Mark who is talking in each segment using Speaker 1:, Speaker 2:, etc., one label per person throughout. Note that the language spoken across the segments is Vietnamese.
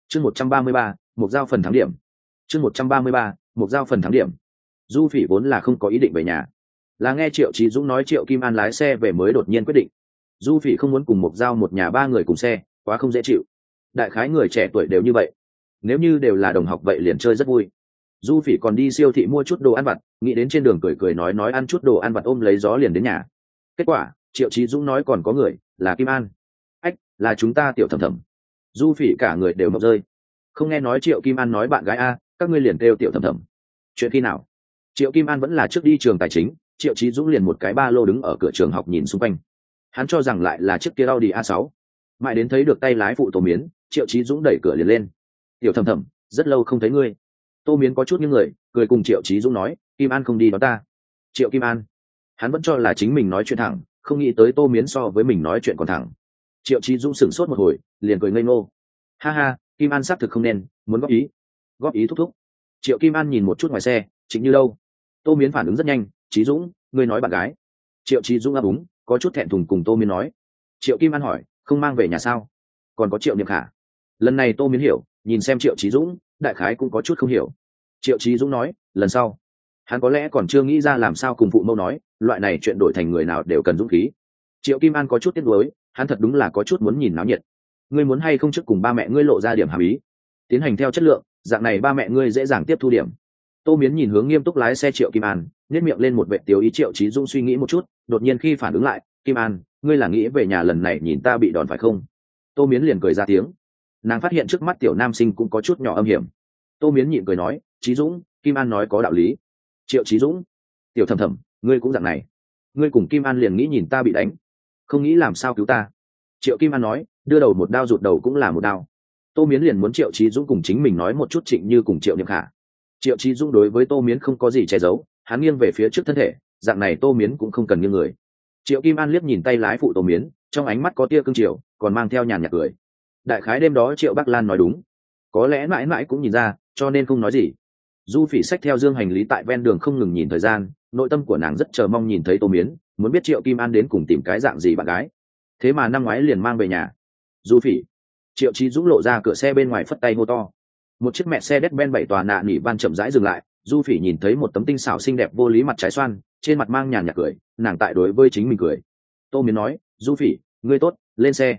Speaker 1: chương 133, một giao phần thắng điểm. chương 133, một giao phần thắng điểm. Du Phỉ vốn là không có ý định về nhà, là nghe Triệu Chí Dũng nói Triệu Kim An lái xe về mới đột nhiên quyết định. Du Phỉ không muốn cùng một giao một nhà ba người cùng xe, quá không dễ chịu. Đại khái người trẻ tuổi đều như vậy, nếu như đều là đồng học vậy liền chơi rất vui. Du Phỉ còn đi siêu thị mua chút đồ ăn vặt, nghĩ đến trên đường cười cười nói ăn chút đồ ăn vặt ôm lấy gió liền đến nhà. Kết quả Triệu Chí Dũng nói còn có người, là Kim An. Ách, là chúng ta Tiểu Thẩm Thẩm. Du Phỉ cả người đều mộng rơi. Không nghe nói Triệu Kim An nói bạn gái a, các ngươi liền kêu Tiểu Thẩm Thẩm. Chuyện khi nào? Triệu Kim An vẫn là trước đi trường tài chính, Triệu Chí Dũng liền một cái ba lô đứng ở cửa trường học nhìn xung quanh. Hắn cho rằng lại là chiếc kia Audi A6. Mãi đến thấy được tay lái phụ Tô Miến, Triệu Chí Dũng đẩy cửa liền lên. Tiểu Thẩm Thẩm, rất lâu không thấy ngươi. Tô Miến có chút những người, cười cùng Triệu Chí Dũng nói, Kim An không đi đón ta. Triệu Kim An, hắn vẫn cho là chính mình nói chuyện thẳng, không nghĩ tới Tô Miến so với mình nói chuyện còn thẳng. Triệu Chí Dũng sửng sốt một hồi, liền cười ngây ngô. Ha ha, Kim An xác thực không nên, muốn góp ý. Góp ý thúc thúc. Triệu Kim An nhìn một chút ngoài xe, Chính Như đâu? Tô Miến phản ứng rất nhanh, Chí Dũng, ngươi nói bạn gái. Triệu Chí Dũng ấp úng, có chút thẹn thùng cùng Tô Miến nói. Triệu Kim An hỏi, không mang về nhà sao? Còn có Triệu Niệm Khả. Lần này Tô Miến hiểu, nhìn xem Triệu Chí Dũng, đại khái cũng có chút không hiểu. Triệu Chí Dũng nói, lần sau. Hắn có lẽ còn chưa nghĩ ra làm sao cùng phụ mẫu nói, loại này chuyện đổi thành người nào đều cần dũng khí. Triệu Kim An có chút tiếc nuối, hắn thật đúng là có chút muốn nhìn náo nhiệt. Ngươi muốn hay không trước cùng ba mẹ ngươi lộ ra điểm hàm ý, tiến hành theo chất lượng, dạng này ba mẹ ngươi dễ dàng tiếp thu điểm. Tô Miến nhìn hướng nghiêm túc lái xe Triệu Kim An, nhếch miệng lên một vệt tiêu ý. Triệu Chí Dũng suy nghĩ một chút, đột nhiên khi phản ứng lại, Kim An, ngươi là nghĩ về nhà lần này nhìn ta bị đòn phải không? Tô Miến liền cười ra tiếng. Nàng phát hiện trước mắt tiểu nam sinh cũng có chút nhỏ âm hiểm. Tô Miến nhịn cười nói, Chí Dũng, Kim An nói có đạo lý. Triệu Chí Dũng, Tiểu Thẩm Thẩm, ngươi cũng dạng này. Ngươi cùng Kim An liền nghĩ nhìn ta bị đánh, không nghĩ làm sao cứu ta. Triệu Kim An nói, đưa đầu một đao rụt đầu cũng là một đao. Tô Miến liền muốn Triệu Chí Dũng cùng chính mình nói một chút Trịnh Như cùng Triệu Niệm Khả. Triệu Chí Dũng đối với Tô Miến không có gì che giấu, hắn nghiêng về phía trước thân thể, dạng này Tô Miến cũng không cần nghiêng người. Triệu Kim An liếc nhìn tay lái phụ Tô Miến, trong ánh mắt có tia cương triều, còn mang theo nhàn nhạt cười. Đại khái đêm đó Triệu Bắc Lan nói đúng, có lẽ mãi mãi cũng nhìn ra, cho nên không nói gì. Du Phỉ xách theo dương hành lý tại ven đường không ngừng nhìn thời gian, nội tâm của nàng rất chờ mong nhìn thấy Tô Miến, muốn biết Triệu Kim An đến cùng tìm cái dạng gì bạn gái. Thế mà năm ngoái liền mang về nhà. Du Phỉ. Triệu Chí Dũng lộ ra cửa xe bên ngoài phất tay hô to. Một chiếc mẹ xe Mercedes-Benz 7 tòa nạ nỉ van chậm rãi dừng lại. Du Phỉ nhìn thấy một tấm tinh xảo xinh đẹp vô lý mặt trái xoan, trên mặt mang nhàn nhạt cười, nàng tại đối với chính mình cười. Tô Miến nói, Du Phỉ, ngươi tốt, lên xe.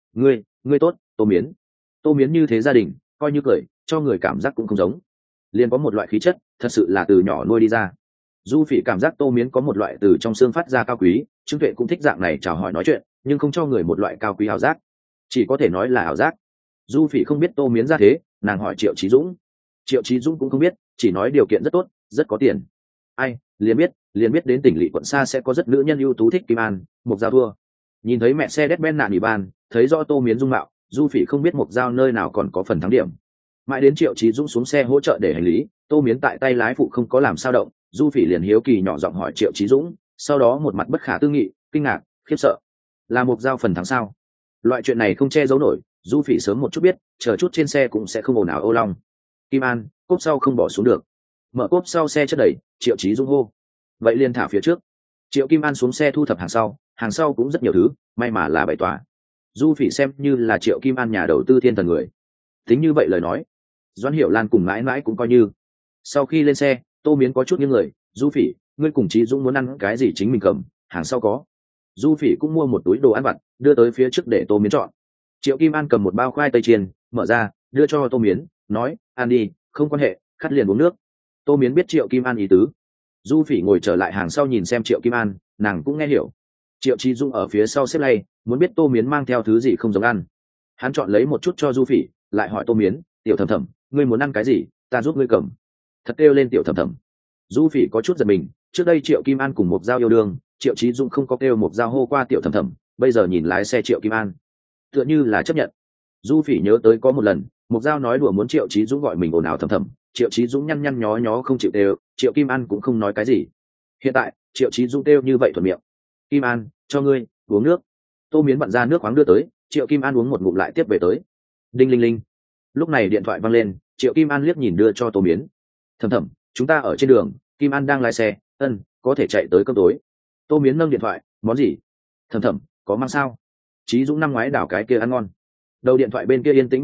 Speaker 1: Ngươi tốt, Tô Miến. Tô Miến như thế gia đình, coi như cười, cho người cảm giác cũng không giống. Liền có một loại khí chất, thật sự là từ nhỏ nuôi đi ra. Du Phỉ cảm giác Tô Miến có một loại từ trong xương phát ra cao quý, Trương Tuệ cũng thích dạng này chào hỏi nói chuyện, nhưng không cho người một loại cao quý ảo giác, chỉ có thể nói là ảo giác. Du Phỉ không biết Tô Miến ra thế, nàng hỏi Triệu Chí Dũng. Triệu Chí Dũng cũng không biết, chỉ nói điều kiện rất tốt, rất có tiền. Ai, liền biết đến tỉnh lỵ quận xa sẽ có rất nữ nhân ưu tú thích Kim An, Mộc Giao thua. Nhìn thấy mẹ xe Mercedes-Benz nạn nỉ ban, thấy rõ Tô Miến dung mạo, Du Phỉ không biết Mộc Giao nơi nào còn có phần thắng điểm. Mãi đến Triệu Chí Dũng xuống xe hỗ trợ để hành lý, Tô Miến tại tay lái phụ không có làm sao động. Du Phỉ liền hiếu kỳ nhỏ giọng hỏi Triệu Chí Dũng, sau đó một mặt bất khả tư nghị, kinh ngạc, khiếp sợ. Là Mộc Giao phần thắng sao? Loại chuyện này không che giấu nổi, Du Phỉ sớm một chút biết, chờ chút trên xe cũng sẽ không ồn ào ô long. Kim An, cốp sau không bỏ xuống được. Mở cốp sau xe chất đẩy, Triệu Chí Dũng hô. Vậy liền thả phía trước. Triệu Kim An xuống xe thu thập hàng sau cũng rất nhiều thứ, may mà là 7 tòa. Du Phỉ xem như là Triệu Kim An nhà đầu tư thiên thần người. Tính như vậy lời nói, Doãn Hiểu Lan cùng mãi mãi cũng coi như. Sau khi lên xe, Tô Miến có chút nghiêng người, Du Phỉ, ngươi cùng Chí Dũng muốn ăn cái gì chính mình cầm, hàng sau có. Du Phỉ cũng mua một túi đồ ăn vặt, đưa tới phía trước để Tô Miến chọn. Triệu Kim An cầm một bao khoai tây chiên, mở ra, đưa cho Tô Miến, nói, ăn đi, không quan hệ, khát liền uống nước. Tô Miến biết Triệu Kim An ý tứ. Du Phỉ ngồi trở lại hàng sau nhìn xem Triệu Kim An, nàng cũng nghe hiểu. Triệu Chí Dũng ở phía sau xếp lay, muốn biết Tô Miến mang theo thứ gì không giống ăn. Hắn chọn lấy một chút cho Du Phỉ, lại hỏi Tô Miến, Tiểu Thẩm Thẩm, ngươi muốn ăn cái gì, ta giúp ngươi cầm. Thật kêu lên Tiểu Thẩm Thẩm. Du Phỉ có chút giật mình, trước đây Triệu Kim An cùng Mộc Giao yêu đương, Triệu Chí Dũng không có kêu Mộc Giao hô qua Tiểu Thẩm Thẩm, bây giờ nhìn lái xe Triệu Kim An, tựa như là chấp nhận. Du Phỉ nhớ tới có một lần, Mộc Giao nói đùa muốn Triệu Chí Dũng gọi mình ồn ào Thẩm Thẩm, Triệu Chí Dũng nhăn nhăn nhó nhó không chịu đều, Triệu Kim An cũng không nói cái gì. Hiện tại Triệu Chí Dũng kêu như vậy thuận miệng. Kim An, cho ngươi uống nước. Tô Miến bận ra nước khoáng đưa tới, Triệu Kim An uống một ngụm lại tiếp về tới. Đinh linh linh. Lúc này điện thoại vang lên, Triệu Kim An liếc nhìn đưa cho Tô Miến. Thẩm Thẩm, chúng ta ở trên đường, Kim An đang lái xe, có thể chạy tới cơm tối. Tô Miến nâng điện thoại, món gì? Thẩm Thẩm, có mang sao? Chí Dũng năm ngoái đảo cái kia ăn ngon. Đầu điện thoại bên kia yên tĩnh một chút,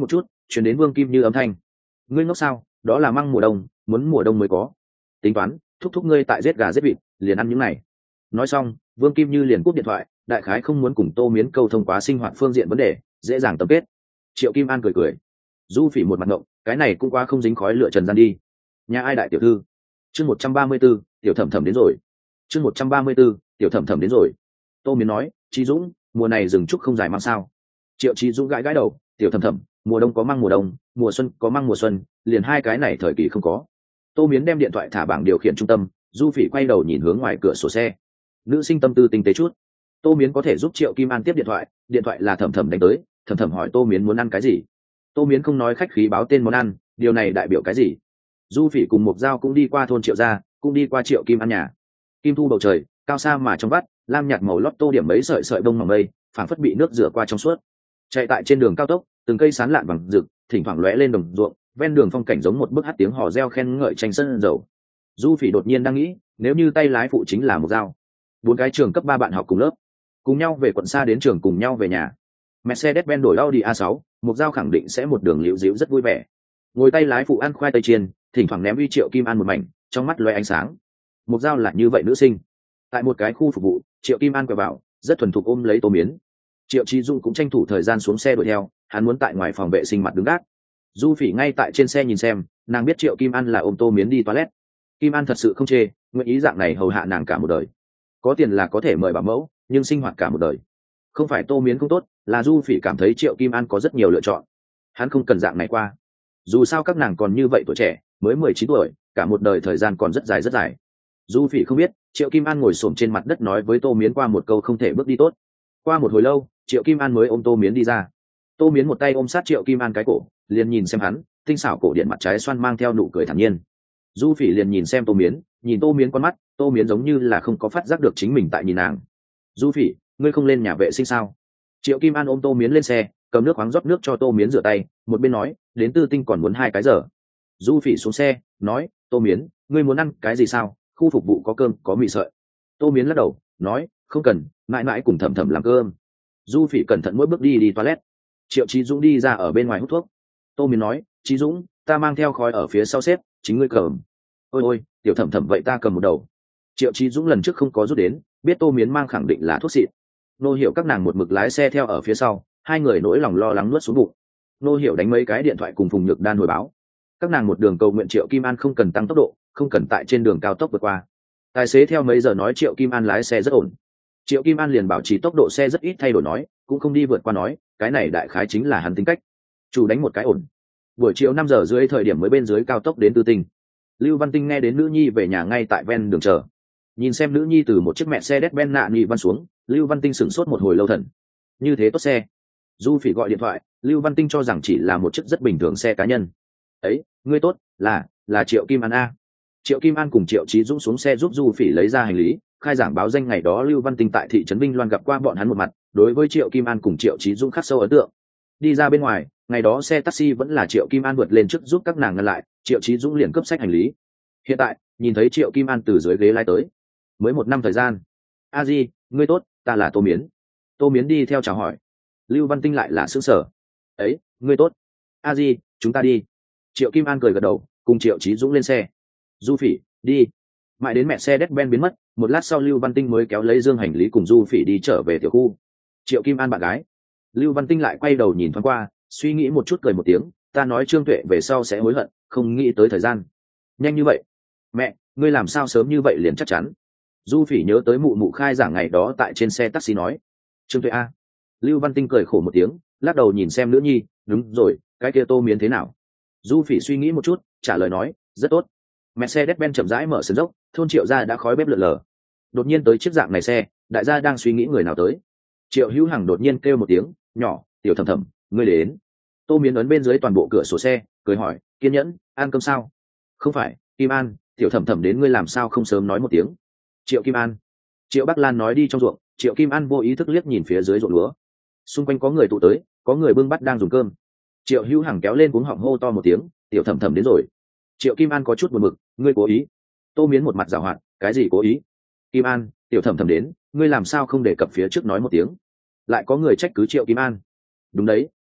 Speaker 1: chuyển đến Vương Kim Như âm thanh. Ngươi ngốc sao, đó là măng mùa đông, muốn mùa đông mới có. Tính toán, thúc thúc ngươi tại giết gà giết vịt, liền ăn những này. Nói xong, Vương Kim Như liền cúp điện thoại, đại khái không muốn cùng Tô Miến câu thông quá sinh hoạt phương diện vấn đề, dễ dàng tập kết. Triệu Kim An cười cười. Du Phỉ một mặt ngộng, cái này cũng qua không dính khói lửa trần gian đi. Nhà ai đại tiểu thư? Chương 134, tiểu thẩm thẩm đến rồi. Chương 134, tiểu thẩm thẩm đến rồi. Tô Miến nói, Chí Dũng, mùa này rừng trúc không dài mang sao? Triệu Chí Dũng gãi gãi đầu, tiểu thẩm thẩm, mùa đông có măng mùa đông, mùa xuân có măng mùa xuân, liền hai cái này thời kỳ không có. Tô Miến đem điện thoại thả bảng điều khiển trung tâm, Du Phỉ quay đầu nhìn hướng ngoài cửa sổ xe. Nữ sinh tâm tư tinh tế chút. Tô Miến có thể giúp Triệu Kim An tiếp điện thoại là thẩm thẩm đánh tới, thẩm thẩm hỏi Tô Miến muốn ăn cái gì. Tô Miến không nói khách khí báo tên món ăn, điều này đại biểu cái gì? Du Phỉ cùng Mộc Dao cũng đi qua thôn Triệu gia, cũng đi qua Triệu Kim An nhà. Kim thu bầu trời, cao xa mà trong vắt, lam nhạt màu lót tô điểm mấy sợi sợi bông mỏng mây, phảng phất bị nước rửa qua trong suốt. Chạy tại trên đường cao tốc, từng cây sán lạn vàng rực, thỉnh thoảng lóe lên đồng ruộng, ven đường phong cảnh giống một bức hát tiếng hò reo khen ngợi tranh sân dầu. Du Phỉ đột nhiên đang nghĩ, nếu như tay lái phụ chính là Mộc Dao, 4 cái trường cấp 3 bạn học cùng lớp, cùng nhau về quận xa đến trường cùng nhau về nhà. Mercedes-Benz đổi Audi A6, Mộc Dao khẳng định sẽ một đường liễu díu rất vui vẻ. Ngồi tay lái phụ ăn khoai tây chiên, thỉnh thoảng ném uy Triệu Kim An một mảnh, trong mắt lóe ánh sáng. Mộc Dao là như vậy nữ sinh. Tại một cái khu phục vụ, Triệu Kim An quẹo vào, rất thuần thục ôm lấy Tô Miến. Triệu Chí Dung cũng tranh thủ thời gian xuống xe đuổi theo, hắn muốn tại ngoài phòng vệ sinh mặt đứng gác. Du Phỉ ngay tại trên xe nhìn xem, nàng biết Triệu Kim An là ôm Tô Miến đi toilet. Kim An thật sự không chê, nguyện ý dạng này hầu hạ nàng cả một đời. Có tiền là có thể mời bảo mẫu, nhưng sinh hoạt cả một đời. Không phải Tô Miến không tốt, là Du Phỉ cảm thấy Triệu Kim An có rất nhiều lựa chọn. Hắn không cần dạng này qua. Dù sao các nàng còn như vậy tuổi trẻ, mới 19 tuổi, cả một đời thời gian còn rất dài rất dài. Du Phỉ không biết, Triệu Kim An ngồi xổm trên mặt đất nói với Tô Miến qua một câu không thể bước đi tốt. Qua một hồi lâu, Triệu Kim An mới ôm Tô Miến đi ra. Tô Miến một tay ôm sát Triệu Kim An cái cổ, liền nhìn xem hắn, tinh xảo cổ điện mặt trái xoan mang theo nụ cười thản nhiên. Du Phỉ liền nhìn xem Tô Miến, nhìn Tô Miến con mắt, Tô Miến giống như là không có phát giác được chính mình tại nhìn nàng. Du Phỉ, ngươi không lên nhà vệ sinh sao? Triệu Kim An ôm Tô Miến lên xe, cầm nước khoáng rót nước cho Tô Miến rửa tay, một bên nói, đến Tư Tinh còn muốn 2 cái giờ. Du Phỉ xuống xe, nói, Tô Miến, ngươi muốn ăn cái gì sao? Khu phục vụ có cơm có mì sợi. Tô Miến lắc đầu, nói, không cần, mãi mãi cùng thẩm thẩm làm cơm. Du Phỉ cẩn thận mỗi bước đi toilet. Triệu Chí Dũng đi ra ở bên ngoài hút thuốc. Tô Miến nói, Chí Dũng, ta mang theo khói ở phía sau xếp, chính ngươi cầm. Ôi ôi, tiểu thẩm thẩm vậy ta cầm một đầu. Triệu Chí Dũng lần trước không có rút đến, biết Tô Miến mang khẳng định là thuốc xịn. Nô Hiểu các nàng một mực lái xe theo ở phía sau, hai người nỗi lòng lo lắng nuốt xuống bụng. Nô Hiểu đánh mấy cái điện thoại cùng Phùng Nhược Đan hồi báo. Các nàng một đường cầu nguyện Triệu Kim An không cần tăng tốc độ, không cần tại trên đường cao tốc vượt qua. Tài xế theo mấy giờ nói Triệu Kim An lái xe rất ổn. Triệu Kim An liền bảo trì tốc độ xe rất ít thay đổi nói, cũng không đi vượt qua nói, cái này đại khái chính là hắn tính cách. Chủ đánh một cái ổn. Buổi chiều 5 giờ rưỡi thời điểm mới bên dưới cao tốc đến Tư Tinh. Lưu Văn Tinh nghe đến nữ nhi về nhà ngay tại ven đường chờ. Nhìn xem nữ nhi từ một chiếc Mercedes-Benz nạ nị văn xuống, Lưu Văn Tinh sửng sốt một hồi lâu thần. Như thế tốt xe. Du Phỉ gọi điện thoại, Lưu Văn Tinh cho rằng chỉ là một chiếc rất bình thường xe cá nhân. Ấy, ngươi tốt, là Triệu Kim An a. Triệu Kim An cùng Triệu Chí Dũng xuống xe giúp Du Phỉ lấy ra hành lý, khai giảng báo danh ngày đó Lưu Văn Tinh tại thị trấn Vinh Loan gặp qua bọn hắn một mặt, đối với Triệu Kim An cùng Triệu Chí Dũng khắc sâu ấn tượng. Đi ra bên ngoài, ngày đó xe taxi vẫn là Triệu Kim An vượt lên trước giúp các nàng ngăn lại, Triệu Chí Dũng liền cướp sách hành lý. Hiện tại, nhìn thấy Triệu Kim An từ dưới ghế lái tới. Mới 1 năm thời gian. A Di, ngươi tốt, ta là Tô Miến. Tô Miến đi theo chào hỏi. Lưu Văn Tinh lại là sững sờ. Ấy, ngươi tốt. A Di, chúng ta đi. Triệu Kim An cười gật đầu, cùng Triệu Chí Dũng lên xe. Du Phỉ, đi. Mãi đến mẹ xe Mercedes-Benz biến mất, một lát sau Lưu Văn Tinh mới kéo lấy dương hành lý cùng Du Phỉ đi trở về tiểu khu. Triệu Kim An bạn gái. Lưu Văn Tinh lại quay đầu nhìn thoáng qua, suy nghĩ một chút cười một tiếng, ta nói Trương Tuệ về sau sẽ hối hận, không nghĩ tới thời gian nhanh như vậy. Mẹ, ngươi làm sao sớm như vậy liền chắc chắn? Du Phỉ nhớ tới mụ mụ khai giảng ngày đó tại trên xe taxi nói. Trương Tuệ a. Lưu Văn Tinh cười khổ một tiếng, lắc đầu nhìn xem nữ nhi, đúng rồi, cái kia Tô Miến thế nào? Du Phỉ suy nghĩ một chút, trả lời nói, rất tốt. Mercedes-Benz chậm rãi mở sân dốc, thôn Triệu gia đã khói bếp lượn lờ. Đột nhiên tới chiếc dạng này xe, đại gia đang suy nghĩ người nào tới. Triệu Hữu Hằng đột nhiên kêu một tiếng, nhỏ, tiểu thẩm thẩm, ngươi đến. Tô Miến ấn bên dưới toàn bộ cửa sổ xe, cười hỏi, kiên nhẫn, ăn cơm sao? Không phải, Kim An, tiểu thẩm thẩm đến ngươi làm sao không sớm nói một tiếng? Triệu Kim An. Triệu Bắc Lan nói đi trong ruộng, Triệu Kim An vô ý thức liếc nhìn phía dưới ruộng lúa. Xung quanh có người tụ tới, có người bưng bát đang dùng cơm. Triệu Hữu Hằng kéo lên cuống họng hô to một tiếng, tiểu thẩm thẩm đến rồi. Triệu Kim An có chút buồn bực, ngươi cố ý? Tô Miến một mặt giảo hoạt, cái gì cố ý? Kim An, tiểu thẩm thẩm đến, ngươi làm sao không đề cập phía trước nói một tiếng? Lại có người trách cứ Triệu Kim An. Đúng đấy,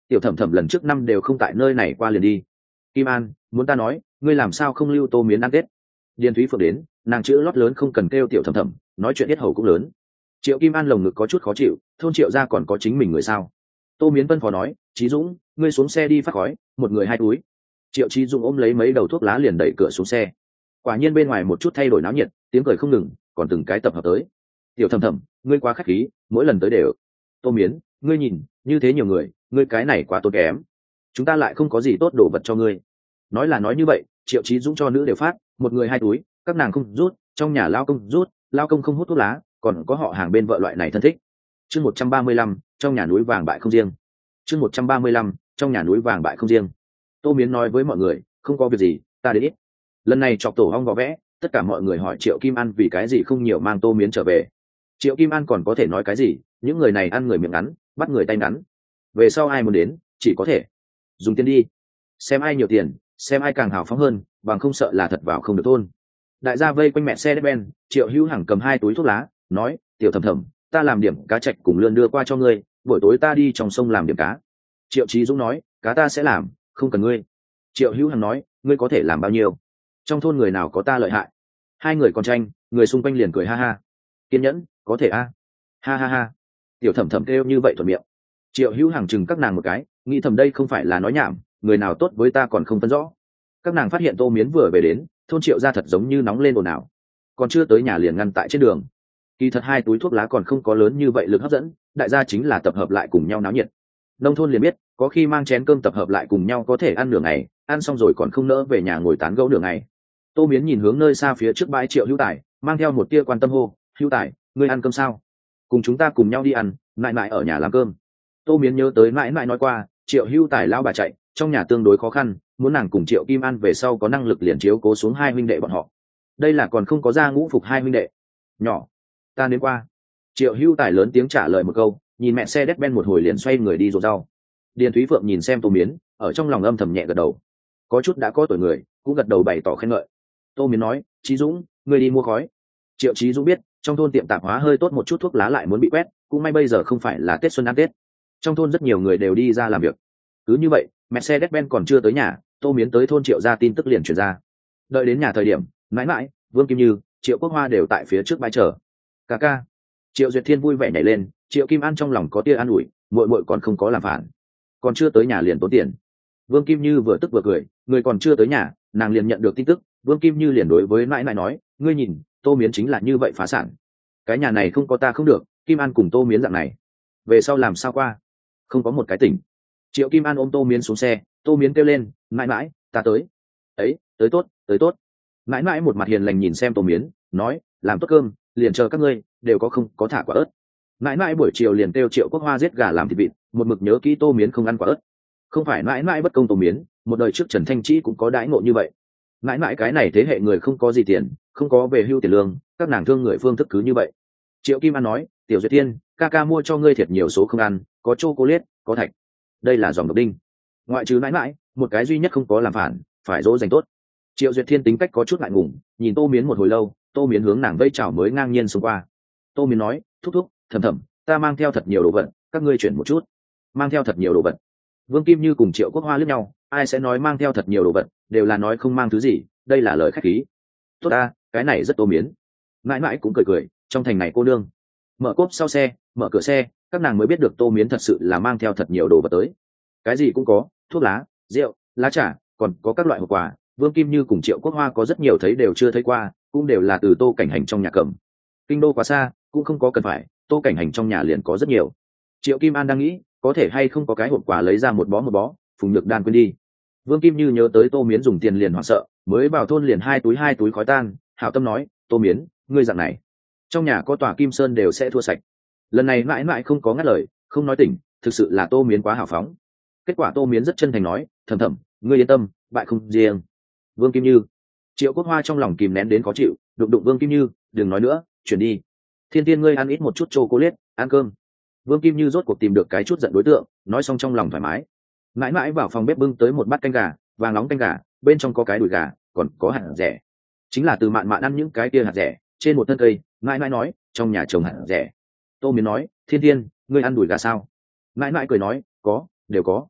Speaker 1: tiểu thẩm thẩm lần trước năm đều không tại nơi này qua liền đi. Kim An, muốn ta nói, ngươi làm sao không lưu Tô Miến ăn Tết? Điền Thúy Phượng đến, nàng chữ lót lớn không cần kêu tiểu thẩm thẩm, nói chuyện yết hầu cũng lớn. Triệu Kim An lồng ngực có chút khó chịu, thôn Triệu gia còn có chính mình người sao? Tô Miến phân phó nói, Chí Dũng, ngươi xuống xe đi phát khói, một người 2 túi. Triệu Chí Dũng ôm lấy mấy đầu thuốc lá liền đẩy cửa xuống xe. Quả nhiên bên ngoài một chút thay đổi náo nhiệt, tiếng cười không ngừng, còn từng cái tập hợp tới. Tiểu thẩm thẩm, ngươi quá khách khí, mỗi lần tới đều. Tô Miến, ngươi nhìn, như thế nhiều người, ngươi cái này quá tốn kém. Chúng ta lại không có gì tốt đồ vật cho ngươi. Nói là nói như vậy, Triệu Chí Dũng cho nữ đều phát, một người 2 túi, các nàng không rút, trong nhà lao công rút, lao công không hút thuốc lá, còn có họ hàng bên vợ loại này thân thích. Chương 135, trong nhà núi vàng bại không riêng. Chương 135, trong nhà núi vàng bại không riêng. Tô Miến nói với mọi người, không có việc gì, ta đến ít. Lần này chọc tổ hong vò vẽ, tất cả mọi người hỏi Triệu Kim An vì cái gì không nhiều mang Tô Miến trở về. Triệu Kim An còn có thể nói cái gì, những người này ăn người miệng ngắn, bắt người tay ngắn. Về sau ai muốn đến, chỉ có thể dùng tiền đi, xem ai nhiều tiền, xem ai càng hào phóng hơn, bằng không sợ là thật vào không được thôn. Đại gia vây quanh mẹ xe ben, Triệu Hữu Hằng cầm 2 túi thuốc lá, nói, tiểu thẩm thẩm, ta làm điểm cá trạch cùng lươn đưa qua cho ngươi, buổi tối ta đi trong sông làm điểm cá. Triệu Chí Dũng nói, cá ta sẽ làm, không cần ngươi. Triệu Hữu Hằng nói, ngươi có thể làm bao nhiêu? Trong thôn người nào có ta lợi hại? 2 người còn tranh, người xung quanh liền cười ha ha. Kiên nhẫn, có thể a. Ha ha ha. Tiểu thẩm thẩm kêu như vậy thuận miệng. Triệu Hữu Hằng chừng các nàng một cái, nghĩ thầm đây không phải là nói nhảm, người nào tốt với ta còn không phân rõ. Các nàng phát hiện Tô Miến vừa về đến, thôn Triệu gia thật giống như nóng lên ồn ào, còn chưa tới nhà liền ngăn tại trên đường. Kỳ thật 2 túi thuốc lá còn không có lớn như vậy lực hấp dẫn, đại gia chính là tập hợp lại cùng nhau náo nhiệt. Nông thôn liền biết, có khi mang chén cơm tập hợp lại cùng nhau có thể ăn nửa ngày, ăn xong rồi còn không nỡ về nhà ngồi tán gẫu nửa ngày. Tô Miến nhìn hướng nơi xa phía trước bãi Triệu Hữu Tài, mang theo một tia quan tâm hô, Hữu Tài, ngươi ăn cơm sao? Cùng chúng ta cùng nhau đi ăn, mãi mãi ở nhà làm cơm. Tô Miến nhớ tới mãi mãi nói qua, Triệu Hữu Tài lão bà chạy, trong nhà tương đối khó khăn, muốn nàng cùng Triệu Kim An về sau có năng lực liền chiếu cố xuống 2 huynh đệ bọn họ. Đây là còn không có ra ngũ phục 2 huynh đệ. Nhỏ, ta đến qua. Triệu Hữu Tài lớn tiếng trả lời một câu, nhìn mẹ xe ben một hồi liền xoay người đi rộn rau. Điền Thúy Phượng nhìn xem Tô Miến, ở trong lòng âm thầm nhẹ gật đầu. Có chút đã có tuổi người, cũng gật đầu bày tỏ khen ngợi. Tô Miến nói, Chí Dũng, ngươi đi mua khói. Triệu Chí Dũng biết, trong thôn tiệm tạp hóa hơi tốt một chút thuốc lá lại muốn bị quét, cũng may bây giờ không phải là Tết xuân ăn Tết. Trong thôn rất nhiều người đều đi ra làm việc. Cứ như vậy, Mercedes-Benz còn chưa tới nhà, Tô Miến tới thôn Triệu gia tin tức liền truyền ra. Đợi đến nhà thời điểm, mãi mãi, Vương Kim Như, Triệu Quốc Hoa đều tại phía trước bãi chờ. Ca ca. Triệu Duyệt Thiên vui vẻ nhảy lên, Triệu Kim An trong lòng có tia an ủi, muội muội còn không có làm phản, còn chưa tới nhà liền tốn tiền. Vương Kim Như vừa tức vừa cười, người còn chưa tới nhà, nàng liền nhận được tin tức, Vương Kim Như liền đối với mãi mãi nói, ngươi nhìn, Tô Miến chính là như vậy phá sản. Cái nhà này không có ta không được, Kim An cùng Tô Miến dạng này, về sau làm sao qua? Không có một cái tỉnh. Triệu Kim An ôm Tô Miến xuống xe, Tô Miến kêu lên, mãi mãi, ta tới. Ấy, tới tốt, tới tốt. Mãi mãi một mặt hiền lành nhìn xem Tô Miến, nói, làm tốt cơm, liền chờ các ngươi, đều có không có thả quả ớt. Mãi mãi buổi chiều liền kêu Triệu Quốc Hoa giết gà làm thịt vịt, một mực nhớ kỹ Tô Miến không ăn quả ớt. Không phải mãi mãi bất công Tô Miến, một đời trước Trần Thanh Trĩ cũng có đãi ngộ như vậy. Mãi mãi cái này thế hệ người không có gì tiền, không có về hưu tiền lương, các nàng thương người phương thức cứ như vậy. Triệu Kim An nói, Tiểu Duyệt Thiên, ca ca mua cho ngươi thiệt nhiều số không ăn, có chocolate, có thạch. Đây là dòng độc đinh. Ngoại trừ mãi mãi, một cái duy nhất không có làm phản, phải dỗ dành tốt. Triệu Duyệt Thiên tính cách có chút ngại ngùng, nhìn Tô Miến một hồi lâu, Tô Miến hướng nàng vây chào mới ngang nhiên xông qua. Tô Miến nói, thúc thúc, thầm thầm, ta mang theo thật nhiều đồ vật, các ngươi chuyển một chút. Mang theo thật nhiều đồ vật. Vương Kim Như cùng Triệu Quốc Hoa liếc nhau, ai sẽ nói mang theo thật nhiều đồ vật, đều là nói không mang thứ gì, đây là lời khách khí. Tốt ta, cái này rất Tô Miến. Mãi mãi cũng cười cười, trong thành này cô nương. Mở cốp sau xe, mở cửa xe, các nàng mới biết được Tô Miến thật sự là mang theo thật nhiều đồ vật tới. Cái gì cũng có, thuốc lá, rượu, lá trà, còn có các loại hộp quà. Vương Kim Như cùng Triệu Quốc Hoa có rất nhiều thấy đều chưa thấy qua, cũng đều là từ Tô Cảnh Hành trong nhà cầm. Kinh đô quá xa, cũng không có cần phải, Tô Cảnh Hành trong nhà liền có rất nhiều. Triệu Kim An đang nghĩ, có thể hay không có cái hộp quà lấy ra một bó, Phùng Nhược Đan quên đi. Vương Kim Như nhớ tới Tô Miến dùng tiền liền hoảng sợ, mới vào thôn liền 2 túi khói tan, hảo tâm nói, Tô Miến, ngươi dạng này, trong nhà có tòa Kim Sơn đều sẽ thua sạch. Lần này mãi mãi không có ngắt lời, không nói tỉnh, thực sự là Tô Miến quá hào phóng. Kết quả Tô Miến rất chân thành nói, thầm thầm, ngươi yên tâm, bại không riêng. Vương Kim Như. Triệu Quốc Hoa trong lòng kìm nén đến khó chịu, đụng Vương Kim Như, đừng nói nữa, chuyển đi. Thiên Tiên ngươi ăn ít một chút chocolate, ăn cơm. Vương Kim Như rốt cuộc tìm được cái chút giận đối tượng, nói xong trong lòng thoải mái. Mãi mãi vào phòng bếp bưng tới một bát canh gà, vàng nóng canh gà, bên trong có cái đùi gà, còn có hạt rẻ. Chính là từ mạn ăn những cái kia hạt rẻ, trên một thân cây, mãi mãi nói, trong nhà trồng hạt rẻ. Tô Miến nói, Thiên Tiên, ngươi ăn đùi gà sao? Mãi mãi cười nói, có, đều có.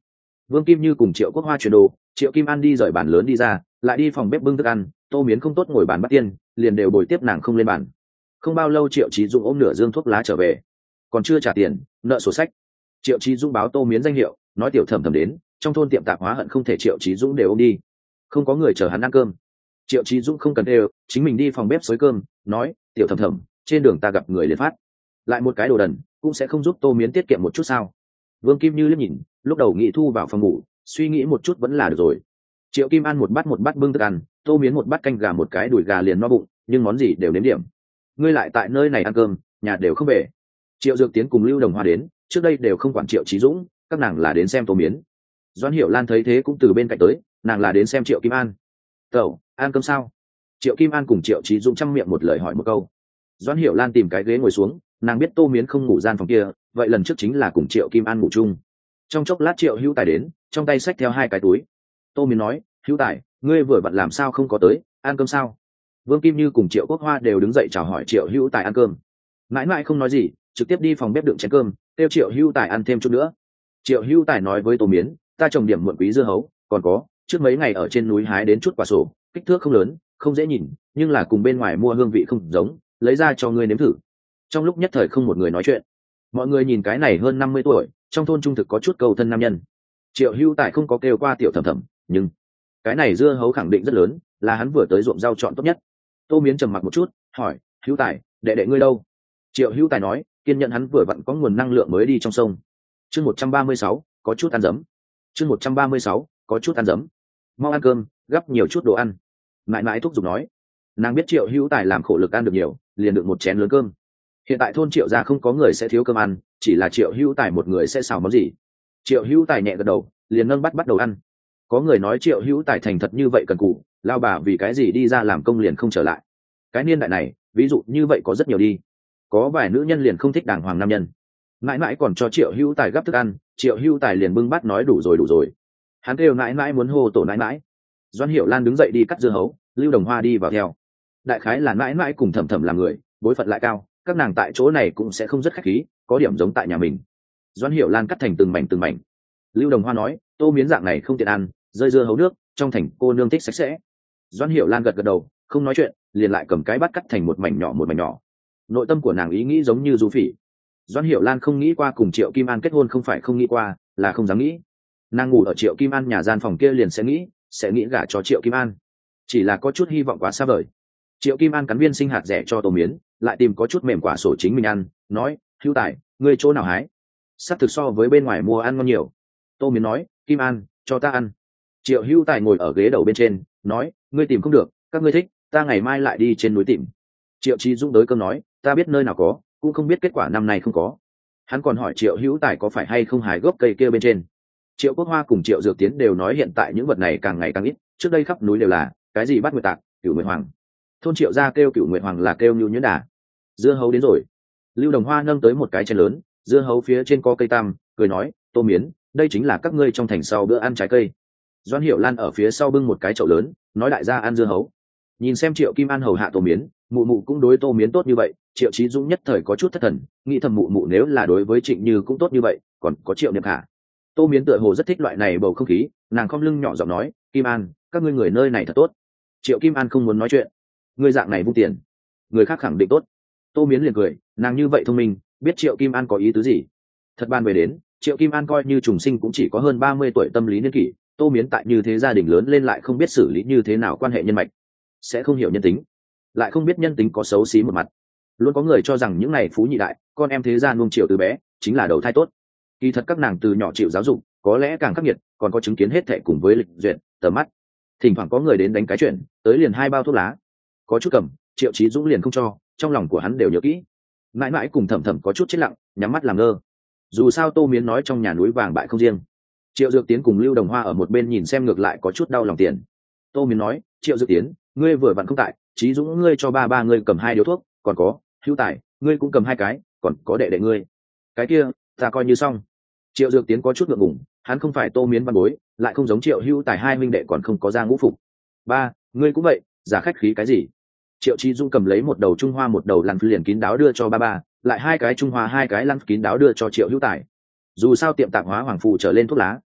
Speaker 1: Vương Kim Như cùng Triệu Quốc Hoa chuyển đồ, Triệu Kim An đi rời bàn lớn đi ra, lại đi phòng bếp bưng thức ăn. Tô Miến không tốt ngồi bàn bắt tiên, liền đều bồi tiếp nàng không lên bàn. Không bao lâu Triệu Chí Dũng ôm nửa dương thuốc lá trở về, còn chưa trả tiền, nợ sổ sách. Triệu Chí Dũng báo Tô Miến danh hiệu, nói tiểu thẩm thẩm đến, trong thôn tiệm tạp hóa hận không thể Triệu Chí Dũng đều ôm đi. Không có người chờ hắn ăn cơm. Triệu Chí Dũng không cần đều, chính mình đi phòng bếp xới cơm, nói tiểu thẩm thẩm, trên đường ta gặp người liền phát, lại một cái đồ đần, cũng sẽ không giúp Tô Miến tiết kiệm một chút sao? Vương Kim Như liếc nhìn, lúc đầu nghĩ thu vào phòng ngủ, suy nghĩ một chút vẫn là được rồi. Triệu Kim An một bát bưng thức ăn, Tô Miến một bát canh gà một cái đùi gà liền no bụng, nhưng món gì đều nếm điểm. Ngươi lại tại nơi này ăn cơm, nhà đều không về. Triệu Dược Tiến cùng Lưu Đồng Hoa đến, trước đây đều không quản Triệu Chí Dũng, các nàng là đến xem Tô Miến. Doãn Hiểu Lan thấy thế cũng từ bên cạnh tới, nàng là đến xem Triệu Kim An. Tẩu, ăn cơm sao? Triệu Kim An cùng Triệu Chí Dũng chăm miệng một lời hỏi một câu. Doãn Hiểu Lan tìm cái ghế ngồi xuống, nàng biết Tô Miến không ngủ gian phòng kia, vậy lần trước chính là cùng Triệu Kim An ngủ chung. Trong chốc lát Triệu Hữu Tài đến, trong tay xách theo hai cái túi. Tô Miến nói, Hữu Tài, ngươi vừa vặn làm sao không có tới, ăn cơm sao? Vương Kim Như cùng Triệu Quốc Hoa đều đứng dậy chào hỏi Triệu Hữu Tài ăn cơm. Mãi mãi không nói gì, trực tiếp đi phòng bếp đựng chén cơm, kêu Triệu Hữu Tài ăn thêm chút nữa. Triệu Hữu Tài nói với Tô Miến, ta trồng điểm muộn quý dưa hấu, còn có, trước mấy ngày ở trên núi hái đến chút quả sổ, kích thước không lớn, không dễ nhìn, nhưng là cùng bên ngoài mua hương vị không giống, lấy ra cho ngươi nếm thử. Trong lúc nhất thời không một người nói chuyện, mọi người nhìn cái này hơn 50 tuổi, trong thôn trung thực có chút cầu thân nam nhân. Triệu Hữu Tài không có kêu qua tiểu thẩm thẩm, nhưng cái này dưa hấu khẳng định rất lớn, là hắn vừa tới ruộng rau chọn tốt nhất. Tô Miến trầm mặc một chút, hỏi, Hữu Tài, đệ đệ ngươi đâu? Triệu Hữu Tài nói, kiên nhận hắn vừa vặn có nguồn năng lượng mới đi trong sông. Chương 136, có chút ăn dấm. Chương 136, có chút ăn dấm. Mau ăn cơm, gắp nhiều chút đồ ăn. Mãi mãi thúc giục nói. Nàng biết Triệu Hữu Tài làm khổ lực ăn được nhiều, liền được một chén lớn cơm. Hiện tại thôn Triệu gia không có người sẽ thiếu cơm ăn, chỉ là Triệu Hữu Tài một người sẽ xào món gì. Triệu Hữu Tài nhẹ gật đầu, liền nâng bắt đầu ăn. Có người nói Triệu Hữu Tài thành thật như vậy cần cù, lao bà vì cái gì đi ra làm công liền không trở lại. Cái niên đại này, ví dụ như vậy có rất nhiều đi. Có vài nữ nhân liền không thích đàng hoàng nam nhân. Mãi mãi còn cho Triệu Hữu Tài gắp thức ăn, Triệu Hữu Tài liền bưng bát nói đủ rồi. Hắn kêu mãi mãi muốn hô tổ mãi mãi. Doãn Hiểu Lan đứng dậy đi cắt dưa hấu, Lưu Đồng Hoa đi vào theo. Đại khái là mãi mãi cùng thẩm thẩm làm người, bối phận lại cao, các nàng tại chỗ này cũng sẽ không rất khách khí, có điểm giống tại nhà mình. Doãn Hiểu Lan cắt thành từng mảnh. Lưu Đồng Hoa nói, Tô Miến dạng này không tiện ăn, rơi dưa hấu nước, trong thành cô nương thích sạch sẽ. Doãn Hiểu Lan gật đầu, không nói chuyện, liền lại cầm cái bát cắt thành một mảnh nhỏ. Nội tâm của nàng ý nghĩ giống như Du Phỉ. Doãn Hiểu Lan không nghĩ qua cùng Triệu Kim An kết hôn, không phải không nghĩ qua, là không dám nghĩ. Nàng ngủ ở Triệu Kim An nhà gian phòng kia liền sẽ nghĩ gả cho Triệu Kim An, chỉ là có chút hy vọng quá xa vời. Triệu Kim An cắn viên sinh hạt rẻ cho Tô Miến, lại tìm có chút mềm quả sổ chính mình ăn, nói, Hữu Tài, ngươi chỗ nào hái? Sắp thực so với bên ngoài mua ăn ngon nhiều. Tô Miến nói, Kim An, cho ta ăn. Triệu Hữu Tài ngồi ở ghế đầu bên trên, nói, ngươi tìm không được, các ngươi thích, ta ngày mai lại đi trên núi tìm. Triệu Chí Dũng tới cơm nói, ta biết nơi nào có, cũng không biết kết quả năm nay không có. Hắn còn hỏi Triệu Hữu Tài có phải hay không hái gốc cây kia bên trên. Triệu Quốc Hoa cùng Triệu Dược Tiến đều nói hiện tại những vật này càng ngày càng ít, trước đây khắp núi đều là cái gì Bát Nguyệt Tạc, Cửu Nguyệt Hoàng. Thôn Triệu gia kêu Cửu Nguyệt Hoàng là kêu Nưu Nhuyễn Đà. Dưa hấu đến rồi. Lưu Đồng Hoa nâng tới một cái chén lớn, dưa hấu phía trên có cây tam, cười nói, Tô Miến, đây chính là các ngươi trong thành sau bữa ăn trái cây. Doãn Hiểu Lan ở phía sau bưng một cái chậu lớn, nói đại gia ăn dưa hấu. Nhìn xem Triệu Kim An hầu hạ Tô Miến, mụ mụ cũng đối Tô Miến tốt như vậy, Triệu Chí Dũng nhất thời có chút thất thần, nghĩ thầm mụ mụ nếu là đối với Trịnh Như cũng tốt như vậy, còn có Triệu Niệm Khả. Tô Miến tựa hồ rất thích loại này bầu không khí, nàng khom lưng nhỏ giọng nói, Kim An, các ngươi người nơi này thật tốt. Triệu Kim An không muốn nói chuyện. Ngươi dạng này vung tiền, người khác khẳng định tốt. Tô Miến liền cười, nàng như vậy thông minh, biết Triệu Kim An có ý tứ gì. Thật ban về đến, Triệu Kim An coi như trùng sinh cũng chỉ có hơn 30 tuổi tâm lý niên kỷ, Tô Miến tại như thế gia đình lớn lên lại không biết xử lý như thế nào quan hệ nhân mạch, sẽ không hiểu nhân tính, lại không biết nhân tính có xấu xí một mặt. Luôn có người cho rằng những này phú nhị đại, con em thế gia nuông chiều từ bé, chính là đầu thai tốt. Kỳ thật các nàng từ nhỏ chịu giáo dục, có lẽ càng khắc nghiệt, còn có chứng kiến hết thệ cùng với lịch duyệt, tầm mắt. Thỉnh thoảng có người đến đánh cái chuyện, tới liền 2 bao thuốc lá. Có chút cầm, Triệu Chí Dũng liền không cho, trong lòng của hắn đều nhớ kỹ. Mãi mãi cùng thẩm thẩm có chút chết lặng, nhắm mắt làm ngơ. Dù sao Tô Miến nói trong nhà núi vàng bại không riêng. Triệu Dược Tiến cùng Lưu Đồng Hoa ở một bên nhìn xem ngược lại có chút đau lòng tiền. Tô Miến nói, Triệu Dược Tiến, ngươi vừa vặn không tại, Chí Dũng ngươi cho ba ngươi cầm 2 điếu thuốc, còn có, Hữu Tài, ngươi cũng cầm 2 cái, còn có đệ đệ ngươi. Cái kia, ta coi như xong. Triệu Dược Tiến có chút ngượng ngùng, hắn không phải Tô Miến văn bối, lại không giống Triệu Hữu Tài hai huynh đệ còn không có ra ngũ phục. Ba, ngươi cũng vậy, giả khách khí cái gì? Triệu Chí Dũng cầm lấy một đầu Trung Hoa một đầu lăn liền kín đáo đưa cho ba, lại 2 cái Trung Hoa 2 cái lăn kín đáo đưa cho Triệu Hữu Tài. Dù sao tiệm tạp hóa Hoàng Phù trở lên thuốc lá,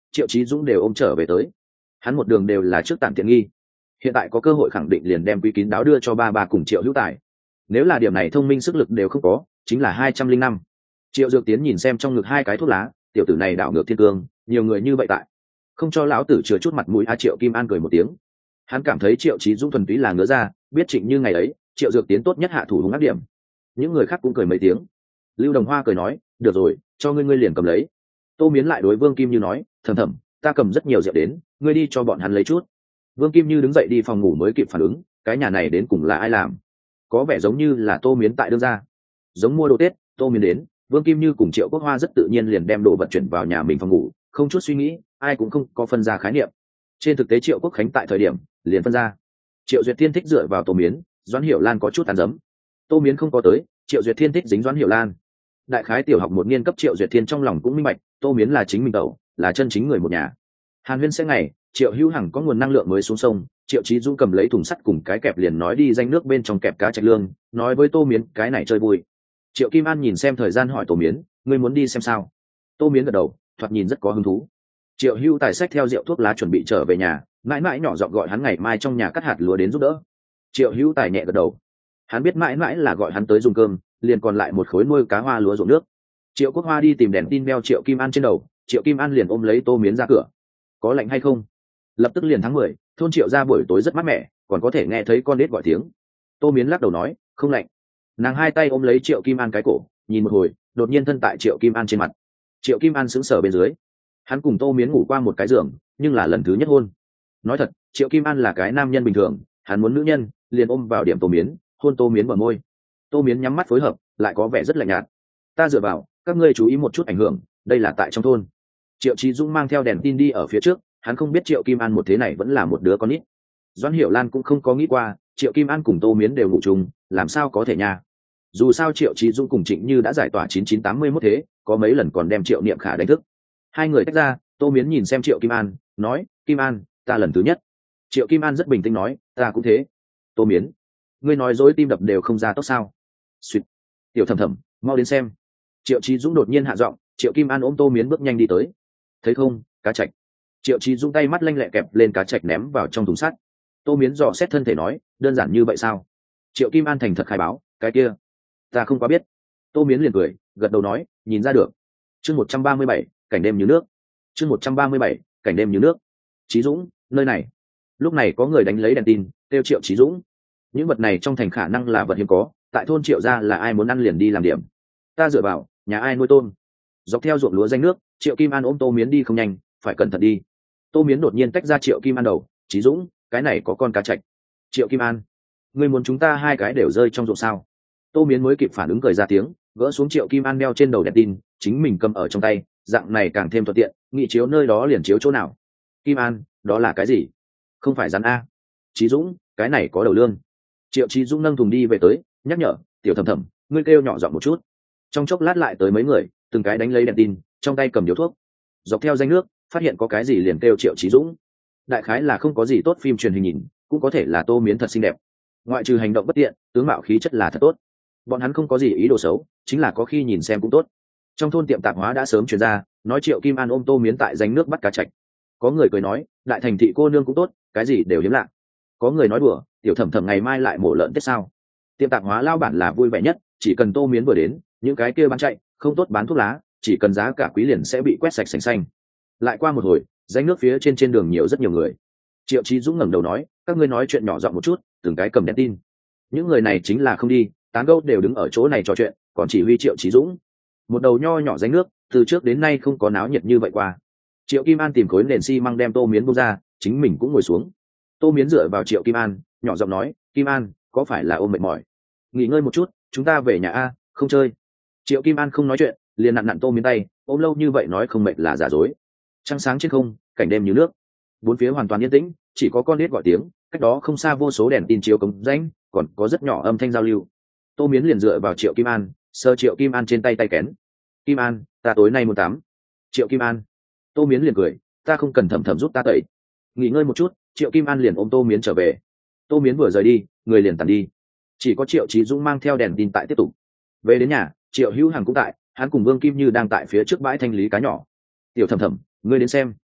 Speaker 1: Triệu Chí Dũng đều ôm trở về tới. Hắn một đường đều là trước tạm tiện nghi, hiện tại có cơ hội khẳng định liền đem Quý Kín Đáo đưa cho ba cùng Triệu Hữu Tài. Nếu là điểm này thông minh sức lực đều không có, chính là 205. Triệu Dược Tiến nhìn xem trong ngực hai cái thuốc lá, tiểu tử này đảo ngược thiên cương, nhiều người như vậy tại, không cho lão tử chừa chút mặt mũi. Triệu Kim An cười một tiếng, hắn cảm thấy Triệu Chí Dũng thuần túy là ngứa ra, biết Trịnh Như ngày ấy Triệu Dược Tiến tốt nhất hạ thủ hung ác điểm. Những người khác cũng cười mấy tiếng. Lưu Đồng Hoa cười nói, được rồi, cho ngươi liền cầm lấy. Tô Miến lại đối Vương Kim Như nói, thầm thầm, ta cầm rất nhiều rượu đến, ngươi đi cho bọn hắn lấy chút. Vương Kim Như đứng dậy đi phòng ngủ mới kịp phản ứng, cái nhà này đến cùng là ai làm? Có vẻ giống như là Tô Miến tại đương gia. Giống mua đồ Tết, Tô Miến đến, Vương Kim Như cùng Triệu Quốc Hoa rất tự nhiên liền đem đồ vật chuyển vào nhà mình phòng ngủ, không chút suy nghĩ, ai cũng không có phân ra khái niệm. Trên thực tế Triệu Quốc Khánh tại thời điểm liền phân ra. Triệu Duyệt Thiên thích dựa vào Tô Miến, Doãn Hiểu Lan có chút tàn dấm. Tô Miến không có tới, Triệu Duyệt Thiên thích dính Doãn Hiểu Lan. Đại khái tiểu học một niên cấp Triệu Duyệt Thiên trong lòng cũng minh bạch, Tô Miến là chính mình tẩu, là chân chính người một nhà. Hàn Huyên sẽ ngày, Triệu Hữu Hằng có nguồn năng lượng mới xuống sông, Triệu Chí Dũng cầm lấy thùng sắt cùng cái kẹp liền nói đi danh nước bên trong kẹp cá trạch lương, nói với Tô Miến cái này chơi vui. Triệu Kim An nhìn xem thời gian hỏi Tô Miến, ngươi muốn đi xem sao? Tô Miến gật đầu, thoạt nhìn rất có hứng thú. Triệu Hữu Tài xách theo rượu thuốc lá chuẩn bị trở về nhà, mãi mãi nhỏ giọng gọi hắn ngày mai trong nhà cắt hạt lúa đến giúp đỡ. Triệu Hữu Tài nhẹ gật đầu, hắn biết mãi mãi là gọi hắn tới dùng cơm, liền còn lại một khối nuôi cá hoa lúa ruộng nước. Triệu Quốc Hoa đi tìm đèn tin đeo Triệu Kim An trên đầu, Triệu Kim An liền ôm lấy Tô Miến ra cửa. Có lạnh hay không? Lập tức liền tháng 10, thôn Triệu ra buổi tối rất mát mẻ, còn có thể nghe thấy con nít gọi tiếng. Tô Miến lắc đầu nói, không lạnh. Nàng hai tay ôm lấy Triệu Kim An cái cổ, nhìn một hồi, đột nhiên thân tại Triệu Kim An trên mặt. Triệu Kim An sững sờ bên dưới. Hắn cùng Tô Miến ngủ qua một cái giường, nhưng là lần thứ nhất hôn. Nói thật, Triệu Kim An là cái nam nhân bình thường, hắn muốn nữ nhân, liền ôm vào điểm Tô Miến, hôn Tô Miến bờ môi. Tô Miến nhắm mắt phối hợp, lại có vẻ rất lạnh nhạt. Ta dựa vào, các ngươi chú ý một chút ảnh hưởng, đây là tại trong thôn. Triệu Chí Dũng mang theo đèn tin đi ở phía trước, hắn không biết Triệu Kim An một thế này vẫn là một đứa con nít. Doãn Hiểu Lan cũng không có nghĩ qua, Triệu Kim An cùng Tô Miến đều ngủ chung, làm sao có thể nha. Dù sao Triệu Chí Dũng cùng Trịnh Như đã giải tỏa 9981 thế, có mấy lần còn đem Triệu Niệm Khả đánh thức. Hai người tách ra, Tô Miến nhìn xem Triệu Kim An, nói, Kim An, ta lần thứ nhất. Triệu Kim An rất bình tĩnh nói, ta cũng thế. Tô Miến, ngươi nói dối tim đập đều không ra tốc sao? Xuyệt. Tiểu Thầm Thầm, mau đến xem. Triệu Chí Dũng đột nhiên hạ giọng, Triệu Kim An ôm Tô Miến bước nhanh đi tới. Thấy không, cá trạch. Triệu Chí Dũng tay mắt lanh lẹ kẹp lên cá trạch ném vào trong thùng sắt. Tô Miến dò xét thân thể nói, đơn giản như vậy sao? Triệu Kim An thành thật khai báo, cái kia ta không quá biết. Tô Miến liền cười, gật đầu nói, nhìn ra được. Chương 137, cảnh đêm như nước. Chương 137, cảnh đêm như nước. Chí Dũng, nơi này. Lúc này có người đánh lấy đèn tin, kêu Triệu Chí Dũng. Những vật này trong thành khả năng là vật hiếm có, tại thôn Triệu gia là ai muốn ăn liền đi làm điểm. Ta dựa vào, nhà ai nuôi tôm. Dọc theo ruộng lúa danh nước, Triệu Kim An ôm Tô Miến đi không nhanh, phải cẩn thận đi. Tô Miến đột nhiên tách ra Triệu Kim An đầu, Chí Dũng, cái này có con cá trạch. Triệu Kim An, ngươi muốn chúng ta hai cái đều rơi trong ruộng sao? Tô Miến mới kịp phản ứng cười ra tiếng, gỡ xuống Triệu Kim An đeo trên đầu đèn tin, chính mình cầm ở trong tay, dạng này càng thêm thuận tiện, nghị chiếu nơi đó liền chiếu chỗ nào. Kim An, đó là cái gì? Không phải rắn a. Chí Dũng, cái này có đầu lươn. Triệu Chí Dũng nâng thùng đi về tới, nhắc nhở, Tiểu Thầm Thầm, ngươi kêu nhỏ giọng một chút. Trong chốc lát lại tới mấy người, từng cái đánh lấy đèn tin, trong tay cầm điếu thuốc. Dọc theo danh nước, phát hiện có cái gì liền kêu Triệu Chí Dũng. Đại khái là không có gì tốt phim truyền hình nhìn, cũng có thể là Tô Miến thật xinh đẹp. Ngoại trừ hành động bất tiện, tướng mạo khí chất là thật tốt. Bọn hắn không có gì ý đồ xấu, chính là có khi nhìn xem cũng tốt. Trong thôn tiệm tạp hóa đã sớm truyền ra, nói Triệu Kim An ôm Tô Miến tại danh nước bắt cá trạch. Có người cười nói, đại thành thị cô nương cũng tốt, cái gì đều hiếm lạ. Có người nói đùa, Tiểu Thầm Thầm ngày mai lại mổ lợn Tết sao? Tiệm tạp hóa lao bản là vui vẻ nhất, chỉ cần Tô Miến vừa đến, những cái kia bán chạy, không tốt bán thuốc lá, chỉ cần giá cả quý liền sẽ bị quét sạch sành xanh. Lại qua một hồi, danh nước phía trên đường nhiều rất nhiều người. Triệu Chí Dũng ngẩng đầu nói, các ngươi nói chuyện nhỏ giọng một chút, từng cái cầm đèn tin. Những người này chính là không đi, tán gẫu đều đứng ở chỗ này trò chuyện, còn chỉ huy Triệu Chí Dũng. Một đầu nho nhỏ danh nước, từ trước đến nay không có náo nhiệt như vậy qua. Triệu Kim An tìm khối nền xi măng đem Tô Miến buông ra, chính mình cũng ngồi xuống. Tô Miến dựa vào Triệu Kim An, nhỏ giọng nói, Kim An, có phải là ôm mệt mỏi? Nghỉ ngơi một chút, chúng ta về nhà a, không chơi. Triệu Kim An không nói chuyện, liền nặn nặn Tô Miến tay, ôm lâu như vậy nói không mệt là giả dối. Trăng sáng trên không, cảnh đêm như nước. Bốn phía hoàn toàn yên tĩnh, chỉ có con nít gọi tiếng, cách đó không xa vô số đèn tin chiếu cống rãnh, còn có rất nhỏ âm thanh giao lưu. Tô Miến liền dựa vào Triệu Kim An, sờ Triệu Kim An trên tay tay kén. Kim An, ta tối nay muốn tắm. Triệu Kim An. Tô Miến liền cười, ta không cần Thầm Thầm giúp ta tẩy. Nghỉ ngơi một chút, Triệu Kim An liền ôm Tô Miến trở về. Tô Miến vừa rời đi, người liền tàn đi. Chỉ có Triệu Chí Dũng mang theo đèn tin tại tiếp tục. Về đến nhà, Triệu Hữu Hằng cũng tại, hắn cùng Vương Kim Như đang tại phía trước bãi thanh lý cá nhỏ. Tiểu Thầm Thầm, ngươi đến xem.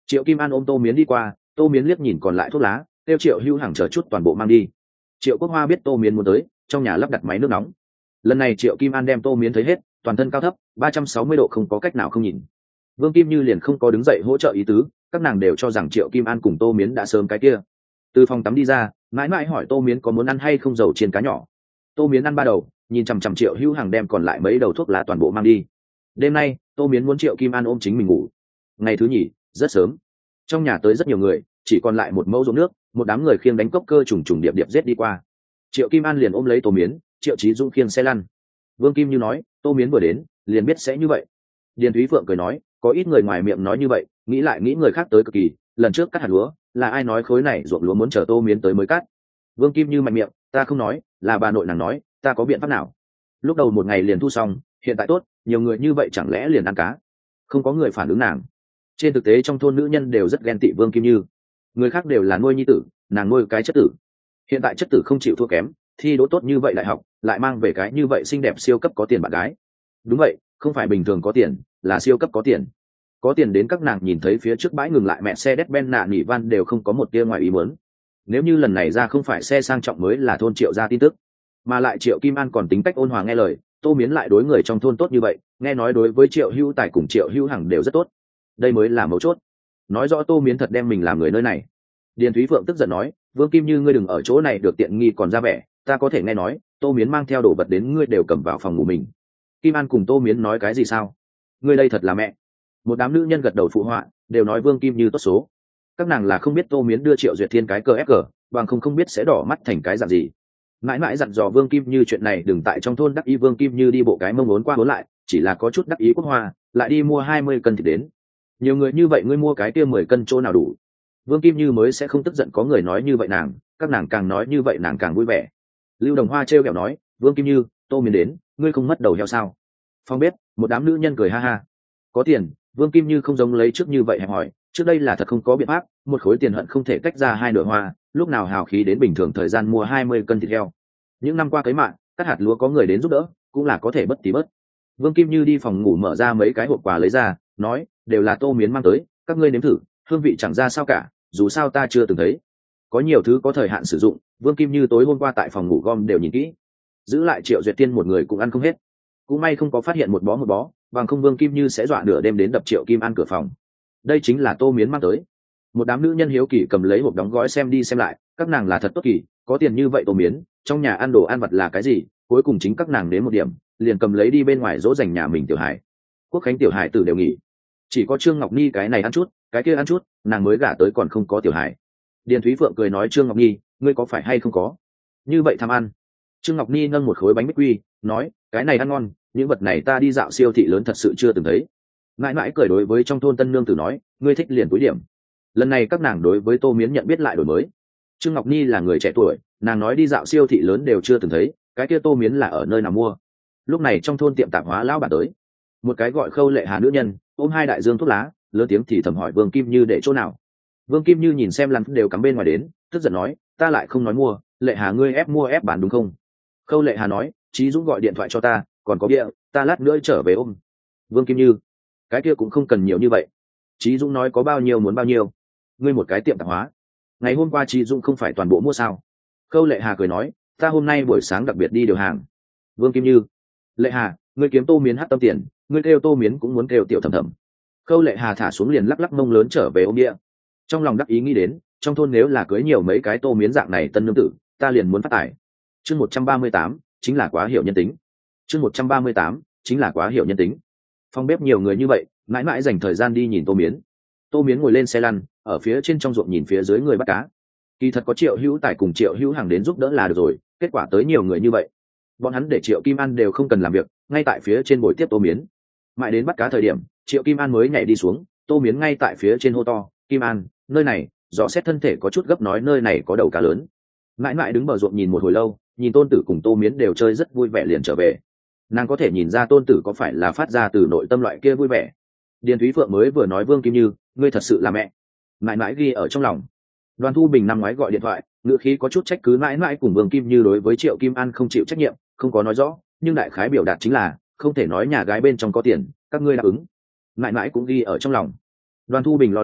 Speaker 1: Triệu Kim An ôm Tô Miến đi qua, Tô Miến liếc nhìn còn lại thuốc lá, kêu Triệu Hữu Hằng chờ chút toàn bộ mang đi. Triệu Quốc Hoa biết Tô Miến muốn tới, trong nhà lắp đặt máy nước nóng. Lần này Triệu Kim An đem Tô Miến thấy hết, toàn thân cao thấp 360 độ không có cách nào không nhìn. Vương Kim Như liền không có đứng dậy hỗ trợ ý tứ, các nàng đều cho rằng Triệu Kim An cùng Tô Miến đã sớm cái kia. Từ phòng tắm đi ra, mãi mãi hỏi Tô Miến có muốn ăn hay không dầu chiên cá nhỏ. Tô Miến ăn ba đầu, nhìn chằm chằm Triệu Hữu Hằng đem còn lại mấy đầu thuốc lá toàn bộ mang đi. Đêm nay Tô Miến muốn Triệu Kim An ôm chính mình ngủ. Ngày thứ nhì rất sớm, trong nhà tới rất nhiều người, chỉ còn lại một mẫu ruộng nước, một đám người khiêng đánh cốc cơ trùng trùng điệp điệp giết đi qua. Triệu Kim An liền ôm lấy Tô Miến, Triệu Chí Dũng khiêng xe lăn. Vương Kim Như nói Tô Miến vừa đến liền biết sẽ như vậy. Điền Thúy Phượng cười nói có ít người ngoài miệng nói như vậy, nghĩ lại nghĩ người khác tới cực kỳ. Lần trước cắt hạt lúa là ai nói khối này ruộng lúa muốn chờ Tô Miến tới mới cắt? Vương Kim Như mạnh miệng, ta không nói, là bà nội nàng nói, ta có biện pháp nào? Lúc đầu một ngày liền thu xong, hiện tại tốt, nhiều người như vậy chẳng lẽ liền ăn cá? Không có người phản ứng nàng. Trên thực tế trong thôn nữ nhân đều rất ghen tị Vương Kim Như, người khác đều là nuôi nhi tử, nàng nuôi cái chất tử. Hiện tại chất tử không chịu thua kém, thi đỗ tốt như vậy đại học, lại mang về cái như vậy xinh đẹp siêu cấp có tiền bạn gái. Đúng vậy, không phải bình thường có tiền, là siêu cấp có tiền. Có tiền đến các nàng nhìn thấy phía trước bãi ngừng lại mẹ xe Mercedes-Benz nạ nỉ van đều không có một tia ngoài ý muốn. Nếu như lần này ra không phải xe sang trọng mới là thôn Triệu ra tin tức, mà lại Triệu Kim An còn tính cách ôn hòa nghe lời, Tô Miến lại đối người trong thôn tốt như vậy, nghe nói đối với Triệu Hữu Tài cùng Triệu Hữu Hằng đều rất tốt. Đây mới là mấu chốt. Nói rõ Tô Miến thật đem mình làm người nơi này. Điền Thúy Phượng tức giận nói, Vương Kim Như ngươi đừng ở chỗ này được tiện nghi còn ra vẻ, ta có thể nghe nói Tô Miến mang theo đồ vật đến ngươi đều cầm vào phòng ngủ mình. Kim An cùng Tô Miến nói cái gì sao? Ngươi đây thật là mẹ. Một đám nữ nhân gật đầu phụ họa, đều nói Vương Kim Như tốt số. Các nàng là không biết Tô Miến đưa Triệu Duyệt Thiên cái cờ ép cờ, bằng không biết sẽ đỏ mắt thành cái dạng gì. Mãi mãi dặn dò Vương Kim Như chuyện này đừng tại trong thôn đắc ý. Vương Kim Như đi bộ cái mông ốn qua ốn lại, chỉ là có chút đắc ý Quốc Hoa, lại đi mua 20 cân thịt đến. Nhiều người như vậy ngươi mua cái kia 10 cân chỗ nào đủ? Vương Kim Như mới sẽ không tức giận có người nói như vậy nàng, các nàng càng nói như vậy nàng càng vui vẻ. Lưu Đồng Hoa trêu ghẹo nói, Vương Kim Như, Tô Miến đến, ngươi không mất đầu heo sao? Phong bếp, một đám nữ nhân cười ha ha. Có tiền, Vương Kim Như không giống lấy trước như vậy hẹp hỏi, trước đây là thật không có biện pháp, một khối tiền hận không thể cách ra hai nửa hoa, lúc nào hào khí đến bình thường thời gian mua 20 cân thịt heo. Những năm qua cấy mạng, cắt hạt lúa có người đến giúp đỡ, cũng là có thể bất tí bớt. Vương Kim Như đi phòng ngủ mở ra mấy cái hộp quà lấy ra, nói, đều là Tô Miến mang tới, các ngươi nếm thử, hương vị chẳng ra sao cả, dù sao ta chưa từng thấy. Có nhiều thứ có thời hạn sử dụng, Vương Kim Như tối hôm qua tại phòng ngủ gom đều nhìn kỹ. Giữ lại Triệu Duyệt Tiên một người cũng ăn không hết. Cũng may không có phát hiện một bó, bằng không Vương Kim Như sẽ dọa nửa đêm đến đập Triệu Kim An cửa phòng. Đây chính là Tô Miến mang tới. Một đám nữ nhân hiếu kỳ cầm lấy hộp đóng gói xem đi xem lại, các nàng là thật tốt kỳ, có tiền như vậy Tô Miến, trong nhà ăn đồ ăn vặt là cái gì, cuối cùng chính các nàng đến một điểm, liền cầm lấy đi bên ngoài dỗ dành nhà mình tiểu hải. Quốc khánh tiểu hải tử đều nghỉ, chỉ có Trương Ngọc Nhi cái này ăn chút, cái kia ăn chút, nàng mới gả tới còn không có tiểu hải. Điền Thúy Phượng cười nói, Trương Ngọc Nhi, ngươi có phải hay không có như vậy tham ăn? Trương Ngọc Nhi nâng một khối bánh bích quy, nói, cái này ăn ngon, những vật này ta đi dạo siêu thị lớn thật sự chưa từng thấy. Mãi mãi cười đối với trong thôn tân nương tử nói, ngươi thích liền túi điểm. Lần này các nàng đối với Tô Miến nhận biết lại đổi mới. Trương Ngọc Nhi là người trẻ tuổi, nàng nói đi dạo siêu thị lớn đều chưa từng thấy, cái kia Tô Miến là ở nơi nào mua. Lúc này trong thôn tiệm tạp hóa lão bản tới, một cái gọi Khâu Lệ Hà nữ nhân ôm hai đại dương thuốc lá, lớn tiếng thì thầm hỏi Vương Kim Như để chỗ nào. Vương Kim Như nhìn xem lăn đều cắm bên ngoài đến, tức giận nói, ta lại không nói mua, Lệ Hà ngươi ép mua ép bán đúng không? Khâu Lệ Hà nói, Chí Dũng gọi điện thoại cho ta, còn có bia, ta lát nữa trở về ôm. Vương Kim Như, cái kia cũng không cần nhiều như vậy. Chí Dũng nói có bao nhiêu muốn bao nhiêu. Ngươi một cái tiệm tạp hóa, ngày hôm qua Chí Dũng không phải toàn bộ mua sao? Khâu Lệ Hà cười nói, ta hôm nay buổi sáng đặc biệt đi điều hàng. Vương Kim Như, Lệ Hà, ngươi kiếm Tô Miến hát tâm tiền, ngươi kêu Tô Miến cũng muốn kêu tiểu thầm thầm. Khâu Lệ Hà thả xuống liền lắc lắc mông lớn trở về ôm địa. Trong lòng đắc ý nghĩ đến, trong thôn nếu là cưới nhiều mấy cái Tô Miến dạng này tân nương tử, ta liền muốn phát tài. Chương 138, chính là quá hiểu nhân tính. Chương 138, chính là quá hiểu nhân tính. Phòng bếp nhiều người như vậy, mãi mãi dành thời gian đi nhìn Tô Miến. Tô Miến ngồi lên xe lăn, ở phía trên trong ruộng nhìn phía dưới người bắt cá. Kỳ thật có Triệu Hữu Tài cùng Triệu Hữu Hằng đến giúp đỡ là được rồi, kết quả tới nhiều người như vậy, bọn hắn để Triệu Kim An đều không cần làm việc, ngay tại phía trên bồi tiếp Tô Miến. Mãi đến bắt cá thời điểm, Triệu Kim An mới nhảy đi xuống, Tô Miến ngay tại phía trên hô to, Kim An, nơi này, dò xét thân thể có chút gấp nói nơi này có đầu cá lớn. Mãi mãi đứng bờ ruộng nhìn một hồi lâu, nhìn tôn tử cùng Tô Miến đều chơi rất vui vẻ liền trở về. Nàng có thể nhìn ra tôn tử có phải là phát ra từ nội tâm loại kia vui vẻ. Điền Thúy Phượng mới vừa nói Vương Kim Như, ngươi thật sự là mẹ. Mãi mãi ghi ở trong lòng. Đoàn Thu Bình năm ngoái gọi điện thoại, ngữ khí có chút trách cứ mãi mãi cùng Vương Kim Như đối với Triệu Kim An không chịu trách nhiệm, không có nói rõ, nhưng đại khái biểu đạt chính là không thể nói nhà gái bên trong có tiền, các ngươi đáp ứng. Mãi mãi cũng ghi ở trong lòng. Đoàn Thu Bình lo lắng,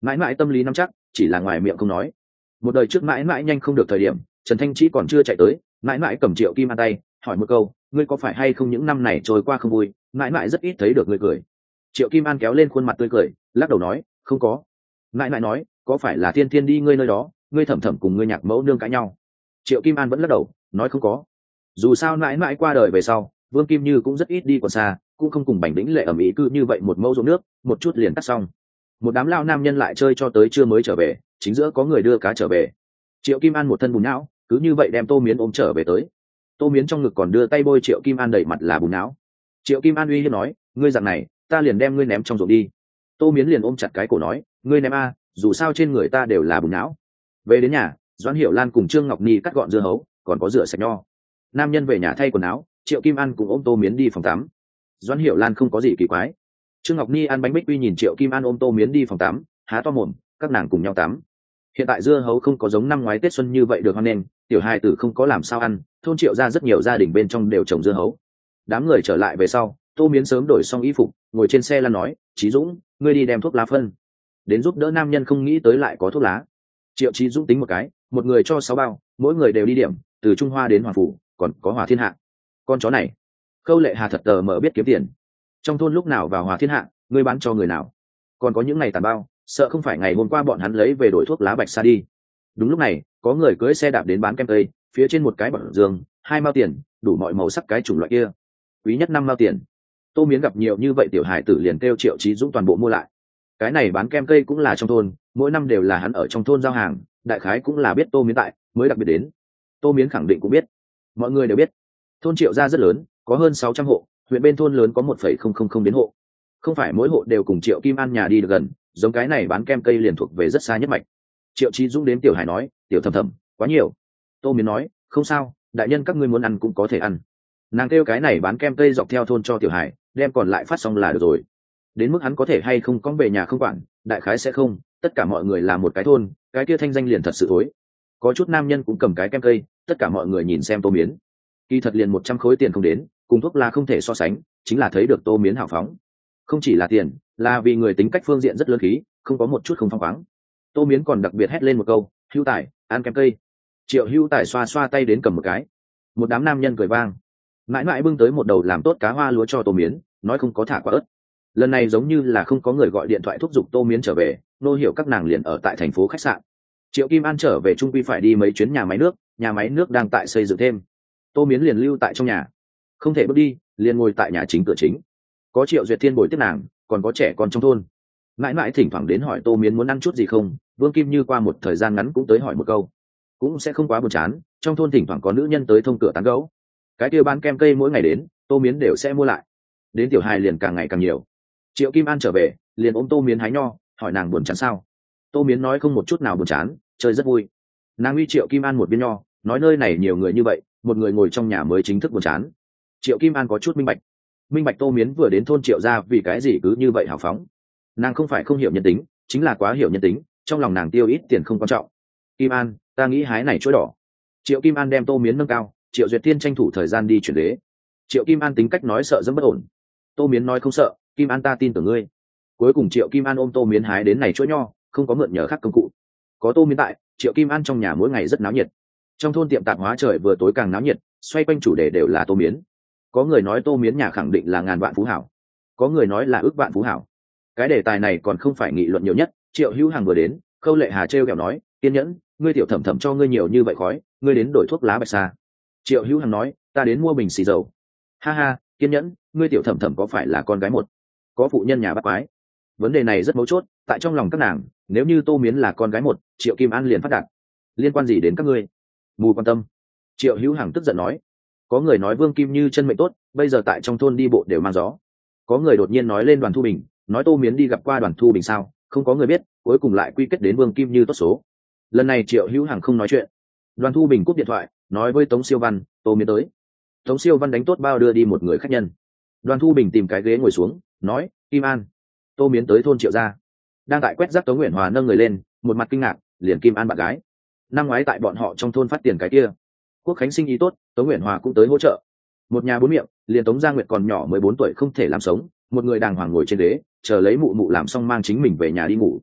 Speaker 1: mãi mãi tâm lý nắm chắc, chỉ là ngoài miệng không nói. Một đời trước mãi mãi nhanh không được thời điểm, Trần Thanh Trí còn chưa chạy tới, mãi mãi cầm Triệu Kim An tay hỏi một câu, ngươi có phải hay không những năm này trôi qua không vui, mãi mãi rất ít thấy được ngươi cười. Triệu Kim An kéo lên khuôn mặt tươi cười, lắc đầu nói, không có. Mãi mãi nói, có phải là Thiên Thiên đi ngươi nơi đó, ngươi thẩm thẩm cùng ngươi nhạc mẫu nương cãi nhau? Triệu Kim An vẫn lắc đầu nói không có. Dù sao mãi mãi qua đời về sau, Vương Kim Như cũng rất ít đi còn xa, cũng không cùng Bành Đĩnh Lệ ầm ĩ cứ như vậy một mẫu ruộng nước một chút liền cắt xong. Một đám lao nam nhân lại chơi cho tới trưa mới trở về, chính giữa có người đưa cá trở về. Triệu Kim An một thân bùn não, cứ như vậy đem Tô Miến ôm trở về tới. Tô Miến trong ngực còn đưa tay bôi Triệu Kim An đầy mặt là bùn não. Triệu Kim An uy hiếp nói, ngươi dặn này ta liền đem ngươi ném trong ruộng đi. Tô Miến liền ôm chặt cái cổ nói, ngươi ném a, dù sao trên người ta đều là bùn não. Về đến nhà, Doãn Hiểu Lan cùng Trương Ngọc Ni cắt gọn dưa hấu, còn có rửa sạch nho. Nam nhân về nhà thay quần áo, Triệu Kim An cùng ôm Tô Miến đi phòng tắm. Doãn Hiểu Lan không có gì kỳ quái. Trương Ngọc Ni ăn bánh bích quy nhìn Triệu Kim An ôm Tô Miến đi phòng tắm, há to mồm, các nàng cùng nhau tắm. Hiện tại dưa hấu không có giống năm ngoái Tết xuân như vậy được hoan nghênh, tiểu hài tử không có làm sao ăn, thôn Triệu ra rất nhiều gia đình bên trong đều trồng dưa hấu. Đám người trở lại về sau, Tô Miến sớm đổi xong y phục, ngồi trên xe lăn nói, Chí Dũng, ngươi đi đem thuốc lá phân đến giúp đỡ nam nhân, không nghĩ tới lại có thuốc lá. Triệu Chí Dũng tính một cái, một người cho 6 bao, mỗi người đều đi điểm, từ Trung Hoa đến Hoàng Phủ, còn có Hòa Thiên Hạ. Con chó này, Khâu Lệ Hà thật tờ mở biết kiếm tiền. Trong thôn lúc nào vào Hòa Thiên Hạ, ngươi bán cho người nào? Còn có những ngày tàn bao, sợ không phải ngày hôm qua bọn hắn lấy về đổi thuốc lá bạch sa đi. Đúng lúc này, có người cưỡi xe đạp đến bán kem tây, phía trên một cái bảng dương, 2 mao tiền, đủ mọi màu sắc cái chủng loại kia. Quý nhất 5 mao tiền. Tô Miến gặp nhiều như vậy tiểu hải tử liền kêu Triệu Chí Dũng toàn bộ mua lại. Cái này bán kem cây cũng là trong thôn, mỗi năm đều là hắn ở trong thôn giao hàng, đại khái cũng là biết Tô Miến tại mới đặc biệt đến. Tô Miến khẳng định cũng biết, mọi người đều biết. Thôn Triệu gia rất lớn, có hơn 600 hộ, huyện bên thôn lớn có 1,000 đến hộ. Không phải mỗi hộ đều cùng Triệu Kim An nhà đi được gần, giống cái này bán kem cây liền thuộc về rất xa nhất mạch. Triệu Chí Dũng đến tiểu hải nói, tiểu thầm thầm, quá nhiều. Tô Miến nói, không sao, đại nhân các ngươi muốn ăn cũng có thể ăn. Nàng kêu cái này bán kem cây dọc theo thôn cho tiểu hải, đem còn lại phát xong là được rồi. Đến mức hắn có thể hay không có về nhà không quản, đại khái sẽ không, tất cả mọi người là một cái thôn, cái kia thanh danh liền thật sự thối. Có chút nam nhân cũng cầm cái kem cây, tất cả mọi người nhìn xem Tô Miến. Kỳ thật liền 100 khối tiền không đến, cùng thuốc lá không thể so sánh, chính là thấy được Tô Miến hào phóng. Không chỉ là tiền, là vì người tính cách phương diện rất lớn khí, không có một chút không phăng khoáng. Tô Miến còn đặc biệt hét lên một câu, Hưu Tài, ăn kem cây. Triệu Hưu Tài xoa xoa tay đến cầm một cái. Một đám nam nhân cười vang. Mãi mãi bưng tới một đầu làm tốt cá hoa lúa cho Tô Miến, nói không có thả quả ớt. Lần này giống như là không có người gọi điện thoại thúc giục Tô Miến trở về, nô hiểu các nàng liền ở tại thành phố khách sạn. Triệu Kim An trở về trung quy phải đi mấy chuyến nhà máy nước đang tại xây dựng thêm. Tô Miến liền lưu tại trong nhà, không thể bước đi, liền ngồi tại nhà chính cửa chính. Có Triệu Duyệt Thiên bồi tiếp nàng, còn có trẻ con trong thôn. Mãi mãi thỉnh thoảng đến hỏi Tô Miến muốn ăn chút gì không, Vương Kim Như qua một thời gian ngắn cũng tới hỏi một câu, cũng sẽ không quá buồn chán. Trong thôn thỉnh thoảng có nữ nhân tới thông cửa tán gẫu. Cái kia bán kem cây mỗi ngày đến, Tô Miến đều sẽ mua lại. Đến tiểu hài liền càng ngày càng nhiều. Triệu Kim An trở về, liền ôm Tô Miến hái nho, hỏi nàng buồn chán sao. Tô Miến nói không một chút nào buồn chán, chơi rất vui. Nàng uy Triệu Kim An một viên nho, nói nơi này nhiều người như vậy, một người ngồi trong nhà mới chính thức buồn chán. Triệu Kim An có chút minh bạch Tô Miến vừa đến thôn Triệu gia vì cái gì cứ như vậy hào phóng. Nàng không phải không hiểu nhân tính, chính là quá hiểu nhân tính, trong lòng nàng tiêu ít tiền không quan trọng. Kim An, ta nghĩ hái này chuỗi đỏ. Triệu Kim An đem Tô Miến nâng cao, Triệu Duyệt Thiên tranh thủ thời gian đi chuyển ghế. Triệu Kim An tính cách nói sợ dẫm bất ổn. Tô Miến nói không sợ, Kim An ta tin tưởng ngươi. Cuối cùng Triệu Kim An ôm Tô Miến hái đến này chuỗi nho, không có mượn nhờ khác công cụ. Có Tô Miến tại, Triệu Kim An trong nhà mỗi ngày rất náo nhiệt. Trong thôn tiệm tạp hóa trời vừa tối càng náo nhiệt, xoay quanh chủ đề đều là Tô Miến. Có người nói Tô Miến nhà khẳng định là ngàn vạn phú hảo, có người nói là ước vạn phú hảo. Cái đề tài này còn không phải nghị luận nhiều nhất. Triệu Hữu Hằng vừa đến, Khâu Lệ Hà trêu kẹo nói, kiên nhẫn, ngươi tiểu thẩm thẩm cho ngươi nhiều như vậy khói, ngươi đến đổi thuốc lá bạch sa. Triệu Hữu Hằng nói, ta đến mua bình xì dầu. Ha ha, kiên nhẫn, ngươi tiểu thẩm thẩm có phải là con gái một, có phụ nhân nhà bắt quái? Vấn đề này rất mấu chốt, tại trong lòng các nàng, nếu như Tô Miến là con gái một, Triệu Kim An liền phát đạt. Liên quan gì đến các ngươi? Mù quan tâm. Triệu Hữu Hằng tức giận nói. Có người nói Vương Kim Như chân mệnh tốt, bây giờ tại trong thôn đi bộ đều mang gió. Có người đột nhiên nói lên Đoàn Thu Bình, nói Tô Miến đi gặp qua Đoàn Thu Bình sao, không có người biết, cuối cùng lại quy kết đến Vương Kim Như tốt số. Lần này Triệu Hữu Hằng không nói chuyện. Đoàn Thu Bình cúp điện thoại, nói với Tống Siêu Văn, Tô Miến tới. Tống Siêu Văn đánh tốt bao đưa đi một người khách nhân. Đoàn Thu Bình tìm cái ghế ngồi xuống, nói, Kim An, Tô Miến tới thôn Triệu gia. Đang tại quét rác Tống Uyển Hòa nâng người lên, một mặt kinh ngạc, liền Kim An bạn gái. Năm ngoái tại bọn họ trong thôn phát tiền cái kia. Quốc khánh sinh ý tốt, Tống Uyển Hòa cũng tới hỗ trợ. Một nhà bốn miệng, liền Tống Gia Nguyệt còn nhỏ 14 tuổi không thể làm sống, một người đàng hoàng ngồi trên ghế, chờ lấy mụ mụ làm xong mang chính mình về nhà đi ngủ.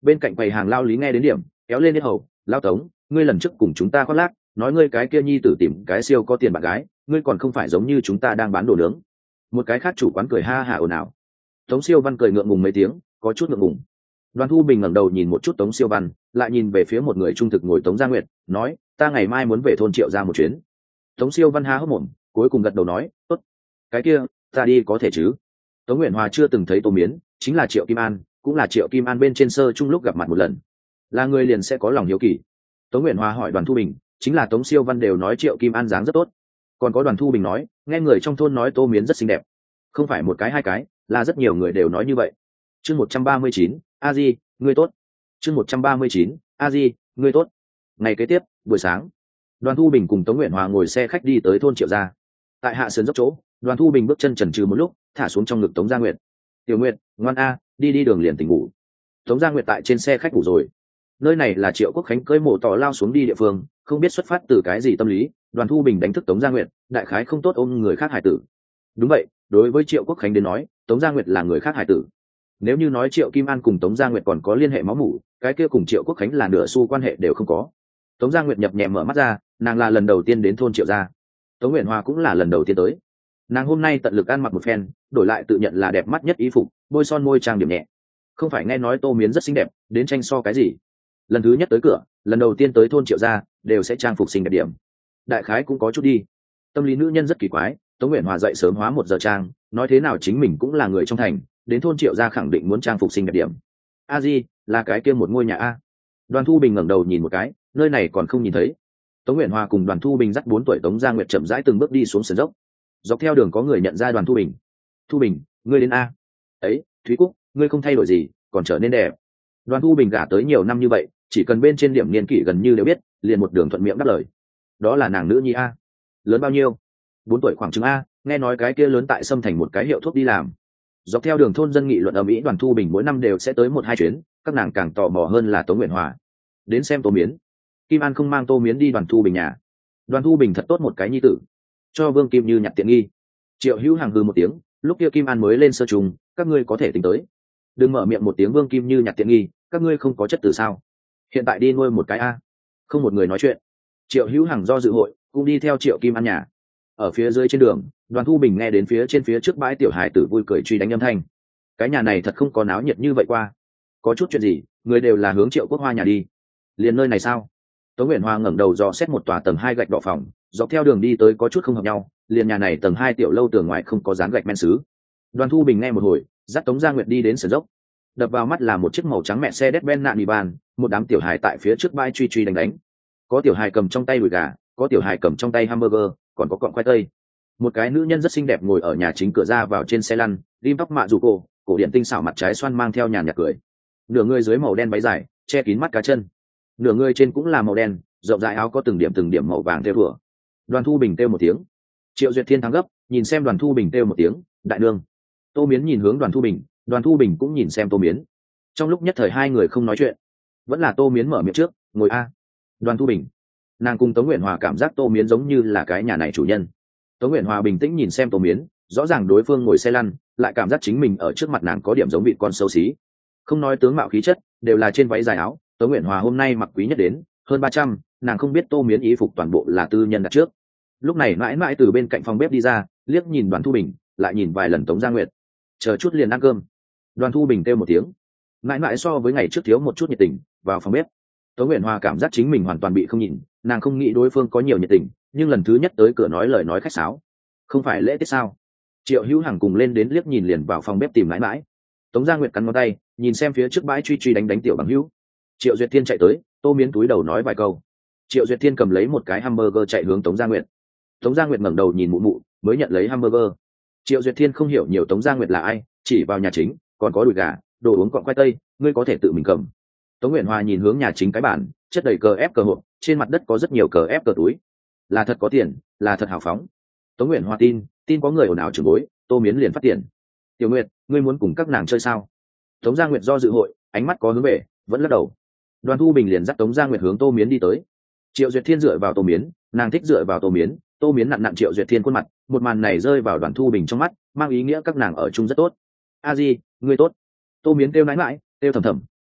Speaker 1: Bên cạnh quầy hàng lao lý nghe đến điểm kéo lên hết hầu, lao Tống, ngươi lần trước cùng chúng ta khoác lác nói ngươi cái kia nhi tử tìm cái siêu có tiền bạn gái, ngươi còn không phải giống như chúng ta đang bán đồ nướng. Một cái khác chủ quán cười ha hả ồn ào. Tống Siêu Văn cười ngượng ngùng mấy tiếng, có chút ngượng ngùng. Đoàn Thu Bình ngẩng đầu nhìn một chút Tống Siêu Văn, lại nhìn về phía một người trung thực ngồi Tống Gia Nguyệt, nói, ta ngày mai muốn về thôn Triệu ra một chuyến. Tống Siêu Văn há hốc mồm, cuối cùng gật đầu nói, tốt. Cái kia, ta đi có thể chứ? Tống Uyển Hòa chưa từng thấy Tô Miến, chính là Triệu Kim An, cũng là Triệu Kim An bên trên sơ chung lúc gặp mặt một lần, là người liền sẽ có lòng hiếu kỳ. Tống Uyển Hòa hỏi Đoàn Thu Bình, chính là Tống Siêu Văn đều nói Triệu Kim An dáng rất tốt, còn có Đoàn Thu Bình nói, nghe người trong thôn nói Tô Miến rất xinh đẹp, không phải một cái hai cái, là rất nhiều người đều nói như vậy. Chương 139, A Di, ngươi tốt. Chương 139, A Di, ngươi tốt. Ngày kế tiếp, buổi sáng, Đoàn Thu Bình cùng Tống Uyển Hòa ngồi xe khách đi tới thôn Triệu gia. Tại hạ sườn dốc chỗ, Đoàn Thu Bình bước chân chần chừ một lúc, thả xuống trong ngực Tống Gia Nguyệt. Tiểu Nguyệt, ngoan a, đi đi đường liền tỉnh ngủ. Tống Gia Nguyệt tại trên xe khách ngủ rồi. Nơi này là Triệu Quốc Khánh cưỡi mổ tỏ lao xuống đi địa phương, không biết xuất phát từ cái gì tâm lý, Đoàn Thu Bình đánh thức Tống Gia Nguyệt, đại khái không tốt ôm người khác hải tử. Đúng vậy, đối với Triệu Quốc Khánh đến nói, Tống Gia Nguyệt là người khác hải tử. Nếu như nói Triệu Kim An cùng Tống Gia Nguyệt còn có liên hệ máu mủ, cái kia cùng Triệu Quốc Khánh là nửa xu quan hệ đều không có. Tống Gia Nguyệt nhập nhẹ mở mắt ra, nàng là lần đầu tiên đến thôn Triệu gia. Tống Uyển Hòa cũng là lần đầu tiên tới. Nàng hôm nay tận lực ăn mặc một phen, đổi lại tự nhận là đẹp mắt nhất y phục, bôi son môi trang điểm nhẹ. Không phải nghe nói Tô Miến rất xinh đẹp, đến tranh so cái gì? Lần thứ nhất tới cửa, lần đầu tiên tới thôn Triệu gia, đều sẽ trang phục xinh đẹp điểm. Đại khái cũng có chút đi. Tâm lý nữ nhân rất kỳ quái, Tống Uyển Hòa dậy sớm hóa 1 giờ trang, nói thế nào chính mình cũng là người trong thành, đến thôn Triệu gia khẳng định muốn trang phục xinh đẹp điểm. A Di, là cái kia một ngôi nhà a. Đoàn Thu Bình ngẩng đầu nhìn một cái, nơi này còn không nhìn thấy. Tống Uyển Hòa cùng Đoàn Thu Bình dắt 4 tuổi Tống Gia Nguyệt chậm rãi từng bước đi xuống sườn dốc. Dọc theo đường có người nhận ra Đoàn Thu Bình. Thu Bình, ngươi đến a? Ấy, Thúy Cúc, ngươi không thay đổi gì, còn trở nên đẹp. Đoàn Thu Bình gả tới nhiều năm như vậy, chỉ cần bên trên điểm niên kỷ gần như đều biết, liền một đường thuận miệng đáp lời. Đó là nàng nữ nhi a. Lớn bao nhiêu? 4 tuổi khoảng chừng a, nghe nói cái kia lớn tại Sâm Thành một cái hiệu thuốc đi làm. Dọc theo đường thôn dân nghị luận ầm ĩ, Đoàn Thu Bình mỗi năm đều sẽ tới 1-2 chuyến, các nàng càng tò mò hơn là Tống Uyển Hòa. Đến xem Tô Miến. Kim An không mang Tô Miến đi Đoàn Thu Bình nhà. Đoàn Thu Bình thật tốt một cái nhi tử, cho Vương Kim Như nhặt tiện nghi. Triệu Hữu Hằng hừ một tiếng, lúc kia Kim An mới lên sơ trùng, các ngươi có thể tính tới. Đừng mở miệng một tiếng Vương Kim Như nhặt tiện nghi, các ngươi không có chất tử sao? Hiện tại đi nuôi một cái a. Không một người nói chuyện. Triệu Hữu Hằng do dự hội, cũng đi theo Triệu Kim An nhà. Ở phía dưới trên đường, Đoàn Thu Bình nghe đến phía trước bãi tiểu hài tử vui cười truy đánh âm thanh. Cái nhà này thật không có náo nhiệt như vậy qua. Có chút chuyện gì, người đều là hướng Triệu Quốc Hoa nhà đi. Liền nơi này sao? Tống Uyển Hoa ngẩng đầu dò xét một tòa tầng 2 gạch đỏ phòng, dọc theo đường đi tới có chút không hợp nhau, liền nhà này tầng 2 tiểu lâu tường ngoài không có dán gạch men sứ. Đoàn Thu Bình nghe một hồi, dắt Tống Gia Nguyệt đi đến sườn dốc. Đập vào mắt là một chiếc màu trắng mẹ xe Mercedes-Benz nạn đi bàn, một đám tiểu hài tại phía trước bãi truy đánh. Có tiểu hài cầm trong tay đùi gà, có tiểu hài cầm trong tay hamburger, còn có cọng khoai tây. Một cái nữ nhân rất xinh đẹp ngồi ở nhà chính cửa ra vào trên xe lăn, rim tóc mạ dù cổ điện tinh xảo mặt trái xoan mang theo nhàn nhạt cười. Nửa người dưới màu đen váy dài, che kín mắt cá chân. Nửa người trên cũng là màu đen, rộng rãi áo có từng điểm màu vàng theo thủa. Đoàn Thu Bình kêu một tiếng. Triệu Duyệt Thiên thắng gấp, nhìn xem Đoàn Thu Bình kêu một tiếng, đại nương. Tô Miến nhìn hướng Đoàn Thu Bình cũng nhìn xem Tô Miến. Trong lúc nhất thời hai người không nói chuyện, vẫn là Tô Miến mở miệng trước, ngồi a. Đoàn Thu Bình. Nàng cùng Tống Uyển Hòa cảm giác Tô Miến giống như là cái nhà này chủ nhân. Tống Uyển Hòa bình tĩnh nhìn xem Tô Miến, rõ ràng đối phương ngồi xe lăn, lại cảm giác chính mình ở trước mặt nàng có điểm giống vị con xấu xí. Không nói tướng mạo khí chất, đều là trên váy dài áo. Tống Uyển Hòa hôm nay mặc quý nhất đến hơn 300, nàng không biết Tô Miến y phục toàn bộ là tư nhân đặt trước. Lúc này mãi mãi từ bên cạnh phòng bếp đi ra, liếc nhìn Đoàn Thu Bình, lại nhìn vài lần Tống Gia Nguyệt. Chờ chút liền ăn cơm. Đoàn Thu Bình kêu một tiếng. Mãi mãi so với ngày trước thiếu một chút nhiệt tình, vào phòng bếp. Tống Uyển Hòa cảm giác chính mình hoàn toàn bị không nhìn, nàng không nghĩ đối phương có nhiều nhiệt tình, nhưng lần thứ nhất tới cửa nói lời nói khách sáo. Không phải lễ tiết sao? Triệu Hữu Hằng cùng lên đến liếc nhìn liền vào phòng bếp tìm mãi mãi. Tống Gia Nguyệt cắn ngón tay, nhìn xem phía trước bãi truy đánh tiểu bằng hữu. Triệu Duyệt Thiên chạy tới, Tô Miến túi đầu nói vài câu. Triệu Duyệt Thiên cầm lấy một cái hamburger chạy hướng Tống Gia Nguyệt. Tống Gia Nguyệt ngẩng đầu nhìn mụ mụ, mới nhận lấy hamburger. Triệu Duyệt Thiên không hiểu nhiều Tống Gia Nguyệt là ai, chỉ vào nhà chính, còn có đùi gà, đồ uống cọng khoai tây, ngươi có thể tự mình cầm. Tống Uyển Hòa nhìn hướng nhà chính cái bàn, chất đầy cờ ép cờ hộp, trên mặt đất có rất nhiều cờ ép cờ túi. Là thật có tiền, là thật hào phóng. Tống Uyển Hòa tin có người ồn ào chửi bới, Tô Miến liền phát tiền. Tiểu Nguyệt, ngươi muốn cùng các nàng chơi sao? Tống Gia Nguyệt do dự hội, ánh mắt có hướng về, vẫn lắc đầu. Đoàn Thu Bình liền dắt Tống Gia Nguyệt hướng Tô Miến đi tới. Triệu Duyệt Thiên dựa vào Tô Miến, nàng thích dựa vào Tô Miến. Tô Miến nặn Triệu Duyệt Thiên khuôn mặt, một màn này rơi vào Đoàn Thu Bình trong mắt, mang ý nghĩa các nàng ở chung rất tốt. A Di, ngươi tốt. Tô Miến kêu nãi mãi, kêu thầm thầm,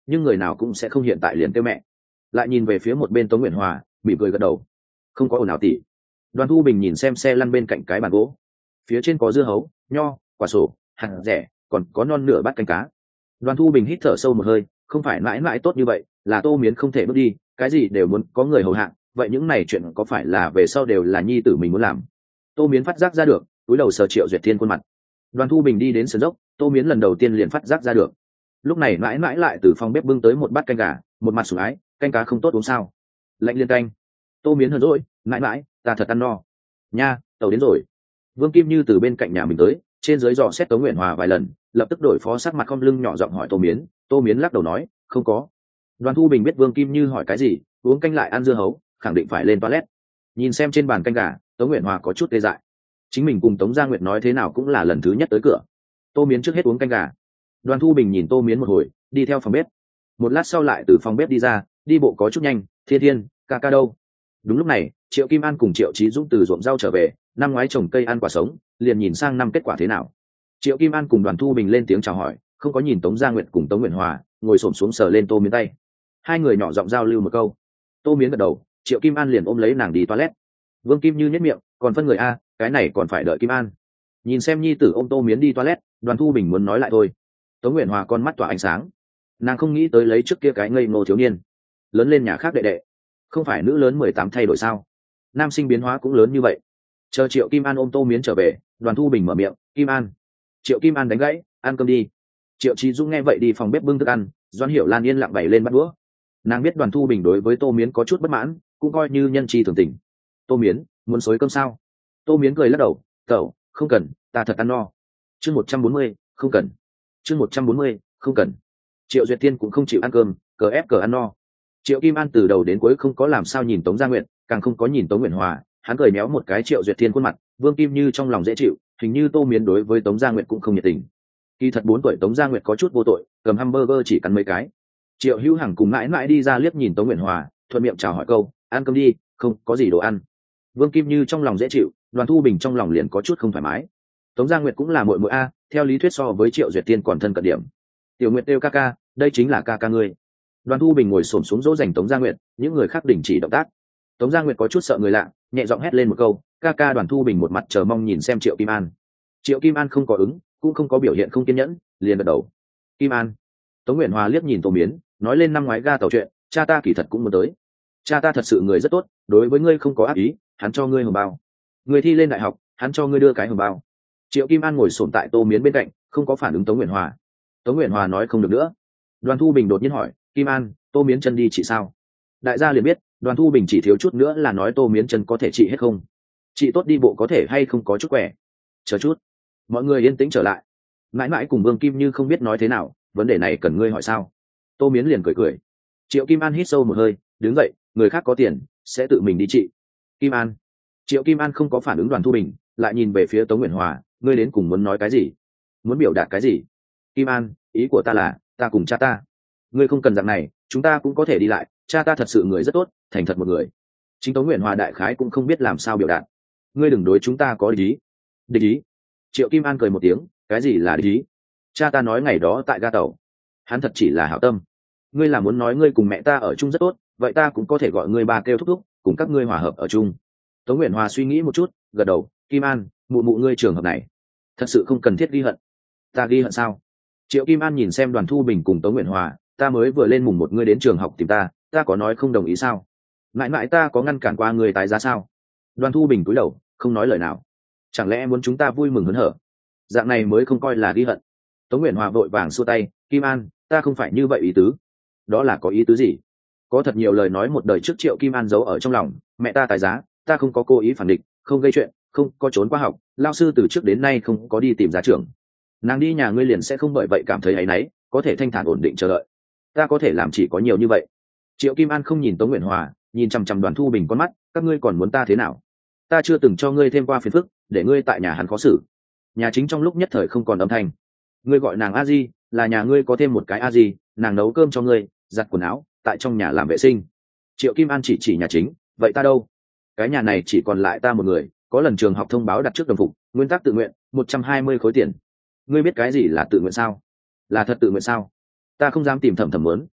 Speaker 1: nhưng người nào cũng sẽ không hiện tại liền kêu mẹ. Lại nhìn về phía một bên Tống Nguyện Hòa, bị cười gật đầu. Không có ồn ào tỉ. Đoàn Thu Bình nhìn xem xe lăn bên cạnh cái bàn gỗ, phía trên có dưa hấu, nho, quả sổ, hạt rẻ, còn có non nửa bát canh cá. Đoàn Thu Bình hít thở sâu một hơi, không phải mãi mãi tốt như vậy, là Tô Miến không thể bước đi, cái gì đều muốn có người hầu hạ, vậy những này chuyện có phải là về sau đều là nhi tử mình muốn làm? Tô Miến phát giác ra được, túi đầu sờ Triệu Duyệt Thiên khuôn mặt. Đoàn Thu Bình đi đến sườn dốc, Tô Miến lần đầu tiên liền phát giác ra được. Lúc này mãi mãi lại từ phòng bếp bưng tới một bát canh gà, một mặt sủng ái, canh cá không tốt uống sao? Lạnh liên canh. Tô Miến hờn dỗi, mãi mãi, ta thật ăn no. Nha, tàu đến rồi. Vương Kim Như từ bên cạnh nhà mình tới, trên dưới dò xét Tống Nguyện Hòa vài lần, lập tức đổi phó sắc mặt không lưng nhỏ giọng hỏi Tô Miến. Tô Miến lắc đầu nói, không có. Đoàn Thu Bình biết Vương Kim Như hỏi cái gì, uống canh lại ăn dưa hấu, khẳng định phải lên toilet. Nhìn xem trên bàn canh gà, Tống Nguyện Hòa có chút tê dại. Chính mình cùng Tống Gia Nguyệt nói thế nào cũng là lần thứ nhất tới cửa. Tô Miến trước hết uống canh gà. Đoàn Thu Bình nhìn Tô Miến một hồi, đi theo phòng bếp. Một lát sau lại từ phòng bếp đi ra, đi bộ có chút nhanh. Thiên Thiên, ca ca đâu? Đúng lúc này, Triệu Kim An cùng Triệu Chí Dũng từ ruộng rau trở về, năm ngoái trồng cây ăn quả sống, liền nhìn sang năm kết quả thế nào. Triệu Kim An cùng Đoàn Thu Bình lên tiếng chào hỏi, không có nhìn Tống Gia Nguyệt cùng Tống Nguyện Hòa, ngồi xổm xuống sờ lên Tô Miến tay. Hai người nhỏ giọng giao lưu một câu. Tô Miến gật đầu, Triệu Kim An liền ôm lấy nàng đi toilet. Vương Kim Như nhếch miệng, còn phân người a, cái này còn phải đợi Kim An. Nhìn xem nhi tử ôm Tô Miến đi toilet, Đoàn Thu Bình muốn nói lại thôi. Tống Nguyện Hòa con mắt tỏa ánh sáng, nàng không nghĩ tới lấy trước kia cái ngây ngô thiếu niên, lớn lên nhà khác đệ đệ, không phải nữ lớn 18 thay đổi sao? Nam sinh biến hóa cũng lớn như vậy. Chờ Triệu Kim An ôm Tô Miến trở về, Đoàn Thu Bình mở miệng, Kim An. Triệu Kim An đánh gãy, ăn cơm đi. Triệu Chí Dũng nghe vậy đi phòng bếp bưng thức ăn, Doãn Hiểu Lan yên lặng bày lên bát đũa. Nàng biết Đoàn Thu Bình đối với Tô Miến có chút bất mãn, cũng coi như nhân tri thường tình. Tô Miến, muốn xối cơm sao? Tô Miến cười lắc đầu, cậu, không cần, ta thật ăn no. Chương 140, không cần. Chương 140, không cần. Triệu Duyệt Thiên cũng không chịu ăn cơm, cờ ép cờ ăn no. Triệu Kim An từ đầu đến cuối không có làm sao nhìn Tống Gia Nguyệt, càng không có nhìn Tống Nguyện Hòa, hắn cười méo một cái Triệu Duyệt Thiên khuôn mặt. Vương Kim Như trong lòng dễ chịu, hình như Tô Miến đối với Tống Gia Nguyệt cũng không nhiệt tình. Kỳ thật 4 tuổi Tống Gia Nguyệt có chút vô tội, cầm hamburger chỉ cắn mấy cái. Triệu Hữu Hằng cùng mãi mãi đi ra liếc nhìn Tống Nguyện Hòa, thuận miệng chào hỏi câu, ăn cơm đi, không có gì đồ ăn. Vương Kim Như trong lòng dễ chịu, Đoàn Thu Bình trong lòng liền có chút không thoải mái. Tống Gia Nguyệt cũng là muội muội a, theo lý thuyết so với Triệu Duyệt Tiên còn thân cận điểm. Tiểu Nguyệt kêu ca ca, đây chính là ca ca ngươi. Đoàn Thu Bình ngồi xổm xuống dỗ dành Tống Gia Nguyệt, những người khác đình chỉ động tác. Tống Gia Nguyệt có chút sợ người lạ, nhẹ giọng hét lên một câu, ca ca. Đoàn Thu Bình một mặt chờ mong nhìn xem Triệu Kim An. Triệu Kim An không có ứng, cũng không có biểu hiện không kiên nhẫn, liền gật đầu. Kim An. Tống Nguyện Hòa liếc nhìn Tô Miến, nói lên năm ngoái ga tàu chuyện, cha ta kỳ thật cũng muốn tới. Cha ta thật sự người rất tốt, đối với ngươi không có ác ý, hắn cho ngươi hồng bao. Người thi lên đại học, hắn cho ngươi đưa cái hồng bao. Triệu Kim An ngồi xổm tại Tô Miến bên cạnh, không có phản ứng Tống Nguyện Hòa. Tống Nguyện Hòa nói không được nữa. Đoàn Thu Bình đột nhiên hỏi, Kim An, Tô Miến chân đi chị sao? Đại gia liền biết, Đoàn Thu Bình chỉ thiếu chút nữa là nói Tô Miến chân có thể trị hết không? Chị tốt đi bộ có thể hay không có chút quẻ? Chờ chút. Mọi người yên tĩnh trở lại. Mãi mãi cùng Vương Kim Như không biết nói thế nào, vấn đề này cần ngươi hỏi sao? Tô Miến liền cười cười. Triệu Kim An hít sâu một hơi, đứng dậy, người khác có tiền sẽ tự mình đi trị. Kim An. Triệu Kim An không có phản ứng Đoàn Thu Bình, lại nhìn về phía Tống Nguyện Hòa, ngươi đến cùng muốn nói cái gì? Muốn biểu đạt cái gì? Kim An, ý của ta là, ta cùng cha ta. Ngươi không cần dạng này, chúng ta cũng có thể đi lại, cha ta thật sự người rất tốt, thành thật một người. Chính Tống Nguyện Hòa đại khái cũng không biết làm sao biểu đạt. Ngươi đừng đối chúng ta có địch ý. Địch ý? Triệu Kim An cười một tiếng, cái gì là địch ý? Cha ta nói ngày đó tại ga tàu, hắn thật chỉ là hảo tâm. Ngươi là muốn nói ngươi cùng mẹ ta ở chung rất tốt, vậy ta cũng có thể gọi ngươi ba kêu thúc thúc, cùng các ngươi hòa hợp ở chung. Tống Nguyện Hòa suy nghĩ một chút, gật đầu, Kim An, mụ mụ ngươi trường hợp này thật sự không cần thiết ghi hận. Ta ghi hận sao? Triệu Kim An nhìn xem Đoàn Thu Bình cùng Tống Nguyện Hòa, ta mới vừa lên mùng 1 ngươi đến trường học tìm ta, ta có nói không đồng ý sao? Mãi mãi ta có ngăn cản qua ngươi tái giá sao? Đoàn Thu Bình cúi đầu, không nói lời nào. Chẳng lẽ muốn chúng ta vui mừng hớn hở? Dạng này mới không coi là ghi hận. Tống Nguyện Hòa vội vàng xua tay, Kim An, ta không phải như vậy ý tứ. Đó là có ý tứ gì? Có thật nhiều lời nói một đời trước Triệu Kim An giấu ở trong lòng, mẹ ta tái giá, ta không có cố ý phản địch, không gây chuyện, không có trốn qua học, lao sư từ trước đến nay không có đi tìm gia trưởng. Nàng đi nhà ngươi liền sẽ không bởi vậy cảm thấy áy náy, có thể thanh thản ổn định chờ đợi. Ta có thể làm chỉ có nhiều như vậy. Triệu Kim An không nhìn Tống Nguyện Hòa, nhìn chằm chằm Đoàn Thu Bình con mắt, các ngươi còn muốn ta thế nào? Ta chưa từng cho ngươi thêm qua phiền phức, để ngươi tại nhà hắn khó xử. Nhà chính trong lúc nhất thời không còn âm thanh. Ngươi gọi nàng a di, là nhà ngươi có thêm một cái a di, nàng nấu cơm cho ngươi, giặt quần áo, tại trong nhà làm vệ sinh. Triệu Kim An chỉ nhà chính, vậy ta đâu? Cái nhà này chỉ còn lại ta một người, có lần trường học thông báo đặt trước đồng phục, nguyên tắc tự nguyện, 120 khối tiền. Ngươi biết cái gì là tự nguyện sao? Là thật tự nguyện sao? Ta không dám tìm Thẩm Thẩm muốn,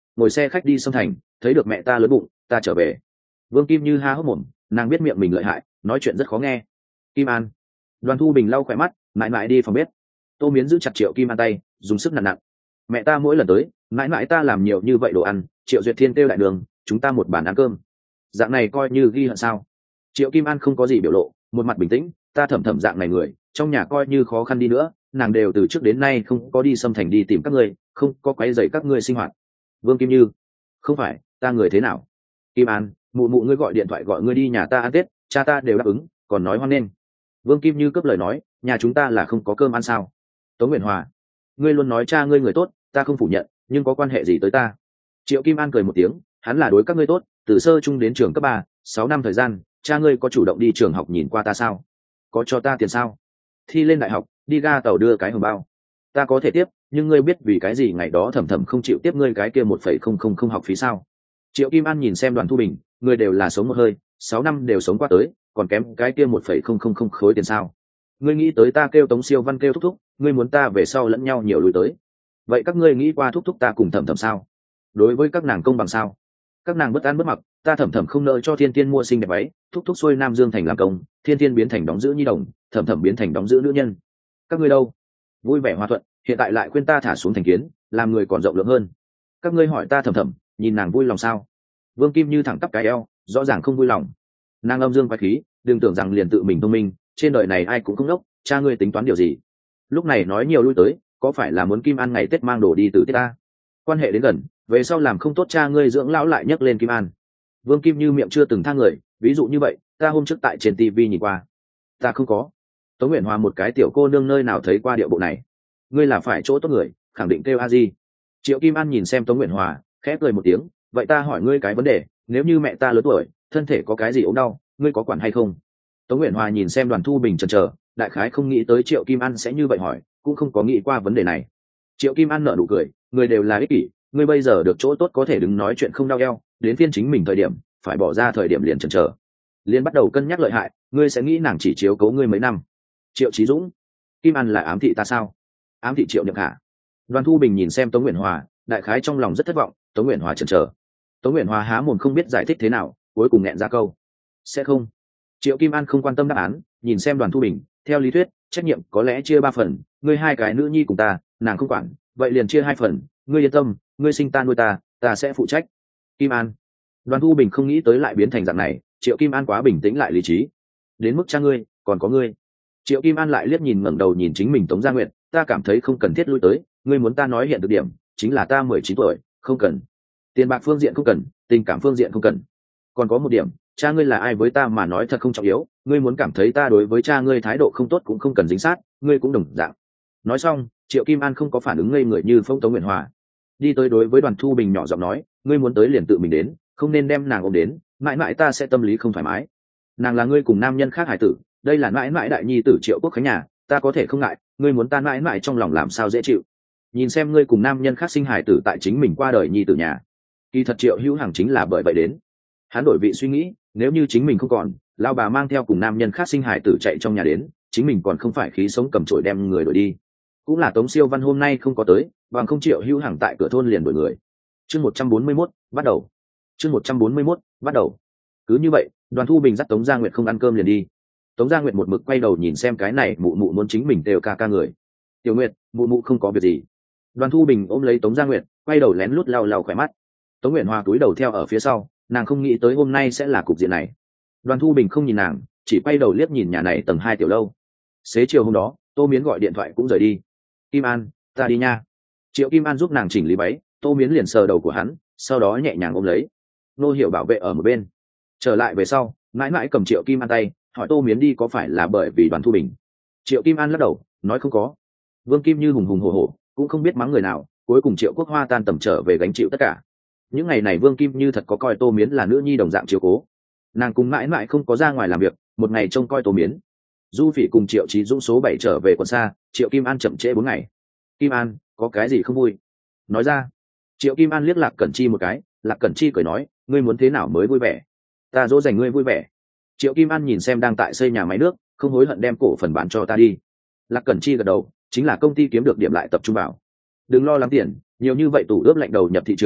Speaker 1: ngồi xe khách đi sông thành, thấy được mẹ ta lớn bụng, ta trở về. Vương Kim Như há hốc mồm, nàng biết miệng mình lợi hại, nói chuyện rất khó nghe. Kim An. Đoàn Thu Bình lau khỏe mắt, mãi mãi đi phòng bếp. Tô Miến giữ chặt Triệu Kim An tay, dùng sức nặng nặng. Mẹ ta mỗi lần tới, mãi mãi ta làm nhiều như vậy đồ ăn, Triệu Duyệt Thiên kêu đại đường, chúng ta một bàn ăn cơm. Dạng này coi như ghi hận sao? Triệu Kim An không có gì biểu lộ, một mặt bình tĩnh. Ta Thẩm Thẩm dạng này người, trong nhà coi như khó khăn đi nữa, nàng đều từ trước đến nay không có đi xâm thành đi tìm các ngươi, không có quấy rầy các ngươi sinh hoạt. Vương Kim Như. Không phải, ta người thế nào? Kim An, mụ mụ ngươi gọi điện thoại gọi ngươi đi nhà ta ăn Tết, cha ta đều đáp ứng, còn nói hoan nghênh. Vương Kim Như cướp lời nói, nhà chúng ta là không có cơm ăn sao? Tống Nguyện Hòa. Ngươi luôn nói cha ngươi người tốt, ta không phủ nhận, nhưng có quan hệ gì tới ta? Triệu Kim An cười một tiếng, hắn là đối các ngươi tốt, từ sơ trung đến trường cấp 3, 6 năm thời gian, cha ngươi có chủ động đi trường học nhìn qua ta sao? Có cho ta tiền sao? Thi lên đại học, đi ga tàu đưa cái hồng bao. Ta có thể tiếp, nhưng ngươi biết vì cái gì ngày đó Thẩm Thẩm không chịu tiếp ngươi cái kia 1,000 học phí sao? Triệu Kim An nhìn xem Đoàn Thu Bình, người đều là sống một hơi, 6 năm đều sống qua tới, còn kém cái kia 1,000 khối tiền sao? Ngươi nghĩ tới ta kêu Tống Siêu Văn kêu thúc thúc, ngươi muốn ta về sau lẫn nhau nhiều lùi tới. Vậy các ngươi nghĩ qua thúc thúc ta cùng Thẩm Thẩm sao? Đối với các nàng công bằng sao? Các nàng bất an bất mặc, ta Thẩm Thẩm không nợ cho Thiên Tiên mua xinh đẹp váy, thúc thúc xuôi Nam Dương thành làm công, Thiên Tiên biến thành đóng giữ nhi đồng, Thẩm Thẩm biến thành đóng giữ nữ nhân. Các ngươi đâu? Vui vẻ hòa thuận, hiện tại lại khuyên ta thả xuống thành kiến, làm người còn rộng lượng hơn. Các ngươi hỏi ta Thẩm Thẩm, nhìn nàng vui lòng sao? Vương Kim Như thẳng tắp cái eo, rõ ràng không vui lòng. Nàng âm dương quái khí, đừng tưởng rằng liền tự mình thông minh, trên đời này ai cũng không đốc, cha ngươi tính toán điều gì? Lúc này nói nhiều lui tới, có phải là muốn Kim An ngày Tết mang đồ đi từ Tết ta? Quan hệ đến gần, về sau làm không tốt cha ngươi dưỡng lão lại nhắc lên Kim An. Vương Kim Như miệng chưa từng tha người, ví dụ như vậy, ta hôm trước tại trên TV nhìn qua. Ta không có. Tống Nguyện Hòa một cái tiểu cô nương nơi nào thấy qua điệu bộ này? Ngươi là phải chỗ tốt người, khẳng định kêu a di. Triệu Kim An nhìn xem Tống Nguyện Hòa, khẽ cười một tiếng, vậy ta hỏi ngươi cái vấn đề, nếu như mẹ ta lớn tuổi, thân thể có cái gì ốm đau, ngươi có quản hay không? Tống Nguyện Hòa nhìn xem Đoàn Thu Bình chần chờ, đại khái không nghĩ tới Triệu Kim An sẽ như vậy hỏi, cũng không có nghĩ qua vấn đề này. Triệu Kim An nở nụ cười, người đều là ích kỷ, ngươi bây giờ được chỗ tốt có thể đừng nói chuyện không đau eo, đến phiên chính mình thời điểm, phải bỏ ra thời điểm liền chần chờ. Liền bắt đầu cân nhắc lợi hại, ngươi sẽ nghĩ nàng chỉ chiếu cố ngươi mấy năm. Triệu Chí Dũng. Kim An là ám thị ta sao? Ám thị Triệu Nhậm Khả. Đoàn Thu Bình nhìn xem Tống Nguyện Hòa, đại khái trong lòng rất thất vọng. Tống Nguyện Hòa chần chờ. Tống Nguyện Hòa há mồm không biết giải thích thế nào, cuối cùng nghẹn ra câu sẽ không. Triệu Kim An không quan tâm đáp án, nhìn xem Đoàn Thu Bình, theo lý thuyết trách nhiệm có lẽ chia 3 phần, ngươi 2 cái nữ nhi cùng ta, nàng không quản, vậy liền chia 2 phần, ngươi yên tâm, ngươi sinh ta nuôi ta sẽ phụ trách. Kim An. Đoàn Thu Bình không nghĩ tới lại biến thành dạng này, Triệu Kim An quá bình tĩnh lại lý trí. Đến mức cha ngươi, còn có ngươi. Triệu Kim An lại liếc nhìn ngẩng đầu nhìn chính mình Tống Gia Nguyệt, ta cảm thấy không cần thiết lui tới, ngươi muốn ta nói hiện được điểm, chính là ta 19 tuổi, không cần. Tiền bạc phương diện không cần, tình cảm phương diện không cần. Còn có một điểm, cha ngươi là ai với ta mà nói thật không trọng yếu, ngươi muốn cảm thấy ta đối với cha ngươi thái độ không tốt cũng không cần dính sát, ngươi cũng đồng dạng. Nói xong, Triệu Kim An không có phản ứng ngây người như phong Tống Nguyện Hòa. Đi tới đối với Đoàn Thu Bình nhỏ giọng nói, ngươi muốn tới liền tự mình đến, không nên đem nàng ôm đến, mãi mãi ta sẽ tâm lý không thoải mái. Nàng là ngươi cùng nam nhân khác hải tử, đây là mãi mãi đại nhi tử Triệu Quốc Khánh nhà, ta có thể không ngại, ngươi muốn ta mãi mãi trong lòng làm sao dễ chịu. Nhìn xem ngươi cùng nam nhân khác sinh hải tử tại chính mình qua đời nhi tử nhà. Kỳ thật Triệu Hữu Hằng chính là bởi vậy đến. Hắn đổi vị suy nghĩ, nếu như chính mình không còn, lao bà mang theo cùng nam nhân khác sinh hải tử chạy trong nhà đến, chính mình còn không phải khí sống cầm chổi đem người đuổi đi. Cũng là Tống Siêu Văn hôm nay không có tới, bằng không Triệu Hữu Hằng tại cửa thôn liền đuổi người. Chương 141, bắt đầu. Chương 141, bắt đầu. Cứ như vậy, Đoàn Thu Bình dắt Tống Gia Nguyệt không ăn cơm liền đi. Tống Gia Nguyệt một mực quay đầu nhìn xem cái này mụ mụ muốn chính mình đều ca người. Tiểu Nguyệt, mụ mụ không có việc gì. Đoàn Thu Bình ôm lấy Tống Gia Nguyệt, quay đầu lén lút lau lau khỏe mắt. Tống Nguyệt Hoa cúi đầu theo ở phía sau, nàng không nghĩ tới hôm nay sẽ là cục diện này. Đoàn Thu Bình không nhìn nàng, chỉ quay đầu liếc nhìn nhà này tầng 2 tiểu lâu. Xế chiều hôm đó, Tô Miến gọi điện thoại cũng rời đi. Kim An, ta đi nha. Triệu Kim An giúp nàng chỉnh lý váy, Tô Miến liền sờ đầu của hắn, sau đó nhẹ nhàng ôm lấy. Nô Hiểu bảo vệ ở một bên. Trở lại về sau, mãi mãi cầm Triệu Kim An tay, hỏi Tô Miến đi có phải là bởi vì Đoàn Thu Bình. Triệu Kim An lắc đầu, nói không có. Vương Kim Như hùng hùng hổ hổ, cũng không biết mắng người nào, cuối cùng Triệu Quốc Hoa tan tầm trở về gánh chịu tất cả. Những ngày này Vương Kim Như thật có coi Tô Miến là nữ nhi đồng dạng chiếu cố. Nàng cùng mãi mãi không có ra ngoài làm việc, một ngày trông coi Tô Miến. Du Phỉ cùng Triệu Chí Dũng số 7 trở về còn xa, Triệu Kim An chậm trễ 4 ngày. Kim An, có cái gì không vui? Nói ra. Triệu Kim An liếc Lạc Cẩn Chi một cái, Lạc Cẩn Chi cười nói, ngươi muốn thế nào mới vui vẻ? Ta dỗ dành ngươi vui vẻ. Triệu Kim An nhìn xem đang tại xây nhà máy nước, không hối hận đem cổ phần bán cho ta đi. Lạc Cẩn Chi gật đầu, chính là công ty kiếm được điểm lại tập trung vào. Đừng lo lắng tiền, nhiều như vậy tủ ướp lạnh đầu nhập thị trường,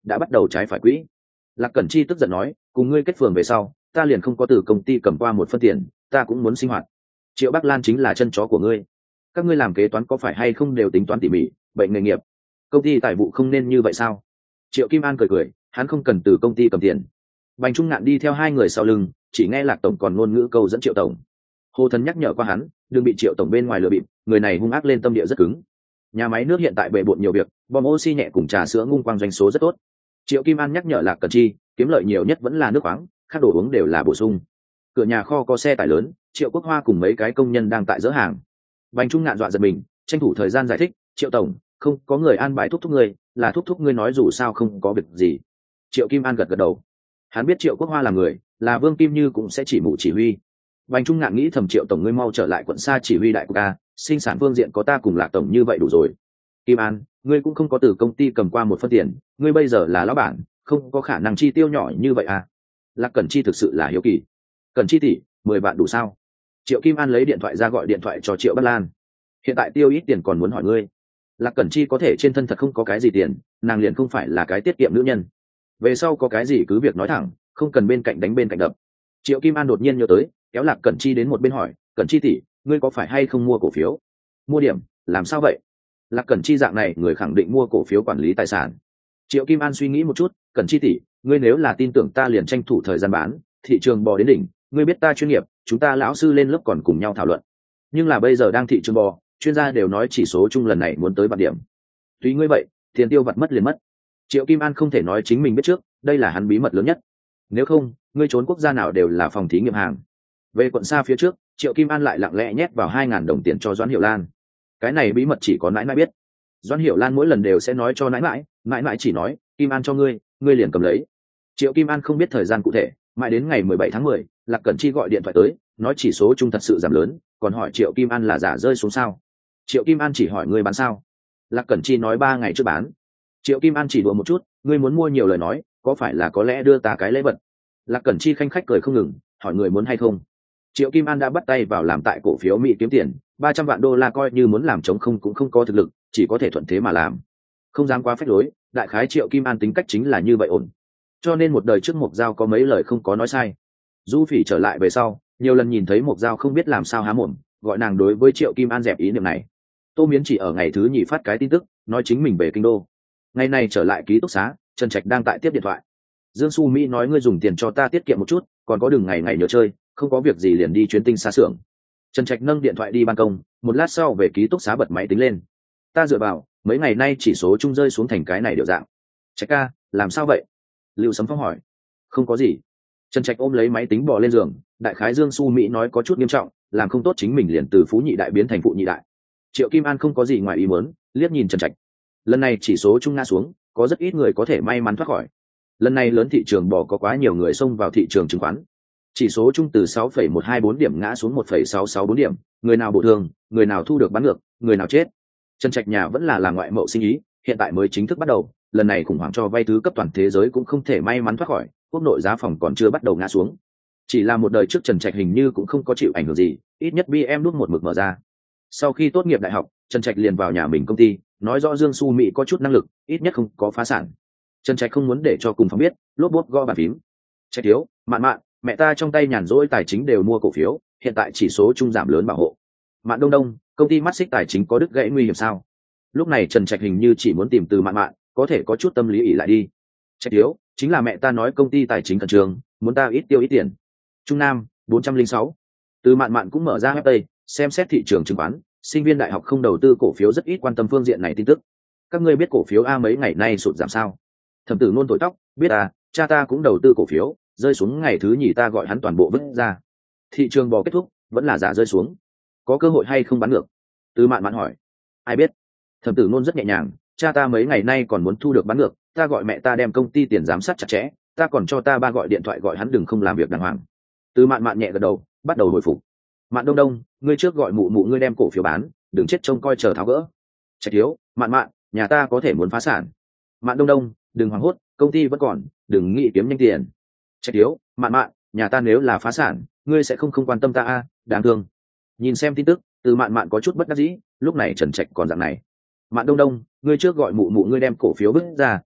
Speaker 1: đã bắt đầu trái phải quỹ. Lạc Cẩn Chi tức giận nói, cùng ngươi kết phường về sau ta liền không có từ công ty cầm qua một phân tiền, ta cũng muốn sinh hoạt. Triệu Bắc Lan chính là chân chó của ngươi, các ngươi làm kế toán có phải hay không đều tính toán tỉ mỉ, bệnh nghề nghiệp, công ty tài vụ không nên như vậy sao? Triệu Kim An cười cười, hắn không cần từ công ty cầm tiền. Bành Trung Ngạn đi theo hai người sau lưng, chỉ nghe Lạc tổng còn ngôn ngữ câu dẫn Triệu tổng. Hồ Thần nhắc nhở qua hắn, đừng bị Triệu tổng bên ngoài lừa bịp, người này hung ác lên tâm địa rất cứng. Nhà máy nước hiện tại bề bộn nhiều việc, bom oxy nhẹ cùng trà sữa ngung quang doanh số rất tốt. Triệu Kim An nhắc nhở Lạc Cẩn Chi, kiếm lợi nhiều nhất vẫn là nước khoáng, khác đồ uống đều là bổ sung. Cửa nhà kho có xe tải lớn, Triệu Quốc Hoa cùng mấy cái công nhân đang tại dỡ hàng. Bành Trung Ngạn dọa giật mình, tranh thủ thời gian giải thích, Triệu tổng, không có người an bài thúc thúc ngươi, là thúc thúc ngươi nói dù sao không có việc gì. Triệu Kim An gật gật đầu, hắn biết Triệu Quốc Hoa là người, là Vương Kim Như cũng sẽ chỉ mụ chỉ huy. Bành Trung Ngạn nghĩ thầm, Triệu tổng ngươi mau trở lại quận xa chỉ huy đại cục a, sinh sản phương diện có ta cùng Lạc tổng như vậy đủ rồi. Kim An, ngươi cũng không có từ công ty cầm qua một phân tiền, ngươi bây giờ là lão bản, không có khả năng chi tiêu nhỏ như vậy à? Lạc Cẩn Chi thực sự là hiếu kỳ. Cẩn Chi tỷ, 10 vạn đủ sao? Triệu Kim An lấy điện thoại ra gọi điện thoại cho Triệu Bắc Lan. Hiện tại tiêu ít tiền còn muốn hỏi ngươi. Lạc Cẩn Chi có thể trên thân thật không có cái gì tiền, nàng liền không phải là cái tiết kiệm nữ nhân. Về sau có cái gì cứ việc nói thẳng, không cần bên cạnh đánh bên cạnh đập. Triệu Kim An đột nhiên nhớ tới, kéo Lạc Cẩn Chi đến một bên hỏi, Cẩn Chi tỷ, ngươi có phải hay không mua cổ phiếu? Mua điểm, làm sao vậy? Lạc Cẩn Chi dạng này người khẳng định mua cổ phiếu quản lý tài sản. Triệu Kim An suy nghĩ một chút, Cẩn Chi tỷ, ngươi nếu là tin tưởng ta liền tranh thủ thời gian bán, thị trường bò đến đỉnh, ngươi biết ta chuyên nghiệp, chúng ta lão sư lên lớp còn cùng nhau thảo luận. Nhưng là bây giờ đang thị trường bò, chuyên gia đều nói chỉ số chung lần này muốn tới vạn điểm. Tùy ngươi vậy, tiền tiêu vặt mất liền mất. Triệu Kim An không thể nói chính mình biết trước, đây là hắn bí mật lớn nhất. Nếu không, ngươi trốn quốc gia nào đều là phòng thí nghiệm hàng. Về quận xa phía trước, Triệu Kim An lại lặng lẽ nhét vào 2.000 đồng tiền cho Doãn Hiểu Lan. Cái này bí mật chỉ có nãi nãi biết. Doãn Hiểu Lan mỗi lần đều sẽ nói cho nãi nãi chỉ nói, Kim An cho ngươi, ngươi liền cầm lấy. Triệu Kim An không biết thời gian cụ thể, mãi đến ngày 17 tháng 10, Lạc Cẩn Chi gọi điện thoại tới, nói chỉ số chung thật sự giảm lớn, còn hỏi Triệu Kim An là giả rơi xuống sao. Triệu Kim An chỉ hỏi ngươi bán sao. Lạc Cẩn Chi nói 3 ngày trước bán. Triệu Kim An chỉ đùa một chút, ngươi muốn mua nhiều lời nói, có phải là có lẽ đưa ta cái lễ vật. Lạc Cẩn Chi khanh khách cười không ngừng, hỏi người muốn hay không. Triệu Kim An đã bắt tay vào làm tại cổ phiếu Mỹ kiếm tiền, 300 vạn đô la coi như muốn làm chống không cũng không có thực lực, chỉ có thể thuận thế mà làm. Không dám quá phách lối, đại khái Triệu Kim An tính cách chính là như vậy ổn. Cho nên một đời trước Mộc Giao có mấy lời không có nói sai. Du Phỉ trở lại về sau, nhiều lần nhìn thấy Mộc Giao không biết làm sao há mồm, gọi nàng đối với Triệu Kim An dẹp ý niệm này. Tô Miến chỉ ở ngày thứ nhì phát cái tin tức, nói chính mình về kinh đô. Ngày này trở lại ký túc xá, Trần Trạch đang tại tiếp điện thoại. Dương Xu Mỹ nói ngươi dùng tiền cho ta tiết kiệm một chút, còn có đừng ngày ngày nhớ chơi, không có việc gì liền đi chuyến tinh xa xưởng. Trần Trạch nâng điện thoại đi ban công, một lát sau về ký túc xá bật máy tính lên. Ta dựa vào, mấy ngày nay chỉ số chung rơi xuống thành cái này điều dạng. Trạch ca, làm sao vậy? Lưu Sấm Phong hỏi. Không có gì. Trần Trạch ôm lấy máy tính bò lên giường, đại khái Dương Xu Mỹ nói có chút nghiêm trọng, làm không tốt chính mình liền từ phú nhị đại biến thành phụ nhị đại. Triệu Kim An không có gì ngoài ý muốn, liếc nhìn Trần Trạch. Lần này chỉ số chung ngã xuống, có rất ít người có thể may mắn thoát khỏi. Lần này lớn thị trường bò có quá nhiều người xông vào thị trường chứng khoán. Chỉ số chung từ 6,124 điểm ngã xuống 1,664 điểm, người nào bổ thương, người nào thu được bán ngược, người nào chết. Trần Trạch nhà vẫn là ngoại mậu sinh ý, hiện tại mới chính thức bắt đầu, lần này khủng hoảng cho vay thứ cấp toàn thế giới cũng không thể may mắn thoát khỏi, quốc nội giá phòng còn chưa bắt đầu ngã xuống. Chỉ là một đời trước Trần Trạch hình như cũng không có chịu ảnh hưởng gì, ít nhất BM nút một mực mở ra. Sau khi tốt nghiệp đại học, Trần Trạch liền vào nhà mình công ty, nói rõ Dương Xu Mỹ có chút năng lực, ít nhất không có phá sản. Trần Trạch không muốn để cho cùng phòng biết, lốp bốp gõ bàn phím. Trạch thiếu, Mạn Mạn, mẹ ta trong tay nhàn rỗi tài chính đều mua cổ phiếu, hiện tại chỉ số chung giảm lớn bảo hộ. Mạn Đông Đông, công ty mắt xích tài chính có đứt gãy nguy hiểm sao? Lúc này Trần Trạch hình như chỉ muốn tìm từ Mạn Mạn, có thể có chút tâm lý ỉ lại đi. Trạch thiếu, chính là mẹ ta nói công ty tài chính khẩn trương, muốn ta ít tiêu ít tiền. Trung Nam 406. Từ Mạn Mạn cũng mở ra web Tây, xem xét thị trường chứng khoán, sinh viên đại học không đầu tư cổ phiếu rất ít quan tâm phương diện này tin tức. Các ngươi biết cổ phiếu A mấy ngày nay sụt giảm sao? Thẩm Tử Nôn thổi tóc, biết à, cha ta cũng đầu tư cổ phiếu, rơi xuống ngày thứ nhì ta gọi hắn toàn bộ vứt ra. Thị trường bò kết thúc, vẫn là giả rơi xuống. Có cơ hội hay không bán ngược? Từ Mạn Mạn hỏi. Ai biết? Thẩm Tử Nôn rất nhẹ nhàng, cha ta mấy ngày nay còn muốn thu được bán ngược, ta gọi mẹ ta đem công ty tiền giám sát chặt chẽ, ta còn cho ta ba gọi điện thoại gọi hắn đừng không làm việc đàng hoàng. Từ Mạn Mạn nhẹ gật đầu, bắt đầu hồi phục. Mạn Đông Đông, ngươi trước gọi mụ mụ ngươi đem cổ phiếu bán, đừng chết trông coi chờ tháo gỡ. Trạch thiếu, Mạn Mạn, nhà ta có thể muốn phá sản. Mạn Đông Đông, đừng hoảng hốt, công ty vẫn còn, đừng nghĩ kiếm nhanh tiền. Trạch thiếu, Mạn Mạn, nhà ta nếu là phá sản, ngươi sẽ không quan tâm ta à, đáng thương. Nhìn xem tin tức, Từ Mạn Mạn có chút bất đắc dĩ, lúc này Trần Trạch còn dạng này. Mạn Đông Đông, ngươi trước gọi mụ mụ ngươi đem cổ phiếu vứt ra,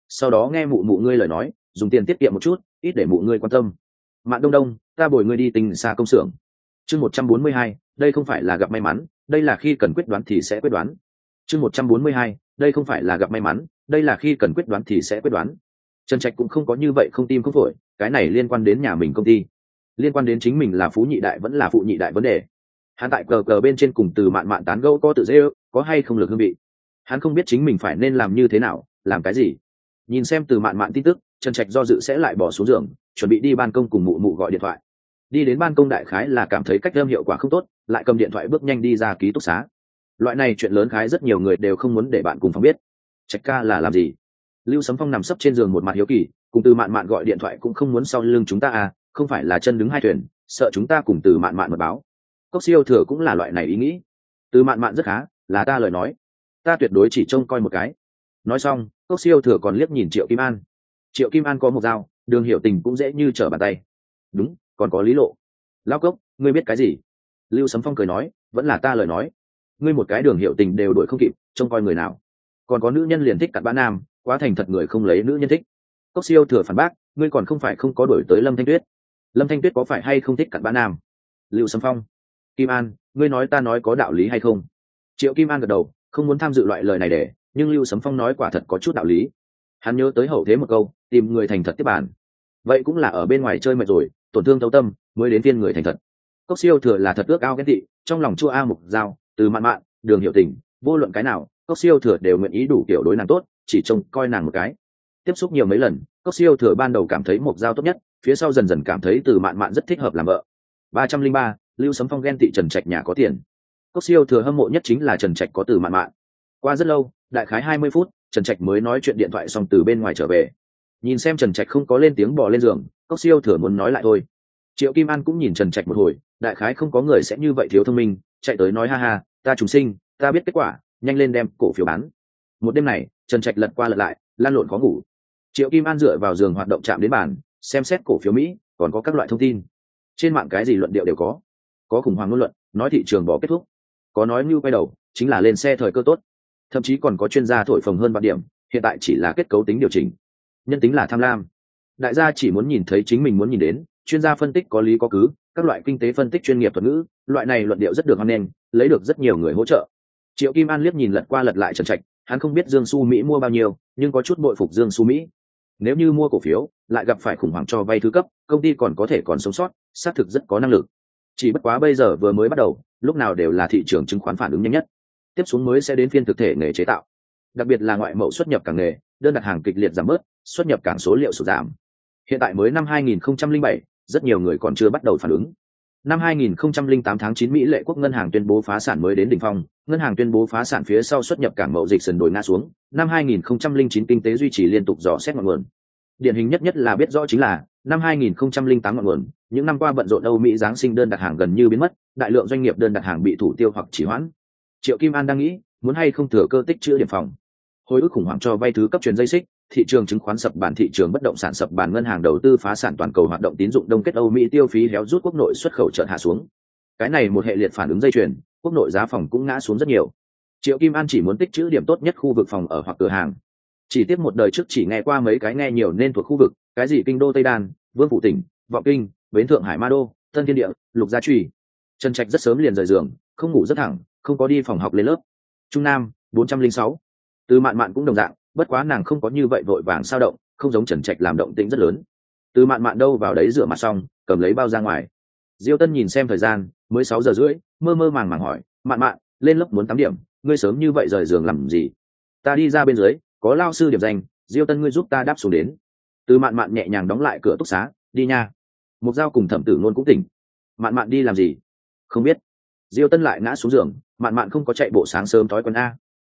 Speaker 1: sau đó nghe mụ mụ ngươi lời nói, dùng tiền tiết kiệm một chút, ít để mụ ngươi quan tâm. Mạn Đông Đông, ta bồi ngươi đi tình xa công xưởng. Chương 142, đây không phải là gặp may mắn, đây là khi cần quyết đoán thì sẽ quyết đoán. Chương 142, đây không phải là gặp may mắn, đây là khi cần quyết đoán thì sẽ quyết đoán. Trần Trạch cũng không có như vậy không tim không phổi, cái này liên quan đến nhà mình công ty, liên quan đến chính mình là phú nhị đại vẫn là phụ nhị đại vấn đề. Hắn tại cờ cờ bên trên cùng Từ Mạn Mạn tán gẫu có tự dễ ư, có hay không lực hương vị. Hắn không biết chính mình phải nên làm như thế nào, làm cái gì. Nhìn xem Từ Mạn Mạn tin tức, Trần Trạch do dự sẽ lại bỏ xuống giường, chuẩn bị đi ban công cùng mụ mụ gọi điện thoại. Đi đến ban công đại khái là cảm thấy cách âm hiệu quả không tốt, lại cầm điện thoại bước nhanh đi ra ký túc xá. Loại này chuyện lớn khái rất nhiều người đều không muốn để bạn cùng phòng biết. Trạch ca là làm gì? Lưu Sấm Phong nằm sấp trên giường một mặt hiếu kỳ, cùng Từ Mạn Mạn gọi điện thoại cũng không muốn sau lưng chúng ta à, không phải là chân đứng hai thuyền, sợ chúng ta cùng Từ Mạn Mạn mật báo. Cốc Siêu Thừa cũng là loại này ý nghĩ. Từ Mạn Mạn rất khá, là ta lời nói, ta tuyệt đối chỉ trông coi một cái. Nói xong, Cốc Siêu Thừa còn liếc nhìn Triệu Kim An. Triệu Kim An có một dao, Đường Hiểu Tình cũng dễ như trở bàn tay. Đúng, còn có Lý Lộ. Lão Cốc, ngươi biết cái gì? Lưu Sấm Phong cười nói, vẫn là ta lời nói, ngươi một cái Đường Hiểu Tình đều đuổi không kịp, trông coi người nào? Còn có nữ nhân liền thích cặn bã nam, quá thành thật người không lấy nữ nhân thích. Cốc Siêu Thừa phản bác, ngươi còn không phải không có đuổi tới Lâm Thanh Tuyết. Lâm Thanh Tuyết có phải hay không thích cặn bã nam? Lưu Sấm Phong, Kim An, ngươi nói ta nói có đạo lý hay không? Triệu Kim An gật đầu, không muốn tham dự loại lời này để, nhưng Lưu Sấm Phong nói quả thật có chút đạo lý. Hắn nhớ tới hậu thế một câu, tìm người thành thật tiếp bản. Vậy cũng là ở bên ngoài chơi mệt rồi, tổn thương thấu tâm, mới đến phiên người thành thật. Cốc Siêu Thừa là thật ước ao ghen tị, trong lòng chua a mục dao, Từ Mạn Mạn, Đường Hiểu Tình, vô luận cái nào, Cốc Siêu Thừa đều nguyện ý đủ kiểu đối nàng tốt, chỉ trông coi nàng một cái. Tiếp xúc nhiều mấy lần, Cốc Siêu Thừa ban đầu cảm thấy mục dao tốt nhất, phía sau dần dần cảm thấy Từ Mạn Mạn rất thích hợp làm vợ. 303, Lưu Sấm Phong ghen tị Trần Trạch nhà có tiền. Cốc Siêu Thừa hâm mộ nhất chính là Trần Trạch có Từ Mạn Mạn. Qua rất lâu, đại khái 20 phút, Trần Trạch mới nói chuyện điện thoại xong từ bên ngoài trở về. Nhìn xem Trần Trạch không có lên tiếng bò lên giường, Cốc Siêu Thừa muốn nói lại thôi. Triệu Kim An cũng nhìn Trần Trạch một hồi, đại khái không có người sẽ như vậy thiếu thông minh, chạy tới nói ha ha, ta trùng sinh, ta biết kết quả, nhanh lên đem cổ phiếu bán. Một đêm này, Trần Trạch lật qua lật lại, lan lộn khó ngủ. Triệu Kim An dựa vào giường hoạt động chạm đến bàn, xem xét cổ phiếu Mỹ, còn có các loại thông tin. Trên mạng cái gì luận điệu đều có khủng hoảng ngôn luận, nói thị trường bỏ kết thúc, có nói mưu quay đầu, chính là lên xe thời cơ tốt, thậm chí còn có chuyên gia thổi phồng hơn 3 điểm, hiện tại chỉ là kết cấu tính điều chỉnh, nhân tính là tham lam. Đại gia chỉ muốn nhìn thấy chính mình muốn nhìn đến, chuyên gia phân tích có lý có cứ, các loại kinh tế phân tích chuyên nghiệp thuật ngữ, loại này luận điệu rất được hoan nghênh, lấy được rất nhiều người hỗ trợ. Triệu Kim An liếc nhìn lật qua lật lại Trần Trạch, hắn không biết Dương Xu Mỹ mua bao nhiêu, nhưng có chút bội phục Dương Xu Mỹ. Nếu như mua cổ phiếu, lại gặp phải khủng hoảng cho vay thứ cấp, công ty còn có thể còn sống sót, xác thực rất có năng lực. Chỉ bất quá bây giờ vừa mới bắt đầu, lúc nào đều là thị trường chứng khoán phản ứng nhanh nhất. Tiếp xuống mới sẽ đến phiên thực thể nghề chế tạo, đặc biệt là ngoại mậu xuất nhập cảng nghề, đơn đặt hàng kịch liệt giảm bớt, xuất nhập cảng số liệu sụt giảm. Hiện tại mới năm 2007, rất nhiều người còn chưa bắt đầu phản ứng. Năm 2008 tháng 9 Mỹ Lệ Quốc ngân hàng tuyên bố phá sản mới đến đỉnh phong, ngân hàng tuyên bố phá sản phía sau xuất nhập cảng mậu dịch sần đổi ngã xuống. Năm 2009 kinh tế duy trì liên tục dò xét ngọn nguồn. Điển hình nhất là biết rõ chính là năm 2008 ngọn nguồn, những năm qua bận rộn Âu Mỹ giáng sinh đơn đặt hàng gần như biến mất, đại lượng doanh nghiệp đơn đặt hàng bị thủ tiêu hoặc trì hoãn. Triệu Kim An đang nghĩ, muốn hay không thừa cơ tích trữ điểm phòng. Hồi ức khủng hoảng cho vay thứ cấp truyền dây xích, thị trường chứng khoán sập bàn, thị trường bất động sản sập bàn, ngân hàng đầu tư phá sản, toàn cầu hoạt động tín dụng đông kết, Âu Mỹ tiêu phí héo rút, quốc nội xuất khẩu chợt hạ xuống. Cái này một hệ liệt phản ứng dây chuyền, quốc nội giá phòng cũng ngã xuống rất nhiều. Triệu Kim An chỉ muốn tích trữ điểm tốt nhất khu vực phòng ở hoặc cửa hàng. Chỉ tiếp một đời trước chỉ nghe qua mấy cái nghe nhiều nên thuộc khu vực, cái gì kinh đô Tây Đan, Vương Phủ Tỉnh, Vọng Kinh, Bến Thượng Hải Ma Đô, Tân Thiên Địa, Lục Gia Truy. Trần Trạch rất sớm liền rời giường, không ngủ rất thẳng, không có đi phòng học lên lớp. Trung Nam 406. Từ Mạn Mạn cũng đồng dạng, bất quá nàng không có như vậy vội vàng sao động, không giống Trần Trạch làm động tĩnh rất lớn. Từ Mạn Mạn đâu vào đấy rửa mặt xong, cầm lấy bao ra ngoài. Diêu Tân nhìn xem thời gian, mới 6 giờ rưỡi, mơ mơ màng màng hỏi, Mạn Mạn, lên lớp muốn 8 điểm, ngươi sớm như vậy rời giường làm gì? Ta đi ra bên dưới, có lao sư điểm danh, Diêu Tân ngươi giúp ta đáp xuống đến. Từ Mạn Mạn nhẹ nhàng đóng lại cửa túc xá, đi nha. Mục Giao cùng Thẩm Tử Nôn cũng tỉnh. Mạn Mạn đi làm gì? Không biết. Diêu Tân lại ngã xuống giường, Mạn Mạn không có chạy bộ sáng sớm thói quen a.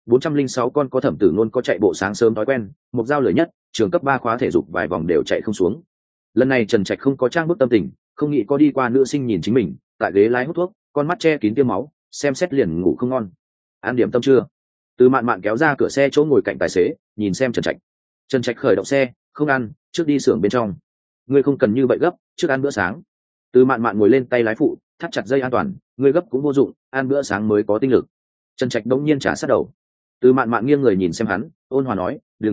Speaker 1: 406 con có Thẩm Tử Nôn có chạy bộ sáng sớm thói quen, Mục Giao lười nhất, trường cấp 3 khóa thể dục vài vòng đều chạy không xuống. Lần này Trần Trạch không có trang bức tâm tình, không nghĩ có đi qua nữ sinh nhìn chính mình, tại ghế lái hút thuốc, con mắt che kín tiêm máu, xem xét liền ngủ không ngon. Ăn điểm tâm chưa? Từ Mạn Mạn kéo ra cửa xe chỗ ngồi cạnh tài xế, nhìn xem Trần Trạch. Trần Trạch khởi động xe, không ăn, trước đi xưởng bên trong. Ngươi không cần như vậy gấp, trước ăn bữa sáng. Từ Mạn Mạn ngồi lên tay lái phụ, thắt chặt dây an toàn, ngươi gấp cũng vô dụng, ăn bữa sáng mới có tinh lực. Trần Trạch đống nhiên trả sát đầu. Từ Mạn Mạn nghiêng người nhìn xem hắn, ôn hòa nói, đừng hoảng hốt,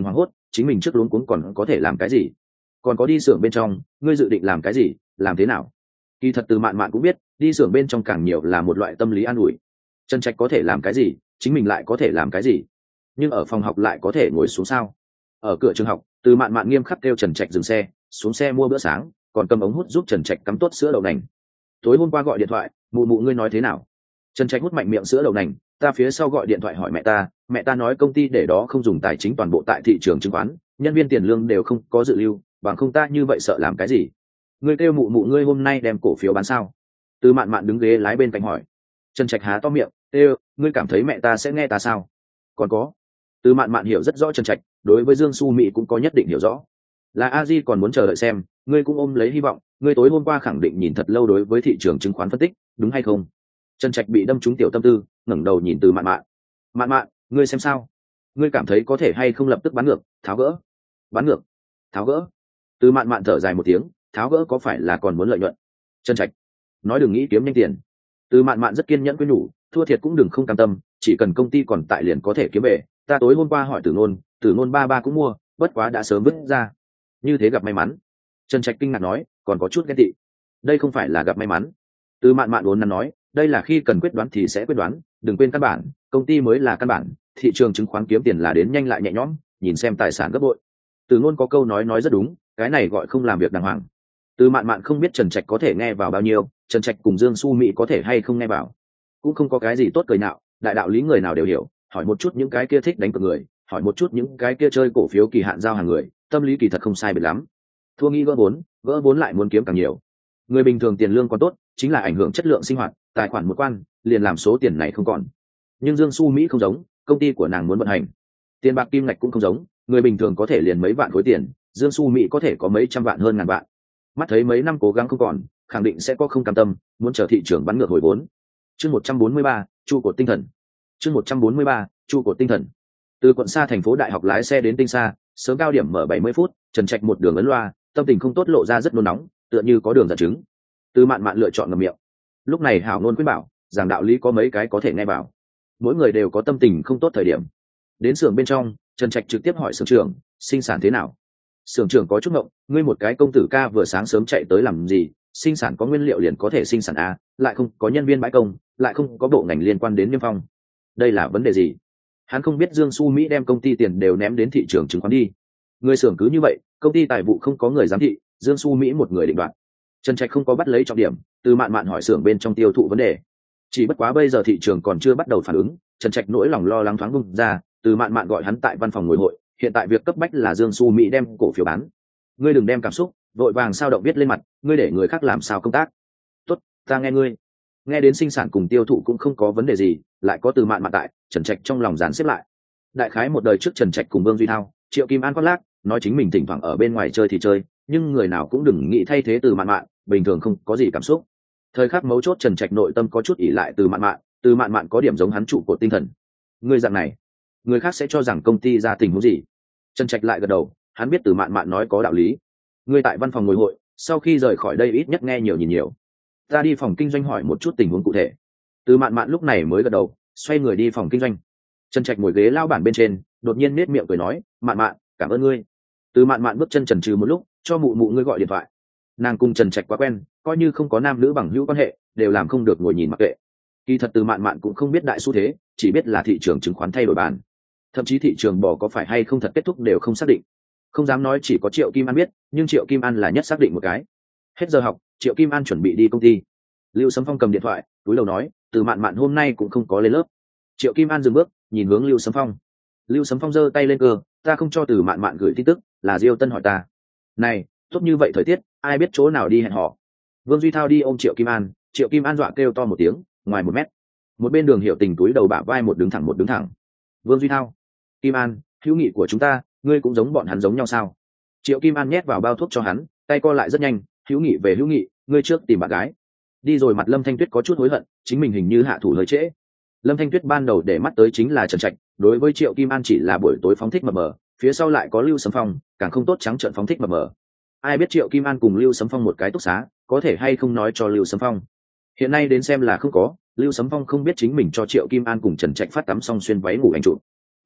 Speaker 1: chính mình trước luống cuống còn có thể làm cái gì. Còn có đi xưởng bên trong, ngươi dự định làm cái gì, làm thế nào? Kỳ thật Từ Mạn Mạn cũng biết, đi xưởng bên trong càng nhiều là một loại tâm lý an ủi. Trần Trạch có thể làm cái gì, chính mình lại có thể làm cái gì, nhưng ở phòng học lại có thể ngồi xuống sao? Ở cửa trường học, Từ Mạn Mạn nghiêm khắc kêu Trần Trạch dừng xe, xuống xe mua bữa sáng, còn cầm ống hút giúp Trần Trạch cắm tốt sữa đậu nành. Tối hôm qua gọi điện thoại, mụ mụ ngươi nói thế nào? Trần Trạch hút mạnh miệng sữa đậu nành, ta phía sau gọi điện thoại hỏi mẹ ta nói công ty để đó không dùng tài chính toàn bộ tại thị trường chứng khoán, nhân viên tiền lương đều không có dự lưu, bằng không ta như vậy sợ làm cái gì? Ngươi kêu mụ mụ ngươi hôm nay đem cổ phiếu bán sao? Từ Mạn Mạn đứng ghế lái bên cạnh hỏi. Trần Trạch há to miệng, kêu, ngươi cảm thấy mẹ ta sẽ nghe ta sao? Còn có. Từ Mạn Mạn hiểu rất rõ Trần Trạch, đối với Dương Xu Mỹ cũng có nhất định hiểu rõ. Là A Di còn muốn chờ đợi xem, ngươi cũng ôm lấy hy vọng, ngươi tối hôm qua khẳng định nhìn thật lâu đối với thị trường chứng khoán phân tích, đúng hay không? Trần Trạch bị đâm trúng tiểu tâm tư, ngẩng đầu nhìn Từ Mạn Mạn. Mạn Mạn, ngươi xem sao? Ngươi cảm thấy có thể hay không lập tức bán ngược, tháo gỡ? Bán ngược? Tháo gỡ? Từ Mạn Mạn thở dài một tiếng, tháo gỡ có phải là còn muốn lợi nhuận? Trần Trạch nói đừng nghĩ kiếm nhanh tiền. Từ Mạn Mạn rất kiên nhẫn khuyên nhủ, thua thiệt cũng đừng không cam tâm, chỉ cần công ty còn tại liền có thể kiếm về. Ta tối hôm qua hỏi Tử Nôn ba cũng mua, bất quá đã sớm vứt ra. Như thế gặp may mắn. Trần Trạch kinh ngạc nói, còn có chút ghen tị. Đây không phải là gặp may mắn. Từ Mạn Mạn uốn nắn nói, đây là khi cần quyết đoán thì sẽ quyết đoán, đừng quên căn bản, công ty mới là căn bản, thị trường chứng khoán kiếm tiền là đến nhanh lại nhẹ nhõm, nhìn xem tài sản gấp bội. Từ Nôn có câu nói rất đúng, cái này gọi không làm việc đàng hoàng. Từ Mạn Mạn không biết Trần Trạch có thể nghe vào bao nhiêu, Trần Trạch cùng Dương Xu Mỹ có thể hay không nghe vào, cũng không có cái gì tốt cười nào, đại đạo lý người nào đều hiểu, hỏi một chút những cái kia thích đánh cược người, hỏi một chút những cái kia chơi cổ phiếu kỳ hạn giao hàng người, tâm lý kỳ thật không sai biệt lắm. Thua nghĩ gỡ vốn lại muốn kiếm càng nhiều. Người bình thường tiền lương còn tốt, chính là ảnh hưởng chất lượng sinh hoạt, tài khoản một quan, liền làm số tiền này không còn. Nhưng Dương Xu Mỹ không giống, công ty của nàng muốn vận hành, tiền bạc kim ngạch cũng không giống, người bình thường có thể liền mấy vạn khối tiền, Dương Xu Mỹ có thể có mấy trăm vạn hơn ngàn vạn. Mắt thấy mấy năm cố gắng không còn, khẳng định sẽ có không cam tâm, muốn chờ thị trường bắn ngược hồi vốn. Chương 143, trụ cột tinh thần. Chương 143, trụ cột tinh thần. Từ quận xa thành phố Đại học lái xe đến Tinh Sa, sớm cao điểm mở 70 phút, Trần Trạch một đường ấn loa, tâm tình không tốt lộ ra rất nôn nóng, tựa như có đường dẫn chứng. Từ Mạn Mạn lựa chọn ngậm miệng. Lúc này hảo ngôn khuyên bảo, giảng đạo lý có mấy cái có thể nghe vào. Mỗi người đều có tâm tình không tốt thời điểm. Đến xưởng bên trong, Trần Trạch trực tiếp hỏi xưởng trưởng, sinh sản thế nào? Xưởng trưởng có chút ngộng, ngươi một cái công tử ca vừa sáng sớm chạy tới làm gì, sinh sản có nguyên liệu liền có thể sinh sản a, lại không có nhân viên bãi công, lại không có bộ ngành liên quan đến Niêm Phong. Đây là vấn đề gì? Hắn không biết Dương Xu Mỹ đem công ty tiền đều ném đến thị trường chứng khoán đi. Người xưởng cứ như vậy, công ty tài vụ không có người giám thị, Dương Xu Mỹ một người định đoạt. Trần Trạch không có bắt lấy trọng điểm, Từ Mạn Mạn hỏi xưởng bên trong tiêu thụ vấn đề. Chỉ bất quá bây giờ thị trường còn chưa bắt đầu phản ứng, Trần Trạch nỗi lòng lo lắng thoáng bung ra, Từ Mạn Mạn gọi hắn tại văn phòng ngồi hội, hiện tại việc cấp bách là Dương Xu Mỹ đem cổ phiếu bán. Ngươi đừng đem cảm xúc vội vàng sao động viết lên mặt, ngươi để người khác làm sao công tác. Tốt, ta nghe ngươi. Nghe đến sinh sản cùng tiêu thụ cũng không có vấn đề gì, lại có Từ Mạn Mạn tại, Trần Trạch trong lòng dàn xếp lại. Đại khái một đời trước Trần Trạch cùng Vương Duy Thao, Triệu Kim An khoác lác, nói chính mình thỉnh thoảng ở bên ngoài chơi thì chơi, nhưng người nào cũng đừng nghĩ thay thế Từ Mạn Mạn, bình thường không có gì cảm xúc. Thời khắc mấu chốt Trần Trạch nội tâm có chút ỉ lại Từ Mạn Mạn có điểm giống hắn trụ cột tinh thần. Người dạng này, người khác sẽ cho rằng công ty ra tình huống gì. Trần Trạch lại gật đầu, hắn biết Từ Mạn Mạn nói có đạo lý. Người tại văn phòng ngồi hội, sau khi rời khỏi đây ít nhất nghe nhiều nhìn nhiều. Ta đi phòng kinh doanh hỏi một chút tình huống cụ thể. Từ Mạn Mạn lúc này mới gật đầu, xoay người đi phòng kinh doanh. Trần Trạch ngồi ghế lao bản bên trên, đột nhiên nết miệng cười nói, Mạn Mạn, cảm ơn ngươi. Từ Mạn Mạn bước chân chần chừ một lúc, cho mụ mụ ngươi gọi điện thoại. Nàng cùng Trần Trạch quá quen, coi như không có nam nữ bằng hữu quan hệ, đều làm không được ngồi nhìn mặc kệ. Kỳ thật Từ Mạn Mạn cũng không biết đại xu thế, chỉ biết là thị trường chứng khoán thay đổi bàn. Thậm chí thị trường bò có phải hay không thật kết thúc đều không xác định. Không dám nói chỉ có Triệu Kim An biết, nhưng Triệu Kim An là nhất xác định một cái. Hết giờ học, Triệu Kim An chuẩn bị đi công ty. Lưu Sấm Phong cầm điện thoại, túi đầu nói, Từ Mạn Mạn hôm nay cũng không có lên lớp. Triệu Kim An dừng bước, nhìn hướng Lưu Sấm Phong. Lưu Sấm Phong giơ tay lên cơ, ta không cho Từ Mạn Mạn gửi tin tức, là Diêu Tân hỏi ta. Này, tốt như vậy thời tiết, ai biết chỗ nào đi hẹn hò. Vương Duy Thao đi ôm Triệu Kim An, Triệu Kim An dọa kêu to một tiếng, ngoài 1 mét. Một bên Đường Hiểu Tình túi đầu bả vai một đứng thẳng. Vương Duy Thao, Kim An, hữu nghị của chúng ta, ngươi cũng giống bọn hắn giống nhau sao? Triệu Kim An nhét vào bao thuốc cho hắn, tay co lại rất nhanh, hữu nghị về hữu nghị, ngươi trước tìm bạn gái. Đi rồi mặt Lâm Thanh Tuyết có chút hối hận, chính mình hình như hạ thủ hơi trễ. Lâm Thanh Tuyết ban đầu để mắt tới chính là Trần Trạch, đối với Triệu Kim An chỉ là buổi tối phóng thích mập mờ, phía sau lại có Lưu Sấm Phong, càng không tốt trắng trợn phóng thích mập mờ. Ai biết Triệu Kim An cùng Lưu Sấm Phong một cái túc xá, có thể hay không nói cho Lưu Sấm Phong. Hiện nay đến xem là không có, Lưu Sấm Phong không biết chính mình cho Triệu Kim An cùng Trần Trạch phát tắm xong xuyên váy ngủ anh chụp.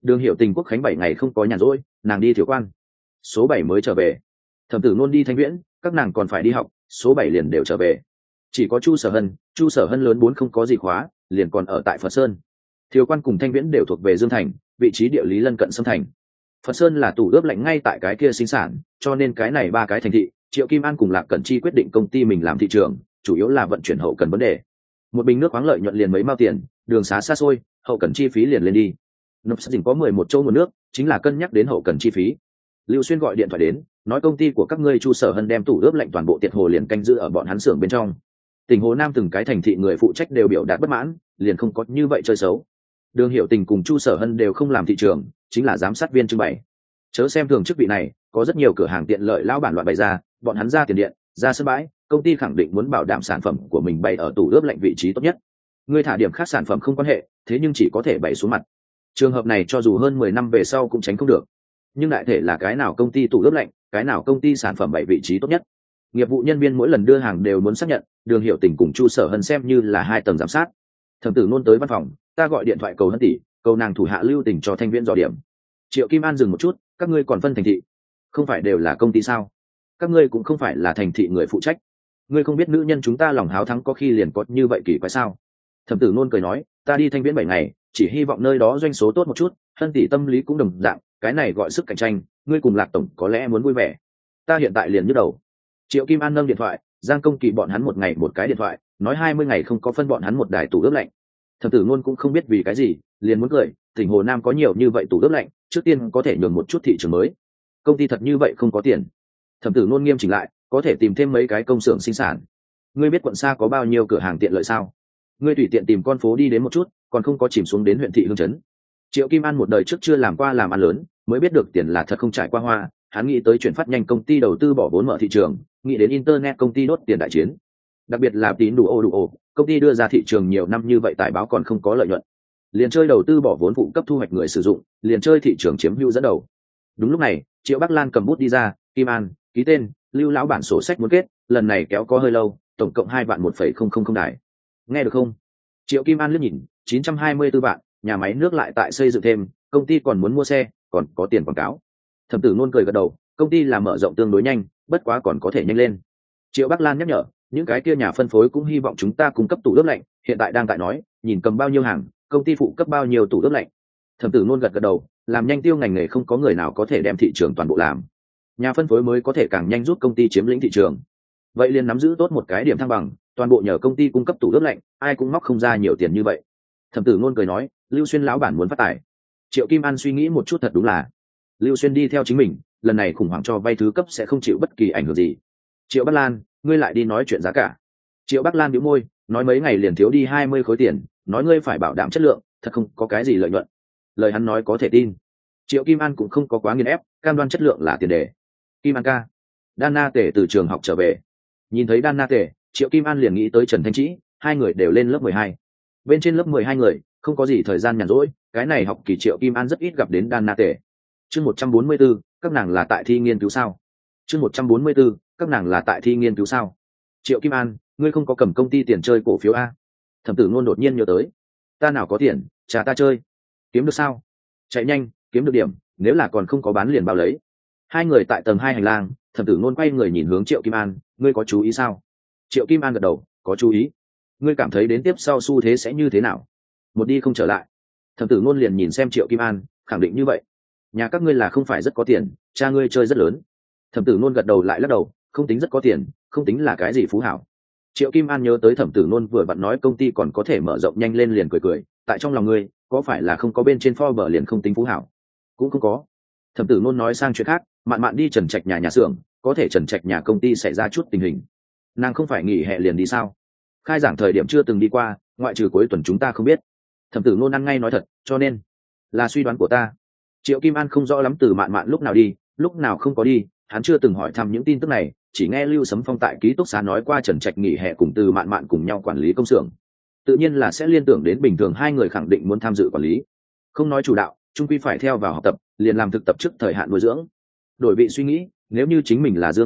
Speaker 1: Đường Hiểu Tình Quốc khánh 7 ngày không có nhàn rỗi, nàng đi thiếu quan. Số 7 mới trở về. Thẩm Tử Nôn đi Thanh Viễn, các nàng còn phải đi học, số 7 liền đều trở về. Chỉ có Chu Sở Hân lớn 4 không có gì khóa, liền còn ở tại Phật Sơn. Thiếu quan cùng Thanh Viễn đều thuộc về Dương Thành, vị trí địa lý lân cận Sâm Thành. Phật Sơn là tủ ướp lạnh ngay tại cái kia sinh sản, cho nên cái này ba cái thành thị, Triệu Kim An cùng Lạc Cẩn Chi quyết định công ty mình làm thị trường, chủ yếu là vận chuyển hậu cần vấn đề. Một bình nước khoáng lợi nhuận liền mấy mao tiền, đường xá xa xôi, hậu cần chi phí liền lên đi. Nộp dình có 11 châu nguồn nước, chính là cân nhắc đến hậu cần chi phí. Lưu Xuyên gọi điện thoại đến, nói công ty của các ngươi Chu Sở Hân đem tủ ướp lạnh toàn bộ tiệt hồ liền canh giữ ở bọn hắn xưởng bên trong. Tỉnh Hồ Nam từng cái thành thị người phụ trách đều biểu đạt bất mãn, liền không có như vậy chơi xấu. Đường Hiểu Tình cùng Chu Sở Hân đều không làm thị trường, chính là giám sát viên trưng bày. Chớ xem thường chức vị này, có rất nhiều cửa hàng tiện lợi lão bản loạn bày ra, bọn hắn ra tiền điện, ra sân bãi, công ty khẳng định muốn bảo đảm sản phẩm của mình bày ở tủ ướp lạnh vị trí tốt nhất. Ngươi thả điểm khác sản phẩm không quan hệ, thế nhưng chỉ có thể bày xuống mặt. Trường hợp này cho dù hơn 10 năm về sau cũng tránh không được. Nhưng đại thể là cái nào công ty tủ ướp lạnh, cái nào công ty sản phẩm bày vị trí tốt nhất. Nghiệp vụ nhân viên mỗi lần đưa hàng đều muốn xác nhận, Đường Hiểu Tình cùng Chu Sở Hân xem như là hai tầng giám sát. Thẩm Tử Nôn tới văn phòng, ta gọi điện thoại cầu Hân tỷ, cầu nàng thủ hạ Lưu Tình cho Thanh Viễn dò điểm. Triệu Kim An dừng một chút, các ngươi còn phân thành thị, không phải đều là công ty sao? Các ngươi cũng không phải là thành thị người phụ trách, ngươi không biết nữ nhân chúng ta lòng háo thắng có khi liền có như vậy kỳ quái sao? Thẩm Tử Nôn cười nói, ta đi Thanh Viễn 7 ngày, chỉ hy vọng nơi đó doanh số tốt một chút, Hân tỷ tâm lý cũng đồng dạng, cái này gọi sức cạnh tranh, ngươi cùng Lạc tổng có lẽ muốn vui vẻ. Ta hiện tại liền nhức đầu. Triệu Kim An nâng điện thoại, Giang Công Kỳ bọn hắn một ngày một cái điện thoại, nói 20 ngày không có phân bọn hắn một đài tủ ướp lạnh. Thẩm Tử Nôn cũng không biết vì cái gì, liền muốn cười, tỉnh Hồ Nam có nhiều như vậy tủ ướp lạnh, trước tiên có thể nhường một chút thị trường mới. Công ty thật như vậy không có tiền. Thẩm Tử Nôn nghiêm chỉnh lại, có thể tìm thêm mấy cái công xưởng sinh sản. Ngươi biết quận xa có bao nhiêu cửa hàng tiện lợi sao? Ngươi tùy tiện tìm con phố đi đến một chút, còn không có chìm xuống đến huyện thị Hương Trấn. Triệu Kim An một đời trước chưa làm qua làm ăn lớn, mới biết được tiền là thật không trải qua hoa. Hắn nghĩ tới chuyển phát nhanh công ty đầu tư bỏ vốn mở thị trường, nghĩ đến internet công ty đốt tiền đại chiến. Đặc biệt là tín đủ ô, công ty đưa ra thị trường nhiều năm như vậy tài báo còn không có lợi nhuận. Liền chơi đầu tư bỏ vốn phụ cấp thu hoạch người sử dụng, liền chơi thị trường chiếm hữu dẫn đầu. Đúng lúc này, Triệu Bắc Lan cầm bút đi ra, Kim An, ký tên, Lưu lão bản sổ sách muốn kết, lần này kéo có hơi lâu, tổng cộng 2 vạn 1,000 đài. Nghe được không? Triệu Kim An liếc nhìn, 924 vạn, nhà máy nước lại tại xây dựng thêm, công ty còn muốn mua xe, còn có tiền quảng cáo. Thẩm Tử Nôn cười gật đầu, công ty là mở rộng tương đối nhanh, bất quá còn có thể nhanh lên. Triệu Bắc Lan nhắc nhở, những cái kia nhà phân phối cũng hy vọng chúng ta cung cấp tủ ướp lạnh, hiện tại đang tại nói, nhìn cầm bao nhiêu hàng, công ty phụ cấp bao nhiêu tủ ướp lạnh. Thẩm Tử Nôn gật gật đầu, làm nhanh tiêu ngành nghề không có người nào có thể đem thị trường toàn bộ làm. Nhà phân phối mới có thể càng nhanh giúp công ty chiếm lĩnh thị trường. Vậy liền nắm giữ tốt một cái điểm thăng bằng, toàn bộ nhờ công ty cung cấp tủ ướp lạnh, ai cũng móc không ra nhiều tiền như vậy. Thẩm Tử Nôn cười nói, Lưu Xuyên lão bản muốn phát tài. Triệu Kim An suy nghĩ một chút thật đúng là, Lưu Xuyên đi theo chính mình, lần này khủng hoảng cho vay thứ cấp sẽ không chịu bất kỳ ảnh hưởng gì. Triệu Bắc Lan, ngươi lại đi nói chuyện giá cả. Triệu Bắc Lan nhíu môi, nói mấy ngày liền thiếu đi 20 khối tiền, nói ngươi phải bảo đảm chất lượng, thật không có cái gì lợi nhuận. Lời hắn nói có thể tin. Triệu Kim An cũng không có quá nghiền ép, cam đoan chất lượng là tiền đề. Kim An ca. Đan Na Tề từ trường học trở về. Nhìn thấy Đan Na Tề, Triệu Kim An liền nghĩ tới Trần Thanh Trĩ, hai người đều lên lớp 12. Bên trên lớp 12 người, không có gì thời gian nhàn rỗi, cái này học kỳ Triệu Kim An rất ít gặp đến Đan Na Tề. Chương 144, các nàng là tại thi nghiên cứu sao? Chương 144, các nàng là tại thi nghiên cứu sao? Triệu Kim An, ngươi không có cầm công ty tiền chơi cổ phiếu a? Thẩm Tử Nôn đột nhiên nhớ tới. Ta nào có tiền, trả ta chơi. Kiếm được sao? Chạy nhanh, kiếm được điểm, nếu là còn không có bán liền bao lấy. Hai người tại tầng 2 hành lang, Thẩm Tử Nôn quay người nhìn hướng Triệu Kim An, ngươi có chú ý sao? Triệu Kim An gật đầu, có chú ý. Ngươi cảm thấy đến tiếp sau xu thế sẽ như thế nào? Một đi không trở lại. Thẩm Tử Nôn liền nhìn xem Triệu Kim An, khẳng định như vậy. Nhà các ngươi là không phải rất có tiền, cha ngươi chơi rất lớn. Thẩm Tử Nôn gật đầu lại lắc đầu, không tính rất có tiền, không tính là cái gì phú hảo. Triệu Kim An nhớ tới Thẩm Tử Nôn vừa vặn nói công ty còn có thể mở rộng nhanh lên liền cười cười, tại trong lòng ngươi, có phải là không có bên trên Forbes liền không tính phú hảo? Cũng không có. Thẩm Tử Nôn nói sang chuyện khác, mạn mạn đi trần trạch nhà xưởng, có thể trần trạch nhà công ty xảy ra chút tình hình. Nàng không phải nghỉ hè liền đi sao? Khai giảng thời điểm chưa từng đi qua, ngoại trừ cuối tuần chúng ta không biết. Thẩm Tử Nôn ăn ngay nói thật, cho nên là suy đoán của ta. Triệu Kim An không rõ lắm từ mạn mạn lúc nào đi, lúc nào không có đi, hắn chưa từng hỏi thăm những tin tức này, chỉ nghe Lưu Sấm Phong tại ký túc xá nói qua Trần Trạch nghỉ hè cùng từ mạn mạn cùng nhau quản lý công xưởng. Tự nhiên là sẽ liên tưởng đến bình thường hai người khẳng định muốn tham dự quản lý. Không nói chủ đạo, chung quy phải theo vào học tập, liền làm thực tập trước thời hạn nuôi dưỡng. Đổi vị suy nghĩ, nếu như chính mình là Dương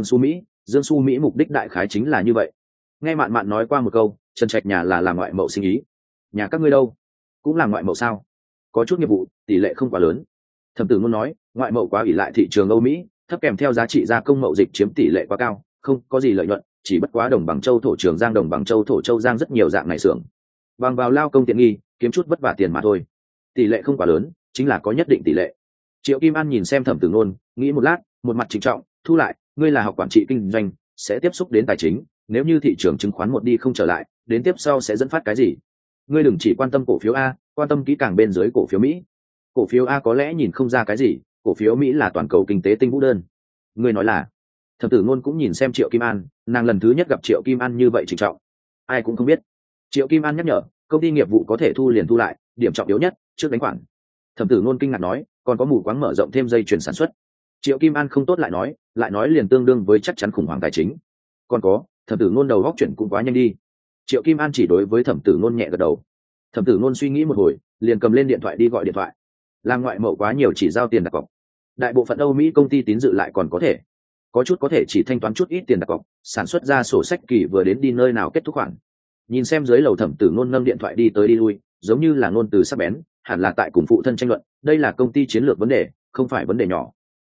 Speaker 1: Xu Mỹ mục đích đại khái chính là như vậy. Nghe mạn mạn nói qua một câu, Trần Trạch nhà là làm ngoại mậu sinh ý. Nhà các ngươi đâu? Cũng là ngoại mậu sao? có chút nghiệp vụ tỷ lệ không quá lớn. Thẩm Tử Ngôn nói, ngoại mậu quá ỷ lại thị trường Âu Mỹ, thấp kèm theo giá trị gia công mậu dịch chiếm tỷ lệ quá cao, không có gì lợi nhuận, chỉ bất quá đồng bằng châu thổ trường Giang đồng bằng châu thổ châu Giang rất nhiều dạng này xưởng. Bằng vào lao công tiện nghi, kiếm chút vất vả tiền mà thôi. Tỷ lệ không quá lớn, chính là có nhất định tỷ lệ. Triệu Kim An nhìn xem Thẩm Tử Ngôn, nghĩ một lát, một mặt trịnh trọng, thu lại, ngươi là học quản trị kinh doanh, sẽ tiếp xúc đến tài chính, nếu như thị trường chứng khoán một đi không trở lại, đến tiếp sau sẽ dẫn phát cái gì? Ngươi đừng chỉ quan tâm cổ phiếu A, quan tâm kỹ càng bên dưới cổ phiếu Mỹ. Cổ phiếu A có lẽ nhìn không ra cái gì, cổ phiếu Mỹ là toàn cầu kinh tế tinh vũ đơn. Ngươi nói là? Thẩm Tử Ngôn cũng nhìn xem Triệu Kim An, nàng lần thứ nhất gặp Triệu Kim An như vậy trịnh trọng, ai cũng không biết. Triệu Kim An nhắc nhở, công ty nghiệp vụ có thể thu liền thu lại, điểm trọng yếu nhất trước đánh khoản. Thẩm Tử Ngôn kinh ngạc nói, còn có mù quáng mở rộng thêm dây chuyền sản xuất. Triệu Kim An không tốt lại nói liền tương đương với chắc chắn khủng hoảng tài chính. Còn có, Thẩm Tử Ngôn đầu góc chuyển cũng quá nhanh đi. Triệu Kim An chỉ đối với Thẩm Tử Ngôn nhẹ gật đầu. Thẩm Tử Ngôn suy nghĩ một hồi, liền cầm lên điện thoại đi gọi điện thoại. Làm ngoại mậu quá nhiều chỉ giao tiền đặt cọc. Đại bộ phận Âu Mỹ công ty tín dự lại còn có thể, có chút có thể chỉ thanh toán chút ít tiền đặt cọc, sản xuất ra sổ sách kỳ vừa đến đi nơi nào kết thúc khoản. Nhìn xem dưới lầu Thẩm Tử Ngôn nâng điện thoại đi tới đi lui, giống như là ngôn từ sắc bén, hẳn là tại cùng phụ thân tranh luận, đây là công ty chiến lược vấn đề, không phải vấn đề nhỏ.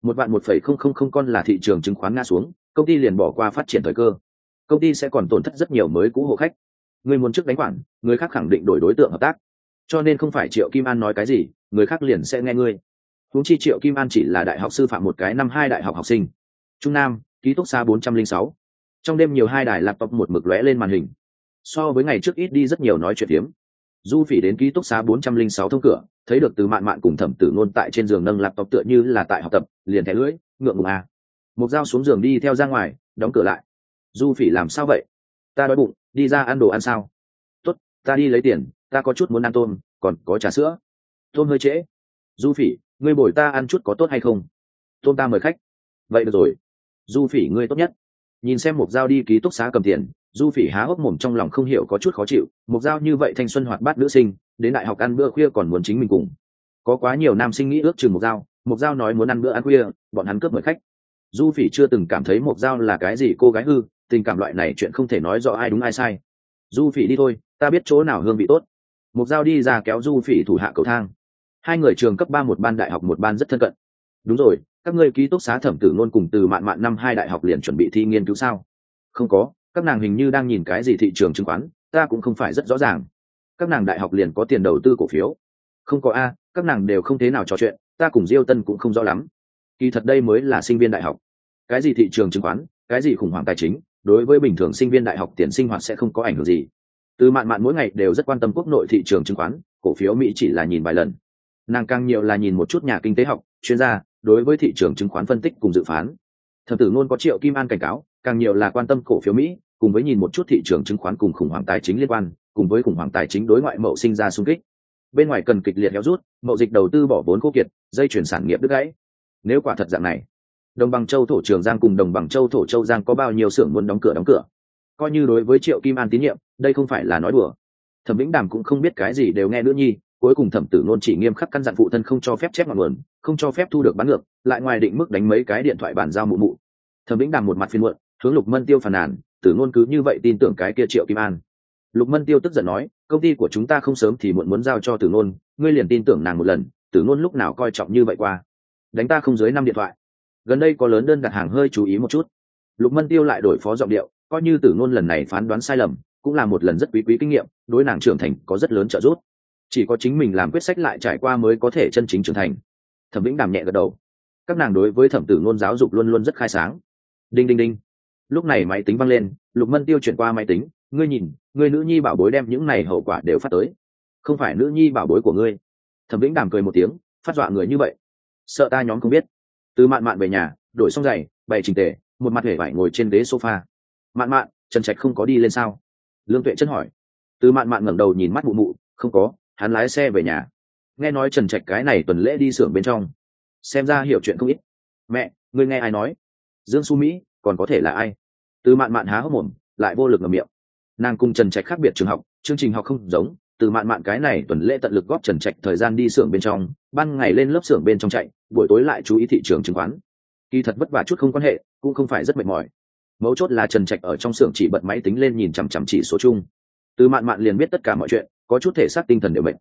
Speaker 1: 1.1.000 con là thị trường chứng khoán ngã xuống, công ty liền bỏ qua phát triển thời cơ. Công ty sẽ còn tổn thất rất nhiều mới cũ hộ khách. Người muốn trước đánh khoản, người khác khẳng định đổi đối tượng hợp tác. Cho nên không phải Triệu Kim An nói cái gì, người khác liền sẽ nghe ngươi. Huống chi Triệu Kim An chỉ là đại học sư phạm một cái năm 2 đại học học sinh. Trung Nam, ký túc xá 406. Trong đêm nhiều 2 đài laptop một mực lóe lên màn hình. So với ngày trước ít đi rất nhiều nói chuyện phiếm. Du Phỉ đến ký túc xá 406 thông cửa, thấy được Từ Mạn Mạn cùng Thẩm Tử Ngôn tại trên giường nâng laptop tựa như là tại học tập, liền thẻ lưỡi, ngượng ngùng à. Một dao xuống giường đi theo ra ngoài, đóng cửa lại. Du Phỉ làm sao vậy? Ta đói bụng, đi ra ăn đồ ăn sao? Tốt, ta đi lấy tiền, ta có chút muốn ăn tôm, còn có trà sữa. Tôm hơi trễ. Du Phỉ, ngươi bồi ta ăn chút có tốt hay không? Tôm ta mời khách. Vậy được rồi. Du Phỉ ngươi tốt nhất. Nhìn xem một dao đi ký túc xá cầm tiền, Du Phỉ há hốc mồm trong lòng không hiểu có chút khó chịu, một dao như vậy thanh xuân hoạt bát nữ sinh, đến đại học ăn bữa khuya còn muốn chính mình cùng. Có quá nhiều nam sinh nghĩ ước chừng một dao nói muốn ăn bữa ăn khuya, bọn hắn cướp mời khách. Du Phỉ chưa từng cảm thấy một dao là cái gì cô gái hư, tình cảm loại này chuyện không thể nói rõ ai đúng ai sai. Du Phỉ đi thôi, ta biết chỗ nào hương vị tốt. Một dao đi ra kéo Du Phỉ thủ hạ cầu thang. Hai người trường cấp 3 một ban đại học một ban rất thân cận. Đúng rồi, các ngươi ký túc xá Thẩm Tử Ngôn cùng Từ Mạn Mạn năm 2 đại học liền chuẩn bị thi nghiên cứu sao? Không có, các nàng hình như đang nhìn cái gì thị trường chứng khoán, ta cũng không phải rất rõ ràng. Các nàng đại học liền có tiền đầu tư cổ phiếu. Không có a, các nàng đều không thế nào trò chuyện, ta cùng Diêu Tân cũng không rõ lắm. Kỳ thật đây mới là sinh viên đại học. Cái gì thị trường chứng khoán, cái gì khủng hoảng tài chính, đối với bình thường sinh viên đại học tiền sinh hoạt sẽ không có ảnh hưởng gì. Từ Mạn Mạn mỗi ngày đều rất quan tâm quốc nội thị trường chứng khoán, cổ phiếu Mỹ chỉ là nhìn vài lần. Nàng càng nhiều là nhìn một chút nhà kinh tế học, chuyên gia, đối với thị trường chứng khoán phân tích cùng dự phán. Thẩm Tử Ngôn có Triệu Kim An cảnh cáo, càng nhiều là quan tâm cổ phiếu Mỹ, cùng với nhìn một chút thị trường chứng khoán cùng khủng hoảng tài chính liên quan, cùng với khủng hoảng tài chính đối ngoại mậu sinh ra xung kích. Bên ngoài cần kịch liệt héo rút, mậu dịch đầu tư bỏ vốn khô kiệt, dây chuyển sản nghiệp đứt gãy. Nếu quả thật dạng này, đồng bằng châu thổ trường Giang cùng đồng bằng châu thổ châu Giang có bao nhiêu xưởng muốn đóng cửa. Coi như đối với Triệu Kim An tín nhiệm, đây không phải là nói đùa. Thẩm Vĩnh Đàm cũng không biết cái gì đều nghe nữ nhi, cuối cùng Thẩm Tử Ngôn chỉ nghiêm khắc căn dặn phụ thân không cho phép chép ngọn nguồn, không cho phép thu được bán ngược, lại ngoài định mức đánh mấy cái điện thoại bàn giao mụ mụ. Thẩm Vĩnh Đàm một mặt phiền muộn, hướng Lục Mân Tiêu phàn nàn, Tử Ngôn cứ như vậy tin tưởng cái kia Triệu Kim An. Lục Mân Tiêu tức giận nói, công ty của chúng ta không sớm thì muộn muốn giao cho Tử Ngôn, ngươi liền tin tưởng nàng một lần, Tử Ngôn lúc nào coi trọng như vậy qua. Đánh ta không dưới 5 điện thoại. Gần đây có lớn đơn đặt hàng hơi chú ý một chút. Lục Mân Tiêu lại đổi phó giọng điệu, coi như Tử Ngôn lần này phán đoán sai lầm, cũng là một lần rất quý kinh nghiệm, đối nàng trưởng thành có rất lớn trợ giúp. Chỉ có chính mình làm quyết sách lại trải qua mới có thể chân chính trưởng thành. Thẩm Vĩnh Đàm nhẹ gật đầu. Các nàng đối với Thẩm Tử Ngôn giáo dục luôn luôn rất khai sáng. Đinh đinh đinh. Lúc này máy tính vang lên, Lục Mân Tiêu chuyển qua máy tính, ngươi nhìn, ngươi nữ nhi bảo bối đem những này hậu quả đều phát tới. Không phải nữ nhi bảo bối của ngươi. Thẩm Vĩnh Đàm cười một tiếng, phát dọa người như vậy, sợ ta nhóm không biết. Từ Mạn Mạn về nhà, đổi xong giày, bày chỉnh tề, một mặt hề vải ngồi trên ghế sofa. Mạn Mạn, Trần Trạch không có đi lên sao? Lương Tuệ chân hỏi. Từ Mạn Mạn ngẩng đầu nhìn mắt mụ mụ, không có, hắn lái xe về nhà. Nghe nói Trần Trạch cái này tuần lễ đi xưởng bên trong, xem ra hiểu chuyện không ít. Mẹ, ngươi nghe ai nói? Dương Xu Mỹ, còn có thể là ai? Từ Mạn Mạn há hốc mồm, lại vô lực ngậm miệng. Nàng cùng Trần Trạch khác biệt trường học, chương trình học không giống. Từ Mạn Mạn cái này tuần lễ tận lực góp Trần Trạch thời gian đi xưởng bên trong, ban ngày lên lớp xưởng bên trong chạy, buổi tối lại chú ý thị trường chứng khoán. Kỳ thật vất vả chút không quan hệ, cũng không phải rất mệt mỏi. Mấu chốt là Trần Trạch ở trong xưởng chỉ bật máy tính lên nhìn chằm chằm chỉ số chung. Từ Mạn Mạn liền biết tất cả mọi chuyện, có chút thể xác tinh thần đều mệt.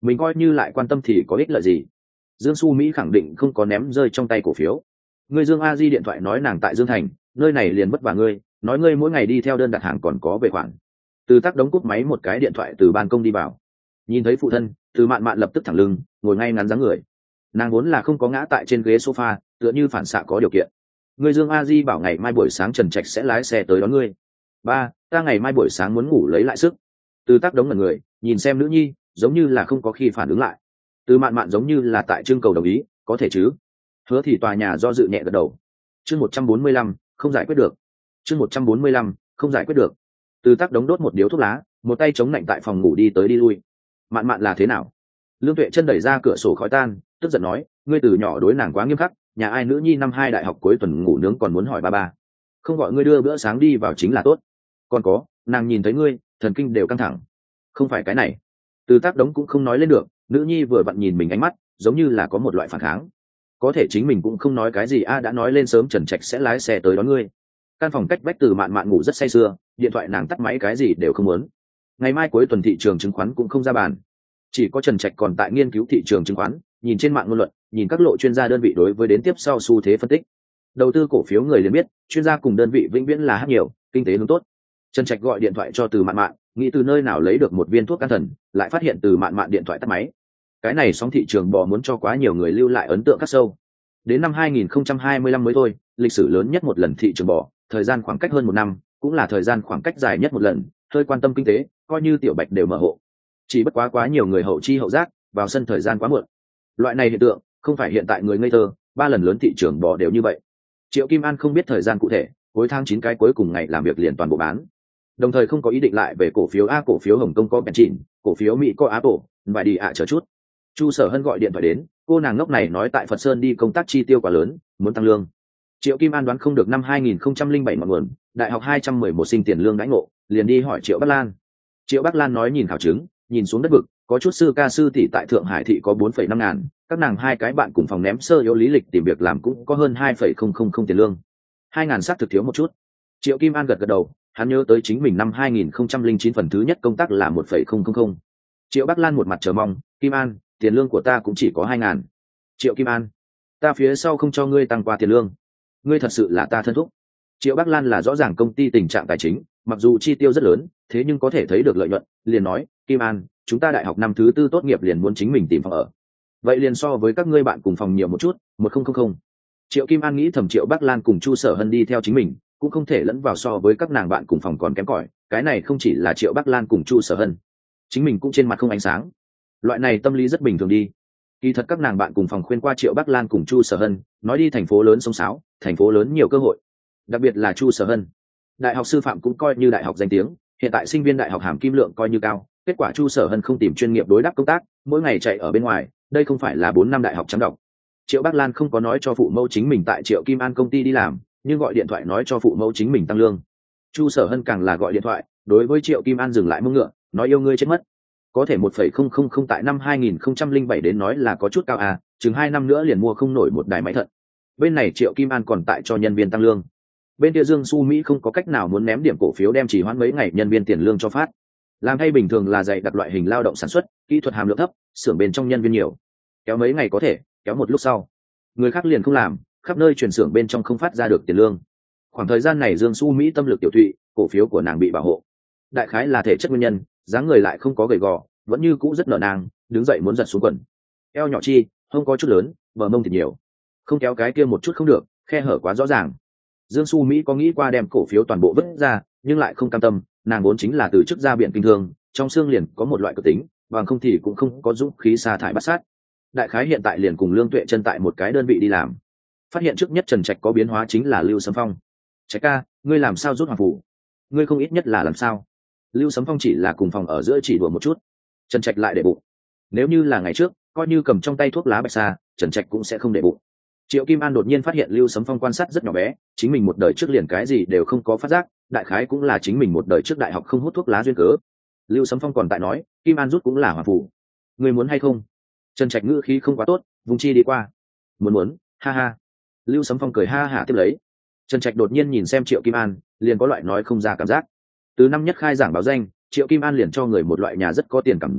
Speaker 1: mình coi như lại quan tâm thì có ích lợi gì. Dương Xu Mỹ khẳng định không có ném rơi trong tay cổ phiếu. Ngươi Dương A Di điện thoại nói nàng tại Dương Thành, nơi này liền vất vả ngươi, nói ngươi mỗi ngày đi theo đơn đặt hàng còn có về khoản. Từ Tác đóng cúp máy một cái điện thoại từ ban công đi vào, nhìn thấy phụ thân, Từ Mạn Mạn lập tức thẳng lưng, ngồi ngay ngắn dáng người. Nàng vốn là không có ngã tại trên ghế sofa, tựa như phản xạ có điều kiện. Ngươi Dương A Di bảo ngày mai buổi sáng Trần Trạch sẽ lái xe tới đón ngươi. Ba, ta ngày mai buổi sáng muốn ngủ lấy lại sức. Từ Tác đóng ngẩn người, nhìn xem nữ nhi, giống như là không có khi phản ứng lại. Từ Mạn Mạn giống như là tại trưng cầu đồng ý, có thể chứ? Hứa thì tòa nhà do dự nhẹ gật đầu. Chương 145, không giải quyết được. Chương 145, không giải quyết được. Từ Tác đống đốt một điếu thuốc lá, một tay chống lạnh tại phòng ngủ đi tới đi lui. Mạn Mạn là thế nào? Lương Tuệ chân đẩy ra cửa sổ khói tan, tức giận nói, ngươi từ nhỏ đối nàng quá nghiêm khắc, nhà ai nữ nhi năm 2 đại học cuối tuần ngủ nướng còn muốn hỏi ba ba. Không gọi ngươi đưa bữa sáng đi vào chính là tốt. Còn có, nàng nhìn thấy ngươi, thần kinh đều căng thẳng. Không phải cái này. Từ Tác đống cũng không nói lên được, nữ nhi vừa vặn nhìn mình ánh mắt, giống như là có một loại phản kháng. Có thể chính mình cũng không nói cái gì đã nói lên sớm Trần Trạch sẽ lái xe tới đón ngươi. Căn phòng cách vách Từ Mạn Mạn ngủ rất say sưa, điện thoại nàng tắt máy cái gì đều không muốn. Ngày mai cuối tuần thị trường chứng khoán cũng không ra bàn, chỉ có Trần Trạch còn tại nghiên cứu thị trường chứng khoán, nhìn trên mạng ngôn luận, nhìn các lộ chuyên gia đơn vị đối với đến tiếp sau xu thế phân tích. Đầu tư cổ phiếu người liền biết, chuyên gia cùng đơn vị vĩnh viễn là hát nhiều, kinh tế hướng tốt. Trần Trạch gọi điện thoại cho Từ Mạn Mạn, nghĩ từ nơi nào lấy được một viên thuốc can thần, lại phát hiện Từ Mạn Mạn điện thoại tắt máy. Cái này sóng thị trường bò muốn cho quá nhiều người lưu lại ấn tượng khắc sâu. Đến năm 2025 mới thôi, lịch sử lớn nhất một lần thị trường bò, thời gian khoảng cách hơn 1 năm, cũng là thời gian khoảng cách dài nhất một lần, hơi quan tâm kinh tế, coi như tiểu Bạch đều mở hộ. Chỉ bất quá nhiều người hậu chi hậu giác, vào sân thời gian quá muộn. Loại này hiện tượng, không phải hiện tại người ngây thơ, 3 lần lớn thị trường bò đều như vậy. Triệu Kim An không biết thời gian cụ thể, cuối tháng 9 cái cuối cùng ngày làm việc liền toàn bộ bán. Đồng thời không có ý định lại về cổ phiếu cổ phiếu Hồng Kông có Benching, cổ phiếu Mỹ có Apple, vài đi chờ chút. Chu Sở Hân gọi điện thoại đến, cô nàng ngốc này nói tại Phật Sơn đi công tác chi tiêu quá lớn, muốn tăng lương. Triệu Kim An đoán không được năm 2007 ngọn nguồn, đại học 211 sinh tiền lương đãi ngộ, liền đi hỏi Triệu Bắc Lan. Triệu Bắc Lan nói nhìn khảo chứng, nhìn xuống đất vực, có chút sư ca sư tỷ tại Thượng Hải thị có 4,5 ngàn, các nàng hai cái bạn cùng phòng ném sơ yếu lý lịch tìm việc làm cũng có hơn 2,000 tiền lương. 2 ngàn xác thực thiếu một chút. Triệu Kim An gật gật đầu, hắn nhớ tới chính mình năm 2009 phần thứ nhất công tác là 1,000. Triệu Bắc Lan một mặt chờ mong, Kim An, tiền lương của ta cũng chỉ có 2 ngàn. Triệu Kim An, ta phía sau không cho ngươi tăng qua tiền lương. Ngươi thật sự là ta thân thúc. Triệu Bắc Lan là rõ ràng công ty tình trạng tài chính, mặc dù chi tiêu rất lớn, thế nhưng có thể thấy được lợi nhuận, liền nói, Kim An, chúng ta đại học năm thứ 4 tốt nghiệp liền muốn chính mình tìm phòng ở. Vậy liền so với các ngươi bạn cùng phòng nhiều một chút, 1000. Triệu Kim An nghĩ thầm Triệu Bắc Lan cùng Chu Sở Hân đi theo chính mình, cũng không thể lẫn vào so với các nàng bạn cùng phòng còn kém cỏi, cái này không chỉ là Triệu Bắc Lan cùng Chu Sở Hân, chính mình cũng trên mặt không ánh sáng. Loại này tâm lý rất bình thường đi. Kỳ thật các nàng bạn cùng phòng khuyên qua Triệu Bắc Lan cùng Chu Sở Hân, nói đi thành phố lớn sống sáo, thành phố lớn nhiều cơ hội. Đặc biệt là Chu Sở Hân, đại học sư phạm cũng coi như đại học danh tiếng, hiện tại sinh viên đại học hàm kim lượng coi như cao, kết quả Chu Sở Hân không tìm chuyên nghiệp đối đáp công tác, mỗi ngày chạy ở bên ngoài, đây không phải là 4 năm đại học trắng đọc. Triệu Bắc Lan không có nói cho phụ mẫu chính mình tại Triệu Kim An công ty đi làm, nhưng gọi điện thoại nói cho phụ mẫu chính mình tăng lương. Chu Sở Hân càng là gọi điện thoại, đối với Triệu Kim An dừng lại mông ngựa, nói yêu ngươi chết mất. Có thể 1,000 tại năm 2007 đến nói là có chút cao chừng 2 năm nữa liền mua không nổi một đài máy thận. Bên này Triệu Kim An còn tại cho nhân viên tăng lương. Bên kia Dương Xu Mỹ không có cách nào muốn ném điểm cổ phiếu đem chỉ hoãn mấy ngày nhân viên tiền lương cho phát. Làm thay bình thường là dạy đặt loại hình lao động sản xuất, kỹ thuật hàm lượng thấp, xưởng bên trong nhân viên nhiều. Kéo mấy ngày có thể, kéo một lúc sau, người khác liền không làm, khắp nơi chuyển xưởng bên trong không phát ra được tiền lương. Khoảng thời gian này Dương Xu Mỹ tâm lực tiểu thụy, cổ phiếu của nàng bị bảo hộ. Đại khái là thể chất nguyên nhân, dáng người lại không có gầy gò, vẫn như cũ rất nở nang, đứng dậy muốn giật xuống quần. Eo nhỏ chi, không có chút lớn, bờ mông thì nhiều. Không kéo cái kia một chút không được, khe hở quá rõ ràng. Dương Xu Mỹ có nghĩ qua đem cổ phiếu toàn bộ vứt ra, nhưng lại không cam tâm, nàng vốn chính là từ chức ra biển kinh thương, trong xương liền có một loại cực tính, bằng không thì cũng không có dũng khí sa thải bắt sát. Đại khái hiện tại liền cùng Lương Tuệ chân tại một cái đơn vị đi làm. Phát hiện trước nhất Trần Trạch có biến hóa chính là Lưu Sấm Phong. Trạch ca, ngươi làm sao rút hoàng phủ? Ngươi không ít nhất là làm sao? Lưu Sấm Phong chỉ là cùng phòng ở giữa chỉ đùa một chút. Trần Trạch lại để bụng. Nếu như là ngày trước, coi như cầm trong tay thuốc lá bạch sa, Trần Trạch cũng sẽ không để bụng. Triệu Kim An đột nhiên phát hiện Lưu Sấm Phong quan sát rất nhỏ bé, chính mình một đời trước liền cái gì đều không có phát giác, đại khái cũng là chính mình một đời trước đại học không hút thuốc lá duyên cớ. Lưu Sấm Phong còn tại nói, Kim An rút cũng là hoàng phủ. Ngươi muốn hay không? Trần Trạch ngữ khí không quá tốt, vùng chi đi qua. Muốn, ha ha. Lưu Sấm Phong cười ha hả tiếp lấy. Trần Trạch đột nhiên nhìn xem Triệu Kim An, liền có loại nói không ra cảm giác. Từ năm nhất khai giảng báo danh, Triệu Kim An liền cho người một loại nhà rất có tiền cảm giác,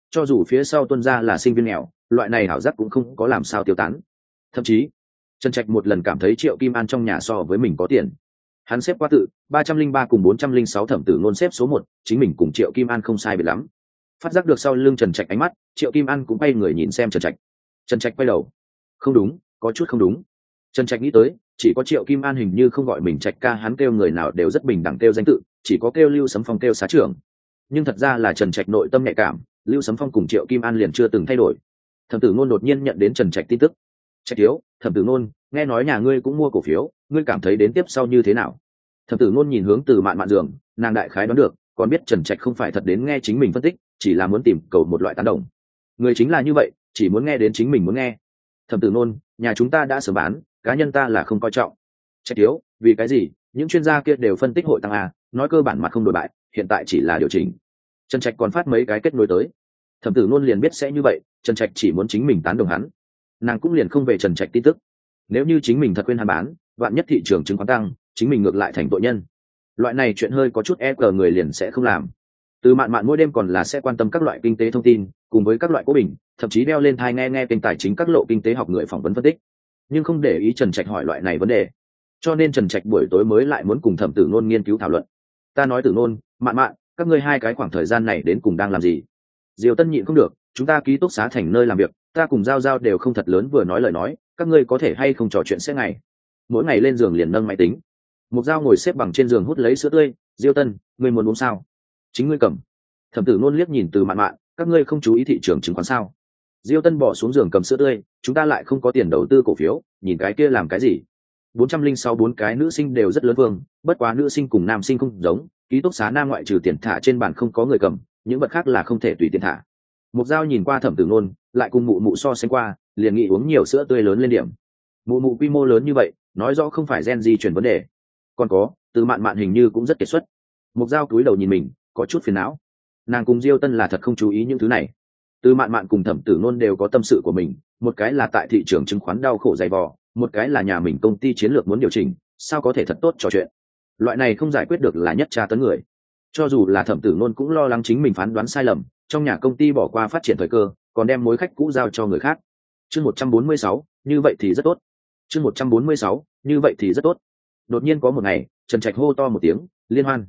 Speaker 1: cho dù phía sau tuân ra là sinh viên nghèo, loại này ảo giác cũng không có làm sao tiêu tán. Thậm chí Trần Trạch một lần cảm thấy Triệu Kim An trong nhà so với mình có tiền. Hắn xếp qua tự 303 cùng 406 thẩm tử ngôn xếp số 1, chính mình cùng Triệu Kim An không sai biệt lắm. Phát giác được sau lưng Trần Trạch ánh mắt, Triệu Kim An cũng quay người nhìn xem Trần Trạch. Trần Trạch quay đầu. Không đúng, có chút không đúng. Trần Trạch nghĩ tới, chỉ có Triệu Kim An hình như không gọi mình Trạch ca, hắn kêu người nào đều rất bình đẳng kêu danh tự, chỉ có kêu Lưu Sấm Phong kêu xá trưởng. Nhưng thật ra là Trần Trạch nội tâm nhạy cảm, Lưu Sấm Phong cùng Triệu Kim An liền chưa từng thay đổi. Thẩm tử ngôn đột nhiên nhận đến Trần Trạch tin tức. Trạch thiếu, thẩm tử ngôn, nghe nói nhà ngươi cũng mua cổ phiếu, ngươi cảm thấy đến tiếp sau như thế nào? Thẩm tử ngôn nhìn hướng Từ Mạn Mạn giường, nàng đại khái đoán được, còn biết Trần Trạch không phải thật đến nghe chính mình phân tích, chỉ là muốn tìm cầu một loại tán đồng. Người chính là như vậy, chỉ muốn nghe đến chính mình muốn nghe. Thẩm tử ngôn, nhà chúng ta đã sớm bán, cá nhân ta là không coi trọng. Trạch thiếu, vì cái gì? Những chuyên gia kia đều phân tích hội tăng a, nói cơ bản mặt không đổi bại, hiện tại chỉ là điều chỉnh. Trần Trạch còn phát mấy cái kết nối tới. Thẩm tử ngôn liền biết sẽ như vậy, Trần Trạch chỉ muốn chính mình tán đồng hắn. Nàng cũng liền không về Trần Trạch tin tức. Nếu như chính mình thật quên hắn bán, vạn nhất thị trường chứng khoán tăng, chính mình ngược lại thành tội nhân. Loại này chuyện hơi có chút ép người liền sẽ không làm. Từ Mạn Mạn mỗi đêm còn là sẽ quan tâm các loại kinh tế thông tin, cùng với các loại cố bình, thậm chí đeo lên tai nghe kênh tài chính các lộ kinh tế học người phỏng vấn phân tích, nhưng không để ý Trần Trạch hỏi loại này vấn đề. Cho nên Trần Trạch buổi tối mới lại muốn cùng Thẩm tử ngôn nghiên cứu thảo luận. Ta nói tử ngôn, Mạn Mạn, các ngươi hai cái khoảng thời gian này đến cùng đang làm gì? Diều Tân nhịn không được, chúng ta ký túc xá thành nơi làm việc, ta cùng giao giao đều không thật lớn vừa nói lời nói, các ngươi có thể hay không trò chuyện sẽ ngày. Mỗi ngày lên giường liền nâng máy tính. Mục Giao ngồi xếp bằng trên giường hút lấy sữa tươi. Diêu Tân, ngươi muốn uống sao? Chính ngươi cầm. Thẩm tử ngôn liếc nhìn Từ Mạn Mạn, các ngươi không chú ý thị trường chứng khoán sao? Diêu Tân bỏ xuống giường cầm sữa tươi, chúng ta lại không có tiền đầu tư cổ phiếu, nhìn cái kia làm cái gì? 406 bốn cái nữ sinh đều rất lớn vương, bất quá nữ sinh cùng nam sinh không giống, ký túc xá nam ngoại trừ tiền thả trên bàn không có người cầm, những vật khác là không thể tùy tiền thả. Mục Giao nhìn qua Thẩm tử ngôn, lại cùng mụ mụ so sánh qua, liền nghĩ uống nhiều sữa tươi lớn lên điểm. Mụ mụ quy mô lớn như vậy, nói rõ không phải gen di chuyển vấn đề. Còn có, Từ Mạn Mạn hình như cũng rất kiệt xuất. Mục Giao cúi đầu nhìn mình, có chút phiền não. Nàng cùng Diêu Tân là thật không chú ý những thứ này. Từ Mạn Mạn cùng Thẩm tử ngôn đều có tâm sự của mình, một cái là tại thị trường chứng khoán đau khổ dày vò, một cái là nhà mình công ty chiến lược muốn điều chỉnh, sao có thể thật tốt trò chuyện. Loại này không giải quyết được là nhất tra tấn người. Cho dù là Thẩm tử ngôn cũng lo lắng chính mình phán đoán sai lầm, trong nhà công ty bỏ qua phát triển thời cơ, còn đem mối khách cũ giao cho người khác. Chương 146, như vậy thì rất tốt. Chương 146, như vậy thì rất tốt. Đột nhiên có một ngày, Trần Trạch hô to một tiếng, liên hoan.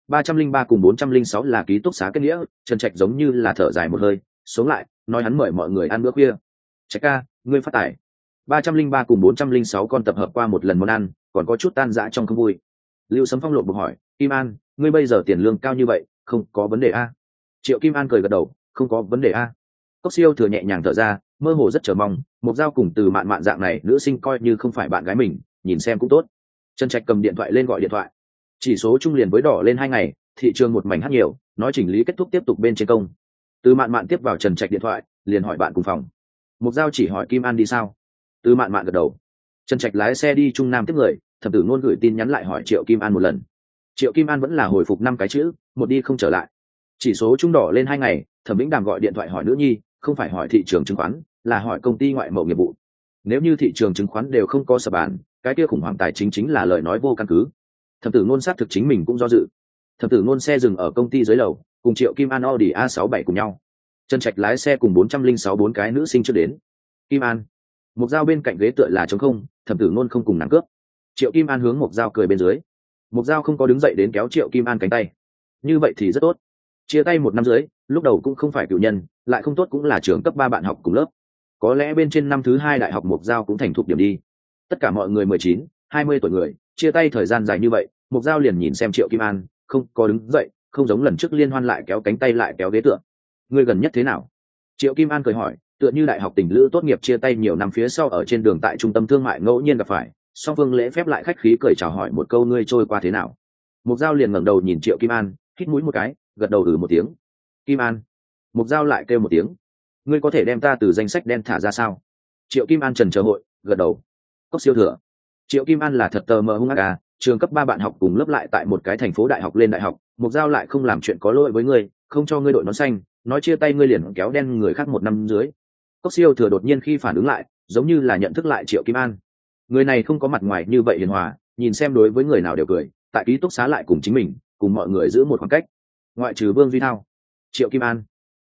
Speaker 1: 303 cùng 406 là ký túc xá kết nghĩa, Trần Trạch giống như là thở dài một hơi, sống lại, nói hắn mời mọi người ăn bữa khuya. Trạch ca, ngươi phát tài. 303 cùng 406 con tập hợp qua một lần món ăn, còn có chút tan rã trong không vui. Lưu Sấm Phong lột bụng hỏi, Kim An, ngươi bây giờ tiền lương cao như vậy, không có vấn đề a? Triệu Kim An cười gật đầu, không có vấn đề a. Cốc Siêu thừa nhẹ nhàng thở ra, mơ hồ rất chờ mong, Mục Giao cùng Từ Mạn Mạn dạng này nữ sinh coi như không phải bạn gái mình, nhìn xem cũng tốt. Trần Trạch cầm điện thoại lên gọi điện thoại. Chỉ số trung liền với đỏ lên 2 ngày, thị trường một mảnh hắt nhiều, nói chỉnh lý kết thúc tiếp tục bên trên công. Từ Mạn Mạn tiếp vào Trần Trạch điện thoại, liền hỏi bạn cùng phòng. Mục Giao chỉ hỏi Kim An đi sao? Từ Mạn Mạn gật đầu. Trần Trạch lái xe đi Trung Nam tiếp người, Thẩm tử ngôn gửi tin nhắn lại hỏi Triệu Kim An một lần. Triệu Kim An vẫn là hồi phục 5 cái chữ, một đi không trở lại. Chỉ số trung đỏ lên 2 ngày, Thẩm Vĩnh Đàm gọi điện thoại hỏi nữ nhi, không phải hỏi thị trường chứng khoán, là hỏi công ty ngoại mậu nghiệp vụ. Nếu như thị trường chứng khoán đều không có sập bàn, cái kia khủng hoảng tài chính chính là lời nói vô căn cứ. Thẩm tử ngôn xác thực chính mình cũng do dự. Thẩm tử ngôn xe dừng ở công ty dưới lầu, cùng Triệu Kim An Audi A67 cùng nhau. Trần Trạch lái xe cùng 406 bốn cái nữ sinh chưa đến. Kim An. Mục Giao bên cạnh ghế tựa là trống không, Thẩm tử ngôn không cùng nàng cướp. Triệu Kim An hướng Mục Giao cười bên dưới. Mục Giao không có đứng dậy đến kéo Triệu Kim An cánh tay. Như vậy thì rất tốt. Chia tay 1 năm dưới, lúc đầu cũng không phải cựu nhân, lại không tốt cũng là trường cấp 3 bạn học cùng lớp. Có lẽ bên trên năm thứ 2 đại học Mục Giao cũng thành thục điểm đi. Tất cả mọi người 19, 20 tuổi người, chia tay thời gian dài như vậy, Mục Giao liền nhìn xem Triệu Kim An, không có đứng dậy, không giống lần trước liên hoan lại kéo cánh tay lại kéo ghế tựa. Ngươi gần nhất thế nào? Triệu Kim An cười hỏi, tựa như đại học tình lữ tốt nghiệp chia tay nhiều năm phía sau ở trên đường tại trung tâm thương mại ngẫu nhiên gặp phải, song phương lễ phép lại khách khí cười chào hỏi một câu ngươi trôi qua thế nào. Mục Giao liền ngẩng đầu nhìn Triệu Kim An, hít mũi một cái, gật đầu một tiếng. Kim An. Mục Giao lại kêu một tiếng. Ngươi có thể đem ta từ danh sách đen thả ra sao? Triệu Kim An trần chờ hội, gật đầu. Cốc Siêu thừa. Triệu Kim An là thật tờ mờ hung ác à, trường cấp 3 bạn học cùng lớp lại tại một cái thành phố đại học lên đại học, Mục Giao lại không làm chuyện có lỗi với ngươi, không cho ngươi đội nón xanh, nói chia tay ngươi liền kéo đen người khác 1 năm dưới. Cốc Siêu thừa đột nhiên khi phản ứng lại, giống như là nhận thức lại Triệu Kim An. Người này không có mặt ngoài như vậy hiền hòa, nhìn xem đối với người nào đều cười, tại ký túc xá lại cùng chính mình, cùng mọi người giữ một khoảng cách. Ngoại trừ Vương Duy Thao. Triệu Kim An.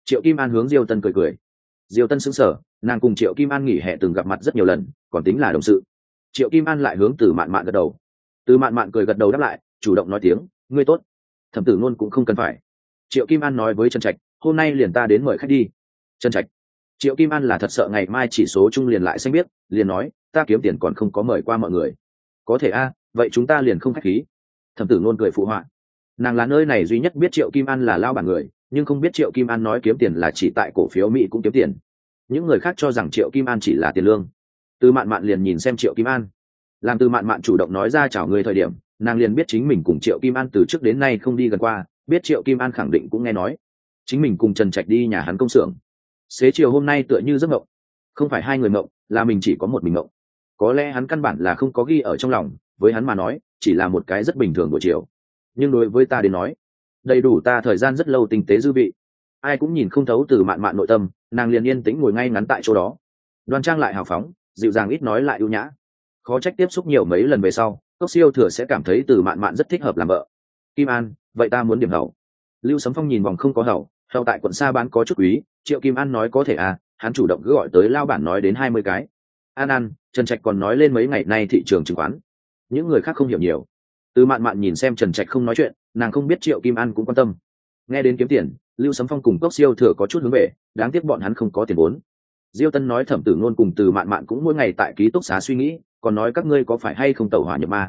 Speaker 1: Triệu Kim An hướng Diêu Tân cười cười. Diêu Tân sững sờ, nàng cùng Triệu Kim An nghỉ hè từng gặp mặt rất nhiều lần, còn tính là đồng sự. Triệu Kim An lại hướng Từ Mạn Mạn gật đầu. Từ Mạn Mạn cười gật đầu đáp lại, chủ động nói tiếng ngươi tốt. Thẩm Tử Nôn cũng không cần phải. Triệu Kim An nói với Trần Trạch, hôm nay liền ta đến mời khách đi. Trần Trạch. Triệu Kim An là thật sợ ngày mai chỉ số chung liền lại xanh biết, liền nói ta kiếm tiền còn không có mời qua mọi người. Có thể a, vậy chúng ta liền không khách khí. Thẩm Tử Nôn cười phụ họa. Nàng là nơi này duy nhất biết Triệu Kim An là lao bản người, nhưng không biết Triệu Kim An nói kiếm tiền là chỉ tại cổ phiếu Mỹ cũng kiếm tiền. Những người khác cho rằng Triệu Kim An chỉ là tiền lương. Từ Mạn Mạn liền nhìn xem Triệu Kim An. Làm Từ Mạn Mạn chủ động nói ra chào người thời điểm, nàng liền biết chính mình cùng Triệu Kim An từ trước đến nay không đi gần qua, biết Triệu Kim An khẳng định cũng nghe nói chính mình cùng Trần Trạch đi nhà hắn công xưởng. Xế chiều hôm nay tựa như giấc mộng, không phải hai người mộng, là mình chỉ có một mình mộng. Có lẽ hắn căn bản là không có ghi ở trong lòng, với hắn mà nói chỉ là một cái rất bình thường buổi chiều, nhưng đối với ta đến nói đầy đủ ta thời gian rất lâu tinh tế dư vị. Ai cũng nhìn không thấu Từ Mạn Mạn nội tâm, nàng liền yên tĩnh ngồi ngay ngắn tại chỗ đó, đoan trang lại hào phóng, dịu dàng ít nói lại ưu nhã. Khó trách tiếp xúc nhiều mấy lần về sau, Cốc Siêu Thừa sẽ cảm thấy Từ Mạn Mạn rất thích hợp làm vợ. Kim An, vậy ta muốn điểm hậu. Lưu Sấm Phong nhìn vòng không có hậu tại quận xa bán có chút quý. Triệu Kim An nói có thể à, hắn chủ động cứ gọi tới lao bản nói đến 20 cái. An, Trần Trạch còn nói lên mấy ngày nay thị trường chứng khoán. Những người khác không hiểu nhiều. Từ Mạn Mạn nhìn xem Trần Trạch không nói chuyện, nàng không biết Triệu Kim An cũng quan tâm. Nghe đến kiếm tiền, Lưu Sấm Phong cùng Cốc Siêu Thừa có chút hướng về, đáng tiếc bọn hắn không có tiền vốn. Diêu Tân nói Thẩm Tử Nôn cùng Từ Mạn Mạn cũng mỗi ngày tại ký túc xá suy nghĩ, còn nói các ngươi có phải hay không tẩu hỏa nhập ma.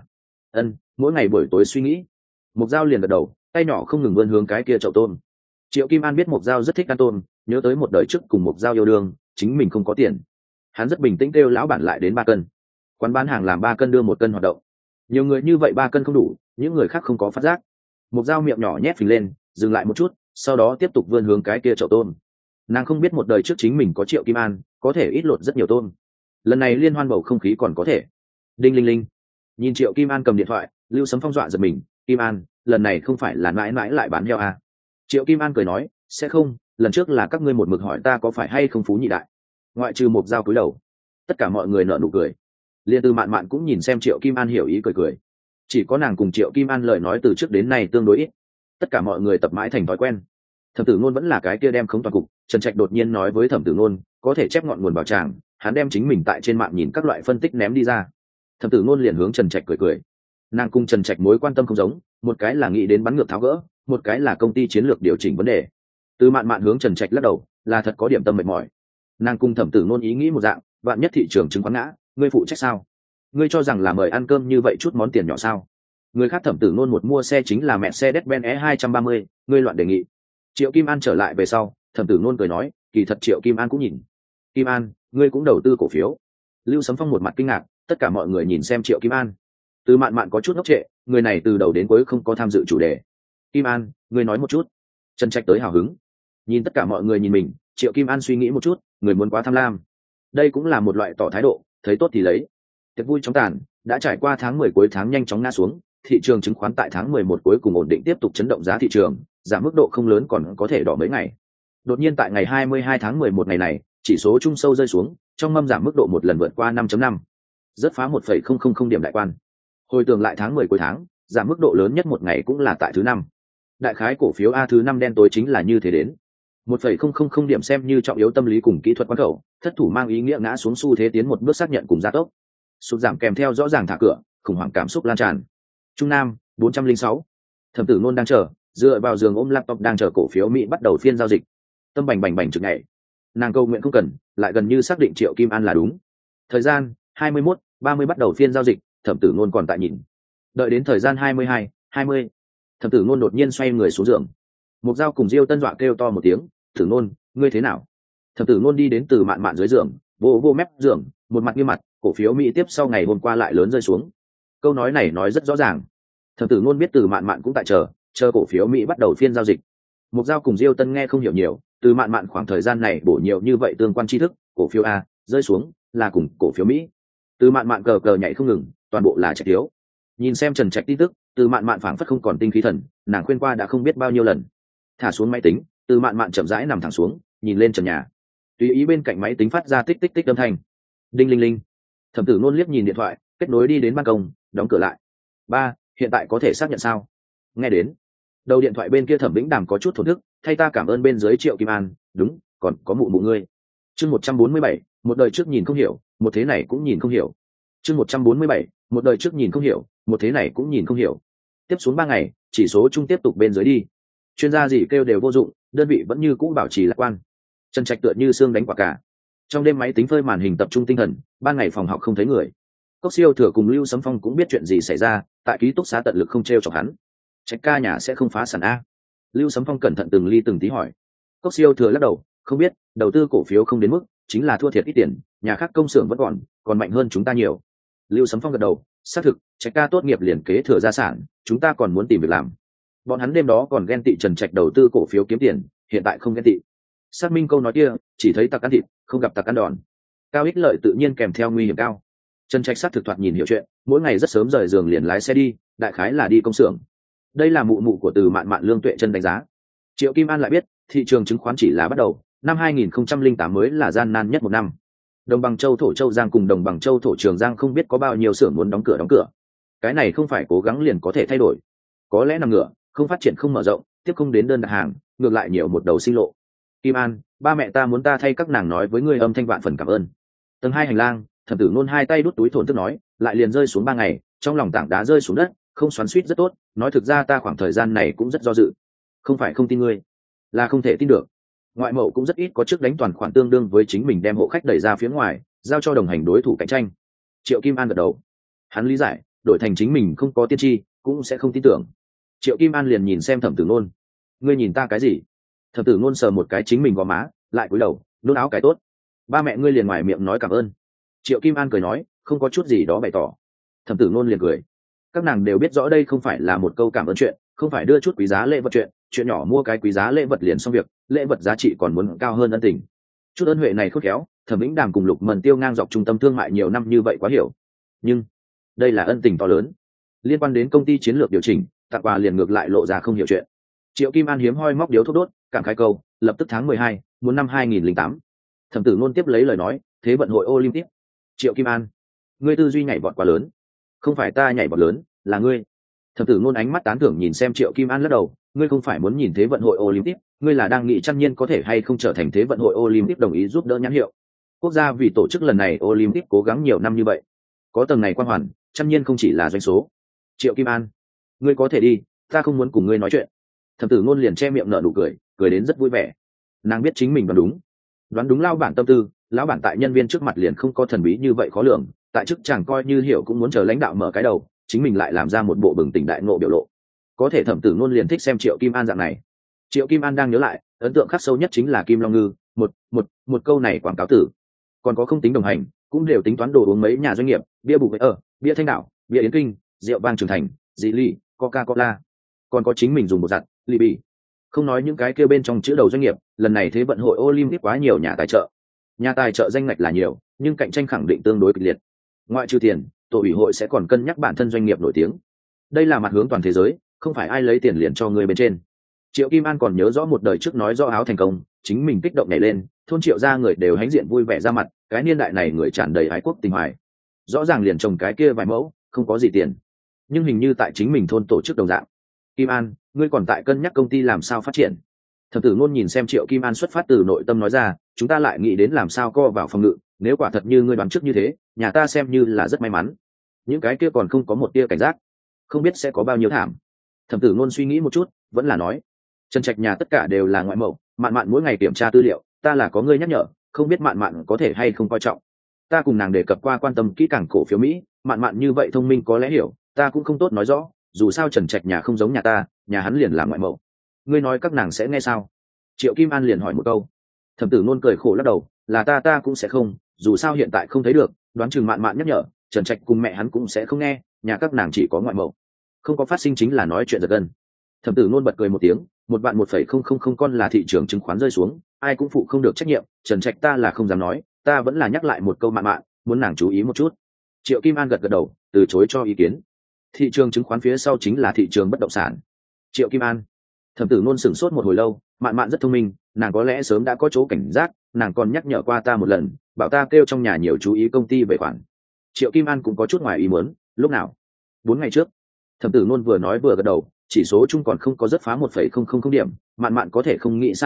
Speaker 1: Mỗi ngày buổi tối suy nghĩ. Mục Dao liền gật đầu, tay nhỏ không ngừng vươn hướng cái kia chậu tôm. Triệu Kim An biết Mục Dao rất thích ăn tôm, nhớ tới một đời trước cùng Mục Dao yêu đương, chính mình không có tiền. Hắn rất bình tĩnh kêu lão bản lại đến 3 cân. Quán bán hàng làm 3 cân đưa 1 cân hoạt động. Nhiều người như vậy 3 cân không đủ, những người khác không có phát giác. Mục Dao miệng nhỏ nhét phình lên, dừng lại một chút, sau đó tiếp tục vươn hướng cái kia chậu tôm. Nàng không biết một đời trước chính mình có Triệu Kim An, có thể ít lột rất nhiều tôm. Lần này liên hoan bầu không khí còn có thể. Đinh linh linh. Nhìn Triệu Kim An cầm điện thoại, Lưu Sấm Phong dọa giật mình. Kim An, lần này không phải là mãi mãi lại bán heo à? Triệu Kim An cười nói, sẽ không, lần trước là các ngươi một mực hỏi ta có phải hay không phú nhị đại. Ngoại trừ Mục Dao cúi đầu. Tất cả mọi người nở nụ cười. Liên Từ Mạn Mạn cũng nhìn xem Triệu Kim An hiểu ý cười cười. Chỉ có nàng cùng Triệu Kim An lời nói từ trước đến nay tương đối ít. Tất cả mọi người tập mãi thành thói quen. Thẩm Tử Nôn vẫn là cái kia đem khống toàn cục. Trần Trạch đột nhiên nói với Thẩm Tử Nôn, có thể chép ngọn nguồn bảo tràng, hắn đem chính mình tại trên mạng nhìn các loại phân tích ném đi ra. Thẩm Tử Nôn liền hướng Trần Trạch cười cười. Nàng cùng Trần Trạch mối quan tâm không giống, một cái là nghĩ đến bắn ngược tháo gỡ, một cái là công ty chiến lược điều chỉnh vấn đề. Từ Mạn Mạn hướng Trần Trạch lắc đầu, là thật có điểm tâm mệt mỏi. Nàng cùng Thẩm Tử Nôn ý nghĩ một dạng, vạn nhất thị trường chứng khoán ngã, ngươi phụ trách sao? Ngươi cho rằng là mời ăn cơm như vậy chút món tiền nhỏ sao? Người khác Thẩm Tử Nôn một mua xe chính là Mercedes-Benz E230, ngươi loạn đề nghị. Triệu Kim An trở lại về sau, Thẩm Tử Nôn cười nói, kỳ thật Triệu Kim An cũng nhìn. Kim An, ngươi cũng đầu tư cổ phiếu. Lưu Sấm Phong một mặt kinh ngạc, tất cả mọi người nhìn xem Triệu Kim An. Từ Mạn Mạn có chút ngốc trệ, người này từ đầu đến cuối không có tham dự chủ đề. Kim An, ngươi nói một chút. Trần Trạch tới hào hứng. Nhìn tất cả mọi người nhìn mình, Triệu Kim An suy nghĩ một chút, người muốn quá tham lam. Đây cũng là một loại tỏ thái độ, thấy tốt thì lấy. Tiệc vui chóng tàn, đã trải qua tháng 10 cuối tháng nhanh chóng ngã xuống, thị trường chứng khoán tại tháng 11 cuối cùng ổn định tiếp tục chấn động giá thị trường, giảm mức độ không lớn còn có thể đỏ mấy ngày. Đột nhiên tại ngày 22 tháng 11 ngày này, chỉ số trung sâu rơi xuống, trong mâm giảm mức độ một lần vượt qua 5.5, rất phá 1,000 điểm đại quan. Hồi tưởng lại tháng 10 cuối tháng, giảm mức độ lớn nhất một ngày cũng là tại thứ 5. Đại khái cổ phiếu A thứ 5 đen tối chính là như thế đến. 1,000 điểm xem như trọng yếu tâm lý cùng kỹ thuật quán khẩu, thất thủ mang ý nghĩa ngã xuống xu thế tiến một bước xác nhận cùng gia tốc. Sụt giảm kèm theo rõ ràng thả cửa, khủng hoảng cảm xúc lan tràn. Trung Nam 406. Thẩm Tử Nôn đang chờ, dựa vào giường ôm laptop đang chờ cổ phiếu Mỹ bắt đầu phiên giao dịch. Tâm bành bành bành trực ngày. Nàng câu nguyện không cần, lại gần như xác định Triệu Kim An là đúng. Thời gian 21:30 bắt đầu phiên giao dịch, Thẩm Tử Nôn còn tại nhìn. Đợi đến thời gian 22:20, Thẩm Tử Nôn đột nhiên xoay người xuống giường. Mục Dao cùng Diêu Tân dọa kêu to một tiếng, "Tử Nôn, ngươi thế nào?" Thẩm Tử Nôn đi đến Từ Mạn Mạn dưới giường, vô mép giường, một mặt nghiêm mặt, cổ phiếu Mỹ tiếp sau ngày hôm qua lại lớn rơi xuống. Câu nói này nói rất rõ ràng. Thẩm Tử Nôn biết Từ Mạn Mạn cũng tại chờ cổ phiếu Mỹ bắt đầu phiên giao dịch. Mục Dao cùng Diêu Tân nghe không hiểu nhiều, Từ Mạn Mạn khoảng thời gian này bổ nhiều như vậy tương quan tri thức, cổ phiếu A rơi xuống là cùng cổ phiếu Mỹ. Từ Mạn Mạn cờ nhảy không ngừng, toàn bộ là Trạch thiếu. Nhìn xem Trần Trạch tin tức, Từ Mạn Mạn phảng phất không còn tinh khí thần, nàng khuyên qua đã không biết bao nhiêu lần. Thả xuống máy tính, Từ Mạn Mạn chậm rãi nằm thẳng xuống, nhìn lên trần nhà. Tùy ý bên cạnh máy tính phát ra tích tích tích âm thanh. Đinh linh linh. Thẩm Tử Nôn liếc nhìn điện thoại, kết nối đi đến ban công, đóng cửa lại. Ba, hiện tại có thể xác nhận sao? Nghe đến đầu điện thoại bên kia Thẩm Vĩnh Đàm có chút thổn thức, thay ta cảm ơn bên dưới Triệu Kim An, đúng, còn có mụ mụ ngươi. Chương 147, một đời trước nhìn không hiểu, một thế này cũng nhìn không hiểu. Chương 147, một đời trước nhìn không hiểu, một thế này cũng nhìn không hiểu. Tiếp xuống 3 ngày, chỉ số chung tiếp tục bên dưới đi. Chuyên gia gì kêu đều vô dụng, đơn vị vẫn như cũ bảo trì lạc quan. Trần Trạch tựa như xương đánh quả cả. Trong đêm máy tính phơi màn hình tập trung tinh thần, ban ngày phòng học không thấy người. Cốc Siêu Thừa cùng Lưu Sấm Phong cũng biết chuyện gì xảy ra, tại ký túc xá tận lực không treo chọc hắn. Trạch ca nhà sẽ không phá sản a? Lưu Sấm Phong cẩn thận từng ly từng tí hỏi. Cốc Siêu Thừa lắc đầu, không biết, đầu tư cổ phiếu không đến mức, chính là thua thiệt ít tiền, nhà khác công xưởng vẫn còn mạnh hơn chúng ta nhiều. Lưu Sấm Phong gật đầu, xác thực, Trạch ca tốt nghiệp liền kế thừa gia sản, chúng ta còn muốn tìm việc làm. Bọn hắn đêm đó còn ghen tị Trần Trạch đầu tư cổ phiếu kiếm tiền, hiện tại không ghen tị. Xác minh câu nói kia, chỉ thấy tặc ăn thịt, không gặp tặc ăn đòn. Cao ích lợi tự nhiên kèm theo nguy hiểm cao. Trần Trạch xác thực thoạt nhìn hiểu chuyện, mỗi ngày rất sớm rời giường liền lái xe đi, đại khái là đi công xưởng. Đây là mụ mụ của Từ Mạn Mạn Lương Tuệ Chân đánh giá. Triệu Kim An lại biết, thị trường chứng khoán chỉ là bắt đầu, năm 2008 mới là gian nan nhất một năm. Đồng bằng châu thổ châu Giang cùng đồng bằng châu thổ Trường Giang không biết có bao nhiêu xưởng muốn đóng cửa. Cái này không phải cố gắng liền có thể thay đổi. Có lẽ nằm ngửa, không phát triển không mở rộng, tiếp không đến đơn đặt hàng, ngược lại nhiều một đầu sinh lộ. Kim An, ba mẹ ta muốn ta thay các nàng nói với ngươi âm thanh vạn phần cảm ơn. Tầng 2 hành lang, Thẩm Tử Nôn hai tay đút túi thổn thức nói, lại liền rơi xuống 3 ngày, trong lòng tảng đá rơi xuống đất, không xoắn xuýt rất tốt, nói thực ra ta khoảng thời gian này cũng rất do dự. Không phải không tin ngươi, là không thể tin được. Ngoại mậu cũng rất ít có chức đánh toàn khoản tương đương với chính mình đem hộ khách đẩy ra phía ngoài, giao cho đồng hành đối thủ cạnh tranh. Triệu Kim An gật đầu. Hắn lý giải, đổi thành chính mình không có tiên tri, cũng sẽ không tin tưởng. Triệu Kim An liền nhìn xem Thẩm Tử Nôn. Ngươi nhìn ta cái gì? Thẩm Tử Nôn sờ một cái chính mình gò má, lại cúi đầu, nốt áo cái tốt. Ba mẹ ngươi liền ngoài miệng nói cảm ơn. Triệu Kim An cười nói, không có chút gì đó bày tỏ. Thẩm Tử Nôn liền cười. Các nàng đều biết rõ đây không phải là một câu cảm ơn chuyện, không phải đưa chút quý giá lễ vật chuyện nhỏ mua cái quý giá lễ vật liền xong việc, lễ vật giá trị còn muốn cao hơn ân tình. Chút ân huệ này khôn khéo, Thẩm Vĩnh Đàm cùng Lục Mần Tiêu ngang dọc trung tâm thương mại nhiều năm như vậy quá hiểu. Nhưng đây là ân tình to lớn, liên quan đến công ty chiến lược điều chỉnh, tặng quà liền ngược lại lộ ra không hiểu chuyện. Triệu Kim An hiếm hoi móc điếu thuốc đốt, cảm khái câu, lập tức tháng 12, muốn năm 2008. Thẩm Tử Nôn tiếp lấy lời nói, thế vận hội Olympic. Triệu Kim An, ngươi tư duy nhảy vọt quá lớn. Không phải ta nhảy vọt lớn, là ngươi. Thẩm Tử Nôn ánh mắt tán thưởng nhìn xem Triệu Kim An lắc đầu, ngươi không phải muốn nhìn thế vận hội Olympic, ngươi là đang nghĩ Trăn Nhiên có thể hay không trở thành thế vận hội Olympic đồng ý giúp đỡ nhãn hiệu. Quốc gia vì tổ chức lần này Olympic cố gắng nhiều năm như vậy, có tầng này quan hoàn, Trăn Nhiên không chỉ là doanh số. Triệu Kim An, ngươi có thể đi, ta không muốn cùng ngươi nói chuyện. Thẩm Tử Nôn liền che miệng nở nụ cười, cười đến rất vui vẻ. Nàng biết chính mình đoán đúng lao bản tâm tư, lão bản tại nhân viên trước mặt liền không có thần bí như vậy khó lường, tại chức chàng coi như hiểu cũng muốn chờ lãnh đạo mở cái đầu, chính mình lại làm ra một bộ bừng tỉnh đại ngộ biểu lộ. Có thể Thẩm Tử Nôn liền thích xem Triệu Kim An dạng này. Triệu Kim An đang nhớ lại, ấn tượng khắc sâu nhất chính là Kim Long Ngư, một câu này quảng cáo tử. Còn có không tính đồng hành, cũng đều tính toán đồ uống mấy nhà doanh nghiệp, bia bục bia Thanh Đạo, bia Yến Kinh, rượu vang Trường Thành, dị ly, Coca-Cola. Còn có chính mình dùng một giặt, ly bì. Không nói những cái kêu bên trong chữ đầu doanh nghiệp, lần này thế vận hội Olympic quá nhiều nhà tài trợ. Nhà tài trợ danh ngạch là nhiều, nhưng cạnh tranh khẳng định tương đối kịch liệt. Ngoại trừ tiền, tổ ủy hội sẽ còn cân nhắc bản thân doanh nghiệp nổi tiếng. Đây là mặt hướng toàn thế giới, không phải ai lấy tiền liền cho người bên trên. Triệu Kim An còn nhớ rõ một đời trước nói rõ áo thành công, chính mình kích động nhảy lên, thôn Triệu ra người đều hãnh diện vui vẻ ra mặt, cái niên đại này người tràn đầy ái quốc tình hoài. Rõ ràng liền trồng cái kia vài mẫu, không có gì tiền, nhưng hình như tại chính mình thôn tổ chức đồng dạng. Kim An, ngươi còn tại cân nhắc công ty làm sao phát triển. Thẩm Tử Nôn nhìn xem Triệu Kim An xuất phát từ nội tâm nói ra, chúng ta lại nghĩ đến làm sao co vào phòng ngự, nếu quả thật như ngươi đoán trước như thế, nhà ta xem như là rất may mắn. Những cái kia còn không có một tia cảnh giác, không biết sẽ có bao nhiêu thảm. Thẩm Tử Nôn suy nghĩ một chút, vẫn là nói, Trần Trạch nhà tất cả đều là ngoại mẫu, Mạn Mạn mỗi ngày kiểm tra tư liệu, ta là có ngươi nhắc nhở, không biết Mạn Mạn có thể hay không coi trọng. Ta cùng nàng đề cập qua quan tâm kỹ càng cổ phiếu Mỹ, Mạn Mạn như vậy thông minh có lẽ hiểu, ta cũng không tốt nói rõ, dù sao Trần Trạch nhà không giống nhà ta, nhà hắn liền là ngoại mẫu. Ngươi nói các nàng sẽ nghe sao? Triệu Kim An liền hỏi một câu. Thẩm Tử Nôn cười khổ lắc đầu, là ta cũng sẽ không, dù sao hiện tại không thấy được, đoán chừng Mạn Mạn nhắc nhở, Trần Trạch cùng mẹ hắn cũng sẽ không nghe, nhà các nàng chỉ có ngoại mẫu. Không có phát sinh chính là nói chuyện giật gân. Thẩm Tử Nôn bật cười một tiếng, 1.1.000 con là thị trường chứng khoán rơi xuống, ai cũng phụ không được trách nhiệm, Trần Trạch ta là không dám nói, ta vẫn là nhắc lại một câu Mạn Mạn, muốn nàng chú ý một chút. Triệu Kim An gật gật đầu, từ chối cho ý kiến. Thị trường chứng khoán phía sau chính là thị trường bất động sản. Triệu Kim An. Thẩm Tử Nôn sửng sốt một hồi lâu, Mạn Mạn rất thông minh, nàng có lẽ sớm đã có chỗ cảnh giác, nàng còn nhắc nhở qua ta một lần, bảo ta kêu trong nhà nhiều chú ý công ty về khoản. Triệu Kim An cũng có chút ngoài ý muốn, lúc nào? 4 ngày trước. Thẩm Tử Nôn vừa nói vừa gật đầu, chỉ số chung còn không có rất phá 1.000 điểm, Mạn Mạn có thể không nghĩ xa như vậy,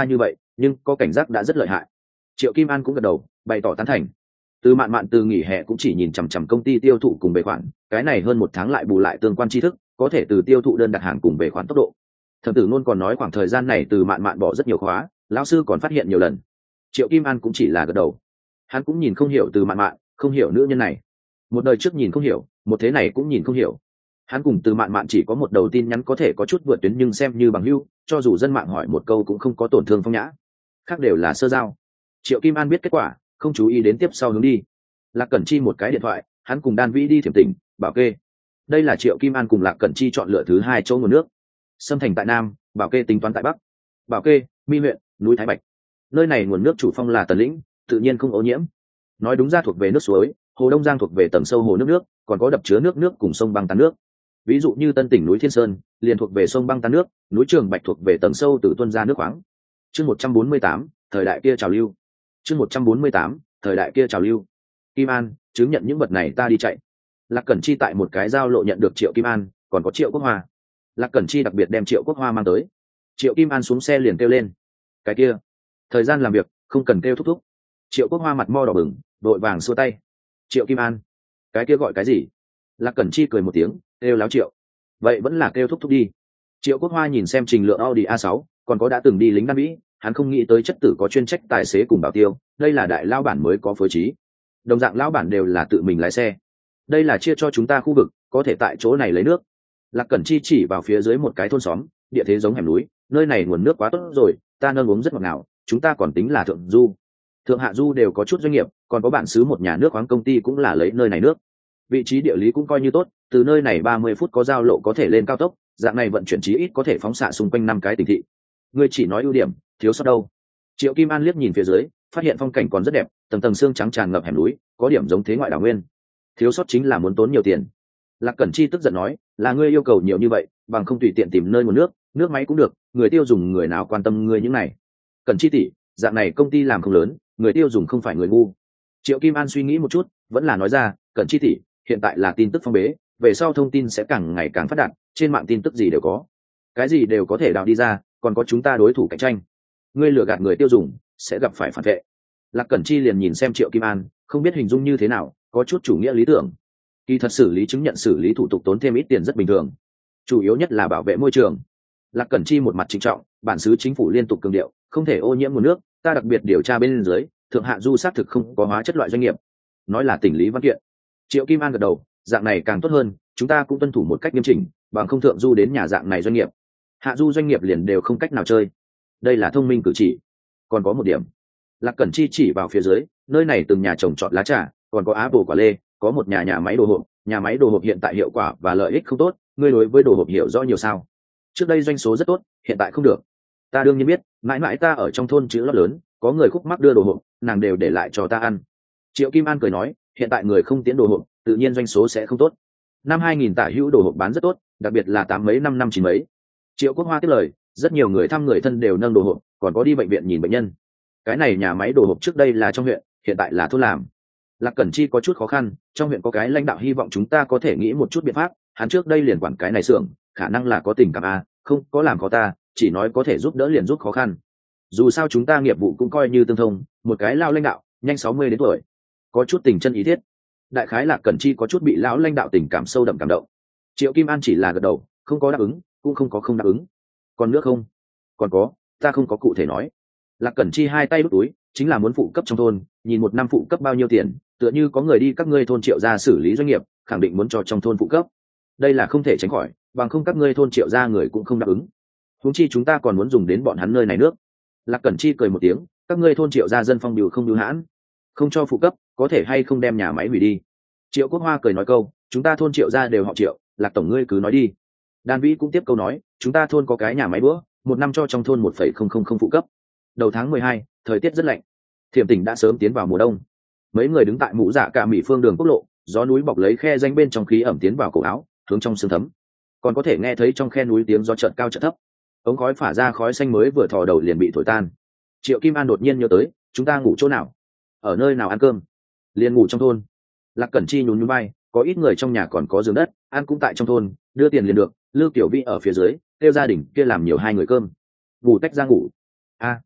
Speaker 1: nhưng có cảnh giác đã rất lợi hại. Triệu Kim An cũng gật đầu bày tỏ tán thành. Từ Mạn Mạn từ nghỉ hè cũng chỉ nhìn chằm chằm công ty tiêu thụ cùng về khoản, cái này hơn 1 tháng lại bù lại tương quan tri thức, có thể từ tiêu thụ đơn đặt hàng cùng về khoản tốc độ. Thẩm Tử Nôn còn nói khoảng thời gian này từ Mạn Mạn bỏ rất nhiều khóa, lão sư còn phát hiện nhiều lần. Triệu Kim An cũng chỉ là gật đầu. Hắn cũng nhìn không hiểu từ Mạn Mạn, không hiểu nữ nhân này. Một đời trước nhìn không hiểu, một thế này cũng nhìn không hiểu. Hắn cùng từ Mạn Mạn chỉ có một đầu tin nhắn có thể có chút vượt tuyến, nhưng xem như bằng hữu, cho dù dân mạng hỏi một câu cũng không có tổn thương phong nhã. Khác đều là sơ giao. Triệu Kim An biết kết quả, không chú ý đến tiếp sau hướng đi. Lạc Cẩn Chi một cái điện thoại, hắn cùng Đan Vĩ đi Thiểm Tỉnh, Bảo Kê. Đây là Triệu Kim An cùng Lạc Cẩn Chi chọn lựa thứ 2 chỗ nguồn nước. Sâm Thành tại Nam, Bảo Kê tính toán tại Bắc. Bảo Kê, Mi huyện, núi Thái Bạch. Nơi này nguồn nước chủ phong là Tần Lĩnh, tự nhiên không ô nhiễm. Nói đúng ra thuộc về nước suối, Hồ Đông Giang thuộc về tầng sâu hồ nước, còn có đập chứa nước cùng sông băng tán nước. Ví dụ như Tân Tỉnh núi Thiên Sơn, liền thuộc về sông băng tán nước, núi Trường Bạch thuộc về tầng sâu từ tuôn ra nước khoáng. Chương 148, thời đại kia trào lưu. Chương 148, thời đại kia trào lưu. Kim An, chứng nhận những vật này ta đi chạy. Lạc Cẩn Chi tại một cái giao lộ nhận được Triệu Kim An, còn có Triệu Quốc Hoa. Lạc Cẩn Chi đặc biệt đem Triệu Quốc Hoa mang tới. Triệu Kim An xuống xe liền kêu lên: cái kia, thời gian làm việc không cần kêu thúc thúc. Triệu Quốc Hoa mặt mo đỏ bừng, đội vàng xua tay. Triệu Kim An, cái kia gọi cái gì? Lạc Cẩn Chi cười một tiếng, kêu láo Triệu. Vậy vẫn là kêu thúc thúc đi. Triệu Quốc Hoa nhìn xem trình lượng Audi A6, còn có đã từng đi lính Đan Vĩ, hắn không nghĩ tới chất tử có chuyên trách tài xế cùng bảo tiêu, đây là đại lao bản mới có phối trí. Đồng dạng lao bản đều là tự mình lái xe. Đây là chia cho chúng ta khu vực, có thể tại chỗ này lấy nước. Lạc Cẩn Chi chỉ vào phía dưới một cái thôn xóm, địa thế giống hẻm núi, nơi này nguồn nước quá tốt rồi, ta nâng uống rất ngọt ngào, chúng ta còn tính là thượng du. Thượng hạ du đều có chút doanh nghiệp, còn có bản xứ một nhà nước khoáng công ty cũng là lấy nơi này nước. Vị trí địa lý cũng coi như tốt, từ nơi này 30 phút có giao lộ có thể lên cao tốc, dạng này vận chuyển chí ít có thể phóng xạ xung quanh 5 cái tỉnh thị. Ngươi chỉ nói ưu điểm, thiếu sót đâu? Triệu Kim An liếc nhìn phía dưới, phát hiện phong cảnh còn rất đẹp, tầng tầng xương trắng tràn ngập hẻm núi, có điểm giống thế ngoại đảo nguyên. Thiếu sót chính là muốn tốn nhiều tiền. Lạc Cẩn Chi tức giận nói, là ngươi yêu cầu nhiều như vậy, bằng không tùy tiện tìm nơi nguồn nước, nước máy cũng được, người tiêu dùng người nào quan tâm ngươi những này. Cẩn Chi tỷ, dạng này công ty làm không lớn, người tiêu dùng không phải người ngu. Triệu Kim An suy nghĩ một chút, vẫn là nói ra, Cẩn Chi tỷ, hiện tại là tin tức phong bế, về sau thông tin sẽ càng ngày càng phát đạt, trên mạng tin tức gì đều có, cái gì đều có thể đào đi ra, còn có chúng ta đối thủ cạnh tranh. Ngươi lừa gạt người tiêu dùng sẽ gặp phải phản vệ. Lạc Cẩn Chi liền nhìn xem Triệu Kim An, không biết hình dung như thế nào, có chút chủ nghĩa lý tưởng. Kỳ thật xử lý chứng nhận xử lý thủ tục tốn thêm ít tiền rất bình thường, chủ yếu nhất là bảo vệ môi trường. Lạc Cẩn Chi một mặt trịnh trọng, bản xứ chính phủ liên tục cường điệu, không thể ô nhiễm nguồn nước, ta đặc biệt điều tra bên dưới, thượng hạ du xác thực không có hóa chất loại doanh nghiệp. Nói là tỉnh lý văn kiện. Triệu Kim An gật đầu, dạng này càng tốt hơn, chúng ta cũng tuân thủ một cách nghiêm chỉnh, bằng không thượng du đến nhà dạng này doanh nghiệp, hạ du doanh nghiệp liền đều không cách nào chơi. Đây là thông minh cử chỉ. Còn có một điểm, Lạc Cẩn Chi chỉ vào phía dưới, nơi này từng nhà trồng trọt lá trà, còn có apple quả lê, có một nhà máy đồ hộp, nhà máy đồ hộp hiện tại hiệu quả và lợi ích không tốt, ngươi đối với đồ hộp hiểu rõ nhiều sao? Trước đây doanh số rất tốt, hiện tại không được. Ta đương nhiên biết, mãi mãi ta ở trong thôn chữ lót lớn, có người khúc mắc đưa đồ hộp, nàng đều để lại cho ta ăn. Triệu Kim An cười nói, hiện tại người không tiến đồ hộp, tự nhiên doanh số sẽ không tốt. Năm 2000 tả hữu đồ hộp bán rất tốt, đặc biệt là 8 mấy năm 9 mấy. Triệu Quốc Hoa tiếp lời, rất nhiều người thăm người thân đều nâng đồ hộp, còn có đi bệnh viện nhìn bệnh nhân. Cái này nhà máy đồ hộp trước đây là trong huyện, hiện tại là thôn làm. Lạc Cẩn Chi có chút khó khăn, trong huyện có cái lãnh đạo hy vọng chúng ta có thể nghĩ một chút biện pháp, hắn trước đây liền quản cái này xưởng, khả năng là có tình cảm a, không có làm khó ta, chỉ nói có thể giúp đỡ liền giúp khó khăn. Dù sao chúng ta nghiệp vụ cũng coi như tương thông, một cái lao lãnh đạo, nhanh 60 đến tuổi, có chút tình chân ý thiết. Đại khái Lạc Cẩn Chi có chút bị lão lãnh đạo tình cảm sâu đậm cảm động. Triệu Kim An chỉ là gật đầu, không có đáp ứng, cũng không có không đáp ứng. Còn nước không? Còn có, ta không có cụ thể nói. Lạc Cẩn Chi hai tay đút túi, chính là muốn phụ cấp trong thôn, nhìn một năm phụ cấp bao nhiêu tiền, tựa như có người đi các ngươi thôn Triệu gia xử lý doanh nghiệp, khẳng định muốn cho trong thôn phụ cấp. Đây là không thể tránh khỏi, bằng không các ngươi thôn Triệu gia người cũng không đáp ứng. Huống chi chúng ta còn muốn dùng đến bọn hắn nơi này nước. Lạc Cẩn Chi cười một tiếng, các ngươi thôn Triệu gia dân phong điều không điều hãn, không cho phụ cấp, có thể hay không đem nhà máy hủy đi. Triệu Quốc Hoa cười nói câu, chúng ta thôn Triệu gia đều họ Triệu, Lạc tổng ngươi cứ nói đi. Đan Vĩ cũng tiếp câu nói, chúng ta thôn có cái nhà máy bữa, một năm cho trong thôn 1,000 phụ cấp. Đầu tháng 12, thời tiết rất lạnh, Thiểm Tỉnh đã sớm tiến vào mùa đông. Mấy người đứng tại mũ dạ cả mỹ phương đường quốc lộ, gió núi bọc lấy khe danh bên trong khí ẩm tiến vào cổ áo, hướng trong sương thấm. Còn có thể nghe thấy trong khe núi tiếng gió chợt cao chợt thấp. Ống khói phả ra khói xanh mới vừa thò đầu liền bị thổi tan. Triệu Kim An đột nhiên nhớ tới, chúng ta ngủ chỗ nào? Ở nơi nào ăn cơm? Liền ngủ trong thôn. Lạc Cẩn Chi nhún nhún vai, có ít người trong nhà còn có giường đất, ăn cũng tại trong thôn, đưa tiền liền được. Lưu Tiểu Vi ở phía dưới, kêu gia đình kia làm nhiều 2 người cơm. Ngủ tách ra ngủ. A.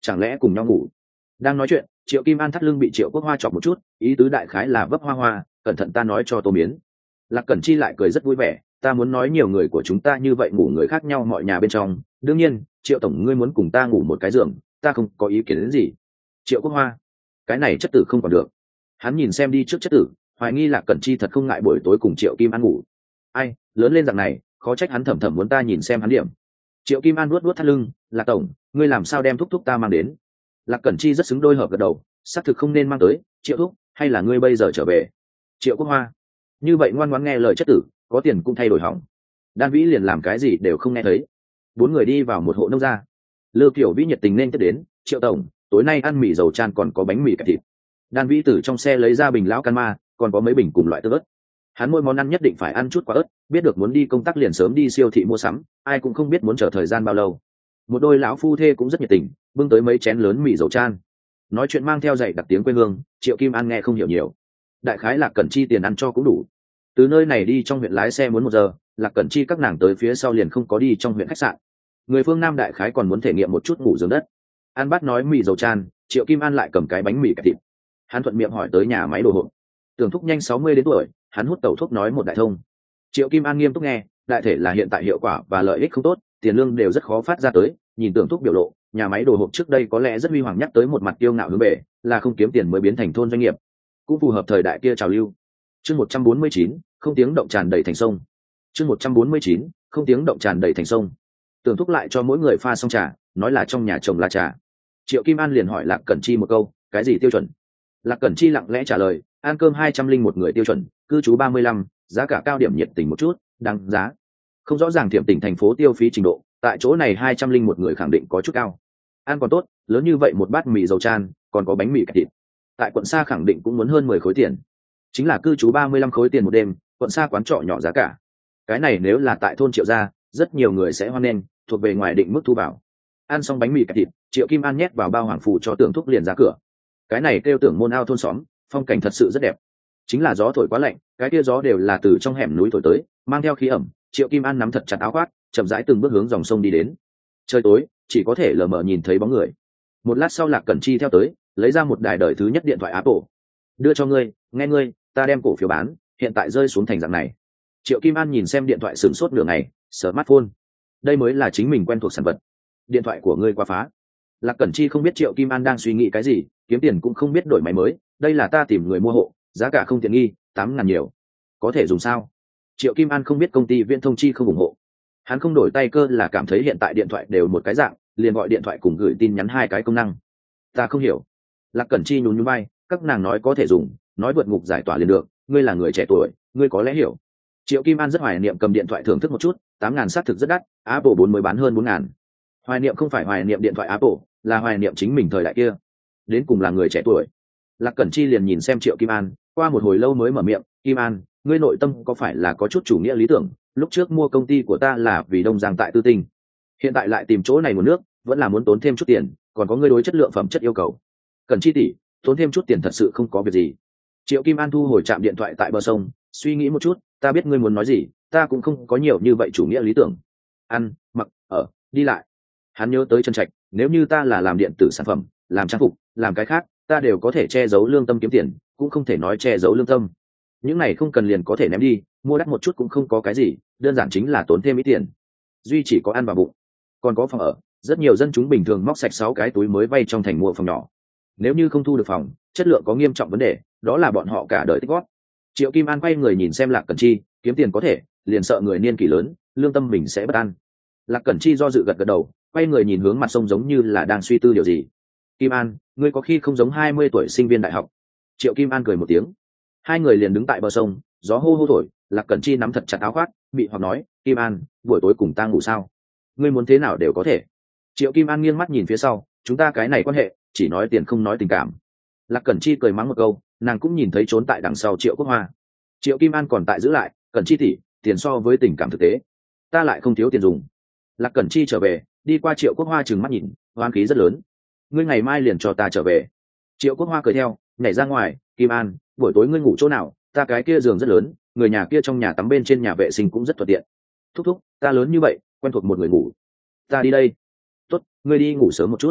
Speaker 1: chẳng lẽ cùng nhau ngủ? Đang nói chuyện, Triệu Kim An thắt lưng bị Triệu Quốc Hoa chọc một chút, ý tứ đại khái là vấp hoa hoa, cẩn thận ta nói cho Tô Miến. Lạc Cẩn Chi lại cười rất vui vẻ, ta muốn nói nhiều người của chúng ta như vậy ngủ người khác nhau mọi nhà bên trong, đương nhiên Triệu tổng ngươi muốn cùng ta ngủ một cái giường, ta không có ý kiến đến gì. Triệu Quốc Hoa, cái này chất tử không còn được. Hắn nhìn xem đi trước chất tử, hoài nghi Lạc Cẩn Chi thật không ngại buổi tối cùng Triệu Kim An ngủ. Ai, lớn lên dạng này, khó trách hắn thầm thầm muốn ta nhìn xem hắn điểm. Triệu Kim An nuốt thắt lưng, Lạc tổng, ngươi làm sao đem thúc thúc ta mang đến? Lạc Cẩn Chi rất xứng đôi hợp gật đầu, xác thực không nên mang tới, Triệu thúc, hay là ngươi bây giờ trở về? Triệu Quốc Hoa, như vậy ngoan ngoãn nghe lời chất tử, có tiền cũng thay đổi hỏng. Đan Vĩ liền làm cái gì đều không nghe thấy. Bốn người đi vào một hộ nông gia. Lư Kiểu Vĩ nhiệt tình nên tiếp đến, Triệu tổng, tối nay ăn mì dầu chan còn có bánh mì kẹp thịt. Đan Vĩ từ trong xe lấy ra bình lão can ma, còn có mấy bình cùng loại tương ớt. Hắn mỗi món ăn nhất định phải ăn chút quả ớt, biết được muốn đi công tác liền sớm đi siêu thị mua sắm, ai cũng không biết muốn chờ thời gian bao lâu. Một đôi lão phu thê cũng rất nhiệt tình, bưng tới mấy chén lớn mì dầu chan. Nói chuyện mang theo dạy đặc tiếng quê hương, Triệu Kim An nghe không hiểu nhiều. Đại khái Lạc Cẩn Chi tiền ăn cho cũng đủ. Từ nơi này đi trong huyện lái xe muốn 1 giờ, Lạc Cẩn Chi các nàng tới phía sau liền không có đi trong huyện khách sạn. Người phương Nam đại khái còn muốn thể nghiệm một chút ngủ giường đất. An bát nói mì dầu chan, Triệu Kim An lại cầm cái bánh mì kẹp thịt. Hắn thuận miệng hỏi tới nhà máy đồ hộp. Tưởng thúc nhanh 60 đến tuổi, hắn hút tẩu thuốc nói một đại thông. Triệu Kim An nghiêm túc nghe, đại thể là hiện tại hiệu quả và lợi ích không tốt, tiền lương đều rất khó phát ra tới. Nhìn Tưởng thúc biểu lộ, nhà máy đồ hộp trước đây có lẽ rất huy hoàng, nhắc tới một mặt kiêu ngạo hướng bề, là không kiếm tiền mới biến thành thôn doanh nghiệp, cũng phù hợp thời đại kia trào lưu. Chương 149, không tiếng động tràn đầy thành sông. Chương 149, không tiếng động tràn đầy thành sông. Tưởng thúc lại cho mỗi người pha xong trà, nói là trong nhà trồng là trà. Triệu Kim An liền hỏi Lạc Cẩn Chi một câu, cái gì tiêu chuẩn? Lạc Cẩn Chi lặng lẽ trả lời, ăn cơm 201 người tiêu chuẩn, cư trú 35, giá cả cao điểm nhiệt tình một chút, đáng giá. Không rõ ràng Thiểm tỉnh thành phố tiêu phí trình độ, tại chỗ này 201 người khẳng định có chút cao. Ăn còn tốt, lớn như vậy một bát mì dầu chan, còn có bánh mì kẹp thịt. Tại quận Sa khẳng định cũng muốn hơn 10 khối tiền. Chính là cư trú 35 khối tiền một đêm, quận Sa quán trọ nhỏ giá cả. Cái này nếu là tại thôn Triệu gia, rất nhiều người sẽ hoan nghênh, thuộc về ngoài định mức thu vào. Ăn xong bánh mì kẹp thịt, Triệu Kim An nhét vào bao hoàng phủ cho Tưởng thúc liền ra cửa. Cái này kêu Tưởng môn ao thôn xóm, phong cảnh thật sự rất đẹp. Chính là gió thổi quá lạnh, cái kia gió đều là từ trong hẻm núi thổi tới, mang theo khí ẩm. Triệu Kim An nắm thật chặt áo khoác, chậm rãi từng bước hướng dòng sông đi đến. Trời tối, chỉ có thể lờ mờ nhìn thấy bóng người. Một lát sau Lạc Cẩn Chi theo tới, lấy ra một đài đời thứ nhất điện thoại Apple. Đưa cho ngươi, nghe ngươi, ta đem cổ phiếu bán, hiện tại rơi xuống thành dạng này. Triệu Kim An nhìn xem điện thoại sửng sốt nửa ngày, smartphone. Đây mới là chính mình quen thuộc sản vật. Điện thoại của ngươi quá phá. Lạc Cẩn Chi không biết Triệu Kim An đang suy nghĩ cái gì, kiếm tiền cũng không biết đổi máy mới, đây là ta tìm người mua hộ, giá cả không tiện nghi, 8.000 nhiều. Có thể dùng sao? Triệu Kim An không biết công ty Viễn Thông Chi không ủng hộ. Hắn không đổi tay cơ là cảm thấy hiện tại điện thoại đều một cái dạng, liền gọi điện thoại cùng gửi tin nhắn 2 cái công năng. Ta không hiểu. Lạc Cẩn Chi nhún nhún vai, các nàng nói có thể dùng, nói vượt ngục giải tỏa liền được, ngươi là người trẻ tuổi, ngươi có lẽ hiểu. Triệu Kim An rất hoài niệm cầm điện thoại thưởng thức một chút, 8.000 xác thực rất đắt, Apple 4 mới bán hơn 4.000. Hoài niệm không phải hoài niệm điện thoại Apple, là hoài niệm chính mình thời đại kia. Đến cùng là người trẻ tuổi. Lạc Cẩn Chi liền nhìn xem Triệu Kim An, qua một hồi lâu mới mở miệng, Kim An, ngươi nội tâm có phải là có chút chủ nghĩa lý tưởng? Lúc trước mua công ty của ta là vì Đông Giang tại Tư Tinh, hiện tại lại tìm chỗ này nguồn nước, vẫn là muốn tốn thêm chút tiền, còn có ngươi đối chất lượng phẩm chất yêu cầu. Cẩn Chi tỷ, tốn thêm chút tiền thật sự không có việc gì. Triệu Kim An thu hồi chạm điện thoại tại bờ sông, suy nghĩ một chút, ta biết ngươi muốn nói gì, ta cũng không có nhiều như vậy chủ nghĩa lý tưởng. Ăn, mặc, ở, đi lại. Hắn nhớ tới Trân Trạch, nếu như ta là làm điện tử sản phẩm, làm trang phục, làm cái khác, ta đều có thể che giấu lương tâm kiếm tiền, cũng không thể nói che giấu lương tâm. Những này không cần liền có thể ném đi, mua đắt một chút cũng không có cái gì, đơn giản chính là tốn thêm ít tiền. Duy chỉ có ăn vào bụng, còn có phòng ở, rất nhiều dân chúng bình thường móc sạch 6 cái túi mới vay trong thành mua phòng nhỏ. Nếu như không thu được phòng, chất lượng có nghiêm trọng vấn đề, đó là bọn họ cả đời tích góp. Triệu Kim An quay người nhìn xem Lạc Cẩn Chi, kiếm tiền có thể, liền sợ người niên kỷ lớn, lương tâm mình sẽ bất an. Lạc Cẩn Chi do dự gật gật đầu, quay người nhìn hướng mặt sông giống như là đang suy tư điều gì. Kim An, ngươi có khi không giống 20 tuổi sinh viên đại học. Triệu Kim An cười một tiếng. Hai người liền đứng tại bờ sông, gió hô hô thổi, Lạc Cẩn Chi nắm thật chặt áo khoác, bị hoặc nói, Kim An, buổi tối cùng ta ngủ sao? Ngươi muốn thế nào đều có thể. Triệu Kim An nghiêng mắt nhìn phía sau, chúng ta cái này quan hệ, chỉ nói tiền không nói tình cảm. Lạc Cẩn Chi cười mắng một câu, nàng cũng nhìn thấy trốn tại đằng sau Triệu Quốc Hoa. Triệu Kim An còn tại giữ lại, Cẩn Chi tỷ, tiền so với tình cảm thực tế, ta lại không thiếu tiền dùng. Lạc Cẩn Chi trở về, đi qua Triệu Quốc Hoa trừng mắt nhìn, hoan khí rất lớn. Ngươi ngày mai liền cho ta trở về. Triệu Quốc Hoa cười theo, nhảy ra ngoài, Kim An, buổi tối ngươi ngủ chỗ nào? Ta cái kia giường rất lớn, người nhà kia trong nhà tắm bên trên nhà vệ sinh cũng rất thuận tiện. Thúc thúc, ta lớn như vậy, quen thuộc một người ngủ. Ta đi đây. Tốt, ngươi đi ngủ sớm một chút.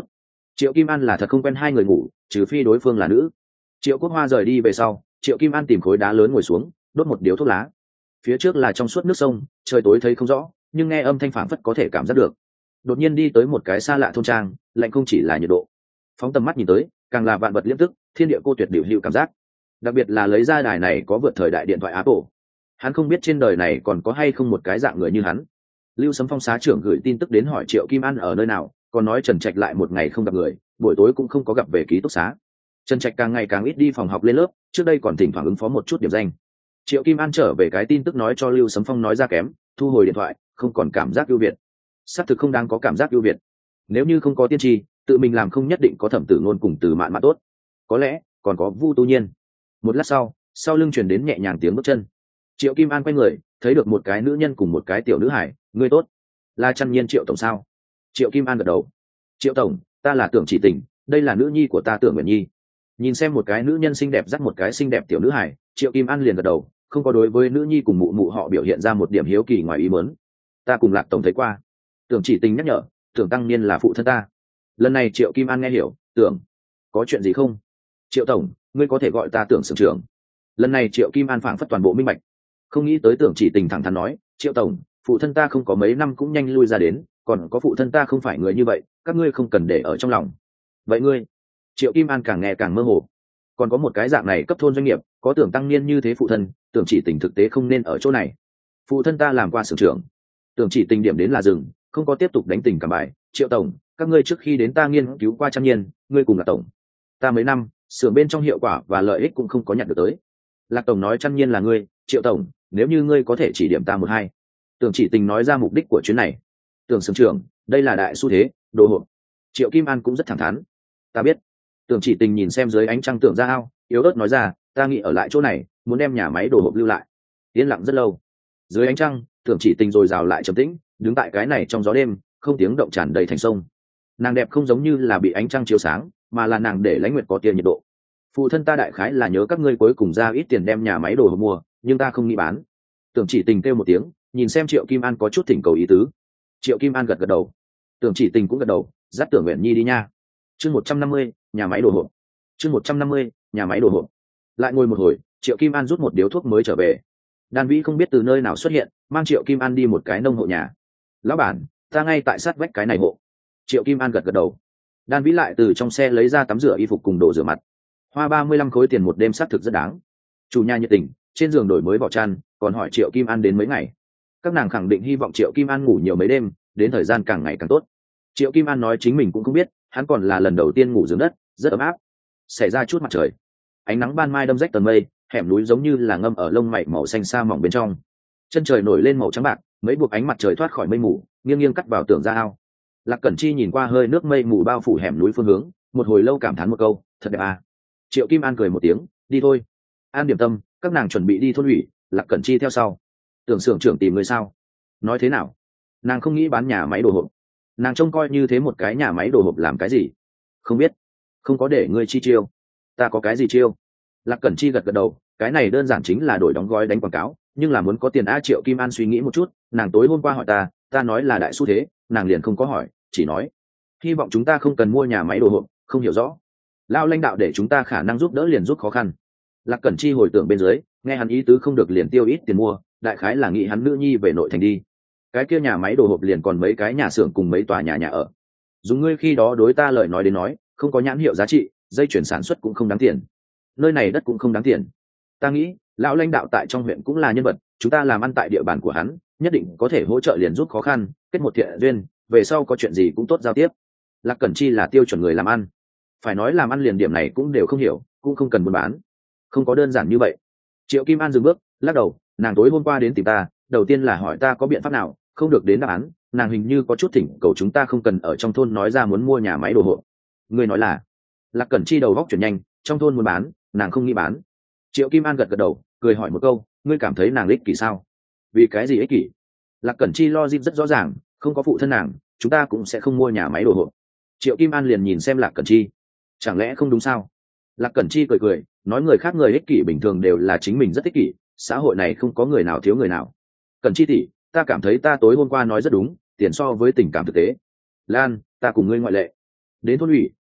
Speaker 1: Triệu Kim An là thật không quen hai người ngủ, trừ phi đối phương là nữ. Triệu Quốc Hoa rời đi về sau, Triệu Kim An tìm khối đá lớn ngồi xuống, đốt một điếu thuốc lá. Phía trước là trong suốt nước sông, trời tối thấy không rõ, nhưng nghe âm thanh phảng phất có thể cảm giác được. Đột nhiên đi tới một cái xa lạ thôn trang, lạnh không chỉ là nhiệt độ. Phóng tầm mắt nhìn tới, càng là vạn vật liêm tức, thiên địa cô tuyệt điều hữu cảm giác. Đặc biệt là lấy ra đài này có vượt thời đại điện thoại Apple. Hắn không biết trên đời này còn có hay không một cái dạng người như hắn. Lưu Sấm Phong xá trưởng gửi tin tức đến hỏi Triệu Kim An ở nơi nào, còn nói Trần Trạch lại một ngày không gặp người, buổi tối cũng không có gặp về ký túc xá. Trần Trạch càng ngày càng ít đi phòng học lên lớp, trước đây còn thỉnh thoảng ứng phó một chút điểm danh. Triệu Kim An trở về cái tin tức nói cho Lưu Sấm Phong nói ra kém, thu hồi điện thoại, không còn cảm giác ưu việt. Xác thực không đang có cảm giác ưu việt. Nếu như không có tiên tri, tự mình làm không nhất định có Thẩm Tử Ngôn cùng Từ Mạn Mạn tốt. Có lẽ còn có Vu Tu Nhiên. Một lát sau lưng truyền đến nhẹ nhàng tiếng bước chân. Triệu Kim An quay người, thấy được một cái nữ nhân cùng một cái tiểu nữ hải. Ngươi tốt, là Trăn Nhiên Triệu tổng sao? Triệu Kim An gật đầu. Triệu tổng, ta là Tưởng Chỉ Tình, đây là nữ nhi của ta Tưởng Nguyện Nhi. Nhìn xem một cái nữ nhân xinh đẹp dắt một cái xinh đẹp tiểu nữ hải, Triệu Kim An liền gật đầu, không có đối với nữ nhi cùng mụ mụ họ biểu hiện ra một điểm hiếu kỳ ngoài ý muốn. Ta cùng Lạc tổng thấy qua. Tưởng Chỉ Tình nhắc nhở, Tưởng Tăng Niên là phụ thân ta. Lần này Triệu Kim An nghe hiểu, Tưởng, có chuyện gì không? Triệu tổng, ngươi có thể gọi ta Tưởng xưởng trưởng. Lần này Triệu Kim An phảng phất toàn bộ minh bạch. Không nghĩ tới Tưởng Chỉ Tình thẳng thắn nói, Triệu tổng, phụ thân ta không có mấy năm cũng nhanh lui ra đến, còn có phụ thân ta không phải người như vậy, các ngươi không cần để ở trong lòng. Vậy ngươi? Triệu Kim An càng nghe càng mơ hồ. Còn có một cái dạng này cấp thôn doanh nghiệp, có Tưởng Tăng Niên như thế phụ thân, Tưởng Chỉ Tình thực tế không nên ở chỗ này. Phụ thân ta làm qua xưởng trưởng. Tưởng Chỉ Tình điểm đến là dừng, không có tiếp tục đánh tình cảm bài. Triệu tổng, các ngươi trước khi đến ta nghiên cứu qua Trăn Nhiên, ngươi cùng là tổng. Ta mấy năm, xưởng bên trong hiệu quả và lợi ích cũng không có nhận được tới. Lạc tổng nói Trăn Nhiên là ngươi, Triệu tổng, nếu như ngươi có thể chỉ điểm ta một hai. Tưởng Chỉ Tình nói ra mục đích của chuyến này. Tưởng xưởng trưởng, đây là đại xu thế, đồ hộp. Triệu Kim An cũng rất thẳng thắn. Ta biết. Tưởng Chỉ Tình nhìn xem dưới ánh trăng Tưởng ra ao, yếu ớt nói ra, ta nghĩ ở lại chỗ này, muốn đem nhà máy đồ hộp lưu lại. Yên lặng rất lâu. Dưới ánh trăng, Tưởng Chỉ Tình rồi rào lại trầm tĩnh, đứng tại cái này trong gió đêm, không tiếng động tràn đầy thành sông. Nàng đẹp không giống như là bị ánh trăng chiếu sáng, mà là nàng để lãnh nguyệt có tiền nhiệt độ. Phụ thân ta đại khái là nhớ các ngươi cuối cùng ra ít tiền đem nhà máy đồ hộp mua, nhưng ta không nghĩ bán. Tưởng Chỉ Tình kêu một tiếng, nhìn xem Triệu Kim An có chút thỉnh cầu ý tứ. Triệu Kim An gật gật đầu. Tưởng Chỉ Tình cũng gật đầu, dắt Tưởng Nguyện Nhi đi nha. Chương 150, nhà máy đồ hộp. Chương 150, nhà máy đồ hộp. Lại ngồi một hồi, Triệu Kim An rút một điếu thuốc mới trở về. Đan Vĩ không biết từ nơi nào xuất hiện, mang Triệu Kim An đi một cái nông hộ nhà. Lão bản, ta ngay tại sát vách cái này hộ. Triệu Kim An gật gật đầu. Đan Vĩ lại từ trong xe lấy ra tắm rửa y phục cùng đồ rửa mặt. Hoa 35 khối tiền một đêm xác thực rất đáng. Chủ nhà nhiệt tình, trên giường đổi mới vỏ chăn, còn hỏi Triệu Kim An đến mấy ngày. Các nàng khẳng định hy vọng Triệu Kim An ngủ nhiều mấy đêm, đến thời gian càng ngày càng tốt. Triệu Kim An nói chính mình cũng không biết, hắn còn là lần đầu tiên ngủ giường đất, rất ấm áp. Xảy ra chút mặt trời, ánh nắng ban mai đâm rách tầng mây, hẻm núi giống như là ngâm ở lông mày màu xanh sa mỏng bên trong. Chân trời nổi lên màu trắng bạc, mấy buộc ánh mặt trời thoát khỏi mây mù, nghiêng nghiêng cắt vào tường ra ao. Lạc Cẩn Chi nhìn qua hơi nước mây mù bao phủ hẻm núi phương hướng, một hồi lâu cảm thán một câu, thật đẹp à. Triệu Kim An cười một tiếng, đi thôi. An điểm tâm, các nàng chuẩn bị đi thôn ủy, Lạc Cẩn Chi theo sau. Tưởng xưởng trưởng tìm người sao? Nói thế nào? Nàng không nghĩ bán nhà máy đồ hộp. Nàng trông coi như thế một cái nhà máy đồ hộp làm cái gì? Không biết, không có để ngươi chi chiêu. Ta có cái gì chiêu? Lạc Cẩn Chi gật gật đầu, cái này đơn giản chính là đổi đóng gói đánh quảng cáo, nhưng là muốn có tiền. A Triệu Kim An suy nghĩ một chút, nàng tối hôm qua hỏi ta nói là đại xu thế, nàng liền không có hỏi, chỉ nói hy vọng chúng ta không cần mua nhà máy đồ hộp, không hiểu rõ. Lao lãnh đạo để chúng ta khả năng giúp đỡ liền giúp khó khăn. Lạc Cẩn Chi hồi tưởng bên dưới, nghe hắn ý tứ không được liền tiêu ít tiền mua, đại khái là nghĩ hắn nữ nhi về nội thành đi. Cái kia nhà máy đồ hộp liền còn mấy cái nhà xưởng cùng mấy tòa nhà ở. Dùng ngươi khi đó đối ta lời nói đến nói, không có nhãn hiệu giá trị, dây chuyển sản xuất cũng không đáng tiền, nơi này đất cũng không đáng tiền. Ta nghĩ lão lãnh đạo tại trong huyện cũng là nhân vật, chúng ta làm ăn tại địa bàn của hắn, nhất định có thể hỗ trợ liền giúp khó khăn, kết một thiện duyên, về sau có chuyện gì cũng tốt giao tiếp. Lạc Cẩn Chi là tiêu chuẩn người làm ăn, phải nói làm ăn liền điểm này cũng đều không hiểu, cũng không cần buôn bán, không có đơn giản như vậy. Triệu Kim An dừng bước, lắc đầu, nàng tối hôm qua đến tìm ta, đầu tiên là hỏi ta có biện pháp nào, không được đến đáp án, nàng hình như có chút thỉnh cầu chúng ta không cần ở trong thôn nói ra muốn mua nhà máy đồ hộp. Người nói là? Lạc Cẩn Chi đầu góc chuyển nhanh, trong thôn muốn bán, nàng không nghĩ bán. Triệu Kim An gật gật đầu, cười hỏi một câu, ngươi cảm thấy nàng ích kỷ sao? Vì cái gì ích kỷ? Lạc Cẩn Chi logic rất rõ ràng, không có phụ thân nàng, chúng ta cũng sẽ không mua nhà máy đồ hộp. Triệu Kim An liền nhìn xem Lạc Cẩn Chi, chẳng lẽ không đúng sao? Lạc Cẩn Chi cười cười, nói người khác người ích kỷ bình thường đều là chính mình rất ích kỷ, xã hội này không có người nào thiếu người nào. Cẩn Chi tỷ, ta cảm thấy ta tối hôm qua nói rất đúng, tiền so với tình cảm thực tế. Lan, ta cùng ngươi ngoại lệ. Đến thôn ủy,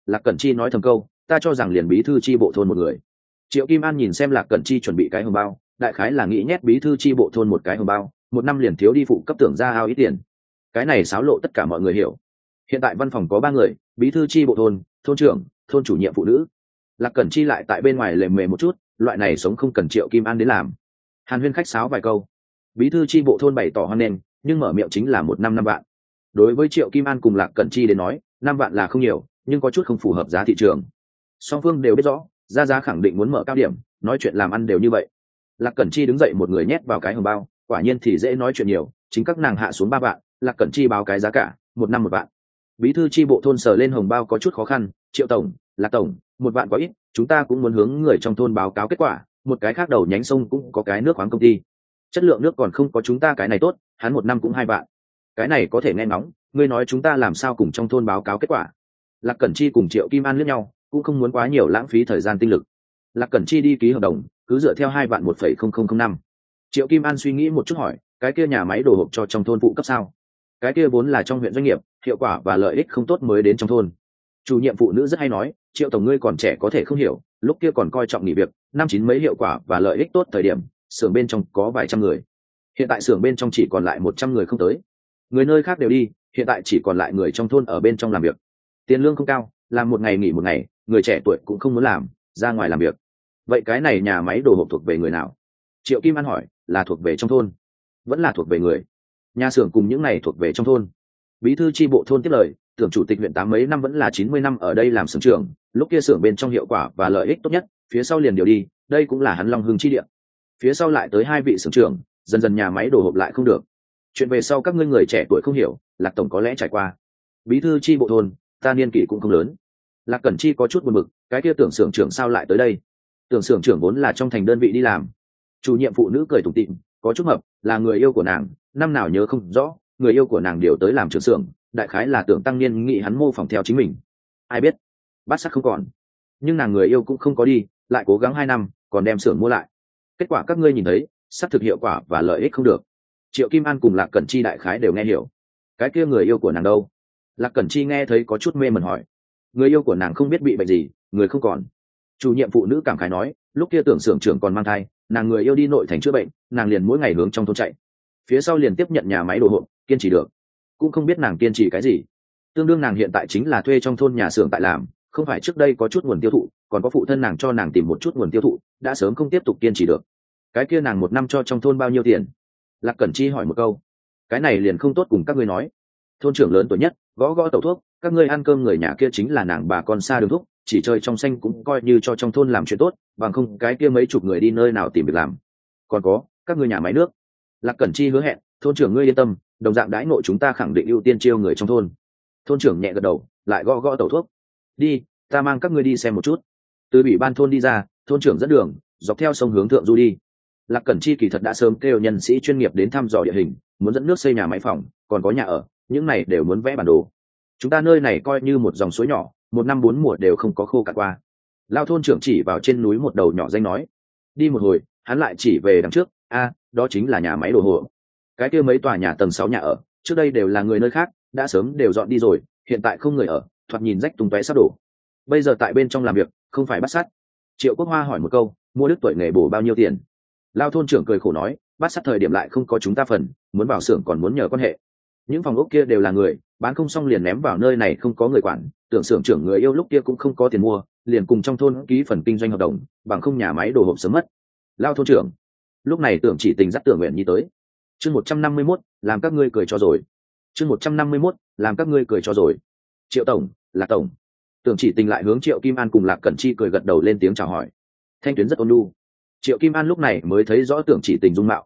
Speaker 1: Lạc Cẩn Chi nói thầm câu, ta cho rằng liền bí thư chi bộ thôn một người. Triệu Kim An nhìn xem Lạc Cẩn Chi chuẩn bị cái hồng bao, đại khái là nghĩ nhét bí thư chi bộ thôn một cái hồng bao, một năm liền thiếu đi phụ cấp tưởng ra ao ít tiền. Cái này xáo lộ tất cả mọi người hiểu. Hiện tại văn phòng có 3 người, bí thư chi bộ thôn, thôn trưởng, thôn chủ nhiệm phụ nữ. Lạc Cẩn Chi lại tại bên ngoài lề mề một chút, loại này sống không cần Triệu Kim An đến làm. Hàn Huyên khách sáo vài câu, bí thư chi bộ thôn bày tỏ hoan nghênh, nhưng mở miệng chính là 1 năm 5 vạn. Đối với Triệu Kim An cùng Lạc Cẩn Chi đến nói, 5 vạn là không nhiều, nhưng có chút không phù hợp giá thị trường. Song phương đều biết rõ, giá khẳng định muốn mở cao điểm, nói chuyện làm ăn đều như vậy. Lạc Cẩn Chi đứng dậy một người nhét vào cái hồng bao, quả nhiên thì dễ nói chuyện nhiều, chính các nàng hạ xuống 3 vạn, Lạc Cẩn Chi báo cái giá cả, 1 năm 1 vạn. Bí thư chi bộ thôn sờ lên hồng bao có chút khó khăn, Triệu tổng, Lạc tổng, 1 vạn quá ít, chúng ta cũng muốn hướng người trong thôn báo cáo kết quả, một cái khác đầu nhánh sông cũng có cái nước khoáng công ty, chất lượng nước còn không có chúng ta cái này tốt, hắn 1 năm cũng 2 vạn. Cái này có thể nghe nóng, ngươi nói chúng ta làm sao cùng trong thôn báo cáo kết quả. Lạc Cẩn Chi cùng Triệu Kim An liếc nhau, cũng không muốn quá nhiều lãng phí thời gian tinh lực. Lạc Cẩn Chi đi ký hợp đồng, cứ dựa theo 2 vạn 1,0005. Triệu Kim An suy nghĩ một chút hỏi, cái kia nhà máy đồ hộp cho trong thôn phụ cấp sao? Cái kia vốn là trong huyện doanh nghiệp, hiệu quả và lợi ích không tốt mới đến trong thôn. Chủ nhiệm phụ nữ rất hay nói, Triệu tổng ngươi còn trẻ có thể không hiểu, lúc kia còn coi trọng nghỉ việc, năm chín mấy hiệu quả và lợi ích tốt thời điểm, xưởng bên trong có vài trăm người. Hiện tại xưởng bên trong chỉ còn lại 100 người không tới. Người nơi khác đều đi, hiện tại chỉ còn lại người trong thôn ở bên trong làm việc. Tiền lương không cao, làm một ngày nghỉ một ngày, người trẻ tuổi cũng không muốn làm, ra ngoài làm việc. Vậy cái này nhà máy đồ hộp thuộc về người nào? Triệu Kim An hỏi, là thuộc về trong thôn, vẫn là thuộc về người? Nhà xưởng cùng những này thuộc về trong thôn. Bí thư chi bộ thôn tiếp lời, tưởng chủ tịch huyện 8 mấy năm vẫn là 90 năm ở đây làm xưởng trưởng, lúc kia xưởng bên trong hiệu quả và lợi ích tốt nhất, phía sau liền điều đi, đây cũng là hắn Long Hưng chi địa. Phía sau lại tới 2 vị xưởng trưởng, dần dần nhà máy đồ hộp lại không được. Chuyện về sau các ngươi người trẻ tuổi không hiểu, Lạc tổng có lẽ trải qua. Bí thư chi bộ thôn, ta niên kỷ cũng không lớn. Lạc Cẩn Chi có chút buồn bực, cái kia tưởng xưởng trưởng sao lại tới đây? Tưởng xưởng trưởng vốn là trong thành đơn vị đi làm. Chủ nhiệm phụ nữ cười tủm tỉm, có chút mập, là người yêu của nàng, năm nào nhớ không rõ, người yêu của nàng điều tới làm trưởng xưởng, đại khái là tưởng tăng niên nghị hắn mô phỏng theo chính mình. Ai biết, bát sắc không còn. Nhưng nàng người yêu cũng không có đi, lại cố gắng 2 năm, còn đem xưởng mua lại. Kết quả các ngươi nhìn thấy, sắp thực hiệu quả và lợi ích không được. Triệu Kim An cùng Lạc Cẩn Chi đại khái đều nghe hiểu. Cái kia người yêu của nàng đâu? Lạc Cẩn Chi nghe thấy có chút mê mẩn hỏi. Người yêu của nàng không biết bị bệnh gì, người không còn. Chủ nhiệm phụ nữ cảm khái nói, lúc kia tưởng xưởng trưởng còn mang thai, nàng người yêu đi nội thành chữa bệnh, nàng liền mỗi ngày hướng trong thôn chạy. Phía sau liền tiếp nhận nhà máy đồ hộp, kiên trì được. Cũng không biết nàng kiên trì cái gì. Tương đương nàng hiện tại chính là thuê trong thôn nhà xưởng tại làm, không phải trước đây có chút nguồn tiêu thụ, còn có phụ thân nàng cho nàng tìm một chút nguồn tiêu thụ, đã sớm không tiếp tục kiên trì được. Cái kia nàng 1 năm cho trong thôn bao nhiêu tiền? Lạc Cẩn Chi hỏi một câu. Cái này liền không tốt cùng các ngươi nói. Thôn trưởng lớn tuổi nhất, gõ gõ tẩu thuốc, các ngươi ăn cơm người nhà kia chính là nàng bà con xa đường thuốc, chỉ chơi trong xanh cũng coi như cho trong thôn làm chuyện tốt, bằng không cái kia mấy chục người đi nơi nào tìm việc làm. Còn có, các ngươi nhà máy nước. Lạc Cẩn Chi hứa hẹn, thôn trưởng ngươi yên tâm, đồng dạng đãi ngộ chúng ta khẳng định ưu tiên chiêu người trong thôn. Thôn trưởng nhẹ gật đầu, lại gõ gõ tẩu thuốc. Đi, ta mang các ngươi đi xem một chút. Từ ủy ban thôn đi ra, thôn trưởng dẫn đường, dọc theo sông hướng thượng du đi. Lạc Cẩn Chi kỳ thật đã sớm kêu nhân sĩ chuyên nghiệp đến thăm dò địa hình, muốn dẫn nước xây nhà máy phòng, còn có nhà ở, những này đều muốn vẽ bản đồ. Chúng ta nơi này coi như một dòng suối nhỏ, 1 năm 4 mùa đều không có khô cạn qua. Lao thôn trưởng chỉ vào trên núi một đầu nhỏ danh nói. Đi một hồi, hắn lại chỉ về đằng trước, đó chính là nhà máy đồ hộp. Cái kia mấy tòa nhà tầng 6 nhà ở, trước đây đều là người nơi khác, đã sớm đều dọn đi rồi, hiện tại không người ở, thoạt nhìn rách tung tóe sắp đổ. Bây giờ tại bên trong làm việc, không phải bắt sắt. Triệu Quốc Hoa hỏi một câu, mua đức tuổi nghề bổ bao nhiêu tiền? Lao thôn trưởng cười khổ nói, bắt sắt thời điểm lại không có chúng ta phần, muốn vào xưởng còn muốn nhờ quan hệ. Những phòng ốc kia đều là người, bán không xong liền ném vào nơi này không có người quản, tưởng xưởng trưởng người yêu lúc kia cũng không có tiền mua, liền cùng trong thôn ký phần kinh doanh hợp đồng, bằng không nhà máy đồ hộp sớm mất. Lao thôn trưởng. Lúc này Tưởng Chỉ Tình dắt Tưởng Nguyện Nhi tới. Chương 151, làm các ngươi cười cho rồi. Chương 151, làm các ngươi cười cho rồi. Triệu tổng, Lạc tổng. Tưởng Chỉ Tình lại hướng Triệu Kim An cùng Lạc Cẩn Chi cười gật đầu lên tiếng chào hỏi. Thanh tuyến rất ôn nhu. Triệu Kim An lúc này mới thấy rõ Tưởng Chỉ Tình dung mạo.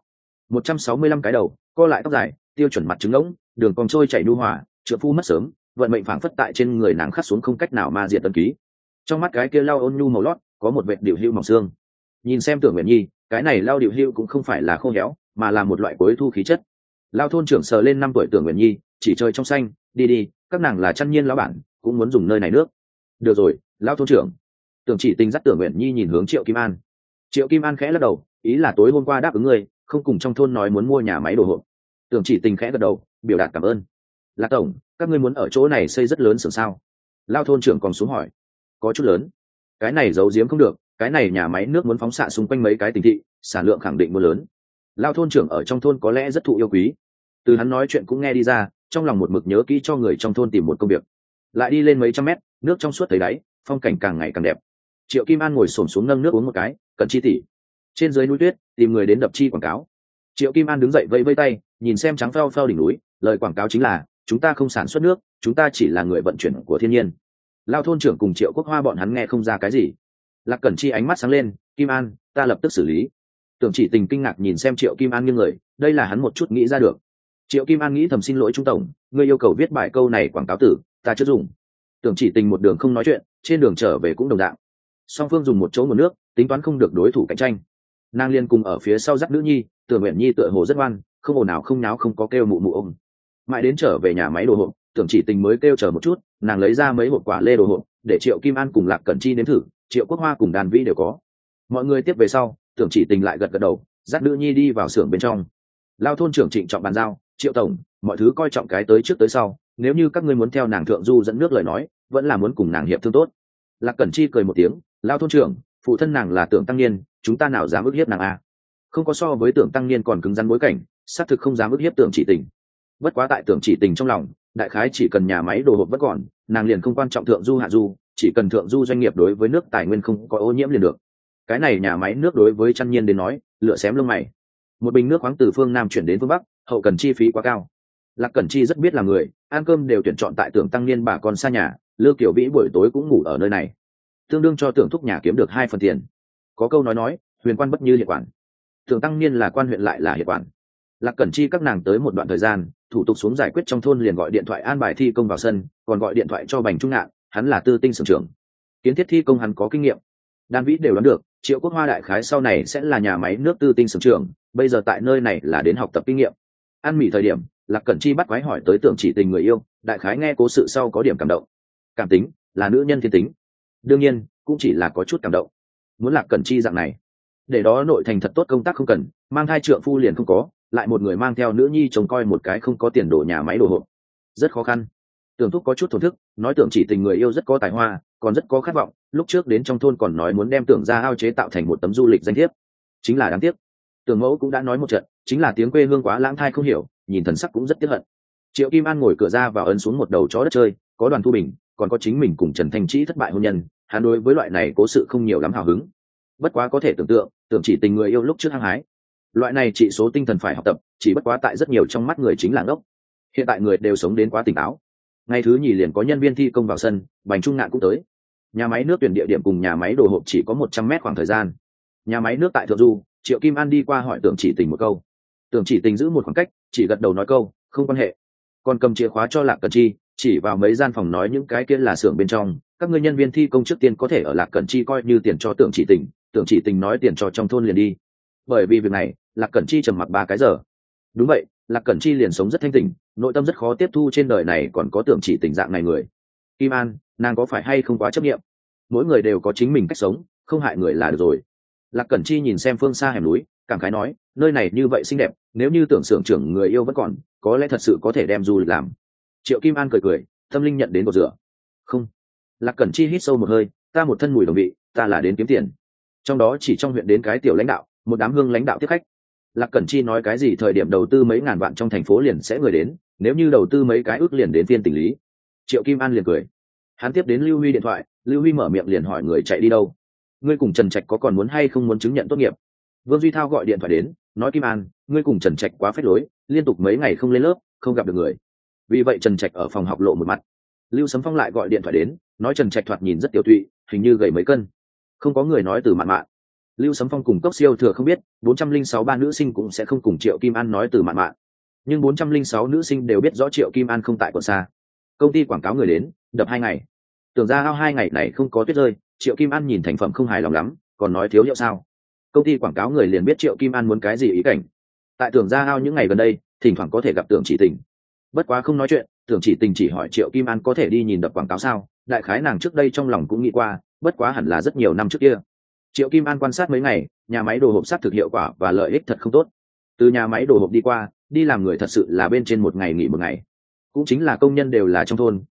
Speaker 1: 165 cái đầu, co lại tóc dài, tiêu chuẩn mặt trứng ngỗng, đường cong trôi chảy nhu hòa, trượng phu mất sớm, vận mệnh phảng phất tại trên người nàng khắc xuống không cách nào ma diệt tân ký. Trong mắt cái kia lau ôn nhu màu lót, có một vệt điệu hưu mỏng xương. Nhìn xem Tưởng Nguyện Nhi, cái này lau điệu hưu cũng không phải là khô héo, mà là một loại cuối thu khí chất. Lao thôn trưởng sờ lên 5 tuổi Tưởng Nguyện Nhi, chỉ chơi trong xanh, đi đi, các nàng là chăn nhiên lão bản, cũng muốn dùng nơi này nước. Được rồi, Lao thôn trưởng. Tưởng Chỉ Tình dắt Tưởng Nguyện Nhi nhìn hướng Triệu Kim An. Triệu Kim An khẽ lắc đầu, ý là tối hôm qua đáp ứng ngươi, không cùng trong thôn nói muốn mua nhà máy đồ hộp. Tưởng Chỉ Tình khẽ gật đầu, biểu đạt cảm ơn. Lạc tổng, các ngươi muốn ở chỗ này xây rất lớn xưởng sao? Lao thôn trưởng còn xuống hỏi. Có chút lớn. Cái này giấu giếm không được, cái này nhà máy nước muốn phóng xạ xung quanh mấy cái tỉnh thị, sản lượng khẳng định mưa lớn. Lao thôn trưởng ở trong thôn có lẽ rất thụ yêu quý. Từ hắn nói chuyện cũng nghe đi ra, trong lòng một mực nhớ kỹ cho người trong thôn tìm một công việc. Lại đi lên mấy trăm mét, nước trong suốt thấy đáy, phong cảnh càng ngày càng đẹp. Triệu Kim An ngồi xổm xuống nâng nước uống một cái, Cẩn Chi tỷ. Trên dưới núi tuyết, tìm người đến đập chi quảng cáo. Triệu Kim An đứng dậy vẫy vẫy tay, nhìn xem trắng phao phao đỉnh núi, lời quảng cáo chính là chúng ta không sản xuất nước, chúng ta chỉ là người vận chuyển của thiên nhiên. Lao thôn trưởng cùng Triệu Quốc Hoa bọn hắn nghe không ra cái gì. Lạc Cẩn Chi ánh mắt sáng lên, Kim An, ta lập tức xử lý. Tưởng Chỉ Tình kinh ngạc nhìn xem Triệu Kim An nghiêng người, đây là hắn một chút nghĩ ra được. Triệu Kim An nghĩ thầm xin lỗi trung tổng, ngươi yêu cầu viết bài câu này quảng cáo tử, ta chưa dùng. Tưởng Chỉ Tình một đường không nói chuyện, trên đường trở về cũng đồng dạng. Song phương dùng một chỗ nguồn nước, tính toán không được đối thủ cạnh tranh. Nàng liên cùng ở phía sau dắt nữ nhi, Tưởng Nguyện Nhi tựa hồ rất ngoan, không ồn nào không náo không có kêu mụ mụ ôm. Mãi đến trở về nhà máy đồ hộp, Tưởng Chỉ Tình mới kêu chờ một chút, nàng lấy ra mấy hộp quả lê đồ hộp, để Triệu Kim An cùng Lạc Cẩn Chi nếm thử, Triệu Quốc Hoa cùng Đàn Vĩ đều có. Mọi người tiếp về sau, Tưởng Chỉ Tình lại gật gật đầu, dắt nữ nhi đi vào xưởng bên trong. Lao thôn trưởng trịnh trọng bàn giao, Triệu tổng, mọi thứ coi trọng cái tới trước tới sau, nếu như các ngươi muốn theo nàng thượng du dẫn nước lời nói, vẫn là muốn cùng nàng hiệp thương tốt. Lạc Cẩn Chi cười một tiếng, Lao thôn trưởng, phụ thân nàng là Tưởng tăng niên, chúng ta nào dám ức hiếp nàng a? Không có so với Tưởng tăng niên còn cứng rắn bối cảnh, xác thực không dám ức hiếp Tưởng Chỉ Tình. Bất quá tại Tưởng Chỉ Tình trong lòng, đại khái chỉ cần nhà máy đồ hộp vẫn còn, nàng liền không quan trọng thượng du hạ du, chỉ cần thượng du doanh nghiệp đối với nước tài nguyên không có ô nhiễm liền được. Cái này nhà máy nước đối với Trăn Nhiên đến nói, lựa xém lông mày. Một bình nước khoáng từ phương Nam chuyển đến phương Bắc, hậu cần chi phí quá cao. Lạc Cẩn Chi rất biết là người, ăn cơm đều tuyển chọn tại Tưởng tăng niên bà con xa nhà, Lư Kiều Vĩ buổi tối cũng ngủ ở nơi này, tương đương cho Tưởng thúc nhà kiếm được 2 phần tiền. Có câu nói, huyền quan bất như hiệp quản. Tưởng tăng niên là quan huyện lại là hiệp quản. Lạc Cẩn Chi các nàng tới một đoạn thời gian, thủ tục xuống giải quyết trong thôn liền gọi điện thoại an bài thi công vào sân, còn gọi điện thoại cho Bành Trung Ngạn, hắn là tư tinh xưởng trưởng, kiến thiết thi công hắn có kinh nghiệm. Đan Vĩ đều đoán được, Triệu Quốc Hoa đại khái sau này sẽ là nhà máy nước tư tinh xưởng trưởng, bây giờ tại nơi này là đến học tập kinh nghiệm. Ăn mỉ thời điểm, Lạc Cẩn Chi bắt quái hỏi tới Tưởng Chỉ Tình người yêu, đại khái nghe cố sự sau có điểm cảm động. Cảm tính là nữ nhân thiên tính, đương nhiên cũng chỉ là có chút cảm động. Muốn Lạc Cẩn Chi dạng này, để đó nội thành thật tốt công tác không cần, mang thai trượng phu liền không có, lại một người mang theo nữ nhi trông coi một cái không có tiền đổ nhà máy đồ hộp, rất khó khăn. Tưởng thúc có chút thổn thức, nói Tưởng Chỉ Tình người yêu rất có tài hoa, còn rất có khát vọng, lúc trước đến trong thôn còn nói muốn đem Tưởng ra ao chế tạo thành một tấm du lịch danh thiếp, chính là đáng tiếc. Tưởng mẫu cũng đã nói một trận, chính là tiếng quê hương quá lãng thai không hiểu, nhìn thần sắc cũng rất tiếc hận. Triệu Kim An ngồi cửa ra và ấn xuống một đầu chó đất chơi, có Đoàn Thu Bình, còn có chính mình cùng Trần Thanh Trĩ thất bại hôn nhân, hắn đối với loại này cố sự không nhiều lắm hào hứng. Bất quá có thể tưởng tượng, Tưởng Chỉ Tình người yêu lúc trước hăng hái, loại này chỉ số tinh thần phải học tập, chỉ bất quá tại rất nhiều trong mắt người chính là ngốc. Hiện tại người đều sống đến quá tỉnh táo. Ngày thứ nhì liền có nhân viên thi công vào sân, Bành Trung Ngạn cũng tới. Nhà máy nước tuyển địa điểm cùng nhà máy đồ hộp chỉ có 100 mét khoảng thời gian. Nhà máy nước tại thượng du, Triệu Kim An đi qua hỏi Tưởng Chỉ Tình một câu. Tưởng Chỉ Tình giữ một khoảng cách, chỉ gật đầu nói câu không quan hệ, còn cầm chìa khóa cho Lạc Cẩn Chi, chỉ vào mấy gian phòng nói những cái kia là xưởng bên trong, các ngươi nhân viên thi công trước tiên có thể ở Lạc Cẩn Chi coi như tiền cho Tưởng Chỉ Tình. Tưởng Chỉ Tình nói tiền cho trong thôn liền đi. Bởi vì việc này, Lạc Cẩn Chi trầm mặc 3 cái giờ. Đúng vậy, Lạc Cẩn Chi liền sống rất thanh tỉnh, nội tâm rất khó tiếp thu trên đời này còn có Tưởng Chỉ Tình dạng này người. Kim An, nàng có phải hay không quá chấp niệm? Mỗi người đều có chính mình cách sống, không hại người là được rồi. Lạc Cẩn Chi nhìn xem phương xa hẻm núi, cảm khái nói, nơi này như vậy xinh đẹp, nếu như Tưởng xưởng trưởng người yêu vẫn còn, có lẽ thật sự có thể đem du lịch làm. Triệu Kim An cười cười, tâm linh nhận đến cột rửa. Không. Lạc Cẩn Chi hít sâu một hơi, ta một thân mùi đồng vị, ta là đến kiếm tiền. Trong đó chỉ trong huyện đến cái tiểu lãnh đạo, một đám hương lãnh đạo tiếp khách. Lạc Cẩn Chi nói cái gì thời điểm đầu tư mấy ngàn vạn trong thành phố liền sẽ người đến, nếu như đầu tư mấy cái ước liền đến phiên tỉnh lý. Triệu Kim An liền cười. Hắn tiếp đến Lưu Huy điện thoại, Lưu Huy mở miệng liền hỏi người chạy đi đâu. Ngươi cùng Trần Trạch có còn muốn hay không muốn chứng nhận tốt nghiệp? Vương Duy Thao gọi điện thoại đến, nói Kim An, ngươi cùng Trần Trạch quá phết lối, liên tục mấy ngày không lên lớp, không gặp được người. Vì vậy Trần Trạch ở phòng học lộ một mặt. Lưu Sấm Phong lại gọi điện thoại đến, nói Trần Trạch thoạt nhìn rất tiểu tụy, hình như gầy mấy cân. Không có người nói từ mạn mạn. Lưu Sấm Phong cùng Cốc Siêu Thừa không biết, 406 ba nữ sinh cũng sẽ không cùng Triệu Kim An nói từ mạn mạn. Nhưng 406 nữ sinh đều biết rõ Triệu Kim An không tại quận xa. Công ty quảng cáo người đến, đập 2 ngày. Tưởng ra ao 2 ngày này không có tuyết rơi, Triệu Kim An nhìn thành phẩm không hài lòng lắm, còn nói thiếu liệu sao. Công ty quảng cáo người liền biết Triệu Kim An muốn cái gì ý cảnh. Tại Tưởng ra ao những ngày gần đây, thỉnh thoảng có thể gặp Tưởng Chỉ Tình. Bất quá không nói chuyện, Tưởng Chỉ Tình chỉ hỏi Triệu Kim An có thể đi nhìn đập quảng cáo sao, đại khái nàng trước đây trong lòng cũng nghĩ qua, bất quá hẳn là rất nhiều năm trước kia. Triệu Kim An quan sát mấy ngày, nhà máy đồ hộp sát thực hiệu quả và lợi ích thật không tốt. Từ nhà máy đồ hộp đi qua, đi làm người thật sự là bên trên 1 ngày nghỉ 1 ngày. Cũng chính là công nhân đều là trong thôn,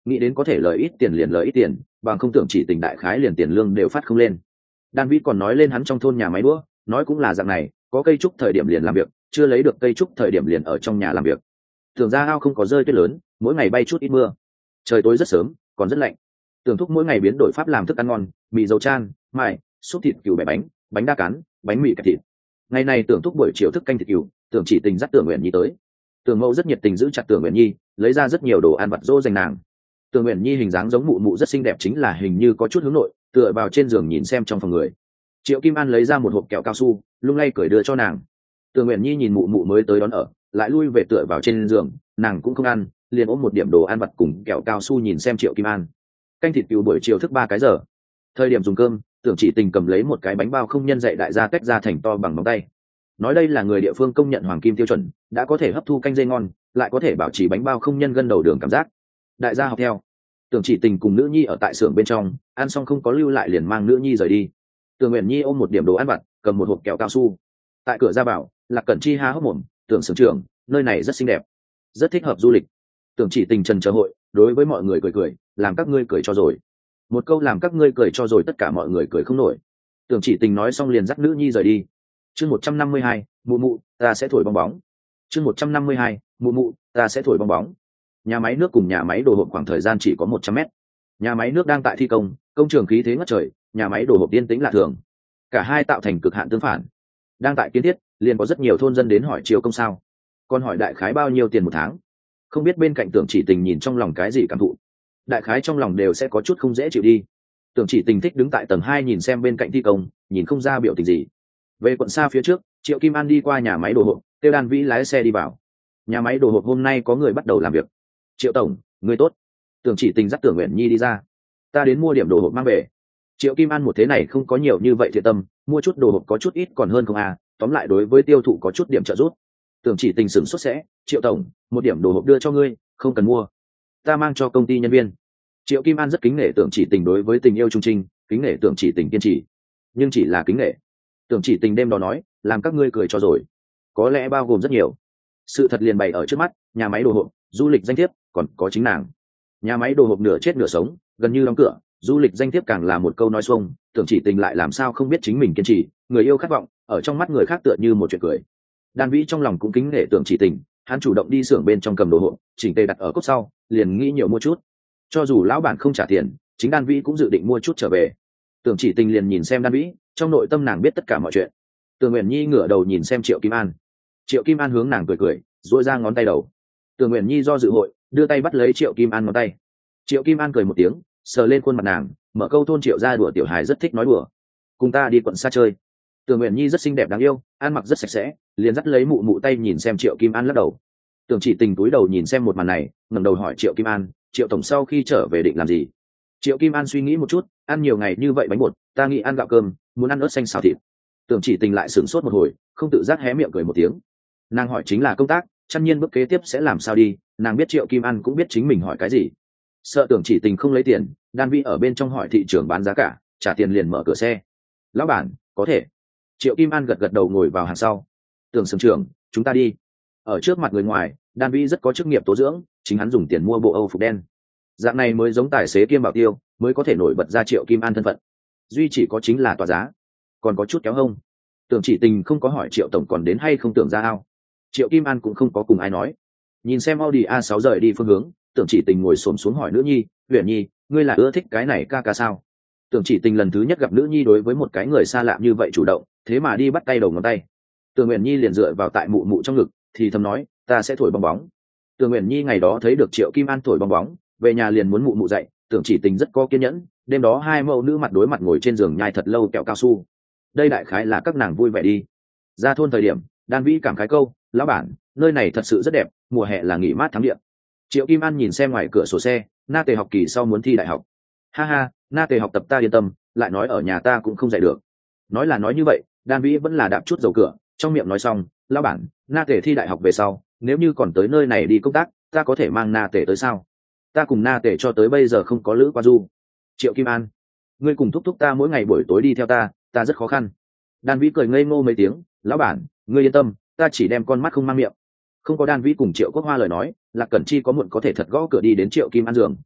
Speaker 1: nghĩ đến có thể lời ít tiền liền lời ít tiền, bằng không tưởng chỉ tình đại khái liền tiền lương đều phát không lên. Đan Vĩ còn nói lên hắn trong thôn nhà máy đũa, nói cũng là dạng này, có cây trúc thời điểm liền làm việc, chưa lấy được cây trúc thời điểm liền ở trong nhà làm việc. Tưởng ra ao không có rơi tuyết lớn, mỗi ngày bay chút ít mưa, trời tối rất sớm, còn rất lạnh. Tưởng thúc mỗi ngày biến đổi pháp làm thức ăn ngon, mì dầu chan, mài, súp thịt cừu bẻ bánh, bánh đa cán, bánh mì kẹp thịt. Ngày này tưởng thúc buổi chiều thức canh thịt cừu, tưởng chỉ tình dắt tưởng nguyện nhi tới. Tưởng mẫu rất nhiệt tình giữ chặt tưởng nguyện nhi, lấy ra rất nhiều đồ ăn vặt dỗ dành nàng. Tưởng nguyện nhi hình dáng giống mụ mụ rất xinh đẹp, chính là hình như có chút hướng nội, tựa vào trên giường nhìn xem trong phòng người. Triệu Kim An lấy ra một hộp kẹo cao su, lung lay cởi đưa cho nàng. Tưởng nguyện nhi nhìn mụ mụ mới tới đón ở, lại lui về tựa vào trên giường, nàng cũng không ăn, liền ôm một điểm đồ ăn vặt cùng kẹo cao su nhìn xem Triệu Kim An. Canh thịt cừu buổi chiều thức 3 cái giờ. Thời điểm dùng cơm, tưởng chỉ tình cầm lấy một cái bánh bao không nhân dạy đại gia tách ra thành to bằng móng tay, nói đây là người địa phương công nhận hoàng kim tiêu chuẩn, đã có thể hấp thu canh dây ngon, lại có thể bảo trì bánh bao không nhân gân đầu đường cảm giác. Đại gia học theo. Tưởng chỉ tình cùng nữ nhi ở tại xưởng bên trong, ăn xong không có lưu lại liền mang nữ nhi rời đi. Tưởng Uyển Nhi ôm một điểm đồ ăn vặt, cầm một hộp kẹo cao su. Tại cửa ra vào, Lạc Cẩn Chi há hốc mồm, tưởng xưởng trưởng, nơi này rất xinh đẹp, rất thích hợp du lịch. Tưởng chỉ tình trần chờ hội, đối với mọi người cười cười, làm các ngươi cười cho rồi. Một câu làm các ngươi cười cho rồi, tất cả mọi người cười không nổi. Tưởng chỉ tình nói xong liền dắt nữ nhi rời đi. Chương 152, mụ mụ, ta sẽ thổi bong bóng. Chương 152, mụ mụ, ta sẽ thổi bong bóng. Nhà máy nước cùng nhà máy đồ hộp khoảng thời gian chỉ có 100 mét. Nhà máy nước đang tại thi công, công trường khí thế ngất trời, nhà máy đồ hộp yên tĩnh lạ thường. Cả hai tạo thành cực hạn tương phản. Đang tại kiến thiết, liền có rất nhiều thôn dân đến hỏi chiều công sao. Còn hỏi đại khái bao nhiêu tiền một tháng. Không biết bên cạnh tưởng chỉ tình nhìn trong lòng cái gì cảm thụ. Đại khái trong lòng đều sẽ có chút không dễ chịu đi. Tưởng chỉ tình thích đứng tại tầng 2 nhìn xem bên cạnh thi công, nhìn không ra biểu tình gì. Về quận xa phía trước, Triệu Kim An đi qua nhà máy đồ hộp, kêu Đan Vĩ lái xe đi vào. Nhà máy đồ hộp hôm nay có người bắt đầu làm việc. Triệu tổng, người tốt. Tưởng chỉ tình dắt Tưởng Uyển Nhi đi ra. Ta đến mua điểm đồ hộp mang về. Triệu Kim An một thế này không có nhiều như vậy thiện tâm, mua chút đồ hộp có chút ít còn hơn không à, tóm lại đối với tiêu thụ có chút điểm trợ giúp. Tưởng chỉ tình sửng sốt sẽ, Triệu tổng, một điểm đồ hộp đưa cho ngươi, không cần mua. Ta mang cho công ty nhân viên. Triệu Kim An rất kính nể Tưởng chỉ tình đối với tình yêu trung trinh, kính nể Tưởng chỉ tình kiên trì, nhưng chỉ là kính nể. Tưởng chỉ tình đêm đó nói, làm các ngươi cười cho rồi, có lẽ bao gồm rất nhiều. Sự thật liền bày ở trước mắt, nhà máy đồ hộp, du lịch danh thiếp, còn có chính nàng. Nhà máy đồ hộp nửa chết nửa sống, gần như đóng cửa, du lịch danh thiếp càng là một câu nói xuông. Tưởng chỉ tình lại làm sao không biết chính mình kiên trì, người yêu khát vọng, ở trong mắt người khác tựa như một chuyện cười. Đan Vĩ trong lòng cũng kính nể Tưởng chỉ tình, hắn chủ động đi xưởng bên trong cầm đồ hộp, chỉnh tề đặt ở cốc sau, liền nghĩ nhiều mua chút. Cho dù lão bản không trả tiền, chính Đan Vĩ cũng dự định mua chút trở về. Tưởng chỉ tình liền nhìn xem Đan Vĩ, trong nội tâm nàng biết tất cả mọi chuyện. Tưởng Uyển Nhi ngửa đầu nhìn xem Triệu Kim An. Triệu Kim An hướng nàng cười cười, duỗi ra ngón tay đầu. Tưởng Uyển Nhi do dự hội, đưa tay bắt lấy Triệu Kim An ngón tay. Triệu Kim An cười một tiếng, sờ lên khuôn mặt nàng, mở câu thôn Triệu ra đùa tiểu hài rất thích nói đùa. Cùng ta đi quận xa chơi. Tưởng Uyển Nhi rất xinh đẹp đáng yêu, ăn mặc rất sạch sẽ, liền dắt lấy mụ mụ tay nhìn xem Triệu Kim An lắc đầu. Tưởng chỉ tình túi đầu nhìn xem một màn này, ngẩng đầu hỏi Triệu Kim An, Triệu tổng sau khi trở về định làm gì? Triệu Kim An suy nghĩ một chút, ăn nhiều ngày như vậy bánh bột, ta nghĩ ăn gạo cơm, muốn ăn ớt xanh xào thịt. Tưởng chỉ tình lại sửng sốt một hồi, không tự giác hé miệng cười một tiếng. Nàng hỏi chính là công tác, chăm nhiên bước kế tiếp sẽ làm sao đi, nàng biết Triệu Kim An cũng biết chính mình hỏi cái gì. Sợ Tưởng chỉ tình không lấy tiền, Đan Vĩ ở bên trong hỏi thị trường bán giá cả, trả tiền liền mở cửa xe. Lão bản, có thể. Triệu Kim An gật gật đầu ngồi vào hàng sau. Tưởng sưởng trưởng, chúng ta đi. Ở trước mặt người ngoài, Đan Vĩ rất có chức nghiệp tố dưỡng, chính hắn dùng tiền mua bộ Âu phục đen. Dạng này mới giống tài xế kiêm bảo tiêu, mới có thể nổi bật ra Triệu Kim An thân phận. Duy chỉ có chính là tòa giá, còn có chút kéo hông. Tưởng chỉ tình không có hỏi Triệu tổng còn đến hay không tưởng ra ao. Triệu Kim An cũng không có cùng ai nói. Nhìn xem Audi A6 rời đi phương hướng, Tưởng chỉ tình ngồi xổm xuống hỏi nữ nhi, Uyển Nhi, ngươi là ưa thích cái này ca ca sao? Tưởng chỉ tình lần thứ nhất gặp nữ nhi đối với một cái người xa lạ như vậy chủ động, thế mà đi bắt tay đầu ngón tay. Tưởng Uyển Nhi liền dựa vào tại mụ mụ trong ngực, thì thầm nói, ta sẽ thổi bong bóng. Tưởng Uyển Nhi ngày đó thấy được Triệu Kim An thổi bong bóng, về nhà liền muốn mụ mụ dậy. Tưởng chỉ tình rất có kiên nhẫn, đêm đó hai mẫu nữ mặt đối mặt ngồi trên giường nhai thật lâu kẹo cao su. Đây đại khái là các nàng vui vẻ đi. Ra thôn thời điểm, Đan Vĩ cảm khái câu, lão bản, nơi này thật sự rất đẹp, mùa hè là nghỉ mát thắng địa. Triệu Kim An nhìn xem ngoài cửa sổ xe, Na Tề học kỳ sau muốn thi đại học. Ha ha, Na Tề học tập ta yên tâm, lại nói ở nhà ta cũng không dạy được. Nói là nói như vậy, Đan Vĩ vẫn là đạp chút dầu cửa, trong miệng nói xong, lão bản, Na Tề thi đại học về sau, nếu như còn tới nơi này đi công tác, ta có thể mang Na Tề tới sao? Ta cùng Na Tề cho tới bây giờ không có lữ qua du. Triệu Kim An, ngươi cùng thúc thúc ta mỗi ngày buổi tối đi theo ta rất khó khăn. Đan Vĩ cười ngây ngô mấy tiếng, lão bản, ngươi yên tâm, ta chỉ đem con mắt không mang miệng. Không có Đan Vĩ cùng Triệu Quốc Hoa lời nói, Lạc Cẩn Chi có muộn có thể thật gõ cửa đi đến Triệu Kim An giường.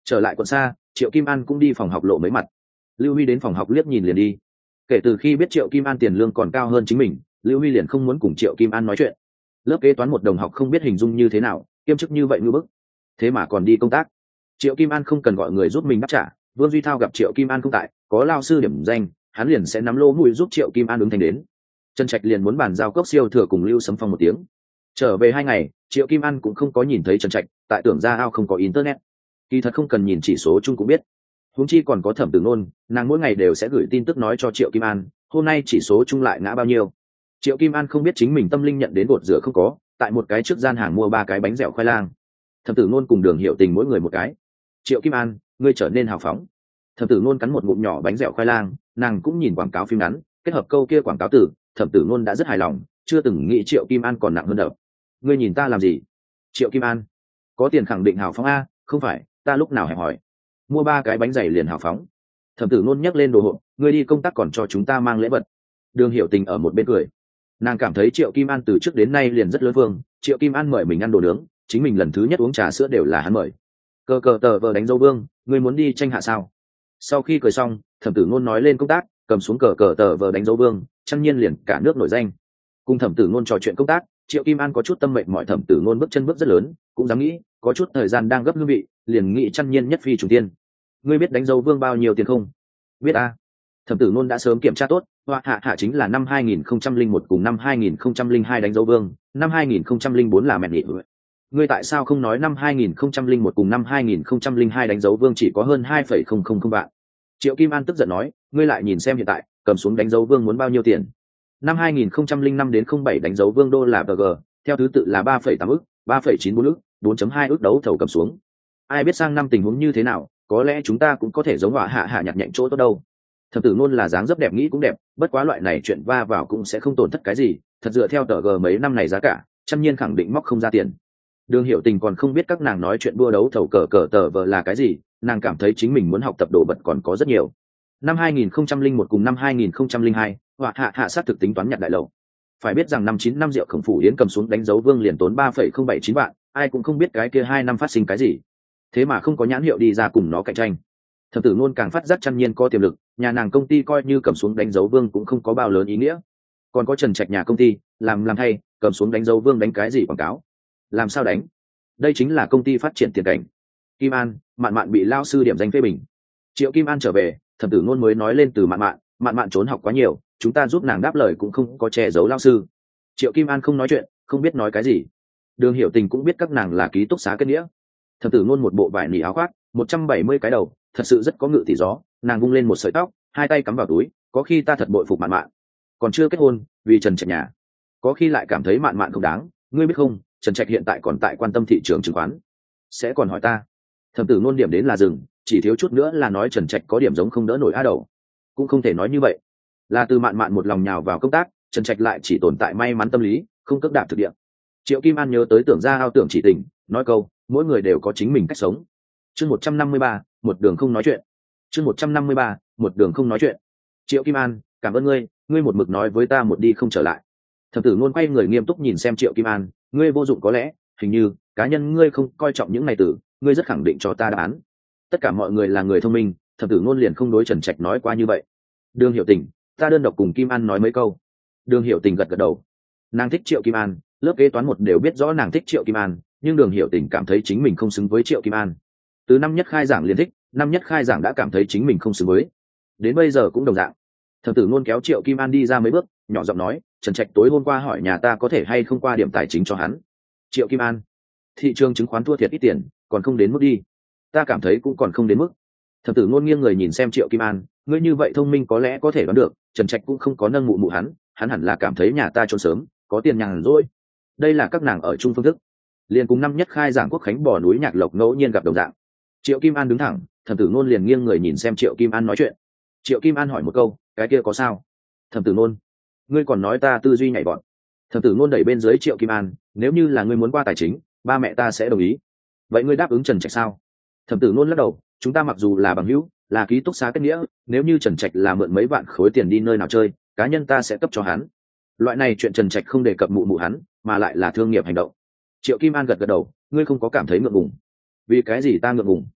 Speaker 1: Trở lại quận xa, Triệu Kim An cũng đi phòng học lộ mấy mặt. Lưu Huy đến phòng học liếc nhìn liền đi. Kể từ khi biết Triệu Kim An tiền lương còn cao hơn chính mình, Lưu Huy liền không muốn cùng Triệu Kim An nói chuyện. Lớp kế toán một đồng học không biết hình dung như thế nào, kiêm chức như vậy ngư bức, thế mà còn đi công tác. Triệu Kim An không cần gọi người giúp mình đáp trả. Vương Duy Thao gặp Triệu Kim An không tại, có lao sư điểm danh, hắn liền sẽ nắm lô mùi giúp Triệu Kim An ứng thành đến. Trần Trạch liền muốn bàn giao cốc siêu thừa cùng Lưu Sấm Phong một tiếng. Trở về 2 ngày, Triệu Kim An cũng không có nhìn thấy Trần Trạch, tại Tưởng Gia Ao không có internet. Kỳ thật không cần nhìn chỉ số chung cũng biết. Huống chi còn có Thẩm Tử Nôn, nàng mỗi ngày đều sẽ gửi tin tức nói cho Triệu Kim An, hôm nay chỉ số chung lại ngã bao nhiêu. Triệu Kim An không biết chính mình tâm linh nhận đến bột rửa không có, tại một cái trước gian hàng mua 3 cái bánh dẻo khoai lang. Thẩm Tử Nôn cùng Đường Hiệu Tình mỗi người một cái. Triệu Kim An, ngươi trở nên hào phóng. Thẩm Tử Nôn cắn một ngụm nhỏ bánh dẻo khoai lang, nàng cũng nhìn quảng cáo phim ngắn, kết hợp câu kia quảng cáo từ, Thẩm Tử Nôn đã rất hài lòng, chưa từng nghĩ Triệu Kim An còn nặng hơn đập. Ngươi nhìn ta làm gì? Triệu Kim An, có tiền khẳng định hào phóng a, không phải, ta lúc nào hẹp hỏi. Mua 3 cái bánh dày liền hào phóng. Thẩm Tử Nôn nhấc lên đồ hộp, ngươi đi công tác còn cho chúng ta mang lễ vật. Đường Hiểu Tình ở một bên cười. Nàng cảm thấy Triệu Kim An từ trước đến nay liền rất lớn vương, Triệu Kim An mời mình ăn đồ nướng, chính mình lần thứ nhất uống trà sữa đều là hắn mời. Cờ cờ tờ vờ đánh dấu vương, ngươi muốn đi tranh hạ sao? Sau khi cười xong, Thẩm Tử Nôn nói lên công tác, cầm xuống cờ cờ tờ vờ đánh dấu vương, chăm nhiên liền cả nước nổi danh. Cùng Thẩm Tử Nôn trò chuyện công tác, Triệu Kim An có chút tâm mệnh, mọi Thẩm Tử Nôn bước chân bước rất lớn, cũng dám nghĩ, có chút thời gian đang gấp hương vị, liền nghĩ chăm nhiên nhất phi trùng tiên. Ngươi biết đánh dấu vương bao nhiêu tiền không? Biết a. Thẩm Tử Nôn đã sớm kiểm tra tốt, hoa hạ chính là năm 2001 cùng năm 2002 đánh dấu vương, năm 2004 là mẹ nghị. Ngươi tại sao không nói năm 2001 cùng năm 2002 đánh dấu vương chỉ có hơn 2,000 vạn? Triệu Kim An tức giận nói, ngươi lại nhìn xem hiện tại, cầm xuống đánh dấu vương muốn bao nhiêu tiền? Năm 2005 đến 07 đánh dấu vương đô là BG, theo thứ tự là 3,8 ức, 3,94 ức, 4,2 ức đấu thầu cầm xuống. Ai biết sang năm tình huống như thế nào, có lẽ chúng ta cũng có thể giống họa hạ nhặt nhạnh chỗ tốt đâu. Thẩm Tử Nôn là dáng dấp đẹp nghĩ cũng đẹp, bất quá loại này chuyện va vào cũng sẽ không tổn thất cái gì, thật dựa theo tờ G mấy năm này giá cả, chăm nhiên khẳng định móc không ra tiền. Đường Hiểu Tình còn không biết các nàng nói chuyện đua đấu thầu cờ cờ tờ vờ là cái gì, nàng cảm thấy chính mình muốn học tập đồ vật còn có rất nhiều. Năm 2001 cùng năm 2002, họa hạ sát thực tính toán nhặt đại lậu. Phải biết rằng năm 9 năm Diệu Khổng Phủ Yến cầm xuống đánh dấu vương liền tốn 3,079 vạn, ai cũng không biết cái kia 2 năm phát sinh cái gì. Thế mà không có nhãn hiệu đi ra cùng nó cạnh tranh. Thẩm Tử Nôn càng phát giác chăm nhiên có tiềm lực, nhà nàng công ty coi như cầm xuống đánh dấu vương cũng không có bao lớn ý nghĩa. Còn có Trần Trạch nhà công ty, làm thay, cầm xuống đánh dấu vương đánh cái gì quảng cáo? Làm sao đánh? Đây chính là công ty phát triển tiền cảnh. Kim An, Mạn Mạn bị lao sư điểm danh phê bình. Triệu Kim An trở về, Thẩm Tử Nôn mới nói lên từ Mạn Mạn trốn học quá nhiều, chúng ta giúp nàng đáp lời cũng không có che giấu lao sư. Triệu Kim An không nói chuyện, không biết nói cái gì. Đường Hiểu Tình cũng biết các nàng là ký túc xá kết nghĩa. Thẩm Tử Nôn một bộ vải nỉ áo khoác, 170 cái đầu, thật sự rất có ngự tỷ gió. Nàng vung lên một sợi tóc, hai tay cắm vào túi, có khi ta thật bội phục Mạn, còn chưa kết hôn, vì Trần Trạch nhà. Có khi lại cảm thấy Mạn không đáng, ngươi biết không, Trần Trạch hiện tại còn tại quan tâm thị trường chứng khoán, sẽ còn hỏi ta. Thẩm Tử Nôn điểm đến là dừng, chỉ thiếu chút nữa là nói Trần Trạch có điểm giống không đỡ nổi a đầu. Cũng không thể nói như vậy, là từ Mạn một lòng nhào vào công tác, Trần Trạch lại chỉ tồn tại may mắn tâm lý, không cước đạp thực địa. Triệu Kim An nhớ tới Tưởng Gia Ao Tưởng Chỉ Tình, nói câu, mỗi người đều có chính mình cách sống. Chương 153, một đường không nói chuyện. Chương 153, một đường không nói chuyện. Triệu Kim An, cảm ơn ngươi một mực nói với ta một đi không trở lại. Thẩm Tử Nôn quay người nghiêm túc nhìn xem Triệu Kim An, ngươi vô dụng có lẽ, hình như cá nhân ngươi không coi trọng những này từ, ngươi rất khẳng định cho ta đáp án. Tất cả mọi người là người thông minh, Thẩm Tử Nôn liền không đối Trần Trạch nói qua như vậy. Đường Hiểu Tình, ta đơn độc cùng Kim An nói mấy câu. Đường Hiểu Tình gật đầu. Nàng thích Triệu Kim An, lớp kế toán một đều biết rõ nàng thích Triệu Kim An, nhưng Đường Hiểu Tình cảm thấy chính mình không xứng với Triệu Kim An. Từ năm nhất khai giảng liền thích, năm nhất khai giảng đã cảm thấy chính mình không xứng với, đến bây giờ cũng đồng dạng. Thẩm Tử Nôn kéo Triệu Kim An đi ra mấy bước, nhỏ giọng nói, Trần Trạch tối hôm qua hỏi nhà ta có thể hay không qua điểm tài chính cho hắn. Triệu Kim An, thị trường chứng khoán thua thiệt ít tiền, còn không đến mức đi. Ta cảm thấy cũng còn không đến mức. Thẩm Tử Nôn nghiêng người nhìn xem Triệu Kim An, ngươi như vậy thông minh có lẽ có thể đoán được, Trần Trạch cũng không có nâng mụ hắn hẳn là cảm thấy nhà ta trốn sớm, có tiền nhàn rỗi. Đây là các nàng ở chung phương thức. Liền cùng năm nhất khai giảng Quốc khánh bỏ núi Nhạc Lộc ngẫu nhiên gặp đồng dạng. Triệu Kim An đứng thẳng, Thẩm Tử Nôn liền nghiêng người nhìn xem Triệu Kim An nói chuyện. Triệu Kim An hỏi một câu, cái kia có sao? Thẩm Tử Nôn, ngươi còn nói ta tư duy nhảy vọt. Thẩm Tử Nôn đẩy bên dưới Triệu Kim An, nếu như là ngươi muốn qua tài chính, ba mẹ ta sẽ đồng ý. Vậy ngươi đáp ứng Trần Trạch sao? Thẩm Tử Nôn lắc đầu, chúng ta mặc dù là bằng hữu, là ký túc xá kết nghĩa, nếu như Trần Trạch là mượn mấy vạn khối tiền đi nơi nào chơi, cá nhân ta sẽ cấp cho hắn. Loại này chuyện Trần Trạch không đề cập mụ hắn, mà lại là thương nghiệp hành động. Triệu Kim An gật đầu, ngươi không có cảm thấy ngượng ngùng? Vì cái gì ta ngượng ngùng?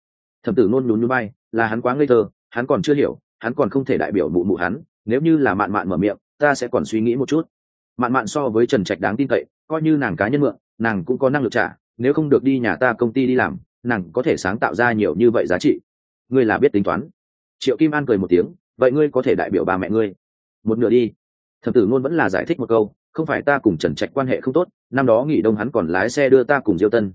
Speaker 1: Thẩm Tử Nôn nhún nhún vai, là hắn quá ngây thơ, hắn còn chưa hiểu, hắn còn không thể đại biểu mụ mụ hắn, nếu như là Mạn Mạn mở miệng, ta sẽ còn suy nghĩ một chút. Mạn Mạn so với Trần Trạch đáng tin cậy, coi như nàng cá nhân mượn, nàng cũng có năng lực trả, nếu không được đi nhà ta công ty đi làm, nàng có thể sáng tạo ra nhiều như vậy giá trị. Ngươi là biết tính toán. Triệu Kim An cười một tiếng, vậy ngươi có thể đại biểu ba mẹ ngươi một nửa đi. Thẩm Tử Nôn vẫn là giải thích một câu, không phải ta cùng Trần Trạch quan hệ không tốt, năm đó nghỉ đông hắn còn lái xe đưa ta cùng Diêu Tân,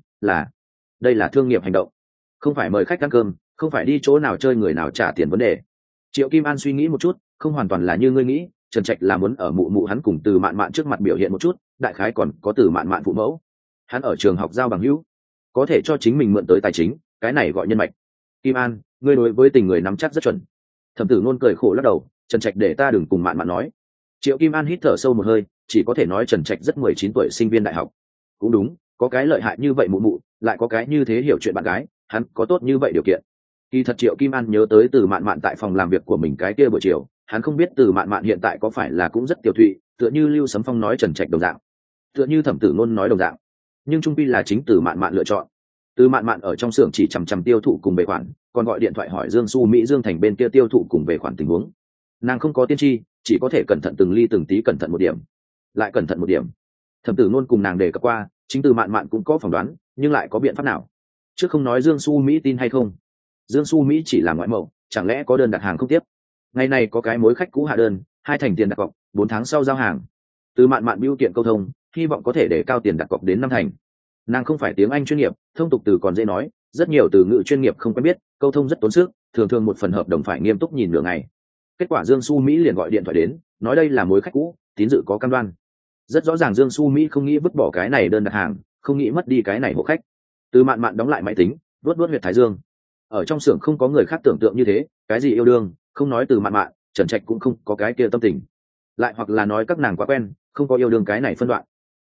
Speaker 1: đây là thương nghiệp hành động, không phải mời khách ăn cơm, không phải đi chỗ nào chơi người nào trả tiền vấn đề. Triệu Kim An suy nghĩ một chút, không hoàn toàn là như ngươi nghĩ, Trần Trạch là muốn ở mụ mụ hắn cùng Từ Mạn Mạn trước mặt biểu hiện một chút, đại khái còn có Từ Mạn Mạn phụ mẫu, hắn ở trường học giao bằng hữu, có thể cho chính mình mượn tới tài chính, cái này gọi nhân mạch. Kim An, ngươi đối với tình người nắm chắc rất chuẩn. Thẩm Tử Nôn cười khổ lắc đầu, Trần Trạch để ta đừng cùng Mạn Mạn nói. Triệu Kim An hít thở sâu một hơi, chỉ có thể nói Trần Trạch rất 19 tuổi sinh viên đại học. Cũng đúng, có cái lợi hại như vậy mụ mụ, lại có cái như thế hiểu chuyện bạn gái, hắn có tốt như vậy điều kiện. Kỳ thật Triệu Kim An nhớ tới Từ Mạn Mạn tại phòng làm việc của mình cái kia buổi chiều, hắn không biết Từ Mạn Mạn hiện tại có phải là cũng rất tiểu thụy, tựa như Lưu Sấm Phong nói Trần Trạch đồng dạng, tựa như Thẩm Tử Nôn nói đồng dạng, nhưng trung quy là chính Từ Mạn Mạn lựa chọn. Từ Mạn Mạn ở trong xưởng chỉ chằm chằm tiêu thụ cùng về khoản, còn gọi điện thoại hỏi Dương Xu Mỹ Dương Thành bên kia tiêu thụ cùng về khoản tình huống. Nàng không có tiên tri, chỉ có thể cẩn thận từng ly từng tí, cẩn thận một điểm, lại cẩn thận một điểm. Thẩm Tử Nôn cùng nàng đề cập qua, chính Từ Mạn Mạn cũng có phỏng đoán, nhưng lại có biện pháp nào? Chứ không nói Dương Xu Mỹ tin hay không, Dương Xu Mỹ chỉ là ngoại mẫu, chẳng lẽ có đơn đặt hàng không tiếp? Ngày này có cái mối khách cũ hạ đơn, 2 thành tiền đặt cọc, 4 tháng sau giao hàng. Từ Mạn Mạn bưu kiện câu thông, hy vọng có thể để cao tiền đặt cọc đến 5 thành. Nàng không phải tiếng Anh chuyên nghiệp, thông tục từ còn dễ nói, rất nhiều từ ngữ chuyên nghiệp không quen biết, câu thông rất tốn sức, thường thường một phần hợp đồng phải nghiêm túc nhìn nửa ngày. Kết quả Dương Xu Mỹ liền gọi điện thoại đến, nói đây là mối khách cũ, tín dự có cam đoan. Rất rõ ràng Dương Xu Mỹ không nghĩ vứt bỏ cái này đơn đặt hàng, không nghĩ mất đi cái này hộ khách. Từ Mạn Mạn đóng lại máy tính, vuốt huyệt thái dương. Ở trong xưởng không có người khác tưởng tượng như thế, cái gì yêu đương, không nói Từ Mạn Mạn, Trần Trạch cũng không có cái kia tâm tình. Lại hoặc là nói các nàng quá quen, không có yêu đương cái này phân đoạn.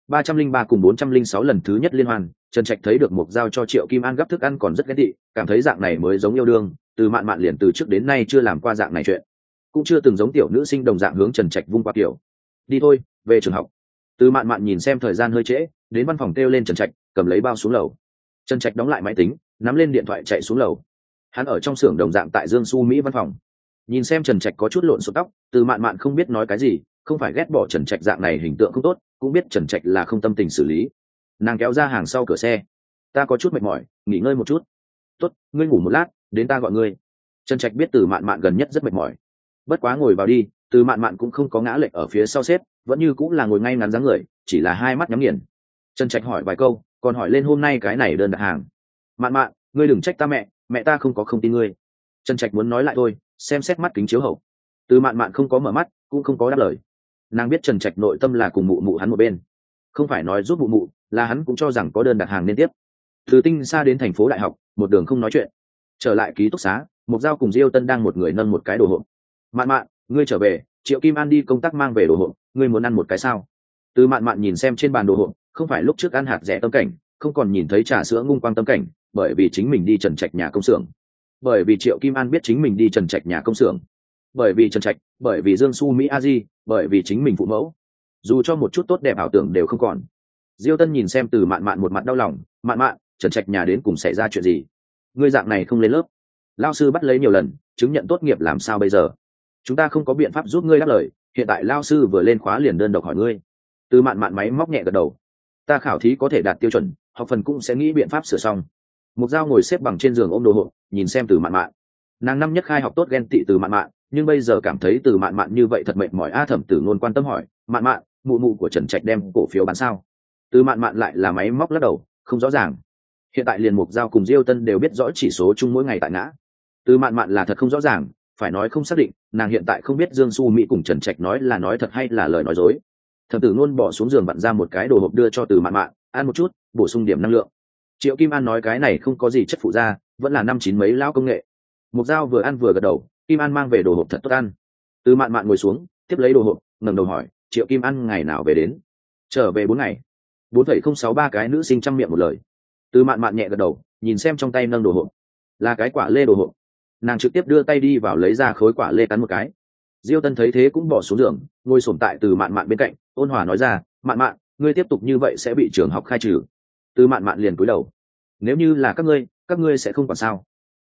Speaker 1: 303 cùng 406 lần thứ nhất liên hoan, Trần Trạch thấy được Mục Giao cho Triệu Kim An gấp thức ăn còn rất ghét tị, cảm thấy dạng này mới giống yêu đương. Từ Mạn Mạn liền từ trước đến nay chưa làm qua dạng này chuyện, cũng chưa từng giống tiểu nữ sinh đồng dạng hướng Trần Trạch vung qua kiểu. Đi thôi, về trường học. Từ Mạn Mạn nhìn xem thời gian hơi trễ, đến văn phòng kêu lên Trần Trạch, cầm lấy bao xuống lầu. Trần Trạch đóng lại máy tính, nắm lên điện thoại chạy xuống lầu. Hắn ở trong xưởng đồng dạng tại Dương Xu Mỹ văn phòng. Nhìn xem Trần Trạch có chút lộn xộn tóc, Từ Mạn Mạn không biết nói cái gì, không phải ghét bỏ Trần Trạch dạng này hình tượng không tốt, cũng biết Trần Trạch là không tâm tình xử lý. Nàng kéo ra hàng sau cửa xe. Ta có chút mệt mỏi, nghỉ ngơi một chút. Tốt, ngươi ngủ một lát, đến ta gọi ngươi. Trần Trạch biết Từ Mạn Mạn gần nhất rất mệt mỏi, bất quá ngồi vào đi. Từ Mạn Mạn cũng không có ngã lệch ở phía sau xếp, vẫn như cũng là ngồi ngay ngắn dáng người, chỉ là hai mắt nhắm nghiền. Trần Trạch hỏi vài câu, còn hỏi lên hôm nay cái này đơn đặt hàng. Mạn Mạn, ngươi đừng trách ta mẹ ta không tin ngươi. Trần Trạch muốn nói lại thôi, xem xét mắt kính chiếu hậu. Từ Mạn Mạn không có mở mắt, cũng không có đáp lời. Nàng biết Trần Trạch nội tâm là cùng mụ mụ hắn một bên, không phải nói giúp mụ mụ, là hắn cũng cho rằng có đơn đặt hàng nên tiếp. Từ Tinh Sa đến thành phố đại học, một đường không nói chuyện. Trở lại ký túc xá, Mục Giao cùng Diêu Tân đang một người nâng một cái đồ hộp. Mạn Mạn, ngươi trở về, Triệu Kim An đi công tác mang về đồ hộp, ngươi muốn ăn một cái sao? Từ Mạn Mạn nhìn xem trên bàn đồ hộp, không phải lúc trước ăn hạt rẻ tâm cảnh, không còn nhìn thấy trà sữa ngung quang tâm cảnh, bởi vì chính mình đi Trần Trạch nhà công xưởng, bởi vì Triệu Kim An biết chính mình đi Trần Trạch nhà công xưởng, bởi vì Trần Trạch, bởi vì Dương Xu Mỹ A Di, bởi vì chính mình phụ mẫu. Dù cho một chút tốt đẹp ảo tưởng đều không còn. Diêu Tân nhìn xem Từ Mạn Mạn một mặt đau lòng, Mạn Mạn, Trần Trạch nhà đến cùng xảy ra chuyện gì? Ngươi dạng này không lên lớp, lao sư bắt lấy nhiều lần, chứng nhận tốt nghiệp làm sao bây giờ? Chúng ta không có biện pháp giúp ngươi đáp lời, hiện tại lao sư vừa lên khóa liền đơn độc hỏi ngươi. Từ Mạn Mạn máy móc nhẹ gật đầu. Ta khảo thí có thể đạt tiêu chuẩn, học phần cũng sẽ nghĩ biện pháp sửa xong. Mục Giao ngồi xếp bằng trên giường ôm đồ hộp, nhìn xem Từ Mạn Mạn. Nàng năm nhất khai học tốt ghen tị Từ Mạn Mạn, nhưng bây giờ cảm thấy Từ Mạn Mạn như vậy thật mệt mỏi. Thẩm Tử Ngôn quan tâm hỏi, Mạn Mạn, mụ mụ của Trần Trạch đem cổ phiếu bán sao? Từ Mạn Mạn lại là máy móc lắc đầu, không rõ ràng. Hiện tại liền Mục Giao cùng Diêu Tân đều biết rõ chỉ số chung mỗi ngày tại ngã. Từ Mạn Mạn là thật không rõ ràng, phải nói không xác định, nàng hiện tại không biết Dương Xu Mỹ cùng Trần Trạch nói là nói thật hay là lời nói dối. Thẩm Tử Ngôn bỏ xuống giường vặn ra một cái đồ hộp đưa cho Từ Mạn Mạn, ăn một chút, bổ sung điểm năng lượng. Triệu Kim An nói cái này không có gì chất phụ da, vẫn là năm chín mấy lão công nghệ. Mục Giao vừa ăn vừa gật đầu, Kim An mang về đồ hộp thật tốt ăn. Từ Mạn Mạn ngồi xuống, tiếp lấy đồ hộp, ngẩng đầu hỏi, Triệu Kim An ngày nào về đến? Trở về 4 ngày. 4,063 cái nữ sinh trăm miệng một lời. Từ Mạn Mạn nhẹ gật đầu, nhìn xem trong tay nâng đồ hộp, là cái quả lê đồ hộp. Nàng trực tiếp đưa tay đi vào lấy ra khối quả lê cắn một cái. Diêu Tân thấy thế cũng bỏ xuống giường, ngồi xổm tại Từ Mạn Mạn bên cạnh, ôn hòa nói ra, Mạn Mạn, ngươi tiếp tục như vậy sẽ bị trường học khai trừ. Từ Mạn Mạn liền cúi đầu. Nếu như là các ngươi sẽ không còn sao?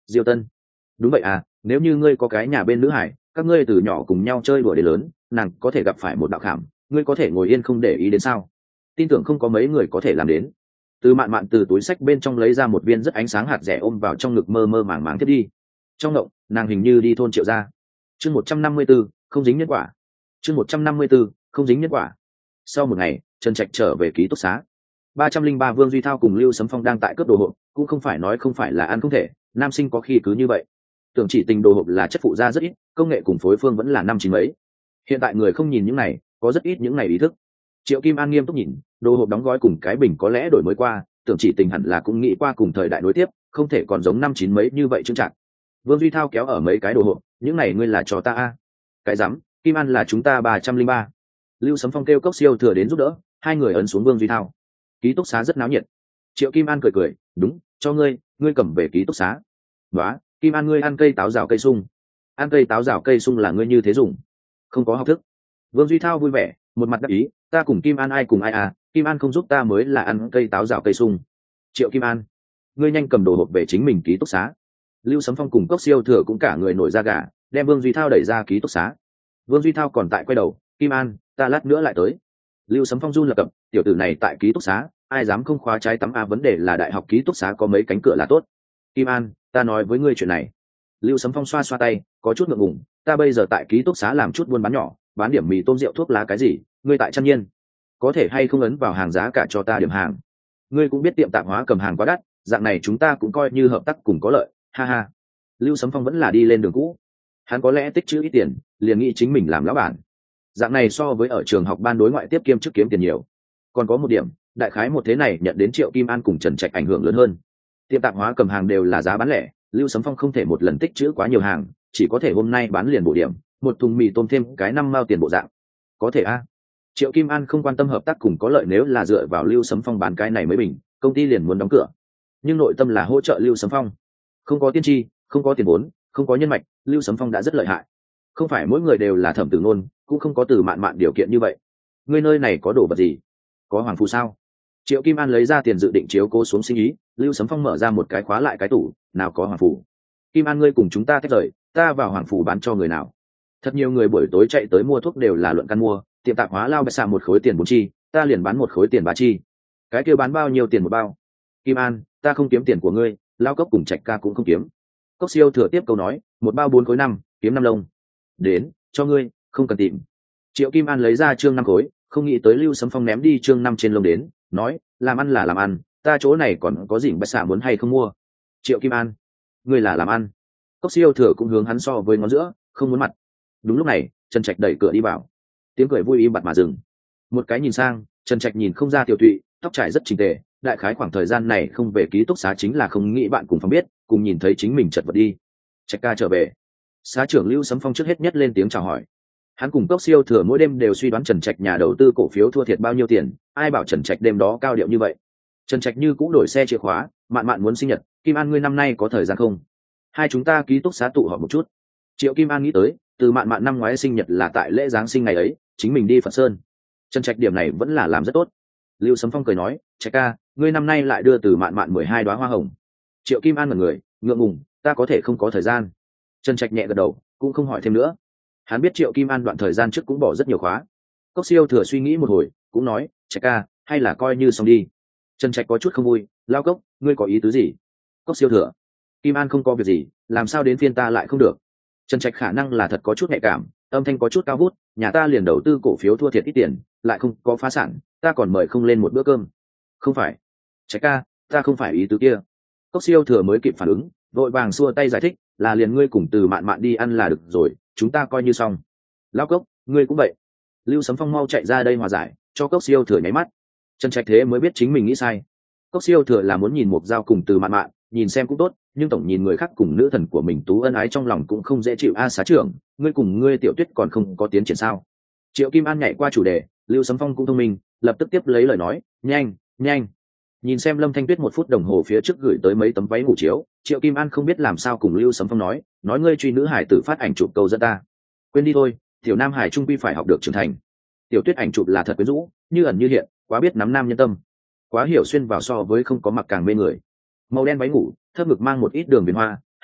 Speaker 1: Diêu Tân. Đúng vậy à, nếu như ngươi có cái nhà bên nữ hải, các ngươi từ nhỏ cùng nhau chơi đùa đến lớn, nàng có thể gặp phải một đạo khảm, ngươi có thể ngồi yên không để ý đến sao? Tin tưởng không có mấy người có thể làm đến. Từ Mạn Mạn từ túi sách bên trong lấy ra một viên rất ánh sáng hạt rẻ ôm vào trong ngực, mơ mơ màng màng tiếp đi. Trong ngộng, nàng hình như đi thôn Triệu gia. Chương 154, không dính nhân quả. Chương 154, không dính nhân quả. Sau một ngày, Trần Trạch trở về ký túc xá. 303 Vương Duy Thao cùng Lưu Sấm Phong đang tại cướp đồ hộp, cũng không phải nói không phải là ăn không thể, nam sinh có khi cứ như vậy. Tưởng chỉ tình đồ hộp là chất phụ gia rất ít, công nghệ cùng phối phương vẫn là năm chín mấy. Hiện tại người không nhìn những này, có rất ít những này ý thức. Triệu Kim An nghiêm túc nhìn, đồ hộp đóng gói cùng cái bình có lẽ đổi mới qua, tưởng chỉ tình hẳn là cũng nghĩ qua cùng thời đại nối tiếp, không thể còn giống năm chín mấy như vậy trưng trạng. Vương Duy Thao kéo ở mấy cái đồ hộp, những này ngươi là cho ta a? Cái rắm, Kim An là chúng ta 303. Lưu Sấm Phong kêu Cốc Siêu Thừa đến giúp đỡ, hai người ấn xuống Vương Duy Thao. Ký túc xá rất náo nhiệt. Triệu Kim An cười cười, đúng, cho ngươi, ngươi cầm về ký túc xá. Đó, Kim An ngươi ăn cây táo rào cây sung. Ăn cây táo rào cây sung là ngươi như thế dùng, không có học thức. Vương Duy Thao vui vẻ, một mặt đắc ý, ta cùng Kim An ai cùng ai à, Kim An không giúp ta mới là ăn cây táo rào cây sung. Triệu Kim An, ngươi nhanh cầm đồ hộp về chính mình ký túc xá. Lưu Sấm Phong cùng Cốc Siêu Thừa cũng cả người nổi da gà, đem Vương Duy Thao đẩy ra ký túc xá. Vương Duy Thao còn tại quay đầu, Kim An, ta lát nữa lại tới. Lưu Sấm Phong run lập cập, tiểu tử này tại ký túc xá, ai dám không khóa trái tắm a, vấn đề là đại học ký túc xá có mấy cánh cửa là tốt. Kim An, ta nói với ngươi chuyện này. Lưu Sấm Phong xoa xoa tay, có chút ngượng ngùng, ta bây giờ tại ký túc xá làm chút buôn bán nhỏ, bán điểm mì tôm rượu thuốc lá cái gì, ngươi tại Trăn Nhiên, có thể hay không ấn vào hàng giá cả cho ta điểm hàng. Ngươi cũng biết tiệm tạp hóa cầm hàng quá đắt, dạng này chúng ta cũng coi như hợp tác cùng có lợi, ha ha. Lưu Sấm Phong vẫn là đi lên đường cũ, hắn có lẽ tích chữ ít tiền, liền nghĩ chính mình làm lão bản. Dạng này so với ở trường học ban đối ngoại tiếp kiêm chức kiếm tiền nhiều. Còn có một điểm, đại khái một thế này nhận đến Triệu Kim An cùng Trần Trạch ảnh hưởng lớn hơn. Tiệm tạp hóa cầm hàng đều là giá bán lẻ, Lưu Sấm Phong không thể một lần tích trữ quá nhiều hàng, chỉ có thể hôm nay bán liền bổ điểm, một thùng mì tôm thêm cái 5 mao tiền bộ dạng. Có thể a. Triệu Kim An không quan tâm hợp tác cùng có lợi, nếu là dựa vào Lưu Sấm Phong bán cái này mới bình, công ty liền muốn đóng cửa. Nhưng nội tâm là hỗ trợ Lưu Sấm Phong. Không có tiên tri, không có tiền vốn, không có nhân mạch, Lưu Sấm Phong đã rất lợi hại. Không phải mỗi người đều là Thẩm Tử Nôn, cũng không có Từ Mạn Mạn điều kiện như vậy. Ngươi nơi này có đồ vật gì? Có hoàng phù sao? Triệu Kim An lấy ra tiền dự định chiếu cố xuống sinh ý. Lưu Sấm Phong mở ra một cái khóa lại cái tủ, nào có hoàng phù. Kim An ngươi cùng chúng ta tách rời, ta vào hoàng phù bán cho người nào? Thật nhiều người buổi tối chạy tới mua thuốc đều là luận căn mua, tiệm tạp hóa lao bạch xà một khối tiền 4 chi, ta liền bán một khối tiền 3 chi. Cái kia bán bao nhiêu tiền một bao? Kim An, ta không kiếm tiền của ngươi, lao cốc cùng Trạch ca cũng không kiếm. Cốc Siêu Thừa tiếp câu nói, một bao 4 khối 5, kiếm 5 lông. Đến, cho ngươi, không cần tìm. Triệu Kim An lấy ra trương 5 khối, không nghĩ tới Lưu Sấm Phong ném đi trương 5 trên lông đến, nói, làm ăn là làm ăn, ta chỗ này còn có gì bạch xà muốn hay không mua. Triệu Kim An, ngươi là làm ăn. Cốc Siêu Thừa cũng hướng hắn so với ngón giữa, không muốn mặt. Đúng lúc này, Trần Trạch đẩy cửa đi vào, tiếng cười vui im bặt mà dừng. Một cái nhìn sang, Trần Trạch nhìn không ra tiểu tụy, tóc trải rất chỉnh tề, đại khái khoảng thời gian này không về ký túc xá chính là không nghĩ bạn cùng phòng biết, cùng nhìn thấy chính mình chật vật đi. Trạch ca trở về. Xá trưởng Lưu Sấm Phong trước hết nhất lên tiếng chào hỏi. Hắn cùng Cốc Siêu Thừa mỗi đêm đều suy đoán Trần Trạch nhà đầu tư cổ phiếu thua thiệt bao nhiêu tiền, ai bảo Trần Trạch đêm đó cao điệu như vậy. Trần Trạch như cũng đổi xe chìa khóa, Mạn Mạn muốn sinh nhật, Kim An ngươi năm nay có thời gian không? Hai chúng ta ký túc xá tụ họp một chút. Triệu Kim An nghĩ tới, Từ Mạn Mạn năm ngoái sinh nhật là tại lễ giáng sinh ngày ấy, chính mình đi Phật Sơn. Trần Trạch điểm này vẫn là làm rất tốt. Lưu Sấm Phong cười nói, Trạch ca, ngươi năm nay lại đưa Từ Mạn Mạn 12 đóa hoa hồng. Triệu Kim An ngẩn người, ngượng ngùng, ta có thể không có thời gian. Trần Trạch nhẹ gật đầu, cũng không hỏi thêm nữa. Hắn biết Triệu Kim An đoạn thời gian trước cũng bỏ rất nhiều khóa. Cốc Siêu Thừa suy nghĩ một hồi, cũng nói, Trạch ca, hay là coi như xong đi. Trần Trạch có chút không vui, lao Cốc, ngươi có ý tứ gì? Cốc Siêu Thừa, Kim An không có việc gì, làm sao đến phiên ta lại không được? Trần Trạch khả năng là thật có chút nhạy cảm, âm thanh có chút cao vút, nhà ta liền đầu tư cổ phiếu thua thiệt ít tiền, lại không có phá sản, ta còn mời không lên một bữa cơm. Không phải, Trạch ca, ta không phải ý tứ kia. Cốc Siêu Thừa mới kịp phản ứng, vội vàng xua tay giải thích, là liền ngươi cùng Từ Mạn Mạn đi ăn là được rồi, chúng ta coi như xong. Lão Cốc, ngươi cũng vậy. Lưu Sấm Phong mau chạy ra đây hòa giải, cho Cốc Siêu Thừa nháy mắt. Trần Trạch thế mới biết chính mình nghĩ sai. Cốc Siêu Thừa là muốn nhìn Mục Giao cùng Từ Mạn Mạn, nhìn xem cũng tốt, nhưng tổng nhìn người khác cùng nữ thần của mình tú ân ái trong lòng cũng không dễ chịu. A xá trưởng, ngươi cùng ngươi Tiểu Tuyết còn không có tiến triển sao? Triệu Kim An nhảy qua chủ đề, Lưu Sấm Phong cũng thông minh, lập tức tiếp lấy lời nói, nhanh, nhanh. Nhìn xem Lâm Thanh Tuyết 1 phút đồng hồ phía trước gửi tới mấy tấm váy ngủ chiếu, Triệu Kim An không biết làm sao cùng Lưu Sấm Phong nói ngươi truy nữ hải tử phát ảnh chụp câu dẫn ta. Quên đi thôi, tiểu nam hải trung quy phải học được trưởng thành. Tiểu Tuyết ảnh chụp là thật quyến rũ, như ẩn như hiện, quá biết nắm nam nhân tâm, quá hiểu xuyên vào so với không có mặc càng mê người. Màu đen váy ngủ, thấp ngực mang một ít đường viền hoa,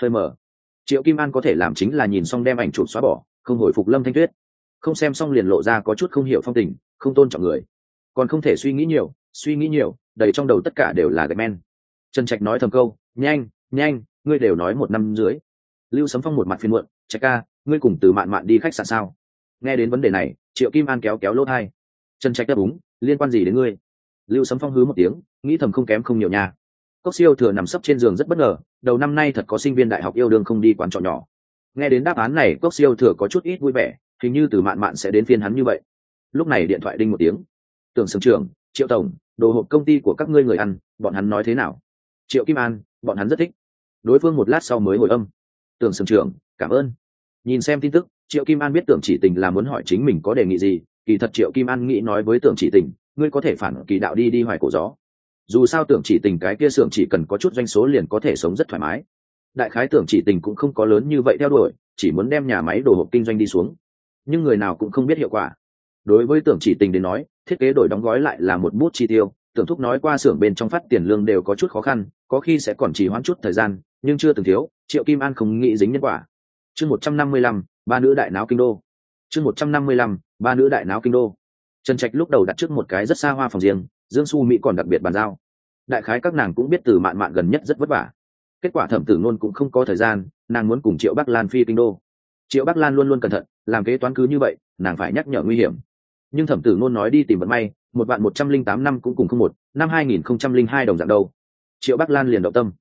Speaker 1: hơi mở. Triệu Kim An có thể làm chính là nhìn xong đem ảnh chụp xóa bỏ, không hồi phục Lâm Thanh Tuyết. Không xem xong liền lộ ra có chút không hiểu phong tình, không tôn trọng người. Còn không thể suy nghĩ nhiều, đầy trong đầu tất cả đều là gạch men. Trần Trạch nói thầm câu, nhanh, ngươi đều nói 1 năm dưới. Lưu Sấm Phong một mặt phiền muộn, Trạch ca, ngươi cùng Từ Mạn Mạn đi khách sạn sao? Nghe đến vấn đề này, Triệu Kim An kéo kéo lỗ tai. Trần Trạch đáp úng, liên quan gì đến ngươi? Lưu Sấm Phong hứ một tiếng, nghĩ thầm không kém không nhiều nha. Cốc Siêu Thừa nằm sấp trên giường rất bất ngờ, đầu năm nay thật có sinh viên đại học yêu đương không đi quán trọ nhỏ. Nghe đến đáp án này, Cốc Siêu Thừa có chút ít vui vẻ, hình như Từ Mạn Mạn sẽ đến phiên hắn như vậy. Lúc này điện thoại đinh một tiếng. Tưởng Sưởng trưởng, Triệu tổng, đồ hộp công ty của các ngươi người ăn, bọn hắn nói thế nào? Triệu Kim An, bọn hắn rất thích. Đối phương một lát sau mới hồi âm. Tưởng Sưởng trưởng, cảm ơn. Nhìn xem tin tức, Triệu Kim An biết Tưởng Chỉ Tình là muốn hỏi chính mình có đề nghị gì, kỳ thật Triệu Kim An nghĩ nói với Tưởng Chỉ Tình, ngươi có thể phản kỳ đạo đi hoài cổ gió. Dù sao Tưởng Chỉ Tình cái kia xưởng chỉ cần có chút doanh số liền có thể sống rất thoải mái. Đại khái Tưởng Chỉ Tình cũng không có lớn như vậy theo đuổi, chỉ muốn đem nhà máy đồ hộp kinh doanh đi xuống. Nhưng người nào cũng không biết hiệu quả. Đối với Tưởng Chỉ Tình đến nói, thiết kế đổi đóng gói lại là một bút chi tiêu, Tưởng Thúc nói qua xưởng bên trong phát tiền lương đều có chút khó khăn, có khi sẽ còn trì hoãn chút thời gian, nhưng chưa từng thiếu, Triệu Kim An không nghĩ dính nhân quả. Chương 155, ba nữ đại náo kinh đô. Chương 155, ba nữ đại náo kinh đô. Trần Trạch lúc đầu đặt trước một cái rất xa hoa phòng riêng, Dương Xu Mỹ còn đặc biệt bàn giao. Đại khái các nàng cũng biết Từ Mạn Mạn gần nhất rất vất vả. Kết quả Thẩm Tử Nôn cũng không có thời gian, nàng muốn cùng Triệu Bắc Lan phi kinh đô. Triệu Bắc Lan luôn luôn cẩn thận, làm kế toán cứ như vậy, nàng phải nhắc nhở nguy hiểm. Nhưng Thẩm Tử Nôn nói đi tìm vận may, 1.108 năm cũng cùng không một, năm 2002 đồng dạng đâu. Triệu Bắc Lan liền động tâm.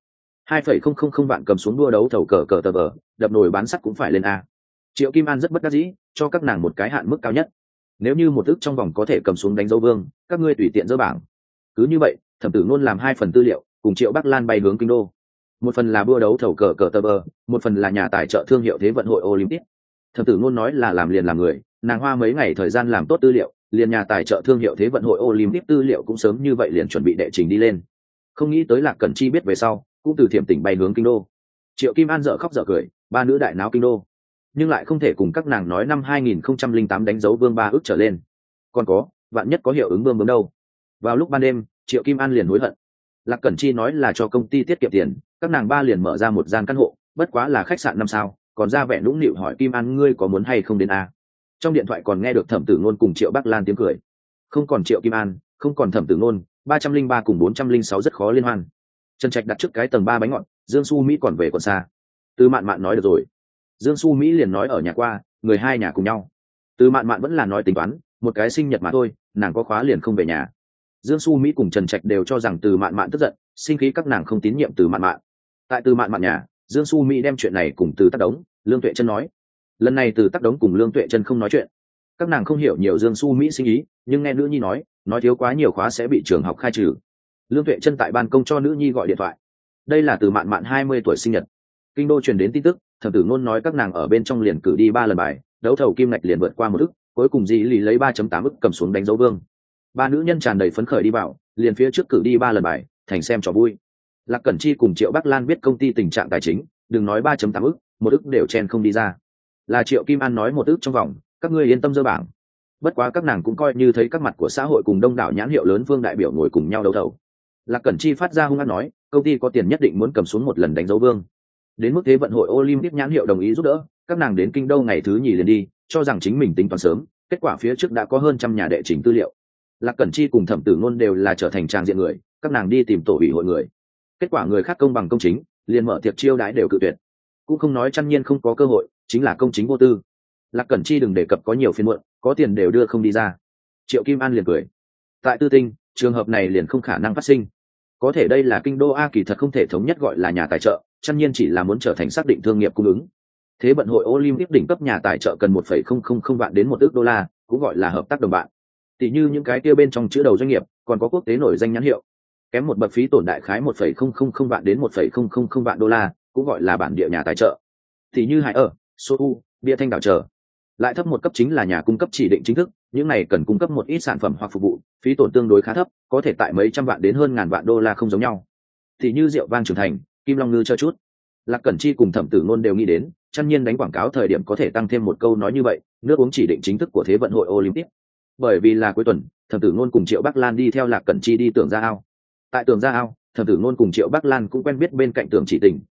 Speaker 1: 2,000 vạn cầm xuống đua đấu thầu cờ tờ vờ, đập nồi bán sắt cũng phải lên a. Triệu Kim An rất bất đắc dĩ, cho các nàng một cái hạn mức cao nhất. Nếu như một ức trong vòng có thể cầm xuống đánh dấu vương, các ngươi tùy tiện dỡ bảng. Cứ như vậy, Thẩm Tử Nôn làm 2 phần tư liệu, cùng Triệu Bắc Lan bay hướng kinh đô. Một phần là đua đấu thầu cờ tờ vờ, một phần là nhà tài trợ thương hiệu Thế vận hội Olympic. Thẩm Tử Nôn nói là làm liền làm người, nàng hoa mấy ngày thời gian làm tốt tư liệu, liền nhà tài trợ thương hiệu Thế vận hội Olympic tư liệu cũng sớm như vậy liền chuẩn bị đệ trình đi lên. Không nghĩ tới Lạc Cẩn Chi biết về sau, cũng từ Thiểm Tỉnh bay hướng kinh đô. Triệu Kim An dở khóc dở cười, ba nữ đại náo kinh đô, nhưng lại không thể cùng các nàng nói năm 2008 đánh dấu vương 3 ức trở lên. Còn có, vạn nhất có hiệu ứng vương bướm đâu. Vào lúc ban đêm, Triệu Kim An liền hối hận. Lạc Cẩn Chi nói là cho công ty tiết kiệm tiền, các nàng ba liền mở ra một gian căn hộ, bất quá là khách sạn 5 sao, còn ra vẻ nũng nịu hỏi Kim An ngươi có muốn hay không đến a. Trong điện thoại còn nghe được Thẩm Tử Nôn cùng Triệu Bắc Lan tiếng cười. Không còn Triệu Kim An, không còn Thẩm Tử Nôn, 303 cùng 406 rất khó liên hoan. Trần Trạch đặt trước cái tầng 3 bánh ngọt, Dương Xu Mỹ còn về còn xa. Từ Mạn Mạn nói được rồi. Dương Xu Mỹ liền nói ở nhà qua, người hai nhà cùng nhau. Từ Mạn Mạn vẫn là nói tính toán, một cái sinh nhật mà thôi, nàng có khóa liền không về nhà. Dương Xu Mỹ cùng Trần Trạch đều cho rằng Từ Mạn Mạn tức giận, sinh khí các nàng không tín nhiệm Từ Mạn Mạn. Tại Từ Mạn Mạn nhà, Dương Xu Mỹ đem chuyện này cùng Từ Tắc Đống, Lương Tuệ Chân nói. Lần này Từ Tắc Đống cùng Lương Tuệ Chân không nói chuyện. Các nàng không hiểu nhiều Dương Xu Mỹ sinh ý, nhưng nghe nữ nhi nói thiếu quá nhiều khóa sẽ bị trường học khai trừ. Lương Tuệ Chân tại ban công cho nữ nhi gọi điện thoại. Đây là Từ Mạn Mạn 20 tuổi sinh nhật. Kinh đô truyền đến tin tức, Thẩm Tử Nôn nói các nàng ở bên trong liền cử đi 3 lần bài, đấu thầu kim ngạch liền vượt qua 1 ức, cuối cùng Dĩ Lì lấy 3.8 ức cầm xuống đánh dấu vương. Ba nữ nhân tràn đầy phấn khởi đi vào, liền phía trước cử đi 3 lần bài, thành xem trò vui. Lạc Cẩn Chi cùng Triệu Bắc Lan biết công ty tình trạng tài chính, đừng nói 3.8 ức, 1 ức đều chen không đi ra. Là Triệu Kim An nói 1 ức trong vòng, các ngươi yên tâm dơ bảng. Bất quá các nàng cũng coi như thấy các mặt của xã hội cùng đông đảo nhãn hiệu lớn vương đại biểu ngồi cùng nhau đấu thầu. Lạc Cẩn Chi phát ra hung hăng nói, công ty có tiền nhất định muốn cầm xuống một lần đánh dấu vương. Đến mức Thế vận hội Olympic nhãn hiệu đồng ý giúp đỡ, các nàng đến kinh đô ngày thứ nhì liền đi, cho rằng chính mình tính toán sớm, kết quả phía trước đã có hơn 100 nhà đệ trình tư liệu. Lạc Cẩn Chi cùng Thẩm Tử Nôn đều là trở thành trang diện người, các nàng đi tìm tổ ủy hội người. Kết quả người khác công bằng công chính, liền mở tiệc chiêu đãi đều cự tuyệt. Cũng không nói chăm nhiên không có cơ hội, chính là công chính vô tư. Lạc Cẩn Chi đừng đề cập có nhiều phiên muộn, có tiền đều đưa không đi ra. Triệu Kim An liền cười. Tại Tư Tinh, trường hợp này liền không khả năng phát sinh. Có thể đây là kinh đô a, kỳ thật không thể thống nhất gọi là nhà tài trợ, chăm nhiên chỉ là muốn trở thành xác định thương nghiệp cung ứng. Thế vận hội Olympic đỉnh cấp nhà tài trợ cần 1,000 vạn đến 1 ức đô la, cũng gọi là hợp tác đồng bạn. Tỷ như những cái kia bên trong chữ đầu doanh nghiệp, còn có quốc tế nổi danh nhãn hiệu. Kém một bậc phí tổn đại khái 1,000 vạn đến 1,000 vạn đô la, cũng gọi là bản địa nhà tài trợ. Tỷ như Hải ở, Sohu, Bia Thanh đảo chờ. Lại thấp một cấp chính là nhà cung cấp chỉ định chính thức, những này cần cung cấp một ít sản phẩm hoặc phục vụ, phí tổn tương đối khá thấp, có thể tại mấy trăm vạn đến hơn ngàn vạn đô la không giống nhau. Tỷ như rượu vang trưởng thành, Kim Long Ngư cho chút. Lạc Cẩn Chi cùng Thẩm Tử Nôn đều nghĩ đến, chăm nhiên đánh quảng cáo thời điểm có thể tăng thêm một câu nói như vậy, nước uống chỉ định chính thức của Thế vận hội Olympic. Bởi vì là cuối tuần, Thẩm Tử Nôn cùng Triệu Bắc Lan đi theo Lạc Cẩn Chi đi Tưởng Gia Ao. Tại Tưởng Gia Ao, Thẩm Tử Nôn cùng Triệu Bắc Lan cũng quen biết bên cạnh Tưởng Chỉ Tình,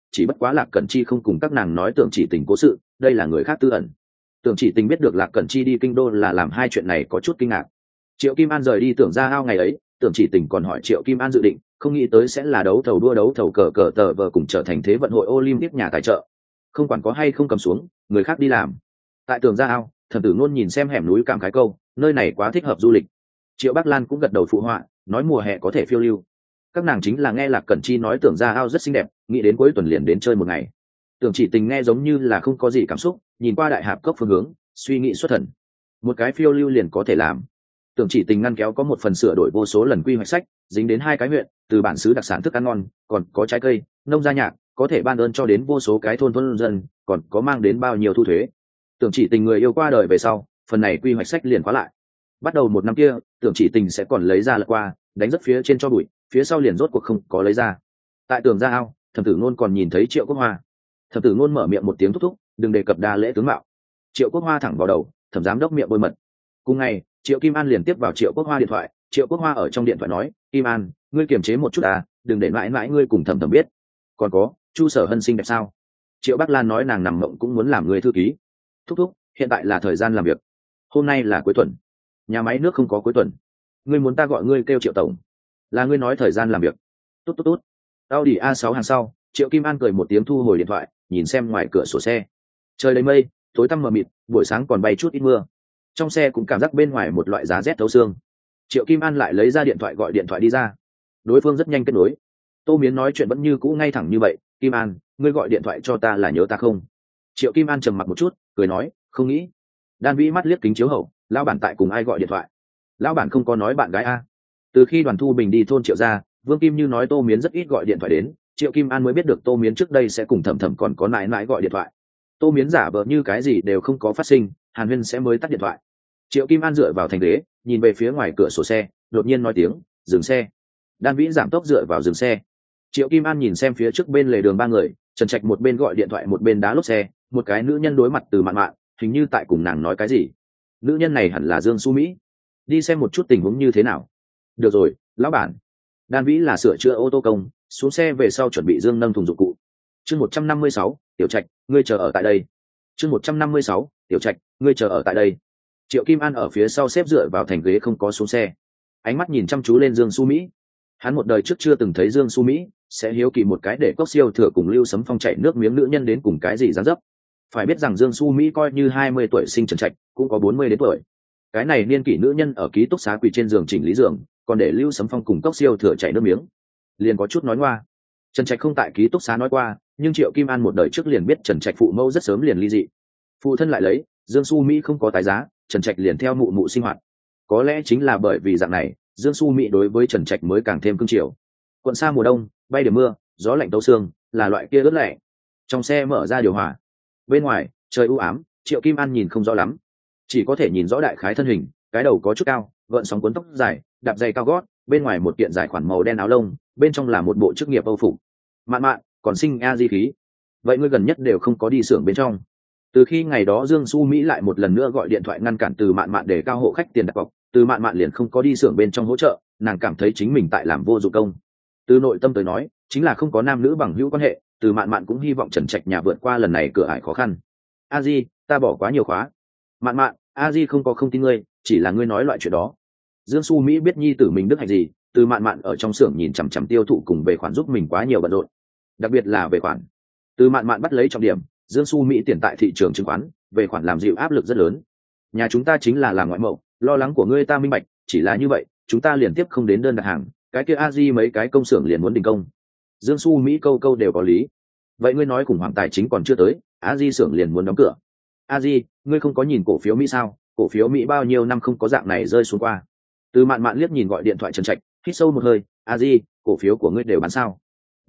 Speaker 1: chỉ bất quá Lạc Cẩn Chi không cùng các nàng nói Tưởng Chỉ Tình cố sự, đây là người khác tư ẩn. Tưởng Chỉ Tình biết được Lạc Cẩn Chi đi kinh đô là làm hai chuyện này có chút kinh ngạc. Triệu Kim An rời đi Tưởng Gia Ao ngày ấy, Tưởng Chỉ Tình còn hỏi Triệu Kim An dự định, không nghĩ tới sẽ là đấu thầu đua đấu thầu cờ cờ tờ vờ cùng trở thành thế vận hội Olympic nhà tài trợ. Không quản có hay không cầm xuống, người khác đi làm. Tại Tưởng Gia Ao, Thẩm Tử Nôn nhìn xem hẻm núi cảm khái câu, nơi này quá thích hợp du lịch. Triệu Bắc Lan cũng gật đầu phụ họa, nói mùa hè có thể phiêu lưu. Các nàng chính là nghe Lạc Cẩn Chi nói Tưởng Gia Ao rất xinh đẹp, nghĩ đến cuối tuần liền đến chơi một ngày. Tưởng Chỉ Tình nghe giống như là không có gì cảm xúc, nhìn qua đại hạp cốc phương hướng, suy nghĩ xuất thần. Một cái phiêu lưu liền có thể làm. Tưởng Chỉ Tình ngăn kéo có một phần sửa đổi vô số lần quy hoạch sách, dính đến hai cái huyện, từ bản xứ đặc sản thức ăn ngon, còn có trái cây, nông gia nhạc, có thể ban ơn cho đến vô số cái thôn dân, còn có mang đến bao nhiêu thu thuế. Tưởng Chỉ Tình người yêu qua đời về sau, phần này quy hoạch sách liền khóa lại. Bắt đầu một năm kia, Tưởng Chỉ Tình sẽ còn lấy ra lật qua, đánh rất phía trên cho bụi, phía sau liền rốt cuộc không có lấy ra. Tại Tưởng Gia Ao, Thẩm Tử Nôn còn nhìn thấy Triệu Quốc Hoa. Thẩm Tử Nôn mở miệng một tiếng thúc thúc, đừng đề cập đa lễ tướng mạo. Triệu Quốc Hoa thẳng vào đầu, Thẩm giám đốc miệng bôi mật. Cùng ngày, Triệu Kim An liền tiếp vào Triệu Quốc Hoa điện thoại. Triệu Quốc Hoa ở trong điện thoại nói, Kim An, ngươi kiềm chế một chút à, đừng để mãi mãi ngươi cùng Thẩm Thẩm biết. Còn có, Chu Sở Hân xinh đẹp sao? Triệu Bắc Lan nói nàng nằm mộng cũng muốn làm người thư ký. Thúc thúc, hiện tại là thời gian làm việc. Hôm nay là cuối tuần, nhà máy nước không có cuối tuần. Ngươi muốn ta gọi ngươi kêu Triệu tổng? Là ngươi nói thời gian làm việc. Tốt tốt tốt. Audi A6 hàng sau, Triệu Kim An cười một tiếng thu hồi điện thoại, nhìn xem ngoài cửa sổ xe. Trời đầy mây, tối tăm mờ mịt, buổi sáng còn bay chút ít mưa. Trong xe cũng cảm giác bên ngoài một loại giá rét thấu xương. Triệu Kim An lại lấy ra điện thoại gọi điện thoại đi ra. Đối phương rất nhanh kết nối. Tô Miến nói chuyện vẫn như cũ ngay thẳng như vậy, Kim An, ngươi gọi điện thoại cho ta là nhớ ta không? Triệu Kim An trầm mặc một chút, cười nói, không nghĩ. Đan Vĩ mắt liếc kính chiếu hậu, lão bản tại cùng ai gọi điện thoại? Lão bản không có nói bạn gái a. Từ khi Đoàn Thu Bình đi thôn Triệu ra, Vương Kim Như nói Tô Miến rất ít gọi điện thoại đến, Triệu Kim An mới biết được Tô Miến trước đây sẽ cùng Thẩm Thẩm còn có nãi nãi gọi điện thoại. Tô Miến giả vờ như cái gì đều không có phát sinh, Hàn Huyên sẽ mới tắt điện thoại. Triệu Kim An dựa vào thành ghế, nhìn về phía ngoài cửa sổ xe, đột nhiên nói tiếng, dừng xe. Đan Vĩ giảm tốc dựa vào dừng xe. Triệu Kim An nhìn xem phía trước bên lề đường ba người, Trần Trạch một bên gọi điện thoại một bên đá lốp xe, một cái nữ nhân đối mặt từ mạn mạn, hình như tại cùng nàng nói cái gì. Nữ nhân này hẳn là Dương Xu Mỹ. Đi xem một chút tình huống như thế nào. Được rồi, lão bản. Đan Vĩ là sửa chữa ô tô công, xuống xe về sau chuẩn bị Dương nâng thùng dụng cụ. Chương 156, Tiểu Trạch, ngươi chờ ở tại đây. Chương 156, Tiểu Trạch, ngươi chờ ở tại đây. Triệu Kim An ở phía sau xếp dựa vào thành ghế không có xuống xe, ánh mắt nhìn chăm chú lên Dương Xu Mỹ. Hắn một đời trước chưa từng thấy Dương Xu Mỹ, sẽ hiếu kỳ một cái để Cốc Siêu Thừa cùng Lưu Sấm Phong chảy nước miếng nữ nhân đến cùng cái gì dáng dấp. Phải biết rằng Dương Xu Mỹ coi như 20 tuổi sinh Trần Trạch, cũng có 40 đến tuổi. Cái này niên kỷ nữ nhân ở ký túc xá quỳ trên giường chỉnh lý giường, còn để Lưu Sấm Phong cùng Cốc Siêu Thừa chảy nước miếng, liền có chút nói ngoa. Trần Trạch không tại ký túc xá nói qua, nhưng Triệu Kim An một đời trước liền biết Trần Trạch phụ mẫu rất sớm liền ly dị. Phụ thân lại lấy, Dương Xu Mỹ không có tái giá, Trần Trạch liền theo mụ mụ sinh hoạt. Có lẽ chính là bởi vì dạng này, Dương Xu Mỹ đối với Trần Trạch mới càng thêm cưng chiều. Quận xa mùa đông, bay điểm mưa, gió lạnh tấu xương, là loại kia ướt lẹ. Trong xe mở ra điều hòa. Bên ngoài, trời u ám, Triệu Kim An nhìn không rõ lắm, chỉ có thể nhìn rõ đại khái thân hình, cái đầu có chút cao, gợn sóng cuốn tóc dài, đạp giày cao gót, bên ngoài một kiện dài khoản màu đen áo lông, bên trong là một bộ chức nghiệp Âu phục. Mạn mạn, còn sinh a di khí. Vậy ngươi gần nhất đều không có đi xưởng bên trong? Từ khi ngày đó Dương Xu Mỹ lại một lần nữa gọi điện thoại ngăn cản Từ Mạn Mạn để cao hộ khách tiền đặt cọc, Từ Mạn Mạn liền không có đi xưởng bên trong hỗ trợ, nàng cảm thấy chính mình tại làm vô dụng công. Từ nội tâm tới nói, chính là không có nam nữ bằng hữu quan hệ, Từ Mạn Mạn cũng hy vọng Trần Trạch nhà vượt qua lần này cửa ải khó khăn. A Di, ta bỏ quá nhiều khóa. Mạn Mạn, A Di không có không tin ngươi, chỉ là ngươi nói loại chuyện đó. Dương Xu Mỹ biết nhi tử mình đức hạnh gì, Từ Mạn Mạn ở trong xưởng nhìn chằm chằm tiêu thụ cùng về khoản giúp mình quá nhiều bận rộn, đặc biệt là về khoản. Từ Mạn Mạn bắt lấy trọng điểm, Dương Xu Mỹ tiền tại thị trường chứng khoán, về khoản làm dịu áp lực rất lớn. Nhà chúng ta chính là làm ngoại mậu, lo lắng của ngươi ta minh bạch, chỉ là như vậy, chúng ta liền tiếp không đến đơn đặt hàng, cái kia A Di mấy cái công xưởng liền muốn đình công. Dương Xu Mỹ câu câu đều có lý. Vậy ngươi nói khủng hoảng tài chính còn chưa tới, A Di xưởng liền muốn đóng cửa. A Di, ngươi không có nhìn cổ phiếu Mỹ sao? Cổ phiếu Mỹ bao nhiêu năm không có dạng này rơi xuống qua. Từ Mạn Mạn liếc nhìn gọi điện thoại Trần Trạch, hít sâu một hơi, A Di, cổ phiếu của ngươi đều bán sao?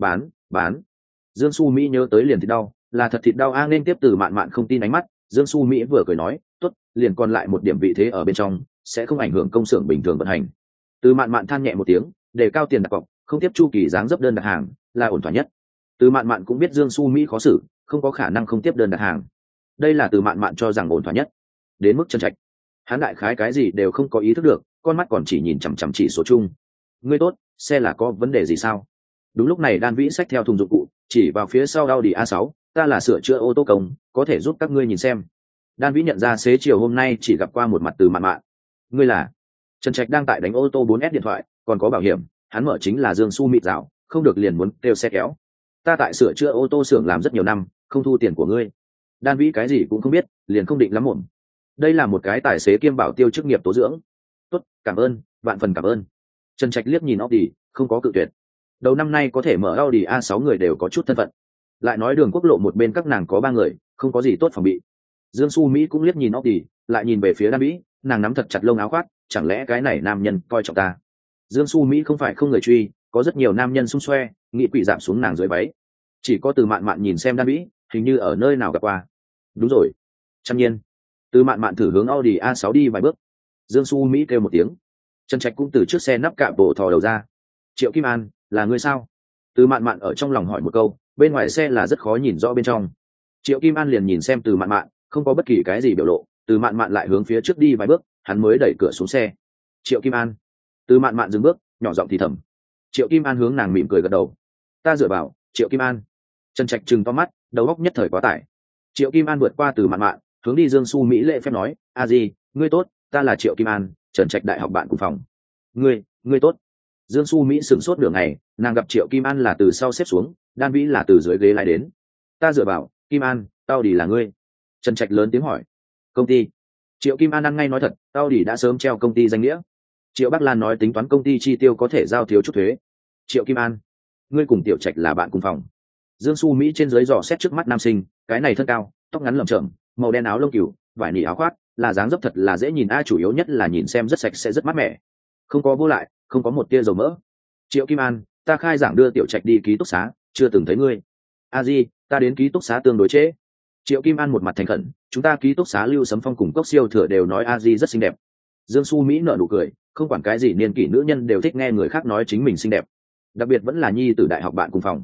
Speaker 1: Bán. Dương Xu Mỹ nhớ tới liền thịt đau, là thật thịt đau a. Nên tiếp Từ Mạn Mạn không tin ánh mắt, Dương Xu Mỹ vừa cười nói, tốt, liền còn lại một điểm vị thế ở bên trong, sẽ không ảnh hưởng công xưởng bình thường vận hành. Từ Mạn Mạn than nhẹ một tiếng, đề cao tiền đặt cọc, không tiếp chu kỳ dáng dấp đơn đặt hàng, là ổn thỏa nhất. Từ Mạn Mạn cũng biết Dương Xu Mỹ khó xử, không có khả năng không tiếp đơn đặt hàng. Đây là Từ Mạn Mạn cho rằng ổn thỏa nhất. Đến mức Trần Trạch, hắn đại khái cái gì đều không có ý thức được, con mắt còn chỉ nhìn chằm chằm chỉ số chung. Ngươi tốt, xe là có vấn đề gì sao? Đúng lúc này Đan Vĩ xách theo thùng dụng cụ, chỉ vào phía sau Audi A6, ta là sửa chữa ô tô công, có thể giúp các ngươi nhìn xem. Đan Vĩ nhận ra xế chiều hôm nay chỉ gặp qua một mặt Từ Mạn Mạn. Ngươi là? Trần Trạch đang tại đánh ô tô 4S điện thoại, còn có bảo hiểm, hắn mở chính là Dương Su mịt rào, không được liền muốn kêu xe kéo. Ta tại sửa chữa ô tô xưởng làm rất nhiều năm, không thu tiền của ngươi. Đan Vĩ cái gì cũng không biết, liền không định lắm mồm. Đây là một cái tài xế kiêm bảo tiêu chức nghiệp tố dưỡng. Tốt, cảm ơn, vạn phần cảm ơn. Trần Trạch liếc nhìn Audi, không có cự tuyệt. Đầu năm nay có thể mở Audi A6 người đều có chút thân phận. Lại nói đường quốc lộ một bên các nàng có 3 người, không có gì tốt phòng bị. Dương Su Mỹ cũng liếc nhìn Audi, lại nhìn về phía Đan Vĩ, nàng nắm thật chặt lông áo khoác, chẳng lẽ cái này nam nhân coi trọng ta? Dương Su Mỹ không phải không người truy, có rất nhiều nam nhân xung xoe, nghĩ quỷ giảm xuống nàng dưới váy. Chỉ có Từ Mạn Mạn nhìn xem Đan Vĩ, hình như ở nơi nào gặp qua. Đúng rồi. Trăm nhiên. Từ Mạn Mạn thử hướng Audi A6 đi vài bước. Dương Su Mỹ kêu một tiếng. Trần Trạch cũng từ trước xe nắp cạ bộ thò đầu ra. Triệu Kim An, là ngươi sao? Từ Mạn Mạn ở trong lòng hỏi một câu, bên ngoài xe là rất khó nhìn rõ bên trong. Triệu Kim An liền nhìn xem Từ Mạn Mạn, không có bất kỳ cái gì biểu lộ. Từ Mạn Mạn lại hướng phía trước đi vài bước, hắn mới đẩy cửa xuống xe. Triệu Kim An. Từ Mạn Mạn dừng bước, nhỏ giọng thì thầm. Triệu Kim An hướng nàng mỉm cười gật đầu. Ta dựa vào, Triệu Kim An. Trần Trạch trừng to mắt, đầu óc nhất thời quá tải. Triệu Kim An vượt qua Từ Mạn Mạn, hướng đi Dương Su Mỹ lễ phép nói, a di, ngươi tốt, ta là Triệu Kim An, Trần Trạch đại học bạn cùng phòng. Ngươi tốt. Dương Su Mỹ sửng sốt nửa ngày, nàng gặp Triệu Kim An là từ sau xếp xuống, Đan Vĩ là từ dưới ghế lại đến. Ta dựa vào, Kim An, tao đi là ngươi. Trần Trạch lớn tiếng hỏi. Công ty. Triệu Kim An ăn ngay nói thật, tao đi đã sớm treo công ty danh nghĩa. Triệu Bắc Lan nói tính toán công ty chi tiêu có thể giao thiếu chút thuế. Triệu Kim An, ngươi cùng Tiểu Trạch là bạn cùng phòng. Dương Su Mỹ trên dưới dò xét trước mắt nam sinh, cái này thân cao, tóc ngắn lởm chởm, màu đen áo lông cừu, vải nỉ áo khoác, là dáng dấp thật là dễ nhìn, chủ yếu nhất là nhìn xem rất sạch sẽ rất mát mẻ, không có vô lại, không có một tia dầu mỡ. Triệu Kim An, ta khai giảng đưa Tiểu Trạch đi ký túc xá, chưa từng thấy ngươi. A Di, ta đến ký túc xá tương đối trễ. Triệu Kim An một mặt thành khẩn, chúng ta ký túc xá Lưu Sấm Phong cùng Cốc Siêu Thừa đều nói A Di rất xinh đẹp. Dương Su Mỹ nở nụ cười, không quản cái gì niên kỷ nữ nhân đều thích nghe người khác nói chính mình xinh đẹp, đặc biệt vẫn là nhi tử đại học bạn cùng phòng.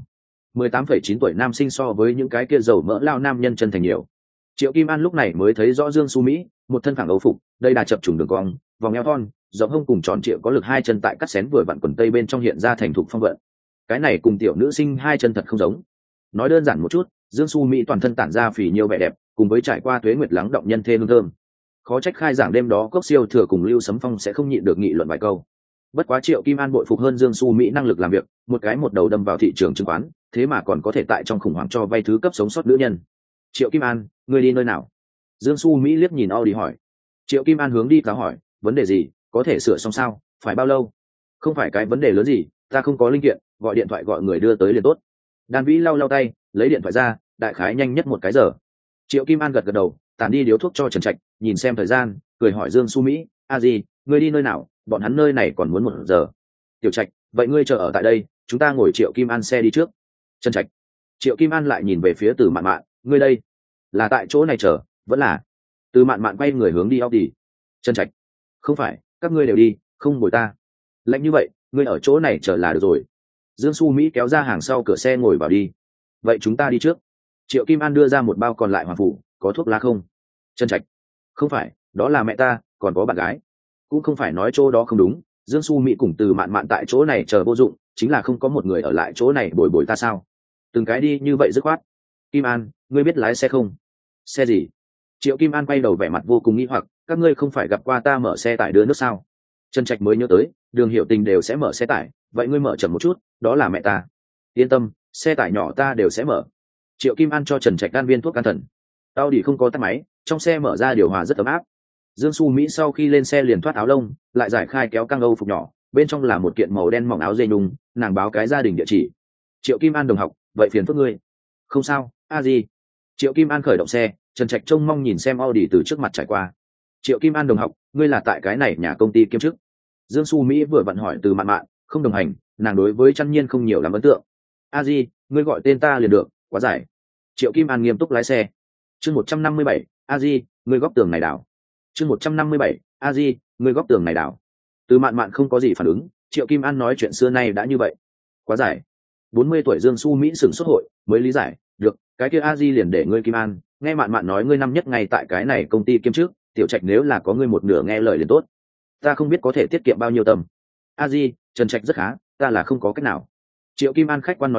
Speaker 1: 18,9 tuổi nam sinh so với những cái kia dầu mỡ lao nam nhân chân thành nhiều. Triệu Kim An lúc này mới thấy rõ Dương Su Mỹ, một thân phẳng âu phục, đây là chập trùng đường cong, vòng eo thon, rộng hông cùng tròn trịa có lực, hai chân tại cắt xén vừa vặn quần tây bên trong hiện ra thành thục phong vận. Cái này cùng tiểu nữ sinh hai chân thật không giống. Nói đơn giản một chút, Dương Su Mỹ toàn thân tản ra phì nhiêu vẻ đẹp, cùng với trải qua tuế nguyệt lắng động nhân thê hương thơm. Khó trách khai giảng đêm đó Cốc Siêu Thừa cùng Lưu Sấm Phong sẽ không nhịn được nghị luận vài câu. Bất quá Triệu Kim An bội phục hơn Dương Su Mỹ năng lực làm việc, một đầu đâm vào thị trường chứng khoán, thế mà còn có thể tại trong khủng hoảng cho vay thứ cấp sống sót nữ nhân. Triệu Kim An, ngươi đi nơi nào? Dương Su Mỹ liếc nhìn Audi hỏi. Triệu Kim An hướng đi cáo hỏi, vấn đề gì, có thể sửa xong sao, phải bao lâu? Không phải cái vấn đề lớn gì, ta không có linh kiện, gọi điện thoại gọi người đưa tới liền tốt. Đan Vĩ lau tay, lấy điện thoại ra, đại khái nhanh nhất 1 cái giờ. Triệu Kim An gật gật đầu, tản đi điếu thuốc cho Trần Trạch, nhìn xem thời gian, cười hỏi Dương Su Mỹ, a gì, ngươi đi nơi nào, bọn hắn nơi này còn muốn 1 giờ. Tiểu Trạch, vậy ngươi chờ ở tại đây, chúng ta ngồi Triệu Kim An xe đi trước. Trần Trạch. Triệu Kim An lại nhìn về phía Từ Mạn Mạn, ngươi đây là tại chỗ này chờ, vẫn là? Từ Mạn Mạn quay người hướng đi Audi. Trần Trạch, không phải, các ngươi đều đi, không bồi ta. Lạnh như vậy, ngươi ở chỗ này chờ là được rồi. Dương Su Mỹ kéo ra hàng sau cửa xe ngồi vào đi. Vậy chúng ta đi trước. Triệu Kim An đưa ra một bao còn lại hoàng phủ, có thuốc lá không? Trần Trạch, không phải, đó là mẹ ta, còn có bạn gái. Cũng không phải nói chỗ đó không đúng, Dương Su Mỹ cùng Từ Mạn Mạn tại chỗ này chờ vô dụng, chính là không có một người ở lại chỗ này bồi bồi ta sao? Từng cái đi như vậy dứt khoát. Kim An, ngươi biết lái xe không? Xe gì? Triệu Kim An quay đầu vẻ mặt vô cùng nghi hoặc, các ngươi không phải gặp qua ta mở xe tải đưa nước sao? Trần Trạch mới nhớ tới, Đường Hiểu Tình đều sẽ mở xe tải, vậy ngươi mở chậm một chút, đó là mẹ ta. Yên tâm, xe tải nhỏ ta đều sẽ mở. Triệu Kim An cho Trần Trạch đan viên thuốc an thần. Audi không có tắt máy, trong xe mở ra điều hòa rất ấm áp. Dương Su Mỹ sau khi lên xe liền thoát áo lông, lại giải khai kéo căng âu phục nhỏ, bên trong là một kiện màu đen mỏng áo dây nhung, nàng báo cái gia đình địa chỉ. Triệu Kim An đồng học, vậy phiền phức ngươi. Không sao, a gì. Triệu Kim An khởi động xe, Trần Trạch trông mong nhìn xem Audi từ trước mặt trải qua. Triệu Kim An đồng học, ngươi là tại cái này nhà công ty kiêm chức? Dương Su Mỹ vừa vặn hỏi Từ Mạn Mạn, không đồng hành, nàng đối với Trăn Nhiên không nhiều lắm ấn tượng. A Di, ngươi gọi tên ta liền được, quá giải. Triệu Kim An nghiêm túc lái xe. Chương 157, A Di, ngươi góc tường này đảo. Chương 157, A Di, ngươi góc tường này đảo. Từ Mạn Mạn không có gì phản ứng, Triệu Kim An nói chuyện xưa nay đã như vậy. Quá giải. 40 tuổi Dương Su Mỹ sửng sốt hội, mới lý giải, được, cái kia A Di liền để ngươi Kim An, nghe Mạn Mạn nói ngươi năm nhất ngay tại cái này công ty kiêm chức, Tiểu Trạch nếu là có ngươi một nửa nghe lời liền tốt. Ta không biết có thể tiết kiệm bao nhiêu tầm. A Di, Trần Trạch rất khá, ta là không có cách nào. Triệu Kim An khách quan nói ra,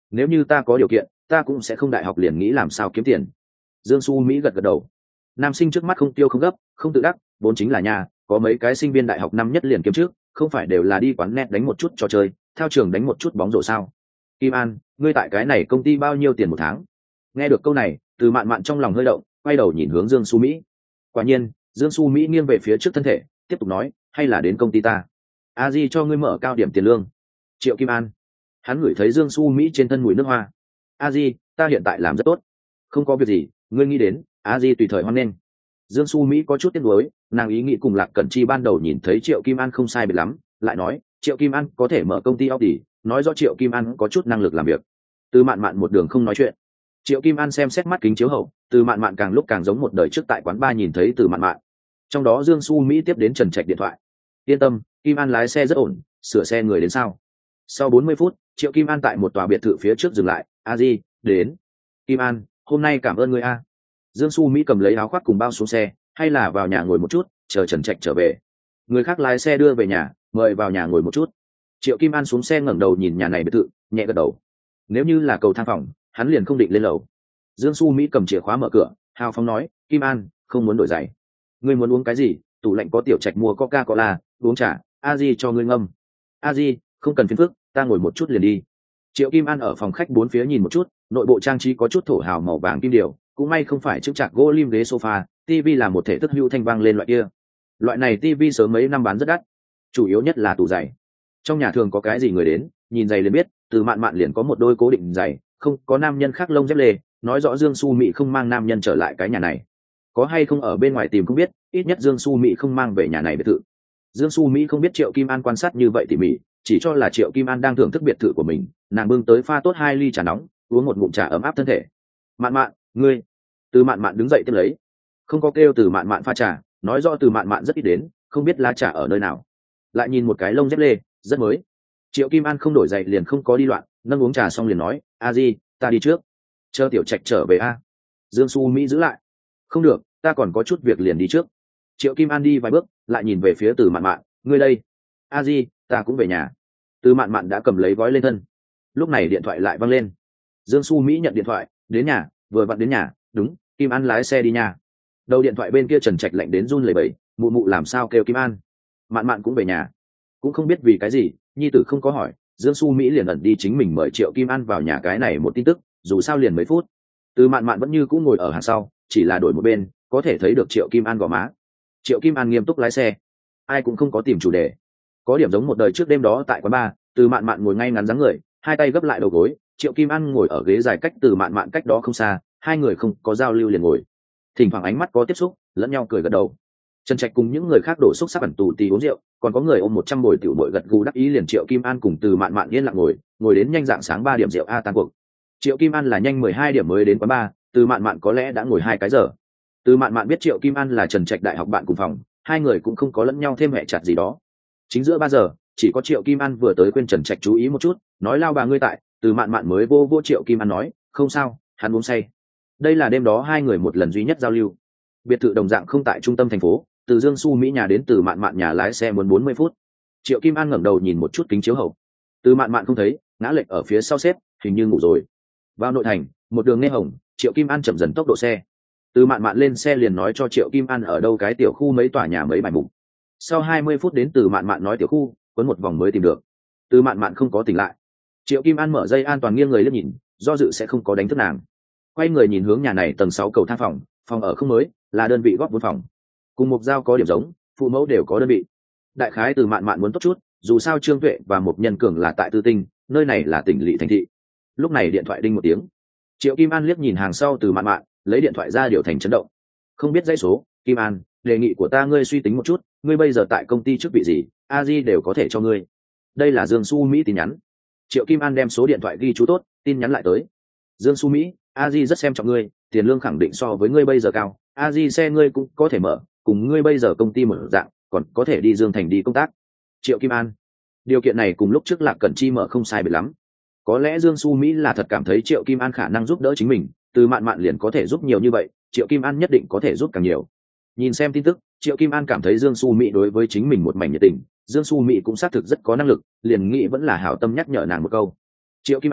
Speaker 1: nếu như ta có điều kiện ta cũng sẽ không đại học liền nghĩ làm sao kiếm tiền. Dương Su Mỹ gật gật đầu. Nam sinh trước mắt không tiêu không gấp, không tự đắc, vốn chính là nhà, có mấy cái sinh viên đại học năm nhất liền kiếm trước, không phải đều là đi quán net đánh một chút trò chơi, theo trường đánh một chút bóng rổ sao? Kim An, ngươi tại cái này công ty bao nhiêu tiền một tháng? Nghe được câu này, Từ Mạn Mạn trong lòng hơi động, quay đầu nhìn hướng Dương Su Mỹ. Quả nhiên, Dương Su Mỹ nghiêng về phía trước thân thể, tiếp tục nói, hay là đến công ty ta. A Di cho ngươi mở cao điểm tiền lương. Triệu Kim An. Hắn ngửi thấy Dương Su Mỹ trên thân mùi nước hoa. A Di, ta hiện tại làm rất tốt. Không có việc gì, ngươi nghĩ đến, A Di tùy thời hoan nghênh. Dương Su Mỹ có chút tiếc nuối, nàng ý nghĩ cùng Lạc Cẩn Chi ban đầu nhìn thấy Triệu Kim An không sai biệt lắm, lại nói, Triệu Kim An có thể mở công ty Audi, nói rõ Triệu Kim An có chút năng lực làm việc. Từ Mạn Mạn một đường không nói chuyện. Triệu Kim An xem xét mắt kính chiếu hậu, Từ Mạn Mạn càng lúc càng giống một đời trước tại quán bar nhìn thấy Từ Mạn Mạn. Trong đó Dương Su Mỹ tiếp đến Trần Trạch điện thoại. Yên tâm, Kim An lái xe rất ổn, sửa xe người đến sao? Sau 40 phút, Triệu Kim An tại một tòa biệt thự phía trước dừng lại. A Di, đến. Kim An, hôm nay cảm ơn ngươi a. Dương Su Mỹ cầm lấy áo khoác cùng bao xuống xe, hay là vào nhà ngồi một chút, chờ Trần Trạch trở về. Người khác lái xe đưa về nhà, mời vào nhà ngồi một chút. Triệu Kim An xuống xe ngẩng đầu nhìn nhà này biệt thự, nhẹ gật đầu. Nếu như là cầu thang phòng, hắn liền không định lên lầu. Dương Su Mỹ cầm chìa khóa mở cửa, hào phóng nói, Kim An, không muốn đổi giày. Ngươi muốn uống cái gì? Tủ lạnh có Tiểu Trạch mua Coca-Cola, uống trà, A Di cho ngươi ngâm. A Di, không cần phiền phức, ta ngồi một chút liền đi. Triệu Kim An ở phòng khách bốn phía nhìn một chút, nội bộ trang trí có chút thổ hào màu vàng kim điều, cũng may không phải chữ chạc gỗ lim ghế sofa, TV là một thể thức hữu thanh vang lên loại kia. Loại này TV sớm mấy năm bán rất đắt, chủ yếu nhất là tủ giày. Trong nhà thường có cái gì người đến, nhìn giày liền biết, Từ Mạn Mạn liền có một đôi cố định giày, không có nam nhân khác lông dép lê, nói rõ Dương Su Mỹ không mang nam nhân trở lại cái nhà này. Có hay không ở bên ngoài tìm không biết, ít nhất Dương Su Mỹ không mang về nhà này biệt thự. Dương Su Mỹ không biết Triệu Kim An quan sát như vậy tỉ mỉ, chỉ cho là Triệu Kim An đang thưởng thức biệt thự của mình, nàng bưng tới pha tốt 2 ly trà nóng, uống một ngụm trà ấm áp thân thể. Mạn Mạn, ngươi. Từ Mạn Mạn đứng dậy tiếp lấy, không có kêu Từ Mạn Mạn pha trà, nói rõ Từ Mạn Mạn rất ít đến, không biết lá trà ở nơi nào. Lại nhìn một cái lông dép lê, rất mới. Triệu Kim An không đổi giày liền không có đi loạn, nâng uống trà xong liền nói, A Di, ta đi trước, chờ Tiểu Trạch trở về a. Dương Su Mỹ giữ lại, không được, ta còn có chút việc liền đi trước. Triệu Kim An đi vài bước, lại nhìn về phía Từ Mạn Mạn, ngươi đây. A Di, ta cũng về nhà. Từ Mạn Mạn đã cầm lấy gói lên thân. Lúc này điện thoại lại văng lên. Dương Su Mỹ nhận điện thoại, đến nhà, vừa vặn đến nhà, đúng, Kim An lái xe đi nhà. Đầu điện thoại bên kia Trần Trạch lạnh đến run lẩy bẩy, mụ mụ làm sao kêu Kim An. Mạn Mạn cũng về nhà, cũng không biết vì cái gì, nhi tử không có hỏi, Dương Su Mỹ liền ẩn đi chính mình mời Triệu Kim An vào nhà cái này một tin tức, dù sao liền mấy phút. Từ Mạn Mạn vẫn như cũng ngồi ở hàng sau, chỉ là đổi một bên, có thể thấy được Triệu Kim An gò má. Triệu Kim An nghiêm túc lái xe, ai cũng không có tìm chủ đề. Có điểm giống một đời trước đêm đó tại quán bar, Từ Mạn Mạn ngồi ngay ngắn dáng người, hai tay gấp lại đầu gối, Triệu Kim An ngồi ở ghế dài cách Từ Mạn Mạn cách đó không xa, hai người không có giao lưu liền ngồi. Thỉnh thoảng ánh mắt có tiếp xúc, lẫn nhau cười gật đầu. Trần Trạch cùng những người khác đổ xúc sắc ẩn tù tì uống rượu, còn có người ôm 100 bồi tiểu bội gật gù đắc ý liền. Triệu Kim An cùng Từ Mạn Mạn yên lặng ngồi đến nhanh dạng sáng 3 điểm rượu tan cuộc. Triệu Kim An là nhanh 12 điểm mới đến quán bar, Từ Mạn Mạn có lẽ đã ngồi 2 cái giờ. Từ Mạn Mạn biết Triệu Kim An là Trần Trạch đại học bạn cùng phòng, hai người cũng không có lẫn nhau thêm hẹ chặt gì đó. Chính giữa 3 giờ, chỉ có Triệu Kim An vừa tới quên Trần Trạch chú ý một chút, nói lao bà ngươi tại, Từ Mạn Mạn mới vô Triệu Kim An nói, không sao, hắn uống say. Đây là đêm đó hai người một lần duy nhất giao lưu. Biệt thự đồng dạng không tại trung tâm thành phố, từ Dương Su Mỹ nhà đến Từ Mạn Mạn nhà lái xe muốn 40 phút. Triệu Kim An ngẩng đầu nhìn một chút kính chiếu hậu. Từ Mạn Mạn không thấy, ngã lệch ở phía sau xếp, hình như ngủ rồi. Vào nội thành, một đường nghe hồng, Triệu Kim An chậm dần tốc độ xe. Từ Mạn Mạn lên xe liền nói cho Triệu Kim An ở đâu cái tiểu khu mấy tòa nhà mấy bài mục. Sau 20 phút đến Từ Mạn Mạn nói tiểu khu, quấn một vòng mới tìm được. Từ Mạn Mạn không có tỉnh lại. Triệu Kim An mở dây an toàn nghiêng người liếc nhìn, do dự sẽ không có đánh thức nàng. Quay người nhìn hướng nhà này tầng 6 cầu thang phòng, phòng ở không mới, là đơn vị góp vốn phòng. Cùng Mục Giao có điểm giống, phụ mẫu đều có đơn vị. Đại khái Từ Mạn Mạn muốn tốt chút, dù sao Trương Tuệ và Mục Nhân Cường là tại Tư Tinh, nơi này là tỉnh lỵ thành thị. Lúc này điện thoại đinh một tiếng. Triệu Kim An liếc nhìn hàng sau Từ Mạn Mạn, lấy điện thoại ra điều thành chấn động. Không biết dãy số, Kim An, đề nghị của ta ngươi suy tính một chút, ngươi bây giờ tại công ty chức vị gì, a di đều có thể cho ngươi. Đây là Dương Su Mỹ tin nhắn. Triệu Kim An đem số điện thoại ghi chú tốt, tin nhắn lại tới. Dương Su Mỹ, a di rất xem trọng ngươi, tiền lương khẳng định so với ngươi bây giờ cao, a di xe ngươi cũng có thể mở, cùng ngươi bây giờ công ty mở dạng, còn có thể đi Dương Thành đi công tác. Triệu Kim An, điều kiện này cùng lúc trước Lạc Cẩn Chi mở không sai biệt lắm. Có lẽ Dương Su Mỹ là thật cảm thấy Triệu Kim An khả năng giúp đỡ chính mình, Từ Mạn Mạn liền có thể giúp nhiều như vậy, Triệu Kim An nhất định có thể giúp càng nhiều. Nhìn xem tin tức, Triệu Kim An cảm thấy Dương Su Mỹ đối với chính mình một mảnh nhiệt tình, Dương Su Mỹ cũng xác thực rất có năng lực, liền nghĩ vẫn là hảo tâm nhắc nhở nàng một câu. Triệu Kim An,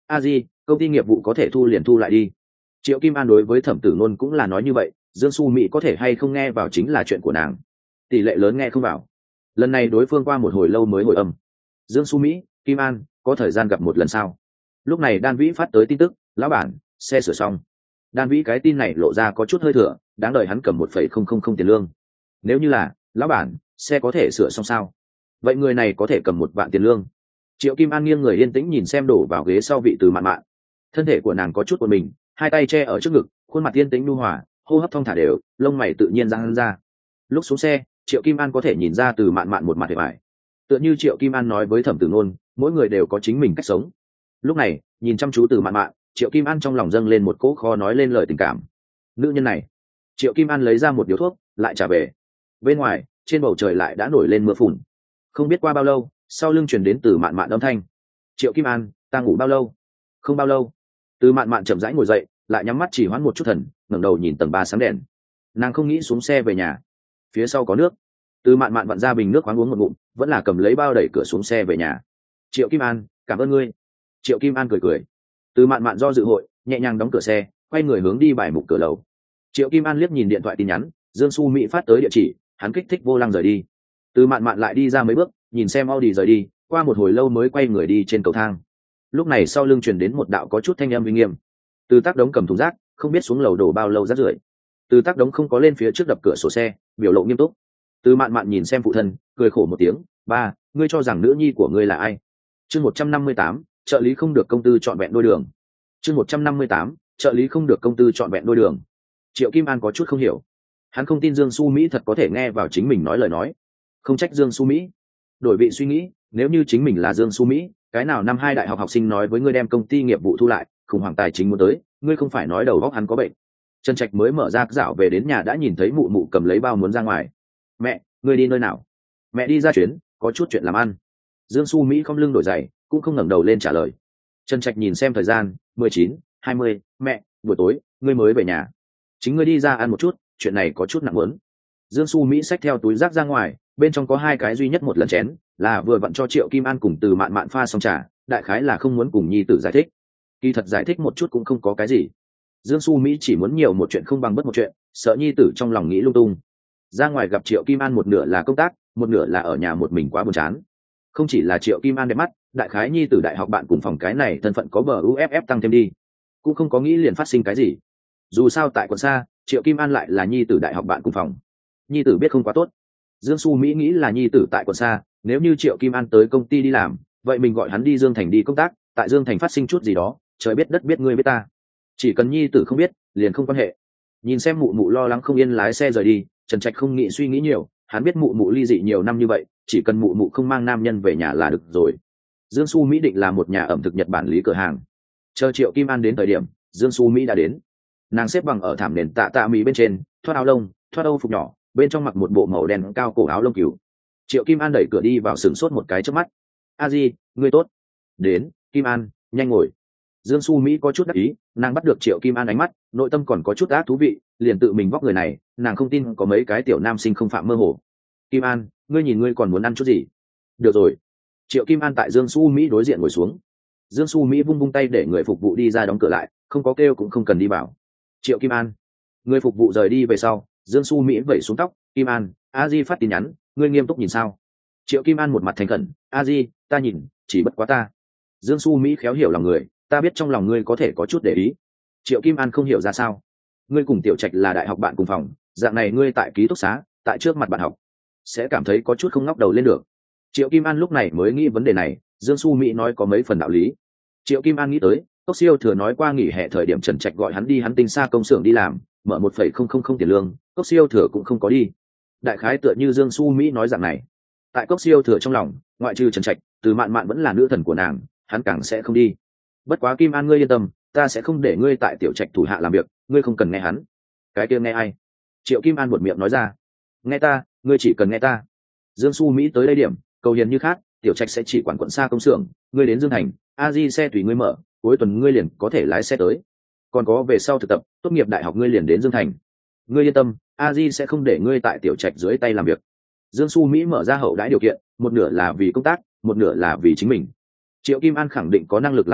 Speaker 1: a di, công ty nghiệp vụ có thể thu liền thu lại đi. Triệu Kim An đối với Thẩm Tử Nôn cũng là nói như vậy, Dương Xu Mỹ có thể hay không nghe vào chính là chuyện của nàng, tỷ lệ lớn nghe không vào. Lần này đối phương qua một hồi lâu mới hồi âm. Dương Xu Mỹ, Kim An, có thời gian gặp một lần sao? Lúc này Đan Vĩ phát tới tin tức, lão bản, xe sửa xong. Đan Vĩ cái tin này lộ ra có chút hơi thừa, đáng đợi hắn cầm 1,000 tiền lương. Nếu như là, lão bản, xe có thể sửa xong sao? Vậy người này có thể cầm 1 vạn tiền lương. Triệu Kim An nghiêng người yên tĩnh nhìn xem đổ vào ghế sau vị Từ Mạn Mạn. Thân thể của nàng có chút quần mình, hai tay che ở trước ngực, khuôn mặt yên tĩnh nhu hòa, hô hấp thong thả đều, lông mày tự nhiên giãn ra. Lúc xuống xe, Triệu Kim An có thể nhìn ra Từ Mạn Mạn một mặt hề bại. Tựa như Triệu Kim An nói với Thẩm Tử Nôn, mỗi người đều có chính mình cách sống. Lúc này, nhìn chăm chú Từ Mạn Mạn, Triệu Kim An trong lòng dâng lên một cỗ khó nói lên lời tình cảm. Nữ nhân này. Triệu Kim An lấy ra một điếu thuốc, lại trả về. Bên ngoài, trên bầu trời lại đã nổi lên mưa phùn. Không biết qua bao lâu, sau lưng truyền đến Từ Mạn Mạn âm thanh. Triệu Kim An, ta ngủ bao lâu? Không bao lâu. Từ Mạn Mạn chậm rãi ngồi dậy, lại nhắm mắt chỉ hoãn một chút thần, ngẩng đầu nhìn tầng 3 sáng đèn. Nàng không nghĩ xuống xe về nhà. Phía sau có nước. Từ Mạn Mạn vặn ra bình nước khoáng uống một ngụm, vẫn là cầm lấy bao đẩy cửa xuống xe về nhà. Triệu Kim An, cảm ơn ngươi. Triệu Kim An cười cười. Từ Mạn Mạn do dự hội, nhẹ nhàng đóng cửa xe, quay người hướng đi bài mục cửa lầu. Triệu Kim An liếc nhìn điện thoại tin nhắn, Dương Xu Mỹ phát tới địa chỉ, hắn kích thích vô lăng rời đi. Từ Mạn Mạn lại đi ra mấy bước, nhìn xem Audi rời đi, qua một hồi lâu mới quay người đi trên cầu thang. Lúc này sau lưng truyền đến một đạo có chút thanh âm uy nghiêm. Từ Tác Đống cầm thùng rác, không biết xuống lầu đổ bao lâu rác rưởi. Từ Tác Đống không có lên phía trước đập cửa sổ xe, biểu lộ nghiêm túc. Từ Mạn Mạn nhìn xem phụ thân, cười khổ một tiếng, ba, ngươi cho rằng nữ nhi của ngươi là ai? Chương 158, trợ lý không được công tư chọn vẹn đôi đường. Chương 158, trợ lý không được công tư chọn vẹn đôi đường. Triệu Kim An có chút không hiểu. Hắn không tin Dương Xu Mỹ thật có thể nghe vào chính mình nói lời nói. Không trách Dương Xu Mỹ. Đổi vị suy nghĩ, nếu như chính mình là Dương Xu Mỹ, cái nào năm 2 đại học học sinh nói với ngươi đem công ty nghiệp vụ thu lại, khủng hoảng tài chính muốn tới, ngươi không phải nói đầu óc hắn có bệnh. Trần Trạch mới mở ra dạo về đến nhà đã nhìn thấy mụ mụ cầm lấy bao muốn ra ngoài. Mẹ, ngươi đi nơi nào? Mẹ đi ra chuyến, có chút chuyện làm ăn. Dương Xu Mỹ không lưng đổi giày, cũng không ngẩng đầu lên trả lời. Trần Trạch nhìn xem thời gian, 19, 20, mẹ, buổi tối, ngươi mới về nhà. Chính ngươi đi ra ăn một chút, chuyện này có chút nặng muốn. Dương Xu Mỹ xách theo túi rác ra ngoài, bên trong có 2 cái duy nhất một lần chén, là vừa vặn cho Triệu Kim An cùng Từ Mạn Mạn pha xong trà, đại khái là không muốn cùng nhi tử giải thích. Kỳ thật giải thích một chút cũng không có cái gì. Dương Xu Mỹ chỉ muốn nhiều một chuyện không bằng bất một chuyện, sợ nhi tử trong lòng nghĩ lung tung. Ra ngoài gặp Triệu Kim An một nửa là công tác, một nửa là ở nhà một mình quá buồn chán. Không chỉ là Triệu Kim An đẹp mắt, đại khái nhi tử đại học bạn cùng phòng cái này thân phận có bờ UFF tăng thêm đi, cũng không có nghĩ liền phát sinh cái gì. Dù sao tại quận xa, Triệu Kim An lại là nhi tử đại học bạn cùng phòng, nhi tử biết không quá tốt. Dương Xu Mỹ nghĩ là nhi tử tại quận xa, nếu như Triệu Kim An tới công ty đi làm, vậy mình gọi hắn đi Dương Thành đi công tác, tại Dương Thành phát sinh chút gì đó, trời biết đất biết ngươi biết ta, chỉ cần nhi tử không biết liền không quan hệ. Nhìn xem mụ mụ lo lắng không yên lái xe rời đi, Trần Trạch không nghĩ suy nghĩ nhiều, hắn biết mụ mụ ly dị nhiều năm như vậy, chỉ cần mụ mụ không mang nam nhân về nhà là được rồi. Dương Xu Mỹ định là một nhà ẩm thực Nhật Bản lý cửa hàng. Chờ Triệu Kim An đến thời điểm, Dương Xu Mỹ đã đến. Nàng xếp bằng ở thảm nền tạ mì bên trên, thoát áo lông, thoát âu phục nhỏ, bên trong mặc một bộ màu đen cao cổ áo lông cừu. Triệu Kim An đẩy cửa đi vào, sửng sốt một cái trước mắt. A Di, ngươi tốt. Đến, Kim An, nhanh ngồi. Dương Xu Mỹ có chút đắc ý, nàng bắt được Triệu Kim An ánh mắt, nội tâm còn có chút ác thú vị, liền tự mình vóc người này, nàng không tin có mấy cái tiểu nam sinh không phạm mơ hồ. Kim An, ngươi nhìn ngươi còn muốn ăn chút gì? Được rồi. Triệu Kim An tại Dương Xu Mỹ đối diện ngồi xuống. Dương Xu Mỹ vung vung tay để người phục vụ đi ra đóng cửa lại, không có kêu cũng không cần đi vào. Triệu Kim An. Người phục vụ rời đi về sau, Dương Xu Mỹ vẩy xuống tóc. Kim An, A Di phát tin nhắn, ngươi nghiêm túc nhìn sao? Triệu Kim An một mặt thành khẩn. A Di, ta nhìn, chỉ bất quá ta. Dương Xu Mỹ khéo hiểu lòng người, ta biết trong lòng ngươi có thể có chút để ý. Triệu Kim An không hiểu ra sao. Ngươi cùng Tiểu Trạch là đại học bạn cùng phòng, dạng này ngươi tại ký túc xá, tại trước mặt bạn học, sẽ cảm thấy có chút không ngóc đầu lên được. Triệu Kim An lúc này mới nghĩ vấn đề này, Dương Xu Mỹ nói có mấy phần đạo lý. Triệu Kim An nghĩ tới, Cốc Siêu Thừa nói qua nghỉ hè thời điểm Trần Trạch gọi hắn đi hắn tinh xa công xưởng đi làm, mở 1,000 tiền lương, Cốc Siêu Thừa cũng không có đi. Đại khái tựa như Dương Xu Mỹ nói dạng này. Tại Cốc Siêu Thừa trong lòng, ngoại trừ Trần Trạch, Từ Mạn Mạn vẫn là nữ thần của nàng, hắn càng sẽ không đi. Bất quá Kim An ngươi yên tâm, ta sẽ không để ngươi tại Tiểu Trạch thủ hạ làm việc, ngươi không cần nghe hắn. Cái kia nghe ai? Triệu Kim An buột miệng nói ra. Nghe ta, ngươi chỉ cần nghe ta. Dương Xu Mỹ tới đây điểm, cầu hiền như khác, Tiểu Trạch sẽ chỉ quản quận xa công xưởng, ngươi đến Dương Thành, A Di xe tùy ngươi mở, cuối tuần ngươi liền có thể lái xe tới. Còn có về sau thực tập, tốt nghiệp đại học ngươi liền đến Dương Thành. Ngươi yên tâm, A Di sẽ không để ngươi tại Tiểu Trạch dưới tay làm việc. Dương Xu Mỹ mở ra hậu đãi điều kiện, một nửa là vì công tác, một nửa là vì chính mình. Triệu Kim An khẳng định có năng lực làm việc,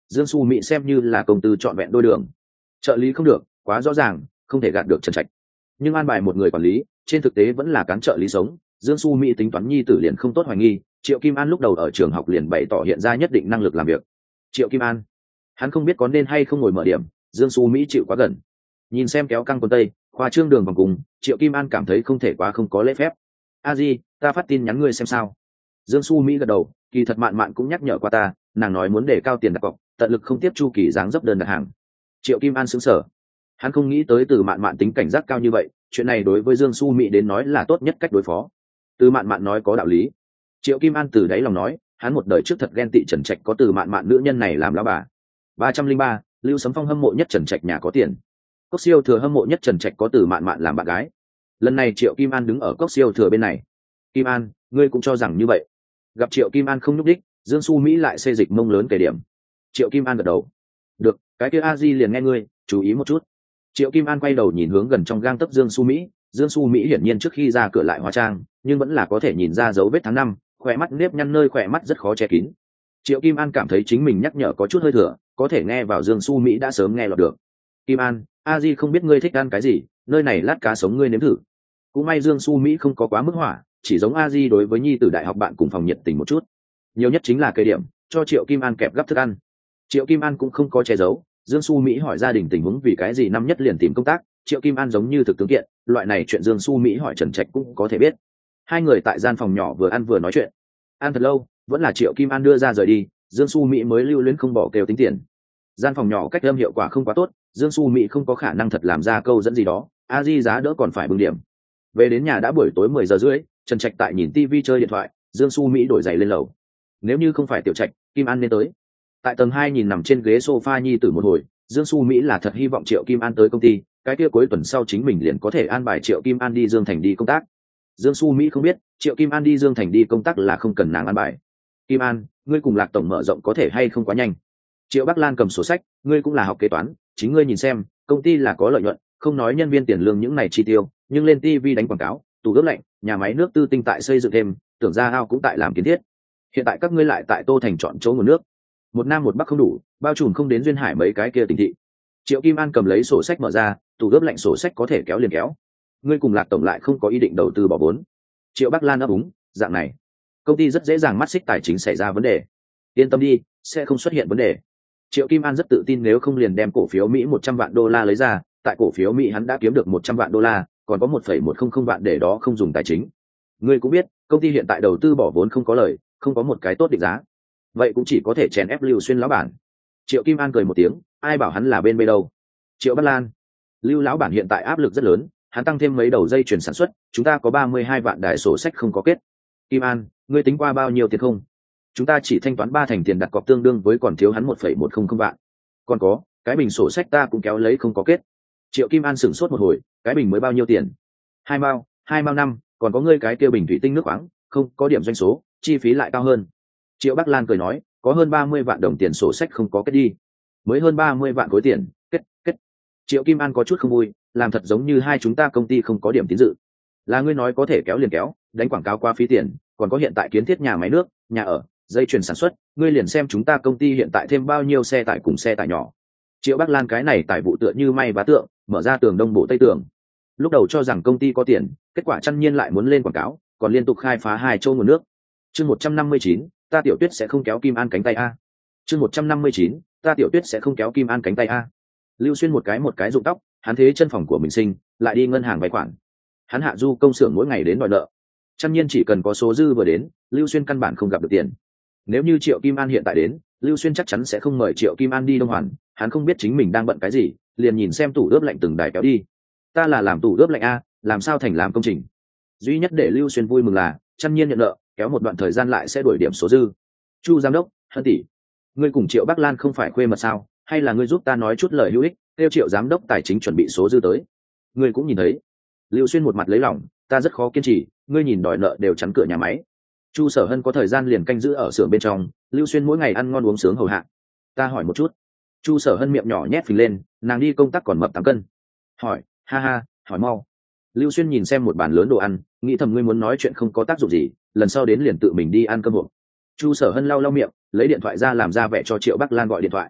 Speaker 1: Dương Xu Mỹ xem như là công tư trọn vẹn đôi đường. Trợ lý không được, quá rõ ràng, không thể gạt được Trần Trạch. Nhưng an bài một người quản lý, trên thực tế vẫn là cán trợ lý sống. Dương Xu Mỹ tính toán nhi tử liền không tốt hoài nghi. Triệu Kim An lúc đầu ở trường học liền bày tỏ hiện ra nhất định năng lực làm việc. Triệu Kim An, hắn không biết có nên hay không ngồi mở điểm. Dương Xu Mỹ chịu quá gần, nhìn xem kéo căng quần tây, khoa trương đường vòng cùng. Triệu Kim An cảm thấy không thể quá không có lễ phép. A Di, ta phát tin nhắn ngươi xem sao. Dương Xu Mỹ gật đầu, kỳ thật mạn mạn cũng nhắc nhở qua ta, nàng nói muốn đề cao tiền đặt cọc, tận lực không tiếp chu kỳ dáng dấp đơn đặt hàng. Triệu Kim An sững sờ, hắn không nghĩ tới từ mạn mạn tính cảnh giác cao như vậy, chuyện này đối với Dương Xu Mỹ đến nói là tốt nhất cách đối phó. Từ mạn mạn nói có đạo lý. Triệu Kim An từ đáy lòng nói, hắn một đời trước thật ghen tị Trần Trạch có từ mạn mạn nữ nhân này làm lão bà. 303, Lưu Sấm Phong hâm mộ nhất Trần Trạch nhà có tiền. Cốc Siêu Thừa hâm mộ nhất Trần Trạch có từ mạn mạn làm bạn gái. Lần này Triệu Kim An đứng ở Cốc Siêu Thừa bên này. Kim An, ngươi cũng cho rằng như vậy? Gặp Triệu Kim An không nhúc đích, Dương Xu Mỹ lại xê dịch mông lớn kể điểm. Triệu Kim An gật đầu. Được, cái kia A Di liền nghe ngươi, chú ý một chút. Triệu Kim An quay đầu nhìn hướng gần trong gang tấc Dương Xu Mỹ. Dương Xu Mỹ hiển nhiên trước khi ra cửa lại hóa trang, nhưng vẫn là có thể nhìn ra dấu vết tháng năm, khỏe mắt nếp nhăn nơi khỏe mắt rất khó che kín. Triệu Kim An cảm thấy chính mình nhắc nhở có chút hơi thừa, có thể nghe vào Dương Xu Mỹ đã sớm nghe lọt được. Kim An, A Di không biết ngươi thích ăn cái gì, nơi này lát cá sống ngươi nếm thử. Cũng may Dương Xu Mỹ không có quá mức hỏa, chỉ giống A Di đối với nhi tử đại học bạn cùng phòng nhiệt tình một chút. Nhiều nhất chính là cây điểm, cho Triệu Kim An kẹp gấp thức ăn. Triệu Kim An cũng không có che giấu. Dương Xu Mỹ hỏi gia đình tình huống vì cái gì năm nhất liền tìm công tác, Triệu Kim An giống như thực tướng kiện, loại này chuyện Dương Xu Mỹ hỏi Trần Trạch cũng có thể biết. Hai người tại gian phòng nhỏ vừa ăn vừa nói chuyện. Ăn thật lâu, vẫn là Triệu Kim An đưa ra rời đi, Dương Xu Mỹ mới lưu luyến không bỏ kêu tính tiền. Gian phòng nhỏ cách âm hiệu quả không quá tốt, Dương Xu Mỹ không có khả năng thật làm ra câu dẫn gì đó, A Di giá đỡ còn phải bưng điểm. Về đến nhà đã buổi tối 10 giờ rưỡi, Trần Trạch tại nhìn TV chơi điện thoại, Dương Xu Mỹ đổi giày lên lầu. Nếu như không phải Tiểu Trạch, Kim An nên tới. Tại tầng 2 nhìn nằm trên ghế sofa nhi tử một hồi, Dương Xu Mỹ là thật hy vọng Triệu Kim An tới công ty, cái kia cuối tuần sau chính mình liền có thể an bài Triệu Kim An đi Dương Thành đi công tác. Dương Xu Mỹ không biết, Triệu Kim An đi Dương Thành đi công tác là không cần nàng an bài. Kim An, ngươi cùng Lạc tổng mở rộng có thể hay không quá nhanh? Triệu Bắc Lan cầm sổ sách, ngươi cũng là học kế toán, chính ngươi nhìn xem, công ty là có lợi nhuận, không nói nhân viên tiền lương những này chi tiêu, nhưng lên TV đánh quảng cáo, tủ ướp lạnh, nhà máy nước tư tinh tại xây dựng thêm, tưởng ra ao cũng tại làm kiến thiết. Hiện tại các ngươi lại tại Tô Thành chọn chỗ nguồn nước, một nam một bắc không đủ, bao trùm không đến duyên hải mấy cái kia tỉnh thị. Triệu Kim An cầm lấy sổ sách mở ra, tủ ướp lạnh sổ sách có thể kéo liền kéo. Ngươi cùng Lạc tổng lại không có ý định đầu tư bỏ vốn. Triệu Bắc Lan ấp úng, dạng này công ty rất dễ dàng mắt xích tài chính xảy ra vấn đề. Yên tâm đi, sẽ không xuất hiện vấn đề. Triệu Kim An rất tự tin nếu không liền đem cổ phiếu Mỹ 100 vạn đô la lấy ra, tại cổ phiếu Mỹ hắn đã kiếm được 100 vạn đô la, còn có 1,100 vạn để đó không dùng tài chính. Ngươi cũng biết, công ty hiện tại đầu tư bỏ vốn không có lời, không có một cái tốt định giá. Vậy cũng chỉ có thể chèn ép Lưu Xuyên lão bản. Triệu Kim An cười một tiếng, ai bảo hắn là bên bây đâu. Triệu Bắc Lan, Lưu lão bản hiện tại áp lực rất lớn, hắn tăng thêm mấy đầu dây chuyển sản xuất, chúng ta có 32 vạn đài sổ sách không có kết. Kim An, ngươi tính qua bao nhiêu tiền không? Chúng ta chỉ thanh toán 3 thành tiền đặt cọc tương đương với còn thiếu hắn 1,100 vạn. Còn có, cái bình sổ sách ta cũng kéo lấy không có kết. Triệu Kim An sửng sốt một hồi, cái bình mới bao nhiêu tiền? 2 mao 5, còn có ngươi cái kia bình thủy tinh nước khoáng, không có điểm doanh số, chi phí lại cao hơn. Triệu Bắc Lan cười nói, có hơn 30 vạn đồng tiền sổ sách không có kết đi. Mới hơn 30 vạn khối tiền, kết. Triệu Kim An có chút không vui, làm thật giống như hai chúng ta công ty không có điểm tín dự. Là ngươi nói có thể kéo liền kéo, đánh quảng cáo qua phí tiền, còn có hiện tại kiến thiết nhà máy nước, nhà ở, dây chuyền sản xuất, ngươi liền xem chúng ta công ty hiện tại thêm bao nhiêu xe tải cùng xe tải nhỏ. Triệu Bắc Lan cái này tài vụ tựa như may vá tượng, mở ra tường đông bộ tây tường. Lúc đầu cho rằng công ty có tiền, kết quả chăn nhiên lại muốn lên quảng cáo, còn liên tục khai phá 2 châu nguồn nước. Chương 159, ta Tiểu Tuyết sẽ không kéo Kim An cánh tay a. Chương 159, ta Tiểu Tuyết sẽ không kéo Kim An cánh tay a. Lưu Xuyên một cái rụng tóc, hắn thế chân phòng của mình sinh, lại đi ngân hàng vay khoản. Hắn hạ du công xưởng mỗi ngày đến đòi nợ. Chăn nhiên chỉ cần có số dư vừa đến, Lưu Xuyên căn bản không gặp được tiền. Nếu như Triệu Kim An hiện tại đến, Lưu Xuyên chắc chắn sẽ không mời Triệu Kim An đi Đông Hoàn, hắn không biết chính mình đang bận cái gì, liền nhìn xem tủ ướp lạnh từng đài kéo đi. Ta là làm tủ ướp lạnh a, làm sao thành làm công trình. Duy nhất để Lưu Xuyên vui mừng là, chăn nhiên nhận nợ, kéo một đoạn thời gian lại sẽ đổi điểm số dư. Chu giám đốc, Hân tỷ, ngươi cùng Triệu Bắc Lan không phải khuê mật sao, hay là ngươi giúp ta nói chút lời hữu ích, kêu Triệu giám đốc tài chính chuẩn bị số dư tới. Ngươi cũng nhìn thấy. Lưu Xuyên một mặt lấy lòng, ta rất khó kiên trì, ngươi nhìn đòi nợ đều chắn cửa nhà máy. Chu Sở Hân có thời gian liền canh giữ ở xưởng bên trong, Lưu Xuyên mỗi ngày ăn ngon uống sướng hầu hạ. Ta hỏi một chút. Chu Sở Hân miệng nhỏ nhét phình lên, nàng đi công tác còn mập 8 cân. Hỏi, ha, hỏi mau. Lưu Xuyên nhìn xem một bàn lớn đồ ăn, nghĩ thầm ngươi muốn nói chuyện không có tác dụng gì, lần sau đến liền tự mình đi ăn cơm hộp. Chu Sở Hân lau miệng, lấy điện thoại ra làm ra vẻ cho Triệu Bắc Lan gọi điện thoại.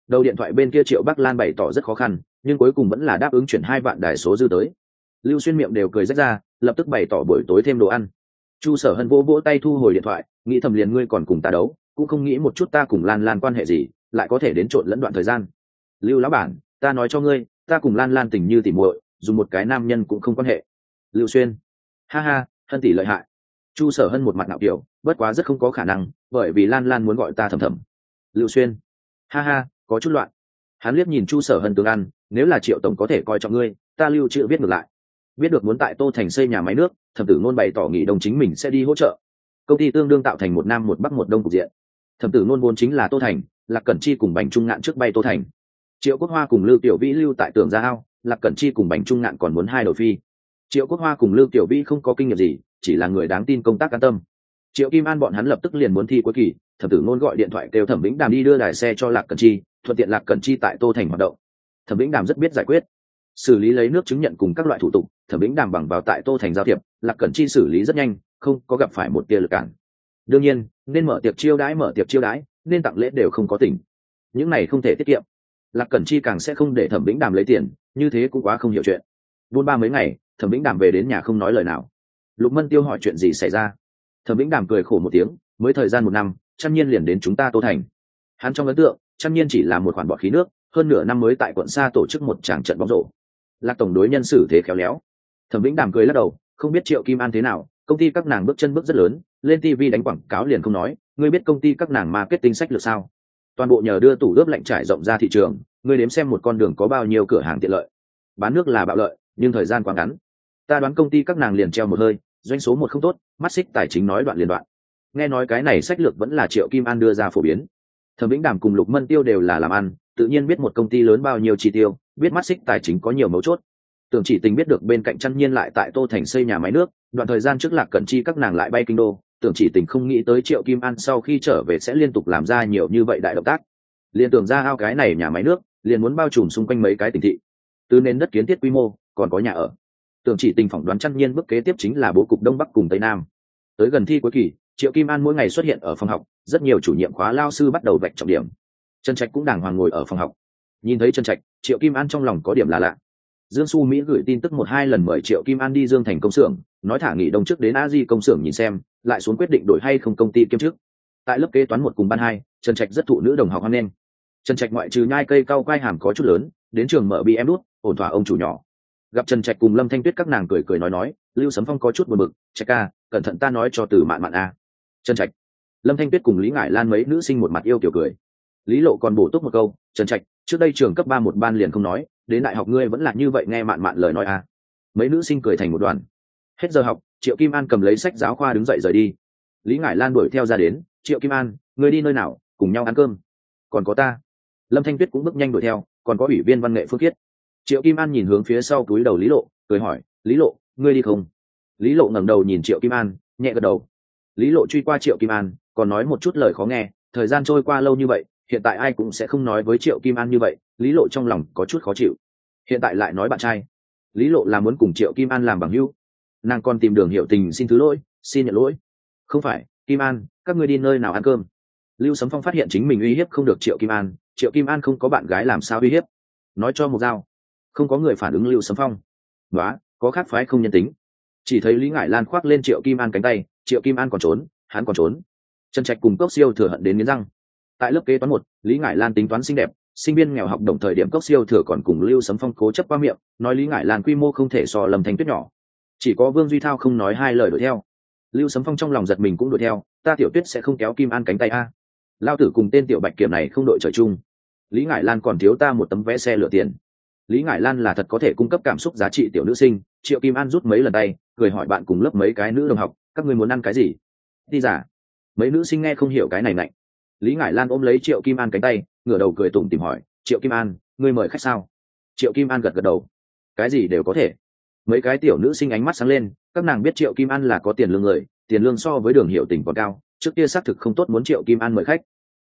Speaker 1: Đầu điện thoại bên kia Triệu Bắc Lan bày tỏ rất khó khăn, nhưng cuối cùng vẫn là đáp ứng chuyển 2 vạn đài số dư tới. Lưu Xuyên miệng đều cười rách ra, lập tức bày tỏ buổi tối thêm đồ ăn. Chu Sở Hân vỗ vỗ tay thu hồi điện thoại, nghĩ thầm liền ngươi còn cùng ta đấu, cũng không nghĩ một chút ta cùng Lan Lan quan hệ gì, lại có thể đến trộn lẫn đoạn thời gian. Lưu lão bản, ta nói cho ngươi, ta cùng Lan Lan tình như tỉ muội, dùng một cái nam nhân cũng không quan hệ. Lưu Xuyên, ha ha, Hân tỷ lợi hại. Chu Sở Hân một mặt ngạo kiểu, bất quá rất không có khả năng, bởi vì Lan Lan muốn gọi ta Thầm Thầm. Lưu Xuyên, ha ha, có chút loạn. Hắn liếc nhìn Chu Sở Hân tương ăn, nếu là Triệu tổng có thể coi trọng ngươi, ta Lưu chữ viết ngược lại. Biết được muốn tại Tô Thành xây nhà máy nước, Thẩm Tử Nôn bày tỏ nghị đồng chính mình sẽ đi hỗ trợ. Công ty tương đương tạo thành một nam một bắc một đông cục diện. Thẩm Tử Nôn vốn chính là Tô Thành, Lạc Cẩn Chi cùng Bành Trung Ngạn trước bay Tô Thành. Triệu Quốc Hoa cùng Lưu Tiểu Vĩ lưu tại Tưởng Gia Ao, Lạc Cẩn Chi cùng Bành Trung Ngạn còn muốn hai đầu phi. Triệu Quốc Hoa cùng Lưu Tiểu Vĩ không có kinh nghiệm gì, chỉ là người đáng tin công tác an tâm. Triệu Kim An bọn hắn lập tức liền muốn thi cuối kỳ, Thẩm Tử Nôn gọi điện thoại kêu Thẩm Vĩnh Đàm đi đưa đài xe cho Lạc Cẩn Chi, thuận tiện Lạc Cẩn Chi tại Tô Thành hoạt động. Thẩm Vĩnh Đàm rất biết giải quyết, xử lý lấy nước chứng nhận cùng các loại thủ tục, Thẩm Vĩnh Đàm bằng vào tại Tô Thành giao thiệp, Lạc Cẩn Chi xử lý rất nhanh, không có gặp phải một tia lực cản. Đương nhiên, nên mở tiệc chiêu đãi, nên tặng lễ đều không có tỉnh. Những này không thể tiết kiệm. Lạc Cẩn Chi càng sẽ không để Thẩm Vĩnh Đàm lấy tiền, như thế cũng quá không hiểu chuyện. Buôn ba mấy ngày, Thẩm Vĩnh Đàm về đến nhà không nói lời nào. Lục Mân Tiêu hỏi chuyện gì xảy ra. Thẩm Vĩnh Đàm cười khổ một tiếng, mới thời gian 1 năm, Trăm Nhiên liền đến chúng ta Tô Thành. Hắn trong ấn tượng, Trăm Nhiên chỉ là một khoản bọt khí nước, hơn nửa năm mới tại quận xa tổ chức một tràng trận bóng rổ. Lạc tổng đối nhân xử thế khéo léo. Thẩm Vĩnh Đàm cười lắc đầu, không biết Triệu Kim An thế nào, công ty các nàng bước chân bước rất lớn, lên TV đánh quảng cáo liền không nói, ngươi biết công ty các nàng marketing sách lược sao? Toàn bộ nhờ đưa tủ ướp lạnh trải rộng ra thị trường, ngươi đếm xem một con đường có bao nhiêu cửa hàng tiện lợi. Bán nước là bạo lợi, nhưng thời gian quá ngắn. Ta đoán công ty các nàng liền treo một hơi, doanh số một không tốt, mắt xích tài chính nói đoạn liền đoạn. Nghe nói cái này sách lược vẫn là Triệu Kim An đưa ra phổ biến. Thẩm Vĩnh Đàm cùng Lục Mân Tiêu đều là làm ăn, tự nhiên biết một công ty lớn bao nhiêu chi tiêu, biết mắt xích tài chính có nhiều mấu chốt. Tưởng Chỉ Tình biết được bên cạnh Trăm Nhiên lại tại Tô Thành xây nhà máy nước, đoạn thời gian trước Lạc Cẩn Chi các nàng lại bay kinh đô, Tưởng Chỉ Tình không nghĩ tới Triệu Kim An sau khi trở về sẽ liên tục làm ra nhiều như vậy đại động tác. Liên tưởng ra ao cái này nhà máy nước, liền muốn bao trùm xung quanh mấy cái tỉnh thị. Từ nền đất kiến thiết quy mô, còn có nhà ở. Tưởng Chỉ Tình phỏng đoán Trăm Nhiên bước kế tiếp chính là bố cục Đông Bắc cùng Tây Nam. Tới gần thi cuối kỳ, Triệu Kim An mỗi ngày xuất hiện ở phòng học, rất nhiều chủ nhiệm khóa lao sư bắt đầu vạch trọng điểm. Trần Trạch cũng đàng hoàng ngồi ở phòng học. Nhìn thấy Trần Trạch, Triệu Kim An trong lòng có điểm là lạ. Dương Xu Mỹ gửi tin tức 1-2 lần mời Triệu Kim An đi Dương Thành công xưởng, nói thả nghỉ đông trước đến A Di công xưởng nhìn xem, lại xuống quyết định đổi hay không công ty kiêm chức. Tại lớp kế toán 1 cùng ban 2, Trần Trạch rất thụ nữ đồng học hoan nghênh. Trần Trạch ngoại trừ nhai cây cau quai hàm có chút lớn, đến trường mở BM đút, ổn thỏa ông chủ nhỏ. Gặp Trần Trạch cùng Lâm Thanh Tuyết các nàng cười nói, Lưu Sấm Phong có chút buồn bực, Trạch ca, cẩn thận ta nói cho Từ Mạn Mạn a. Trần Trạch, Lâm Thanh Tuyết cùng Lý Ngải Lan mấy nữ sinh một mặt yêu kiểu cười. Lý Lộ còn bổ túc một câu, Trần Trạch, trước đây trường cấp 3 một ban liền không nói, đến đại học ngươi vẫn là như vậy nghe Mạn Mạn lời nói a. Mấy nữ sinh cười thành một đoàn. Hết giờ học, Triệu Kim An cầm lấy sách giáo khoa đứng dậy rời đi. Lý Ngải Lan đuổi theo ra đến, Triệu Kim An, ngươi đi nơi nào, cùng nhau ăn cơm. Còn có ta. Lâm Thanh Tuyết cũng bước nhanh đuổi theo, còn có ủy viên văn nghệ Phương Khiết. Triệu Kim An nhìn hướng phía sau túi đầu Lý Lộ, cười hỏi, Lý Lộ, ngươi đi không? Lý Lộ ngẩng đầu nhìn Triệu Kim An, nhẹ gật đầu. Lý Lộ truy qua Triệu Kim An, còn nói một chút lời khó nghe, thời gian trôi qua lâu như vậy, hiện tại ai cũng sẽ không nói với Triệu Kim An như vậy, Lý Lộ trong lòng có chút khó chịu. Hiện tại lại nói bạn trai. Lý Lộ là muốn cùng Triệu Kim An làm bằng hữu. Nàng còn tìm Đường Hiểu Tình xin thứ lỗi, xin nhận lỗi. Không phải, Kim An, các ngươi đi nơi nào ăn cơm? Lưu Sấm Phong phát hiện chính mình uy hiếp không được Triệu Kim An, Triệu Kim An không có bạn gái làm sao uy hiếp? Nói cho một dao. Không có người phản ứng Lưu Sấm Phong. Nóa, có khác phái không nhân tính. Chỉ thấy Lý Ngải Lan khoác lên Triệu Kim An cánh tay, Triệu Kim An còn trốn, hắn còn trốn. Trần Trạch cùng Cốc Siêu Thừa hận đến nghiến răng. Tại lớp kế toán 1, Lý Ngải Lan tính toán xinh đẹp, sinh viên nghèo học đồng thời điểm Cốc Siêu Thừa còn cùng Lưu Sấm Phong cố chấp qua miệng, nói Lý Ngải Lan quy mô không thể so Lâm Thanh Tuyết nhỏ. Chỉ có Vương Duy Thao không nói hai lời đuổi theo. Lưu Sấm Phong trong lòng giật mình cũng đuổi theo, ta Tiểu Tuyết sẽ không kéo Kim An cánh tay a. Lao tử cùng tên tiểu bạch kiểm này không đội trời chung. Lý Ngải Lan còn thiếu ta một tấm vé xe lựa tiền. Lý Ngải Lan là thật có thể cung cấp cảm xúc giá trị tiểu nữ sinh. Triệu Kim An rút mấy lần tay, cười hỏi bạn cùng lớp mấy cái nữ đồng học, các ngươi muốn ăn cái gì? Đi giả. Mấy nữ sinh nghe không hiểu cái này lạnh. Lý Ngải Lan ôm lấy Triệu Kim An cánh tay, ngửa đầu cười tủm tỉm hỏi, Triệu Kim An, ngươi mời khách sao? Triệu Kim An gật gật đầu, cái gì đều có thể. Mấy cái tiểu nữ sinh ánh mắt sáng lên, các nàng biết Triệu Kim An là có tiền lương người, tiền lương so với Đường Hiểu Tình còn cao, trước kia xác thực không tốt muốn Triệu Kim An mời khách.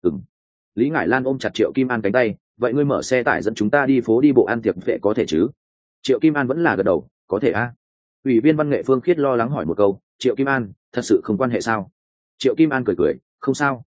Speaker 1: Lý Ngải Lan ôm chặt Triệu Kim An cánh tay, vậy ngươi mở xe tải dẫn chúng ta đi phố đi bộ ăn tiệc vệ có thể chứ? Triệu Kim An vẫn là gật đầu, có thể a. Ủy viên văn nghệ Phương Khiết lo lắng hỏi một câu, Triệu Kim An, thật sự không quan hệ sao? Triệu Kim An cười, không sao,